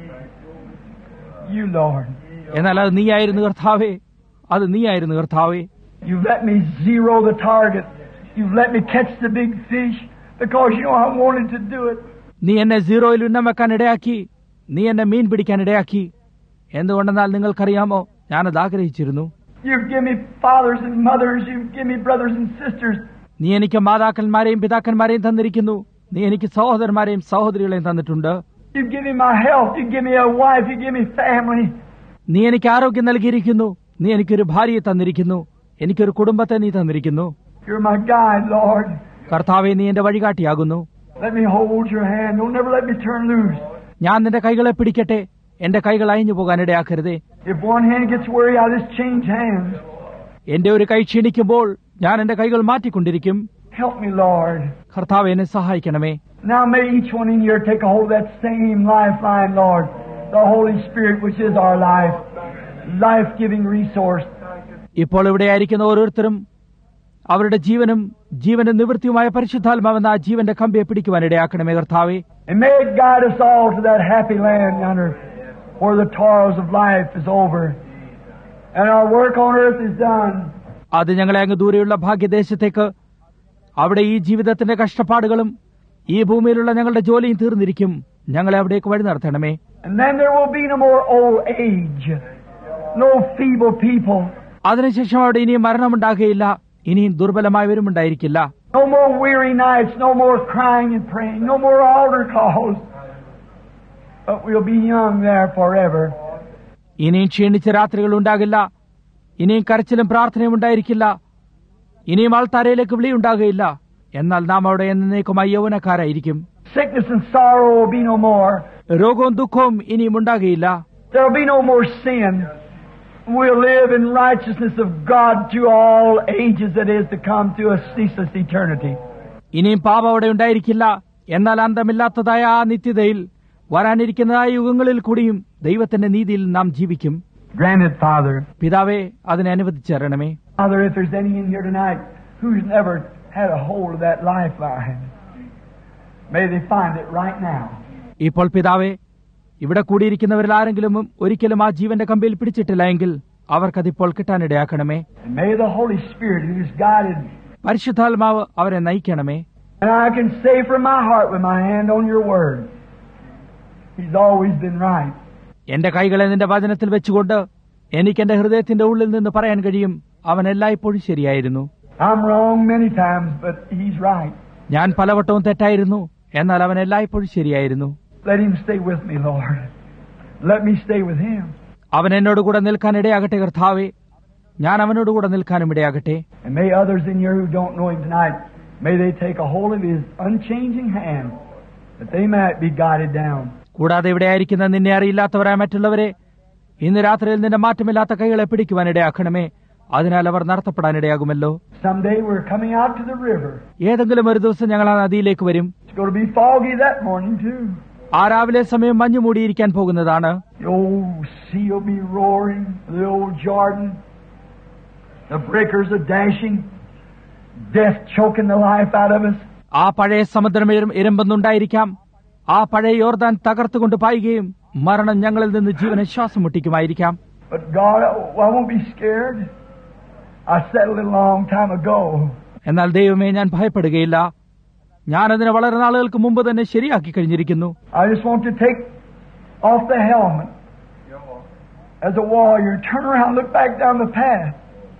You, Lord. എന്നാൽ അത് നീയായിരുന്നു കർത്താവേ, അത് നീയായിരുന്നു കർത്താവേ. You've let me zero the target. You've let me catch the big fish because you know I wanted to do it. നീ എന്നെ സീറോയിൽ ഉന്നം വെക്കാൻ ഇടയാക്കി, നീ എന്നെ മീൻ പിടിക്കാൻ ഇടയാക്കി. എന്തുകൊണ്ടെന്നാൽ നിങ്ങൾക്കറിയാമോ, ഞാനത് ആഗ്രഹിച്ചിരുന്നു. You've given me fathers and mothers. You've given me brothers and sisters. നീ എനിക്ക് മാതാക്കന്മാരെയും പിതാക്കന്മാരെയും തന്നിരിക്കുന്നു. നീ എനിക്ക് സഹോദരന്മാരെയും സഹോദരികളെയും തന്നിട്ടുണ്ട്. You've given me my health. You've given me a wife. You've given me family. നീ എനിക്ക് ആരോഗ്യം നൽകിയിരിക്കുന്നു. നീ എനിക്കൊരു ഭാര്യയെ തന്നിരിക്കുന്നു. എനിക്കൊരു കുടുംബത്തെ നീ തന്നിരിക്കുന്നു. You're my guide, Lord. കർത്താവേ, നീ എന്റെ വഴികാട്ടിയാകുന്നു. Let me hold your hand. Don't never let me turn loose. ഞാൻ നിന്റെ കൈകളെ പിടിക്കട്ടെ, എന്റെ കൈകൾ അയഞ്ഞു പോകാൻ ഇടയാക്കരുതേ. If one hand gets weary, I'll just change hands. എന്റെ ഒരു കൈ ക്ഷീണിക്കുമ്പോൾ ഞാൻ എന്റെ കൈകൾ മാറ്റിക്കൊണ്ടിരിക്കും. Help me, Lord. കർത്താവേ, എന്നെ സഹായിക്കണമേ. Now may each one in here take a hold of that same lifeline, Lord. The Holy Spirit, which is our life. Life-giving resource. ഇപ്പോൾ ഇവിടെയായിരിക്കുന്ന ഓരോരുത്തരും അവരുടെ ജീവനും ജീവന്റെ നിവൃത്തിയുമായ പരിശുദ്ധാത്മാവെന്ന ആ ജീവന്റെ കമ്പിയെ പിടിക്കുവാൻ ഇടയാക്കണമേ കർത്താവേ. And may it guide us all to that happy land yonder, where the toils of life is over and our work on earth is done. അത് ഞങ്ങളെ അങ്ങ് ദൂരെയുള്ള ഭാഗ്യദേശത്തേക്ക്, അവിടെ ഈ ജീവിതത്തിന്റെ കഷ്ടപ്പാടുകളും ഈ ഭൂമിയിലുള്ള ഞങ്ങളുടെ ജോലിയും തീർന്നിരിക്കും. ഞങ്ങളെ അവിടേക്ക് വഴി നടത്തണമേ. And then there will be no more old age, no feeble people. അതിനുശേഷം അവിടെ ഇനിയും മരണമുണ്ടാകുകയില്ല, ഇനിയും ദുർബലമായവരും ഉണ്ടായിരിക്കില്ല. No more weary nights, no more crying and praying, no more altar calls. But we'll be young there forever. ഇനിയും ക്ഷീണിച്ച രാത്രികൾ ഉണ്ടാകില്ല, ഇനിയും കരച്ചിലും പ്രാർത്ഥനയും ഉണ്ടായിരിക്കില്ല, ഇനിയും ആൾത്താരയിലേക്ക് വിളി ഉണ്ടാകുകയില്ല. എന്നാൽ നാം അവിടെ എന്നേക്കുമായി യൗവനക്കാരായിരിക്കും. Sickness and sorrow will be no more. രോഗവും ദുഃഖവും ഇനിയും ഉണ്ടാകുകയില്ല. There will be no more sin. We'll live in righteousness of God to all ages that is to come, to a ceaseless eternity. ഇനിയും പാപം അവിടെ ഉണ്ടായിരിക്കില്ല. എന്നാൽ അന്തമില്ലാത്തതായ ആ നിത്യതയിൽ വരാനിരിക്കുന്നതായ യുഗങ്ങളിൽ കൂടിയും ദൈവത്തിന്റെ നീതിയിൽ നാം ജീവിക്കും. Grant it, Father. പിതാവേ, അതിനെ അനുവദിച്ചേരണമേ. Father, if there's any in here tonight who's never had a hold of that lifeline, may they find it right now. ഇപ്പോൾ പിതാവേ, ഇവിടെ കൂടിയിരിക്കുന്നവരിൽ ആരെങ്കിലും ഒരിക്കലും ആ ജീവന്റെ കമ്പിയിൽ പിടിച്ചിട്ടില്ല എങ്കിൽ അവർക്കതിപ്പോൾ കിട്ടാനിടയാക്കണമേ. And may the Holy Spirit, who's guided, പരിശുദ്ധാത്മാവ് അവരെ നയിക്കണമേ. and I can say from my heart with my hand on your word, He's always been right. എന്റെ കൈകളെ നിന്റെ വചനത്തിൽ വെച്ചുകൊണ്ട് എനിക്ക് എന്റെ ഹൃദയത്തിന്റെ ഉള്ളിൽ നിന്ന് പറയാൻ കഴിയും, അവൻ എല്ലായ്പ്പോഴും ശരിയായിരുന്നു. I'm wrong many times, but He's right. ഞാൻ പലവട്ടവും തെറ്റായിരുന്നു, എന്നാൽ അവൻ എല്ലായ്പ്പോഴും ശരിയായിരുന്നു. Let Him stay with me, Lord. Let me stay with Him. അവൻ എന്നോട് കൂടെ നിൽക്കാൻ ഇടയാകട്ടെ കർത്താവേ, ഞാൻ അവനോട് കൂടെ നിൽക്കാനും ഇടയാകട്ടെ. And may others in here who don't know Him tonight, may they take a hold of His unchanging hand, that they might be guided down. കൂടാതെ ഇവിടെ ആയിരിക്കുന്ന നിന്നെ അറിയില്ലാത്തവരായ മറ്റുള്ളവരെ ഇന്ന് രാത്രിയിൽ നിന്റെ മാറ്റമില്ലാത്ത കൈകളെ പിടിക്കുവാനിടയാക്കണമേ. അതിനാൽ അവർ നടത്തപ്പെടാനിടയാകുമല്ലോ. Someday we're coming out to the river. ഏതെങ്കിലും ഒരു ദിവസം ഞങ്ങൾ ആ നദിയിലേക്ക് വരും. It's going to be foggy that morning too. ആ രാവിലെ സമയം മഞ്ഞു മൂടിയിരിക്കാൻ പോകുന്നതാണ്. The old sea will be roaring, the old Jordan. The breakers are dashing, death choking the life out of us. ആ പഴയ സമുദ്രം ഇരമ്പുന്നുണ്ടായിരിക്കാം. ആ പഴയ യോർദാൻ തകർത്തുകൊണ്ട് പായുകയും മരണം ഞങ്ങളിൽ നിന്ന് ജീവനെ ശ്വാസം മുട്ടിക്കുമായിരിക്കാം. But God, I won't be scared. I settled it a long time ago. എന്നാൽ ദൈവമേ, ഞാൻ ഭയപ്പെടുകയില്ല. ഞാനതിനെ വളരെ നാളുകൾക്ക് മുമ്പ് തന്നെ ശരിയാക്കി കഴിഞ്ഞിരിക്കുന്നു. I just want to take off the helmet as a warrior, turn around, look back down the path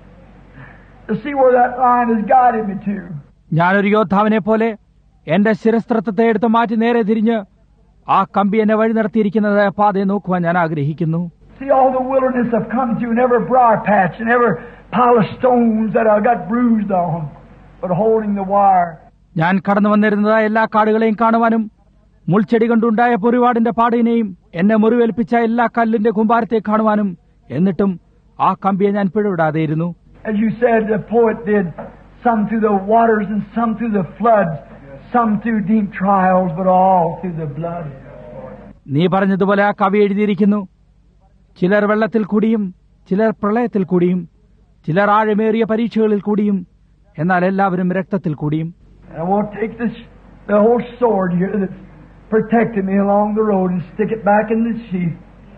to see where that line has guided me to. ഞാനൊരു യോദ്ധാവിനെ പോലെ എന്റെ ശിരസ്ത്രത്തെ എടുത്ത് മാറ്റി നേരെ തിരിഞ്ഞ് ആ കമ്പി എന്നെ വഴി നടത്തിയിരിക്കുന്നത് പാതയെ നോക്കുവാൻ ഞാൻ ആഗ്രഹിക്കുന്നു. See all the wilderness I've come to, and every briar patch, and every pile of stones that I got bruised on, but holding the wire. ഞാൻ കടന്നു വന്നിരുന്നതായ എല്ലാ കാടുകളെയും കാണുവാനും മുൾച്ചെടി കൊണ്ടുണ്ടായ പൊറിവാടിന്റെ പാടിനെയും എന്നെ മുറിവേൽപ്പിച്ച എല്ലാ കല്ലിന്റെ കുമ്പാരത്തെ കാണുവാനും, എന്നിട്ടും ആ കമ്പിയെ ഞാൻ പിഴവിടാതെയിരുന്നു. As you said, the poet did, some through the waters and some through the floods, some through deep trials, but all through the blood. നീ പറഞ്ഞതുപോലെ ആ കവി എഴുതിയിരിക്കുന്നു, ചിലർ വെള്ളത്തിൽ കൂടിയും ചിലർ പ്രളയത്തിൽ കൂടിയും ചിലർ ആഴമേറിയ പരീക്ഷകളിൽ കൂടിയും എന്നാൽ എല്ലാവരും രക്തത്തിൽ കൂടിയും. I want to take the whole sword here that's protected me along the road and stick it back in the sheath.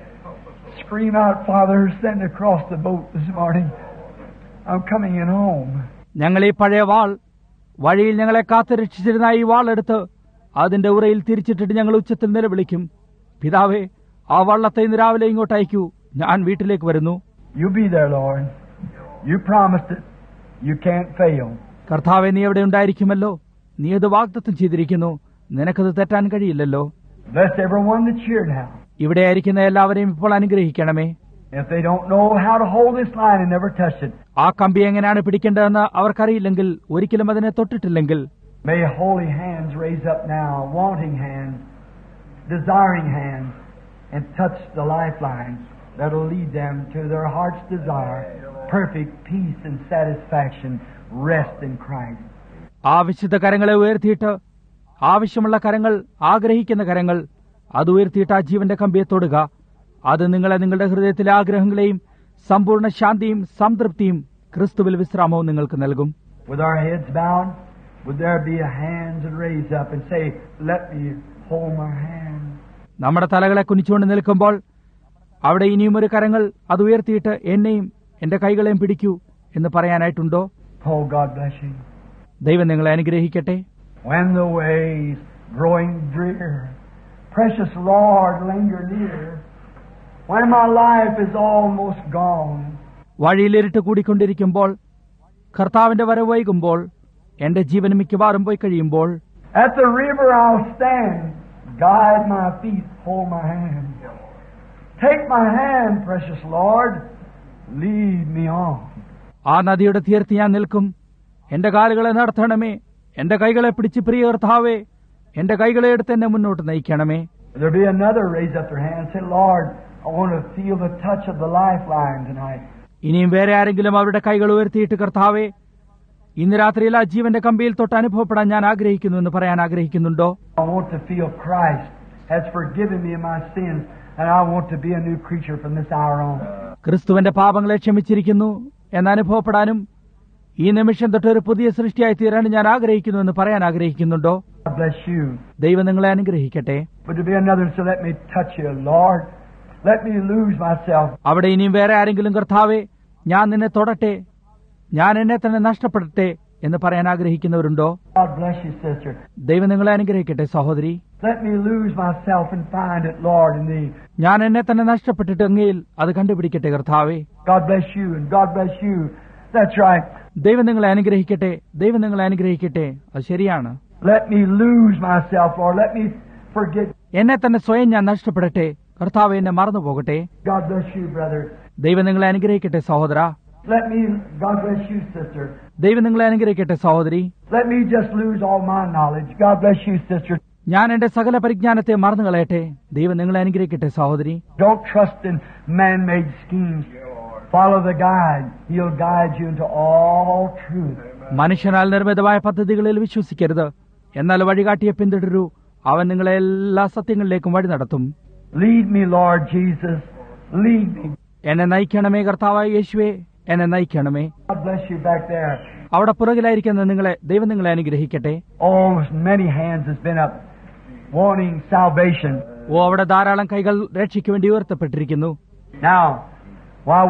Scream out, Father, send across the boat this morning. I'm coming in home. ഞങ്ങൾ ഈ പഴയ വാൾ, വഴിയിൽ ഞങ്ങളെ കാത്തുരക്ഷിച്ചിരുന്ന ഈ വാൾ എടുത്ത് അതിന്റെ ഉറയിൽ തിരിച്ചിട്ടിട്ട് ഞങ്ങൾ ഉച്ചത്തിൽ നിലവിളിക്കും, പിതാവേ, ആ വള്ളത്തെ ഇന്ന് രാവിലെ ഇങ്ങോട്ട് അയക്കൂ, ഞാൻ വീട്ടിലേക്ക് വരുന്നു. You be there, Lord. You promised it. You can't fail. കർത്താവെ, നീ എവിടെ ഉണ്ടായിരിക്കുമല്ലോ, നീ അത് വാഗ്ദത്തം ചെയ്തിരിക്കുന്നു, നിനക്കത് തെറ്റാൻ കഴിയില്ലല്ലോ. Bless everyone that's here now. ഇവിടെ ആയിരിക്കുന്ന എല്ലാവരെയും ഇപ്പോൾ അനുഗ്രഹിക്കണമേ. If they don't know how to hold this line and never touch it, ആ കമ്പി എങ്ങനെയാണ് പിടിക്കേണ്ടതെന്ന് അവർക്കറിയില്ലെങ്കിൽ, ഒരിക്കലും അതിനെ തൊട്ടിട്ടില്ലെങ്കിൽ, may holy hands raise up now, wanting hands, desiring hands, and touch the lifeline that'll lead them to their heart's desire, perfect peace and satisfaction, rest in Christ. ആ വിശുദ്ധ കരങ്ങളെ ഉയർത്തിയിട്ട്, ആവശ്യമുള്ള കരങ്ങൾ, ആഗ്രഹിക്കുന്ന കരങ്ങൾ, അത് ഉയർത്തിയിട്ട് ആ ജീവന്റെ കമ്പിയെ തൊടുക. അത് നിങ്ങളെ നിങ്ങളുടെ ഹൃദയത്തിലെ ആഗ്രഹങ്ങളെയും സമ്പൂർണ്ണ ശാന്തിയും സംതൃപ്തിയും ക്രിസ്തുവിൽ വിശ്രാമവും നിങ്ങൾക്ക് നൽകും. With our heads bowed, would there be a hands that raise up and say, let me hold my hand? നമ്മുടെ തലകളെ കുനിച്ചുകൊണ്ട് നിൽക്കുമ്പോൾ അവിടെ ഇനിയും ഒരു കരങ്ങൾ അത് ഉയർത്തിയിട്ട് എന്നെയും എന്റെ കൈകളെയും പിടിക്കൂ എന്ന് പറയാനായിട്ടുണ്ടോ? Oh, God bless you. ദൈവം നിങ്ങളെ അനുഗ്രഹിക്കട്ടെ. When the ways growing drear, precious Lord, linger near. When my life is almost gone, വഴിയിൽ ഇരുട്ട് കൂടിക്കൊണ്ടിരിക്കുമ്പോൾ, കർത്താവിന്റെ വരവ് വൈകുമ്പോൾ, എന്റെ ജീവൻ മിക്കവാറും പോയി കഴിയുമ്പോൾ, at the river I'll stand, guide my feet, hold my hand. Take my hand, precious Lord, lead me on. ആ നദിയുടെ തീരത്ത് ഞാൻ നിൽക്കും. എന്റെ കാലുകളെ നടത്തണമേ, എന്റെ കൈകളെ പിടിച്ച് പ്രിയ കർത്താവേ, എന്റെ കൈകളെ എടുത്ത് എന്നെ മുന്നോട്ട് നയിക്കണമേ. There'll be another raise up their hand and say, Lord, I want to feel the touch of the lifeline tonight. ഇനിയും വേറെ ആരെങ്കിലും അവരുടെ കൈകൾ ഉയർത്തിയിട്ട്, കർത്താവേ, ഇന്ന് രാത്രിയിൽ ആ ജീവന്റെ കമ്പിയിൽ തൊട്ട് അനുഭവപ്പെടാൻ ഞാൻ ആഗ്രഹിക്കുന്നു എന്ന് പറയാൻ ആഗ്രഹിക്കുന്നുണ്ടോ? I want to feel Christ has forgiven me of my sins, and I want to be a new creature from this hour on. ക്രിസ്തുവിന്റെ പാപങ്ങളെ ക്ഷമിച്ചിരിക്കുന്നു എന്ന് അനുഭവപ്പെടാനും ഈ നിമിഷം തൊട്ട് ഒരു പുതിയ സൃഷ്ടിയായി തീരാൻ ഞാൻ ആഗ്രഹിക്കുന്നു എന്ന് പറയാൻ ആഗ്രഹിക്കുന്നുണ്ടോ? God bless you. ദൈവം നിങ്ങളെ അനുഗ്രഹിക്കട്ടെ. But to be another, so let me touch you, Lord. Let me lose myself. അവിടെ ഇനിയും വേറെ ആരെങ്കിലും, കർത്താവേ, ഞാൻ നിന്നെ തൊടട്ടെ, ഞാൻ എന്നെ തന്നെ നഷ്ടപ്പെടട്ടെ എന്ന് പറയാൻ ആഗ്രഹിക്കുന്നവരുണ്ടോ? God bless you, sister. ദൈവം നിങ്ങളെ അനുഗ്രഹിക്കട്ടെ സഹോദരി. Let me lose myself and find it, Lord, in thee. ഞാൻ എന്നെ തന്നെ നഷ്ടപ്പെട്ടിട്ട് അങ്ങയിൽ അത് കണ്ടുപിടിക്കട്ടെ കർത്താവേ. God bless you and God bless you. That's right. ദൈവം നിങ്ങളെ അനുഗ്രഹിക്കട്ടെ, ദൈവം നിങ്ങളെ അനുഗ്രഹിക്കട്ടെ. അത് ശരിയാണ്. Let me lose myself, Lord. Let me forget. എന്നെ തന്നെ സ്വയം ഞാൻ നഷ്ടപ്പെടട്ടെ, കർത്താവേ, എന്നെ മറന്നു പോകട്ടെ. God bless you, brother. ദൈവം നിങ്ങളെ അനുഗ്രഹിക്കട്ടെ സഹോദര. Let me, God bless you, sister. ദൈവം നിങ്ങളെ അനുഗ്രഹിക്കട്ടെ സഹോദരി. Let me just lose all my knowledge. God bless you, sister. ഞാൻ എന്റെ സകല പരിജ്ഞാനത്തെ മറന്നു കളയട്ടെ. ദൈവം നിങ്ങളെ അനുഗ്രഹിക്കട്ടെ സഹോദരി. Don't trust in man-made schemes. Follow the guide. He'll guide you into all truth. മനുഷ്യനാൽ നിർമ്മിതമായ പദ്ധതികളിൽ വിശ്വസിക്കരുത്. എന്നാൽ വഴികാട്ടിയെ പിന്തുടരൂ. അവൻ നിങ്ങളെ എല്ലാ സത്യങ്ങളിലേക്കും വഴി നടത്തും. Lead me, Lord Jesus. Lead me. എന്നെ നയിക്കണമേ കർത്താവായ യേശുവേ, എന്നെ നയിക്കണമേ. God bless you back there. അവിടെ പുറകിലായിരിക്കുന്ന ദൈവം നിങ്ങളെ അനുഗ്രഹിക്കട്ടെ. Oh, many hands has been up wanting salvation. അവിടെ ധാരാളം കൈകൾ രക്ഷയ്ക്ക് വേണ്ടി ഉയർത്തപ്പെട്ടിരിക്കുന്നു. Now, while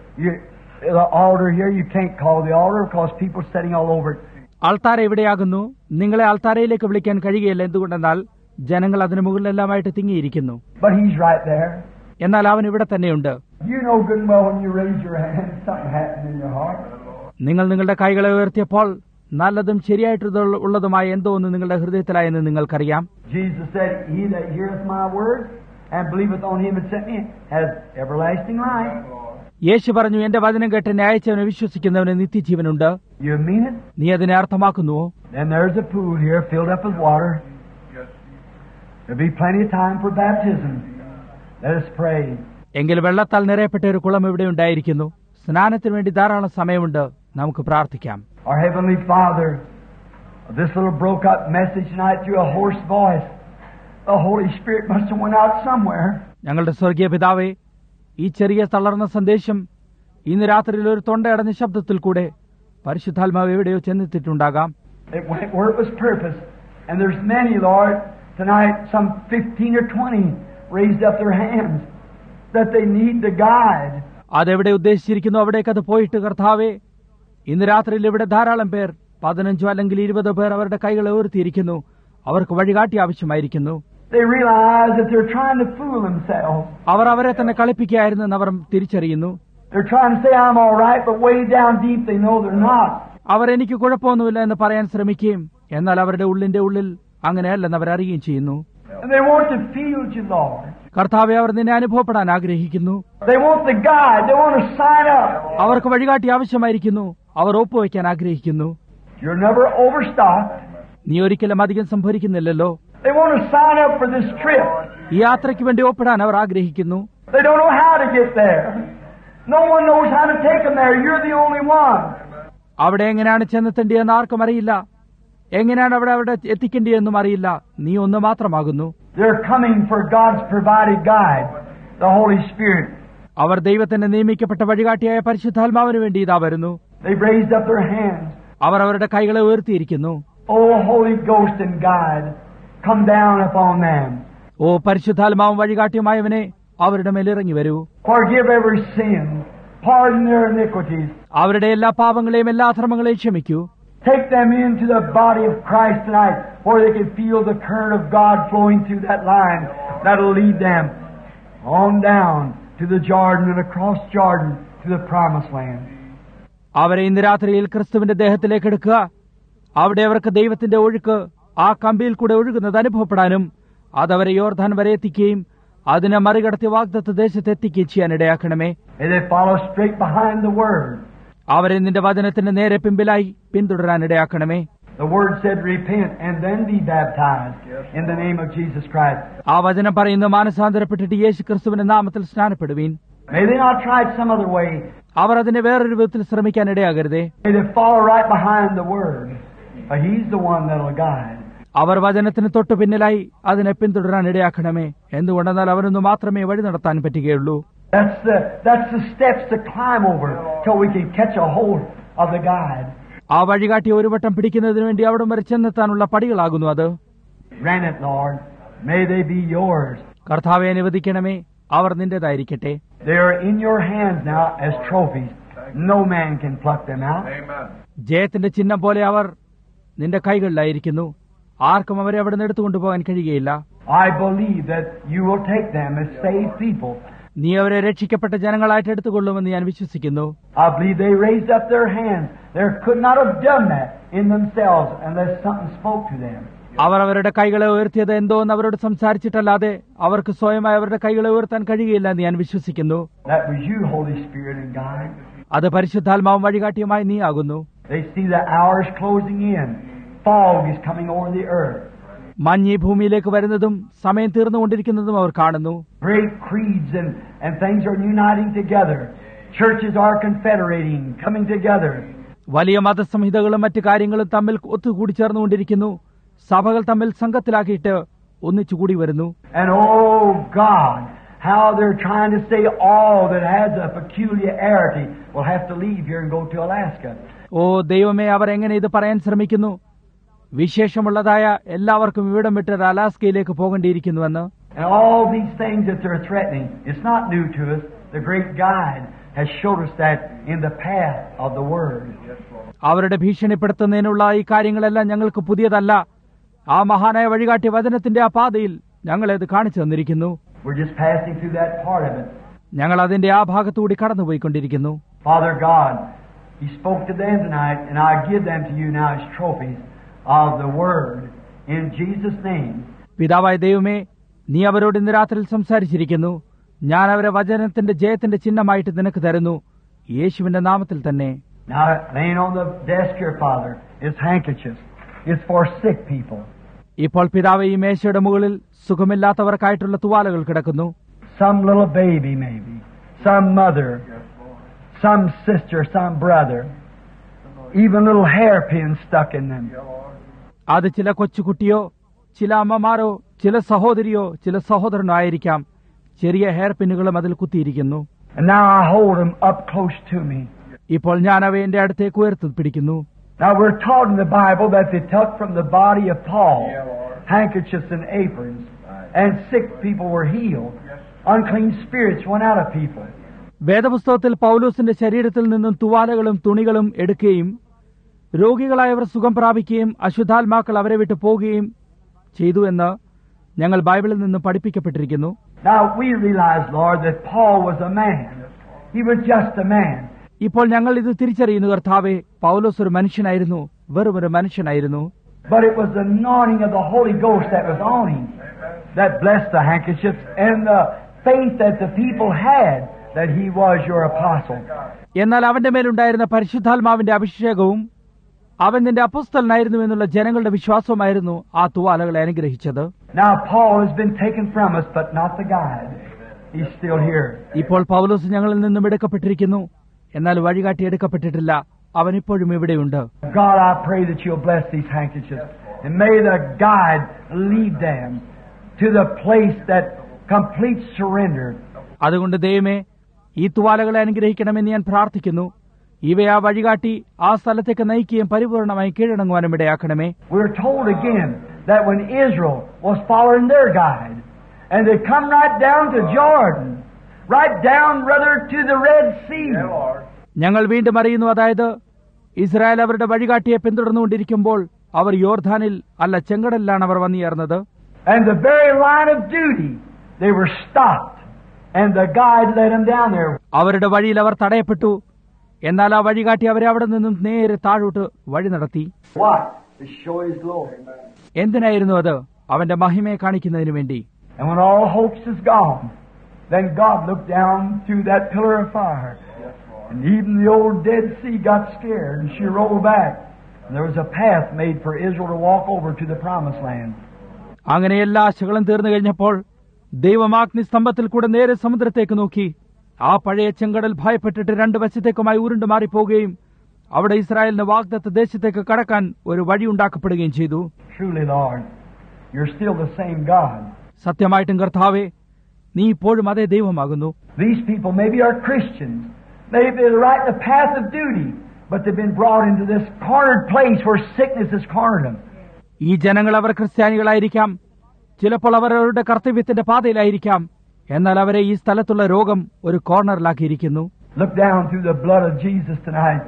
the altar here, you can't call the altar because people are sitting all over it. ആൾത്താര എവിടെയാകുന്നു? നിങ്ങളെ ആൾത്താരയിലേക്ക് വിളിക്കാൻ കഴിയുകയില്ല. എന്തുകൊണ്ടെന്നാൽ ജനങ്ങൾ അതിന് മുകളിലെല്ലാമായിട്ട് തിങ്ങിയിരിക്കുന്നു. But he's right there. എന്നാൽ അവൻ ഇവിടെ തന്നെയുണ്ട്. You know good and well when you raise your hand, something happened in your heart. നിങ്ങൾ നിങ്ങളുടെ കൈകളെ ഉയർത്തിയപ്പോൾ നല്ലതും ശരിയായിട്ടുള്ളതുമായ എന്തോ ഒന്ന് നിങ്ങളുടെ ഹൃദയത്തിലായെന്ന് നിങ്ങൾക്കറിയാം. Jesus said, "He that heareth my word and believeth on him that sent me has everlasting life." യേശു പറഞ്ഞു, എന്റെ വചനം കേട്ട് എന്നെ അയച്ചവനെ വിശ്വസിക്കുന്നവന് നിത്യജീവനുണ്ട്. You mean it? നീ അതിനെ അർത്ഥമാക്കുന്നുവോ? Then there's a pool here filled up with water. There'll be plenty of time for baptism. Let us pray. എങ്കിൽ വെള്ളത്താൽ നിറയപ്പെട്ട ഒരു കുളം ഇവിടെ ഉണ്ടായിരിക്കുന്നു. സ്നാനത്തിന് വേണ്ടി ധാരാളം സമയമുണ്ട്. നമുക്ക് പ്രാർത്ഥിക്കാം. Our Heavenly Father, this little broke up message tonight through a hoarse voice. The Holy Spirit must have went out somewhere. ഞങ്ങളുടെ സ്വർഗീയ പിതാവേ, ഈ ചെറിയ തളർന്ന സന്ദേശം ഇന്ന് രാത്രിയിൽ ഒരു തൊണ്ടയടഞ്ഞ ശബ്ദത്തിൽ കൂടെ പരിശുദ്ധാത്മാവ് എവിടെയോ ചെന്നെത്തിയിട്ടുണ്ടാകാം. It went where it was purpose. And there's many, Lord, tonight, some 15 or 20 raised up their hands that they need the guide. അതെവിടെ ഉദ്ദേശിച്ചിരിക്കുന്നു അവിടേക്ക് അത് പോയിട്ട് കർത്താവേ, ഇന്ന് രാത്രിയിൽ ഇവിടെ ധാരാളം പേർ 15 അല്ലെങ്കിൽ 20 പേർ അവരുടെ കൈകളെ ഉയർത്തിയിരിക്കുന്നു. അവർക്ക് വഴികാട്ടി ആവശ്യമായിരിക്കുന്നു. They realize that they're trying to fool themselves. അവർ അവരെ തന്നെ കളിപ്പിക്കുകയായിരുന്നെന്ന് അവർ തിരിച്ചറിയുന്നു. They're trying to say I'm all right, but way down deep they know they're not. അവർ എനിക്ക് കുഴപ്പമൊന്നുമില്ല എന്ന് പറയാൻ ശ്രമിക്കുകയും എന്നാൽ അവരുടെ ഉള്ളിൽ അങ്ങനെയല്ലെന്ന് അവർ അറിയുകയും ചെയ്യുന്നു. And they want to feel you, Lord. കർത്താവെ, അവർ നിന്നെ അനുഭവപ്പെടാൻ ആഗ്രഹിക്കുന്നു. They want the guide. They want to sign up. അവർക്ക് വഴികാട്ടി ആവശ്യമായിരിക്കുന്നു. അവർ ഒപ്പുവയ്ക്കാൻ ആഗ്രഹിക്കുന്നു. You're never overstocked. നീ ഒരിക്കലും അധികം സംഭരിക്കുന്നില്ലല്ലോ. They want to sign up for this trip. ഈ യാത്രയ്ക്ക് വേണ്ടി ഒപ്പിടാൻ അവർ ആഗ്രഹിക്കുന്നു. They don't know how to get there. No one knows how to take them there. You're the only one. അവിടെ എങ്ങനെയാണ് ചെന്നെത്തേണ്ടിയെന്ന് ആർക്കും അറിയില്ല. എങ്ങനെയാണ് അവിടെ എത്തിക്കേണ്ടിയെന്നും അറിയില്ല. നീ ഒന്ന് മാത്രമാകുന്നു. They're coming for God's provided guide, the Holy Spirit. അവർ ദൈവത്തിന്റെ നിയമിക്കപ്പെട്ട വഴികാട്ടിയായ പരിശുദ്ധാത്മാവിന് വേണ്ടി ഇതാ വരുന്നു. They've raised up their hands. അവർ അവരുടെ കൈകളെ ഉയർത്തിയിരിക്കുന്നു. Oh, Holy Ghost and guide, come down upon them. ഓ പരിശുദ്ധാത്മാവും വഴികാട്ടിയുമായവനെ, അവരുടെ മേൽ ഇറങ്ങി വരൂ. Forgive every sin. Pardon their iniquities. അവരുടെ എല്ലാ പാപങ്ങളെയും എല്ലാ അധർമ്മങ്ങളെയും ക്ഷമിക്കൂ. Take them into the body of Christ tonight, where they can feel the current of God flowing through that line that'll lead them on down to the Jordan and across Jordan to the promised land. അവരെ ഇന്ന് രാത്രിയിൽ ക്രിസ്തുവിന്റെ ദേഹത്തിലേക്ക് എടുക്കുക. അവിടെ അവർക്ക് ദൈവത്തിന്റെ ഒഴുക്ക് ആ കമ്പിയിൽ കൂടെ ഒഴുകുന്നത് അനുഭവപ്പെടാനും അതവരെ യോർദാൻ വരെ എത്തിക്കുകയും അതിനെ മറികടത്തി വാഗ്ദത്ത ദേശത്ത് എത്തിക്കുകയും ചെയ്യാൻ ഇടയാക്കണമേ. May they follow straight behind the Word. അവരെ നിന്റെ വചനത്തിന്റെ നേരെ പിമ്പിലായി പിന്തുടരാൻ ഇടയാക്കണമേ. The Word said, repent and then be baptized in the name of Jesus Christ. ആ വചനം പറയുന്ന മാനസാന്തരപ്പെട്ടിട്ട് യേശു ക്രിസ്തുവിന്റെ നാമത്തിൽ സ്നാനപ്പെടുവീൻ. May they not try it some other way. അവർ അതിനെ വേറൊരു വിധത്തിൽ ശ്രമിക്കാൻ ഇടയാകരുതേ. May they follow right behind the Word. He's the one that'll guide. അവർ വചനത്തിന് തൊട്ടു പിന്നിലായി അതിനെ പിന്തുടരാൻ ഇടയാക്കണമേ. എന്തുകൊണ്ടെന്നാൽ അവനൊന്നു മാത്രമേ വഴി നടത്താൻ പറ്റുകയുള്ളൂ. That's the steps to climb over till we can catch a hold of the guide. ആ വഴികാട്ടി ഒരു വട്ടം പിടിക്കുന്നതിന് വേണ്ടി അവിടെ വരെ ചെന്നെത്താനുള്ള പടികളാകുന്നു അത്. Grant it, Lord. May they be yours. കർത്താവെ, അനുവദിക്കണമേ. അവർ നിന്റേതായിരിക്കട്ടെ. They are in your hands now as trophies. No man can pluck them out. ജയത്തിന്റെ ചിഹ്നം പോലെ അവർ നിന്റെ കൈകളിലായിരിക്കുന്നു. ആർക്കും അവരെ അവിടെ നിന്ന് എടുത്തുകൊണ്ടുപോകാൻ കഴിയുകയില്ല. I believe that you will take them as saved people. നീ അവരെ രക്ഷിക്കപ്പെട്ട ജനങ്ങളായിട്ട് എടുത്തുകൊള്ളുമെന്ന് ഞാൻ വിശ്വസിക്കുന്നു. I believe they raised up their hands. They could not have done that in themselves unless something spoke to them. അവർ അവരുടെ കൈകളെ ഉയർത്തിയത് എന്തോന്ന് അവരോട് സംസാരിച്ചിട്ടല്ലാതെ അവർക്ക് സ്വയമായി അവരുടെ കൈകളെ ഉയർത്താൻ കഴിയുകയില്ല എന്ന് ഞാൻ വിശ്വസിക്കുന്നു. That was you, Holy Spirit and God. അത് പരിശുദ്ധാത്മാവും വഴികാട്ടിയുമായി നീ ആകുന്നു. They see the hours closing in. Fog is coming over the earth. മഞ്ഞ് ഈ ഭൂമിയിലേക്ക് വരുന്നതും സമയം തീർന്നുകൊണ്ടിരിക്കുന്നതും അവർ കാണുന്നു. Great creeds and things are uniting together. Churches are confederating, coming together. വലിയ മതസംഹിതകളും മറ്റു കാര്യങ്ങളും തമ്മിൽ ഒത്തുകൂടി ചേർന്നുകൊണ്ടിരിക്കുന്നു. സഭകൾ തമ്മിൽ സംഘത്തിലാക്കിയിട്ട് ഒന്നിച്ചുകൂടി വരുന്നു. And oh God, how they're trying to say all that has a peculiarity will have to leave here and go to Alaska. ഓ ദൈവമേ, അവർ എങ്ങനെ ഇത് പറയാൻ ശ്രമിക്കുന്നു. വിശേഷമുള്ളതായ എല്ലാവർക്കും ഇവിടം വിട്ട് അലാസ്കയിലേക്ക് പോകേണ്ടിയിരിക്കുന്നുവെന്ന്. And all these things that they're threatening, it's not new to us. The great guide has showed us that in the path of the Word. അവരുടെ ഭീഷണിപ്പെടുത്തുന്നതിനുള്ള ഈ കാര്യങ്ങളെല്ലാം ഞങ്ങൾക്ക് പുതിയതല്ല. ആ മഹാനായ വഴികാട്ടി വചനത്തിന്റെ ആ പാതയിൽ ഞങ്ങളത് കാണിച്ചു തന്നിരിക്കുന്നു. We're just passing through that part of it. ഞങ്ങൾ അതിന്റെ ആ ഭാഗത്തുകൂടി കടന്നുപോയിക്കൊണ്ടിരിക്കുന്നു. Father God, He spoke to them tonight, and I give them to you now as trophies of the Word in Jesus' name. പിതാവായ ദൈവമേ, നീ അവരോട് ഇന്ന് രാത്രിയിൽ സംസാരിച്ചിരിക്കുന്നു. ഞാൻ അവരെ വചനത്തിന്റെ ജയത്തിന്റെ ചിഹ്നമായിട്ട് നിനക്ക് തരുന്നു, യേശുവിന്റെ നാമത്തിൽ തന്നെ. Now, laying on the desk here, Father, is handkerchiefs. It's for sick people. ഇപ്പോൾ പിതാവ് ഈ മേശയുടെ മുകളിൽ സുഖമില്ലാത്തവർക്കായിട്ടുള്ള തുവാലകൾ കിടക്കുന്നു. Some little baby, maybe. Some mother. Some sister, some brother. Even little hairpins stuck in them. അത് ചില കൊച്ചുകുട്ടിയോ ചില അമ്മമാരോ ചില സഹോദരിയോ ചില സഹോദരനോ ആയിരിക്കാം. ചെറിയ ഹെയർ പിന്നുകളും അതിൽ കുത്തിയിരിക്കുന്നു. And now I hold them up close to me. ഇപ്പോൾ ഞാൻ അവയെ എന്റെ അടുത്തേക്ക് ഉയർത്തി പിടിക്കുന്നു. Now we're taught in the Bible that they took from the body of Paul handkerchiefs and aprons, and sick people were healed. Unclean spirits went out of people. വേദപുസ്തകത്തിൽ പൗലോസിന്റെ ശരീരത്തിൽ നിന്നും തുവാലകളും തുണികളും എടുക്കുകയും രോഗികളായവർ സുഖം പ്രാപിക്കുകയും അശുദ്ധാത്മാക്കൾ അവരെ വിട്ടു പോകുകയും ചെയ്തു എന്ന് ഞങ്ങൾ ബൈബിളിൽ നിന്ന് പഠിപ്പിക്കപ്പെട്ടിരിക്കുന്നു. Now we realize, Lord, that Paul was a man. He was just a man. ഇപ്പോൾ ഞങ്ങൾ ഇത് തിരിച്ചറിയുന്നു കർത്താവേ, പൗലോസ് ഒരു മനുഷ്യനായിരുന്നു, വെറും ഒരു മനുഷ്യനായിരുന്നു. But it was the anointing of the Holy Ghost that was on him that blessed the handkerchiefs and the faith that the people had that he was your apostle. എന്നാൽ അവന്റെ മേലുണ്ടായിരുന്ന പരിശുദ്ധാത്മാവിന്റെ അഭിഷേകവും അവൻ നിന്റെ അപ്പോസ്തലനായിരുന്നു എന്നുള്ള ജനങ്ങളുടെ വിശ്വാസവുമായിരുന്നു ആ തുവാലകളെ അനുഗ്രഹിച്ചത്. Now Paul has been taken from us, but not the guide. He's still here. ഇപ്പോൾ പൗലോസ് ഞങ്ങളിൽ നിന്നും എടുക്കപ്പെട്ടിരിക്കുന്നു, എന്നാൽ വഴികാട്ടി എടുക്കപ്പെട്ടിട്ടില്ല. അവൻ ഇപ്പോഴും ഇവിടെയുണ്ട്. God, I pray that you'll bless these handkerchiefs, and may the guide lead them to the place that complete surrender. അതുകൊണ്ട് ദൈവമേ, ഈ തുവാലകളെ അനുഗ്രഹിക്കണമെന്ന് ഞാൻ പ്രാർത്ഥിക്കുന്നു. ഇവയെ ആ വഴികാട്ടി ആ സ്ഥലത്തേക്ക് നയിക്കുകയും പരിപൂർണമായി കീഴടങ്ങുവാനും ഇടയാക്കണമേ. We're told again that when Israel was following their guide, and they come right down to Jordan, right down, brother, to the Red Sea. ഞങ്ങൾ വീണ്ടും അറിയുന്നു, അതായത് ഇസ്രായേൽ അവരുടെ വഴികാട്ടിയെ പിന്തുടർന്നുകൊണ്ടിരിക്കുമ്പോൾ അവർ യോർദാനിൽ അല്ല ചെങ്കടലിലാണ് അവർ വന്നുചേർന്നത്. And the very line of duty, they were stopped, and the guide led them down there. അവരുടെ വഴിയിൽ അവർ തടയപ്പെട്ടു, എന്നാൽ ആ വഴികാട്ടി അവരെ അവിടെ നിന്നും നേരെ താഴോട്ട് വഴി നടത്തി. What? To show His glory. എന്തിനായിരുന്നു അത്? അവന്റെ മഹിമയെ കാണിക്കുന്നതിനു വേണ്ടി. And when all hopes is gone, then God looked down through that pillar of fire. And even the old Dead Sea got scared, and she rolled back. And there was a path made for Israel to walk over to the Promised Land. അങ്ങനെ എല്ലാ ആശകളും തീർന്നു കഴിഞ്ഞപ്പോൾ ദൈവമാഗ്നി സ്തംഭത്തിൽ കൂടെ നേരെ സമുദ്രത്തേക്ക് നോക്കി. ആ പഴയ ചെങ്കടൽ ഭയപ്പെട്ടിട്ട് രണ്ട് വശത്തേക്കുമായി ഉരുണ്ടു മാറിപ്പോവുകയും അവിടെ ഇസ്രായേലിന് വാഗ്ദത്ത ദേശത്തേക്ക് കടക്കാൻ ഒരു വഴി ഉണ്ടാക്കപ്പെടുകയും ചെയ്തു. Truly, Lord, you're still the same God. സത്യമായിട്ടും കർത്താവേ, നീ ഇപ്പോഴും അതേ ദൈവമാകുന്നു. These people maybe are Christians. Maybe they're right in the path of duty, but they've been brought into this cornered place where sickness has cornered them. ഈ ജനങ്ങൾ അവർ ക്രിസ്ത്യാനികളായിരിക്കാം, ചിലപ്പോൾ അവരുടെ കർത്തവ്യത്തിന്റെ പാതയിലായിരിക്കാം, എന്നാൽ അവരെ ഈ സ്ഥലത്തുള്ള രോഗം ഒരു കോർണറിലാക്കിയിരിക്കുന്നു. Look down through the blood of Jesus tonight.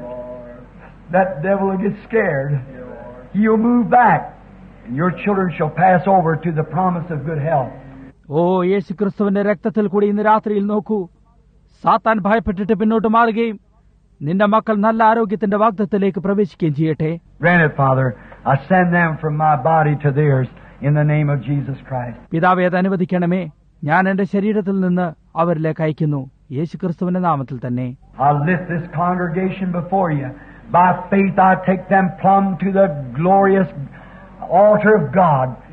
That devil will get scared. He'll move back, and your children shall pass over to the promise of good health. ഓ യേശു ക്രിസ്തുവിന്റെ രക്തത്തിൽ കൂടി ഇന്ന് രാത്രിയിൽ നോക്കൂ. സാത്താൻ ഭയപ്പെട്ടിട്ട് പിന്നോട്ട് മാറുകയും നിന്റെ മക്കൾ നല്ല ആരോഗ്യത്തിന്റെ വാഗ്ദത്തത്തിലേക്ക് പ്രവേശിക്കുകയും ചെയ്യട്ടെ. Grant it, Father. I send them from my body to theirs in the name of Jesus Christ. പിതാവേ, അത് അനുവദിക്കണമേ. ഞാൻ എന്റെ ശരീരത്തിൽ നിന്ന് അവരിലേക്ക് അയക്കുന്നു, യേശു ക്രിസ്തുവിന്റെ നാമത്തിൽ തന്നെ. I lift this congregation before you. By faith I take them plumb to the glorious altar of God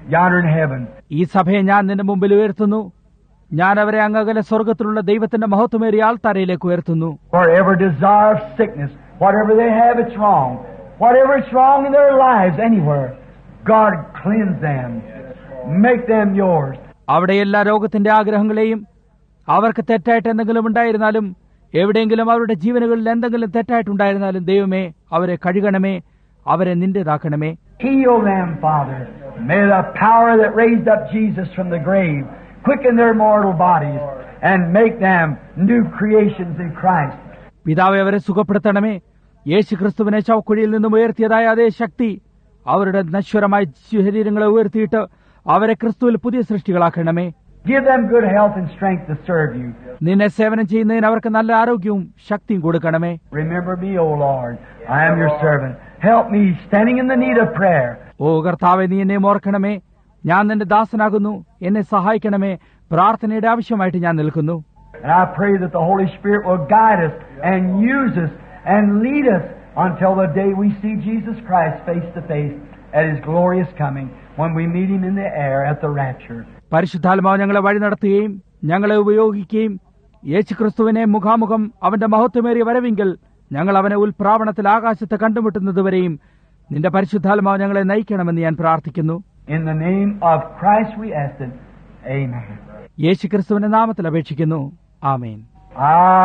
yonder in heaven. ഈ സഭയെ ഞാൻ നിന്റെ മുമ്പിൽ ഉയർത്തുന്നു. ഞാൻ അവരെ അങ്ങകലെ സ്വർഗത്തിലുള്ള ദൈവത്തിന്റെ മഹത്വമേറിയ ആൾത്താരയിലേക്ക് ഉയർത്തുന്നു. Wherever desire of sickness, whatever they have, it's wrong. Whatever is wrong in their lives, anywhere, God cleanse them. Make them yours. അവിടെ എല്ലാ രോഗത്തിന്റെ ആഗ്രഹങ്ങളെയും അവർക്ക് തെറ്റായിട്ട് എന്തെങ്കിലും ഉണ്ടായിരുന്നാലും എവിടെയെങ്കിലും അവരുടെ ജീവനുകളിൽ എന്തെങ്കിലും തെറ്റായിട്ടുണ്ടായിരുന്നാലും ദൈവമേ അവരെ കഴുകണമേ, അവരെ നിന്റേതാക്കണമേ. Heal them, Father. May the power that raised up Jesus from the grave quicken their mortal bodies and make them new creations in Christ. പിതാവേ അവരെ സുഖപ്പെടുത്തണമേ. യേശു ക്രിസ്തുവിനെ ചവക്കുഴിയിൽ നിന്നും ഉയർത്തിയതായ അതേ ശക്തി അവരുടെ നശ്വരമായ ശരീരങ്ങളെ ഉയർത്തിയിട്ട് അവരെ ക്രിസ്തുവിൽ പുതിയ സൃഷ്ടികളാക്കണമേ. Give them good health and strength to serve you. നിന്നെ സേവനം ചെയ്യുന്നതിന് അവർക്ക് നല്ല ആരോഗ്യവും ശക്തിയും കൊടുക്കണമേ. Remember me, O Lord. I am your servant. Help me standing in the need of prayer. ഓ കർത്താവേ, നീ എന്നെ ഓർക്കണമേ. ഞാൻ നിന്റെ ദാസനാകുന്നു. എന്നെ സഹായിക്കണമേ. പ്രാർത്ഥനയുടെ ആവശ്യമായിട്ട് ഞാൻ നിൽക്കുന്നു. And I pray that the Holy Spirit will guide us and use us and lead us until the day we see Jesus Christ face to face at His glorious coming, when we meet Him in the air at the rapture. പരിശുദ്ധാത്മാവ് ഞങ്ങളെ വഴി നടത്തുകയും ഞങ്ങളെ ഉപയോഗിക്കുകയും യേശുക്രിസ്തുവിനെ മുഖാമുഖം അവന്റെ മഹത്വമേറിയ വരവിങ്കൽ ഞങ്ങൾ അവനെ ഉൽപ്രാവണത്തിൽ ആകാശത്ത് കണ്ടുമുട്ടുന്നതുവരെയും നിന്റെ പരിശുദ്ധാത്മാവ് ഞങ്ങളെ നയിക്കണമെന്ന് ഞാൻ പ്രാർത്ഥിക്കുന്നു. In the name of Christ we ask it. Amen. യേശുക്രിസ്തുവിന്റെ നാമത്തിൽ അപേക്ഷിക്കുന്നു. ആമേൻ. I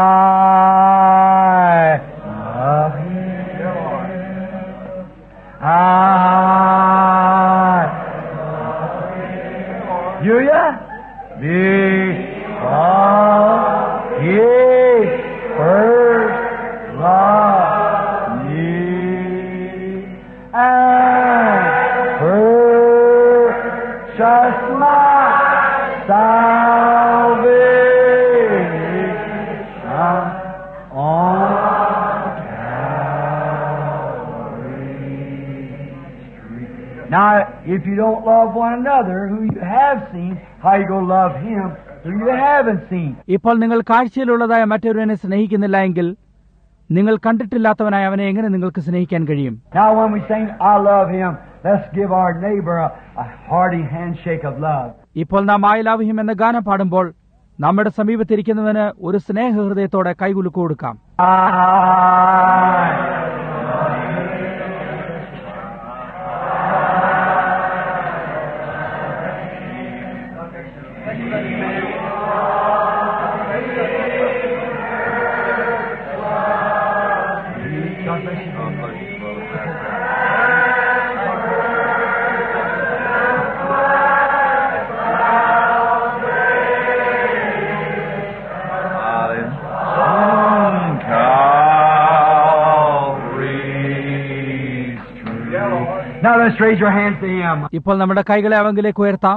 love Him. Do ya? Because He first loved me and purchased my salvation on Now, if you don't love one another who you have seen, how you going to love Him who you haven't seen? ഇപ്പോൾ നിങ്ങൾ കാഴ്ചയിലുള്ളതായ മറ്റൊരുവനെ സ്നേഹിക്കുന്നില്ല എങ്കിൽ നിങ്ങൾ കണ്ടിട്ടില്ലാത്തവനായ അവനെ എങ്ങനെ നിങ്ങൾക്ക് സ്നേഹിക്കാൻ കഴിയും? Now, when we sing, I love Him, let's give our neighbor a hearty handshake of love. ഇപ്പോൾ നാം I love him എന്ന ഗാനം പാടുമ്പോൾ നമ്മുടെ സമീപത്തിരിക്കുന്നവന് ഒരു സ്നേഹഹൃദയത്തോടെ കൈകുലുക്ക് കൊടുക്കാം. Now let's raise your hands to Him. ഇപ്പോൾ നമ്മുടെ കൈകളെ അവങ്കിലേക്ക് ഉയർത്താം.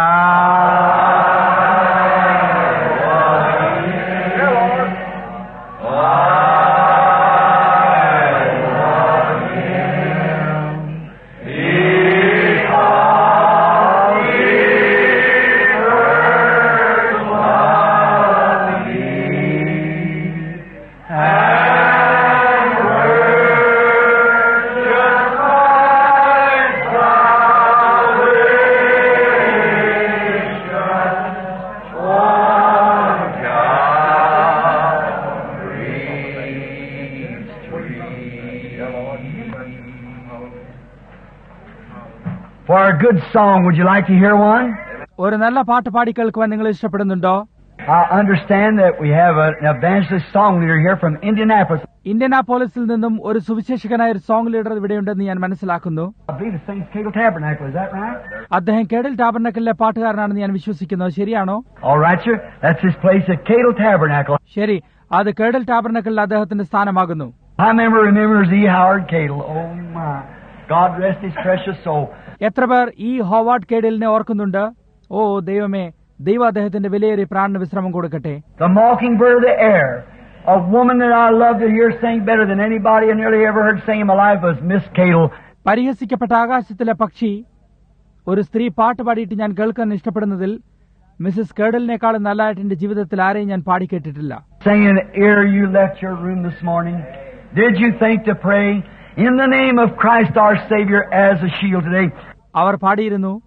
For a good song, would you like to hear one? ഒരു നല്ല പാട്ട് പാടി കേൾക്കുവാൻ നിങ്ങൾ ഇഷ്ടപ്പെടുന്നുണ്ടോ? I understand that we have an evangelist song leader here from Indianapolis. ഇന്ത്യനാപോളിസിൽ നിന്നും ഒരു സുവിശേഷകനായ ഒരു സോങ് ലീഡർ ഇവിടെയുണ്ടെന്ന് ഞാൻ മനസ്സിലാക്കുന്നു. I believe it sings Cadle Tabernacle. Is that right? അദ്ദേഹം കേഡൽ ടാബർനക്കലിലെ പാട്ടുകാരനാണെന്ന് ഞാൻ വിശ്വസിക്കുന്നു. ശരിയാണോ? All right, sir. That's his place at Cadle Tabernacle. ശരി, അത് കേഡൽ ടാബർനക്കലിൽ അദ്ദേഹത്തിന്റെ സ്ഥാനമാകുന്നു. I remembers E. Howard Cadle. Oh my. God rest his precious soul. എത്ര പേർ ഈ ഹോവാർഡ് കേഡലിനെ ഓർക്കുന്നുണ്ട്? ഓ ദൈവമേ, ദൈവം അദ്ദേഹത്തിന്റെ വിലയേറിയ പ്രാണന് വിശ്രമം കൊടുക്കട്ടെ. The mockingbird of the air, a woman that I love to hear sing better than anybody I nearly ever heard sing in my life was Miss Cadle. പരിഹസിക്കപ്പെട്ട ആകാശത്തിലെ പക്ഷി, ഒരു സ്ത്രീ പാട്ട് പാടിയിട്ട് ഞാൻ കേൾക്കാൻ ഇഷ്ടപ്പെടുന്നതിൽ മിസ്സസ് കേഡലിനേക്കാളും നല്ലതായിട്ട് എന്റെ ജീവിതത്തിൽ ആരെയും ഞാൻ പാടിക്കേട്ടിട്ടില്ല. Saying, ere you left your room this morning, did you think to pray in the name of Christ our Savior as a shield today? അവർ പാടിയിരുന്നു,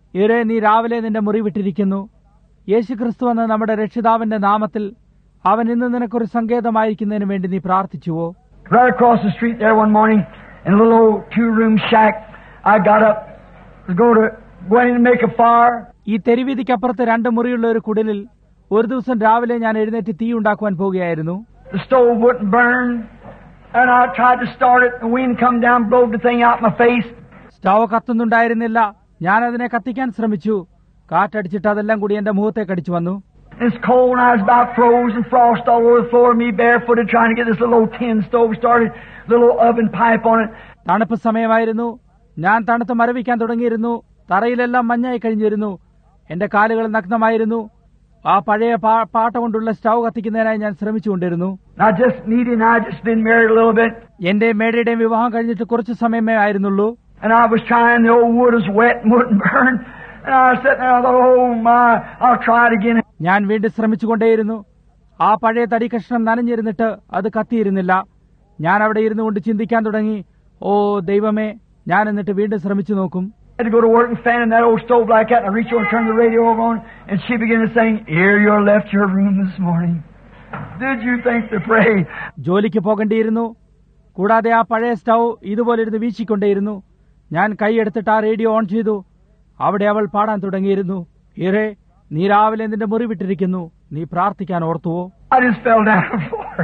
ഇരേ, നീ രാവിലെ നിന്റെ മുറി വിട്ടിരിക്കുന്നു. യേശുക്രിസ്തു എന്ന നമ്മുടെ രക്ഷിതാവിന്റെ നാമത്തിൽ അവൻ ഇന്ന് നിനക്കൊരു സങ്കേതമായിരിക്കുന്നതിന് വേണ്ടി നീ പ്രാർത്ഥിച്ചുവോ? Right across the street there one morning, in a little old 2-room shack, I got up to go in and make a fire. ഈ തെരുവീതിക്കപ്പുറത്ത് 2 മുറിയുള്ള ഒരു കുടിലിൽ ഒരു ദിവസം രാവിലെ ഞാൻ എഴുന്നേറ്റ് തീ ഉണ്ടാക്കുവാൻ പോകുകയായിരുന്നു. The stove wouldn't burn, and I tried to start it. The wind come down, blowed the thing out my face. Stove കത്തുന്നുണ്ടായിരുന്നില്ല. ഞാൻ അതിനെ കത്തിക്കാൻ ശ്രമിച്ചു. കാറ്റടിച്ചിട്ട് അതെല്ലാം കൂടി എന്റെ മുഖത്തേക്ക് അടിച്ചു വന്നു. It's cold, and I was about froze and frost all over the floor. Me barefooted trying to get this little old tin stove started, little oven pipe on it. തണുപ്പ് സമയമായിരുന്നു. ഞാൻ തണുത്ത് മരവിക്കാൻ തുടങ്ങിയിരുന്നു. തറയിലെല്ലാം മഞ്ഞായി കഴിഞ്ഞിരുന്നു. എന്റെ കാലുകൾ നഗ്നമായിരുന്നു. ആ പഴയ പാട്ട കൊണ്ടുള്ള സ്റ്റവ് കത്തിക്കുന്നതിനായി ഞാൻ ശ്രമിച്ചുകൊണ്ടിരുന്നു. I just been married a little bit. എന്റെ മേടയുടെയും വിവാഹം കഴിഞ്ഞിട്ട് കുറച്ചു സമയമേ ആയിരുന്നുള്ളൂ. And I was trying, the old wood was wet and wouldn't burn. And I was sitting there, I thought, oh my, I'll try it again. ഞാൻ വീണ്ടും ശ്രമിച്ചുകൊണ്ടേയിരുന്നു. ആ പഴയ തടി കഷ്ണം നനഞ്ഞിരുന്നിട്ട് അത് കത്തിയിരുന്നില്ല. ഞാൻ അവിടെ ഇരുന്നു കൊണ്ട് ചിന്തിക്കാൻ തുടങ്ങി, ഓ ദൈവമേ, ഞാൻ എന്നിട്ട് വീണ്ടും ശ്രമിച്ചു നോക്കും. I had to go to work and fan in that old stove like that, and I reached over and turned the radio over on, and she began to sing, "Here you left your room this morning. Did you think to pray?" ജോലിക്ക് പോകേണ്ടിയിരുന്നു. കൂടാതെ ആ പഴയ stove ഇതുപോലെ ഇരുന്ന് വീശിക്കൊണ്ടേയിരുന്നു. ഞാൻ കൈയെടുത്തിട്ട് ആ radio on ചെയ്തു. അവിടെ അവൾ പാടാൻ തുടങ്ങിയിരുന്നു. ഇരേ, നീ രാവിലെ നിന്റെ മുറി വിട്ടിരിക്കുന്നു. നീ പ്രാർത്ഥിക്കാൻ ഓർത്തുവോ? I just fell down on the floor.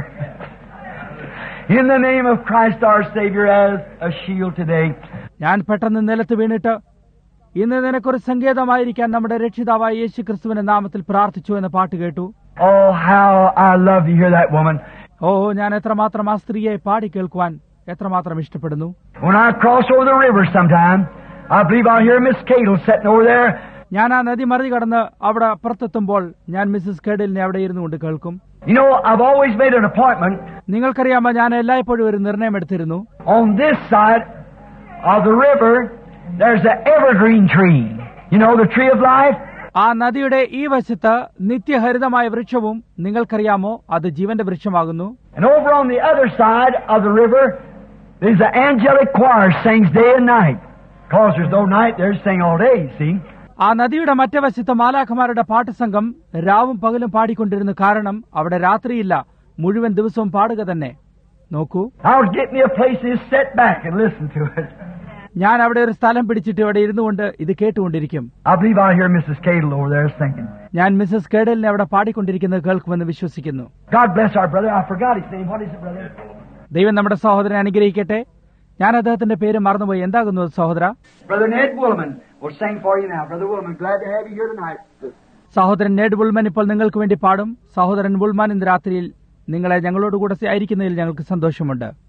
In the name of Christ our Savior, as a shield today. ഞാൻ പെട്ടെന്ന് നിലത്ത് വീണിട്ട്, ഇന്ന് നിനക്കൊരു സങ്കേതമായിരിക്കാൻ നമ്മുടെ രക്ഷിതാവായ യേശുക്രിസ്തുവിന്റെ നാമത്തിൽ പ്രാർത്ഥിച്ചു എന്ന പാട്ട് കേട്ടു. Oh, how I love to hear that woman. ഓ, ഞാൻ എത്രമാത്രം ആ സ്ത്രീയെ പാടി കേൾക്കുവാൻ എത്രമാത്രം ഇഷ്ടപ്പെടുന്നു. When I cross over the river sometime, I believe I'll hear Miss Cadle sitting over there. ഞാൻ ആ നദി മറികടന്ന് അവിടെ അപ്പുറത്തെത്തുമ്പോൾ ഞാൻ മിസ്സസ് കേഡലിനെ അവിടെ ഇരുന്നു കൊണ്ട് കേൾക്കും. You know, I've always made an appointment. നിങ്ങൾക്കറിയാമോ, ഞാൻ എല്ലായ്പ്പോഴും ഒരു നിർണയം എടുത്തിരുന്നു. On this side of the river, there's an evergreen tree. You know, the tree of life. ആ നദിയുടെ ഈ വശത്ത് നിത്യഹരിതമായ വൃക്ഷവും നിങ്ങൾക്കറിയാമോ, അത് ജീവന്റെ വൃക്ഷമാകുന്നു. And over on the other side of the river, there's an angelic choir sings day and night. Because there's no night, they're sing all day, you see. ആ നദിയുടെ മറ്റേ വശത്ത് മാലാഖമാരുടെ പാട്ടുസംഘം രാവും പകലും പാടിക്കൊണ്ടിരുന്നു. കാരണം അവിടെ രാത്രിയില്ല, മുഴുവൻ ദിവസവും പാടുക തന്നെ. നോക്കൂ, I'll get me a place and sit back and listen to it. ഞാൻ അവിടെ ഒരു സ്ഥലം പിടിച്ചിട്ട് ഇവിടെ ഇരുന്നുകൊണ്ട് ഇത് കേട്ടുകൊണ്ടിരിക്കും. I believe I'll hear Mrs. Cadle over there singing. ഞാൻ മിസ്സസ് കേഡലിനെ അവിടെ പാടിക്കൊണ്ടിരിക്കുന്നത് കേൾക്കുമെന്ന് വിശ്വസിക്കുന്നു. God bless our brother. I forgot his name. What is it, brother? ദൈവം നമ്മുടെ സഹോദരനെ അനുഗ്രഹിക്കട്ടെ. ഞാൻ അദ്ദേഹത്തിന്റെ പേര് മറന്നുപോയി. എന്താകുന്നു സഹോദര? Brother Ned Woolman will sing for you now. Brother Woolman, glad to have you here tonight. സഹോദരൻ നെഡ് വുൾമാൻ ഇപ്പോൾ നിങ്ങൾക്ക് വേണ്ടി പാടും. സഹോദരൻ വുൾമാൻ ഇന്ന് രാത്രിയിൽ നിങ്ങളെ ഞങ്ങളോടുകൂടെ ആയിരിക്കുന്നതിൽ ഞങ്ങൾക്ക് സന്തോഷമുണ്ട്.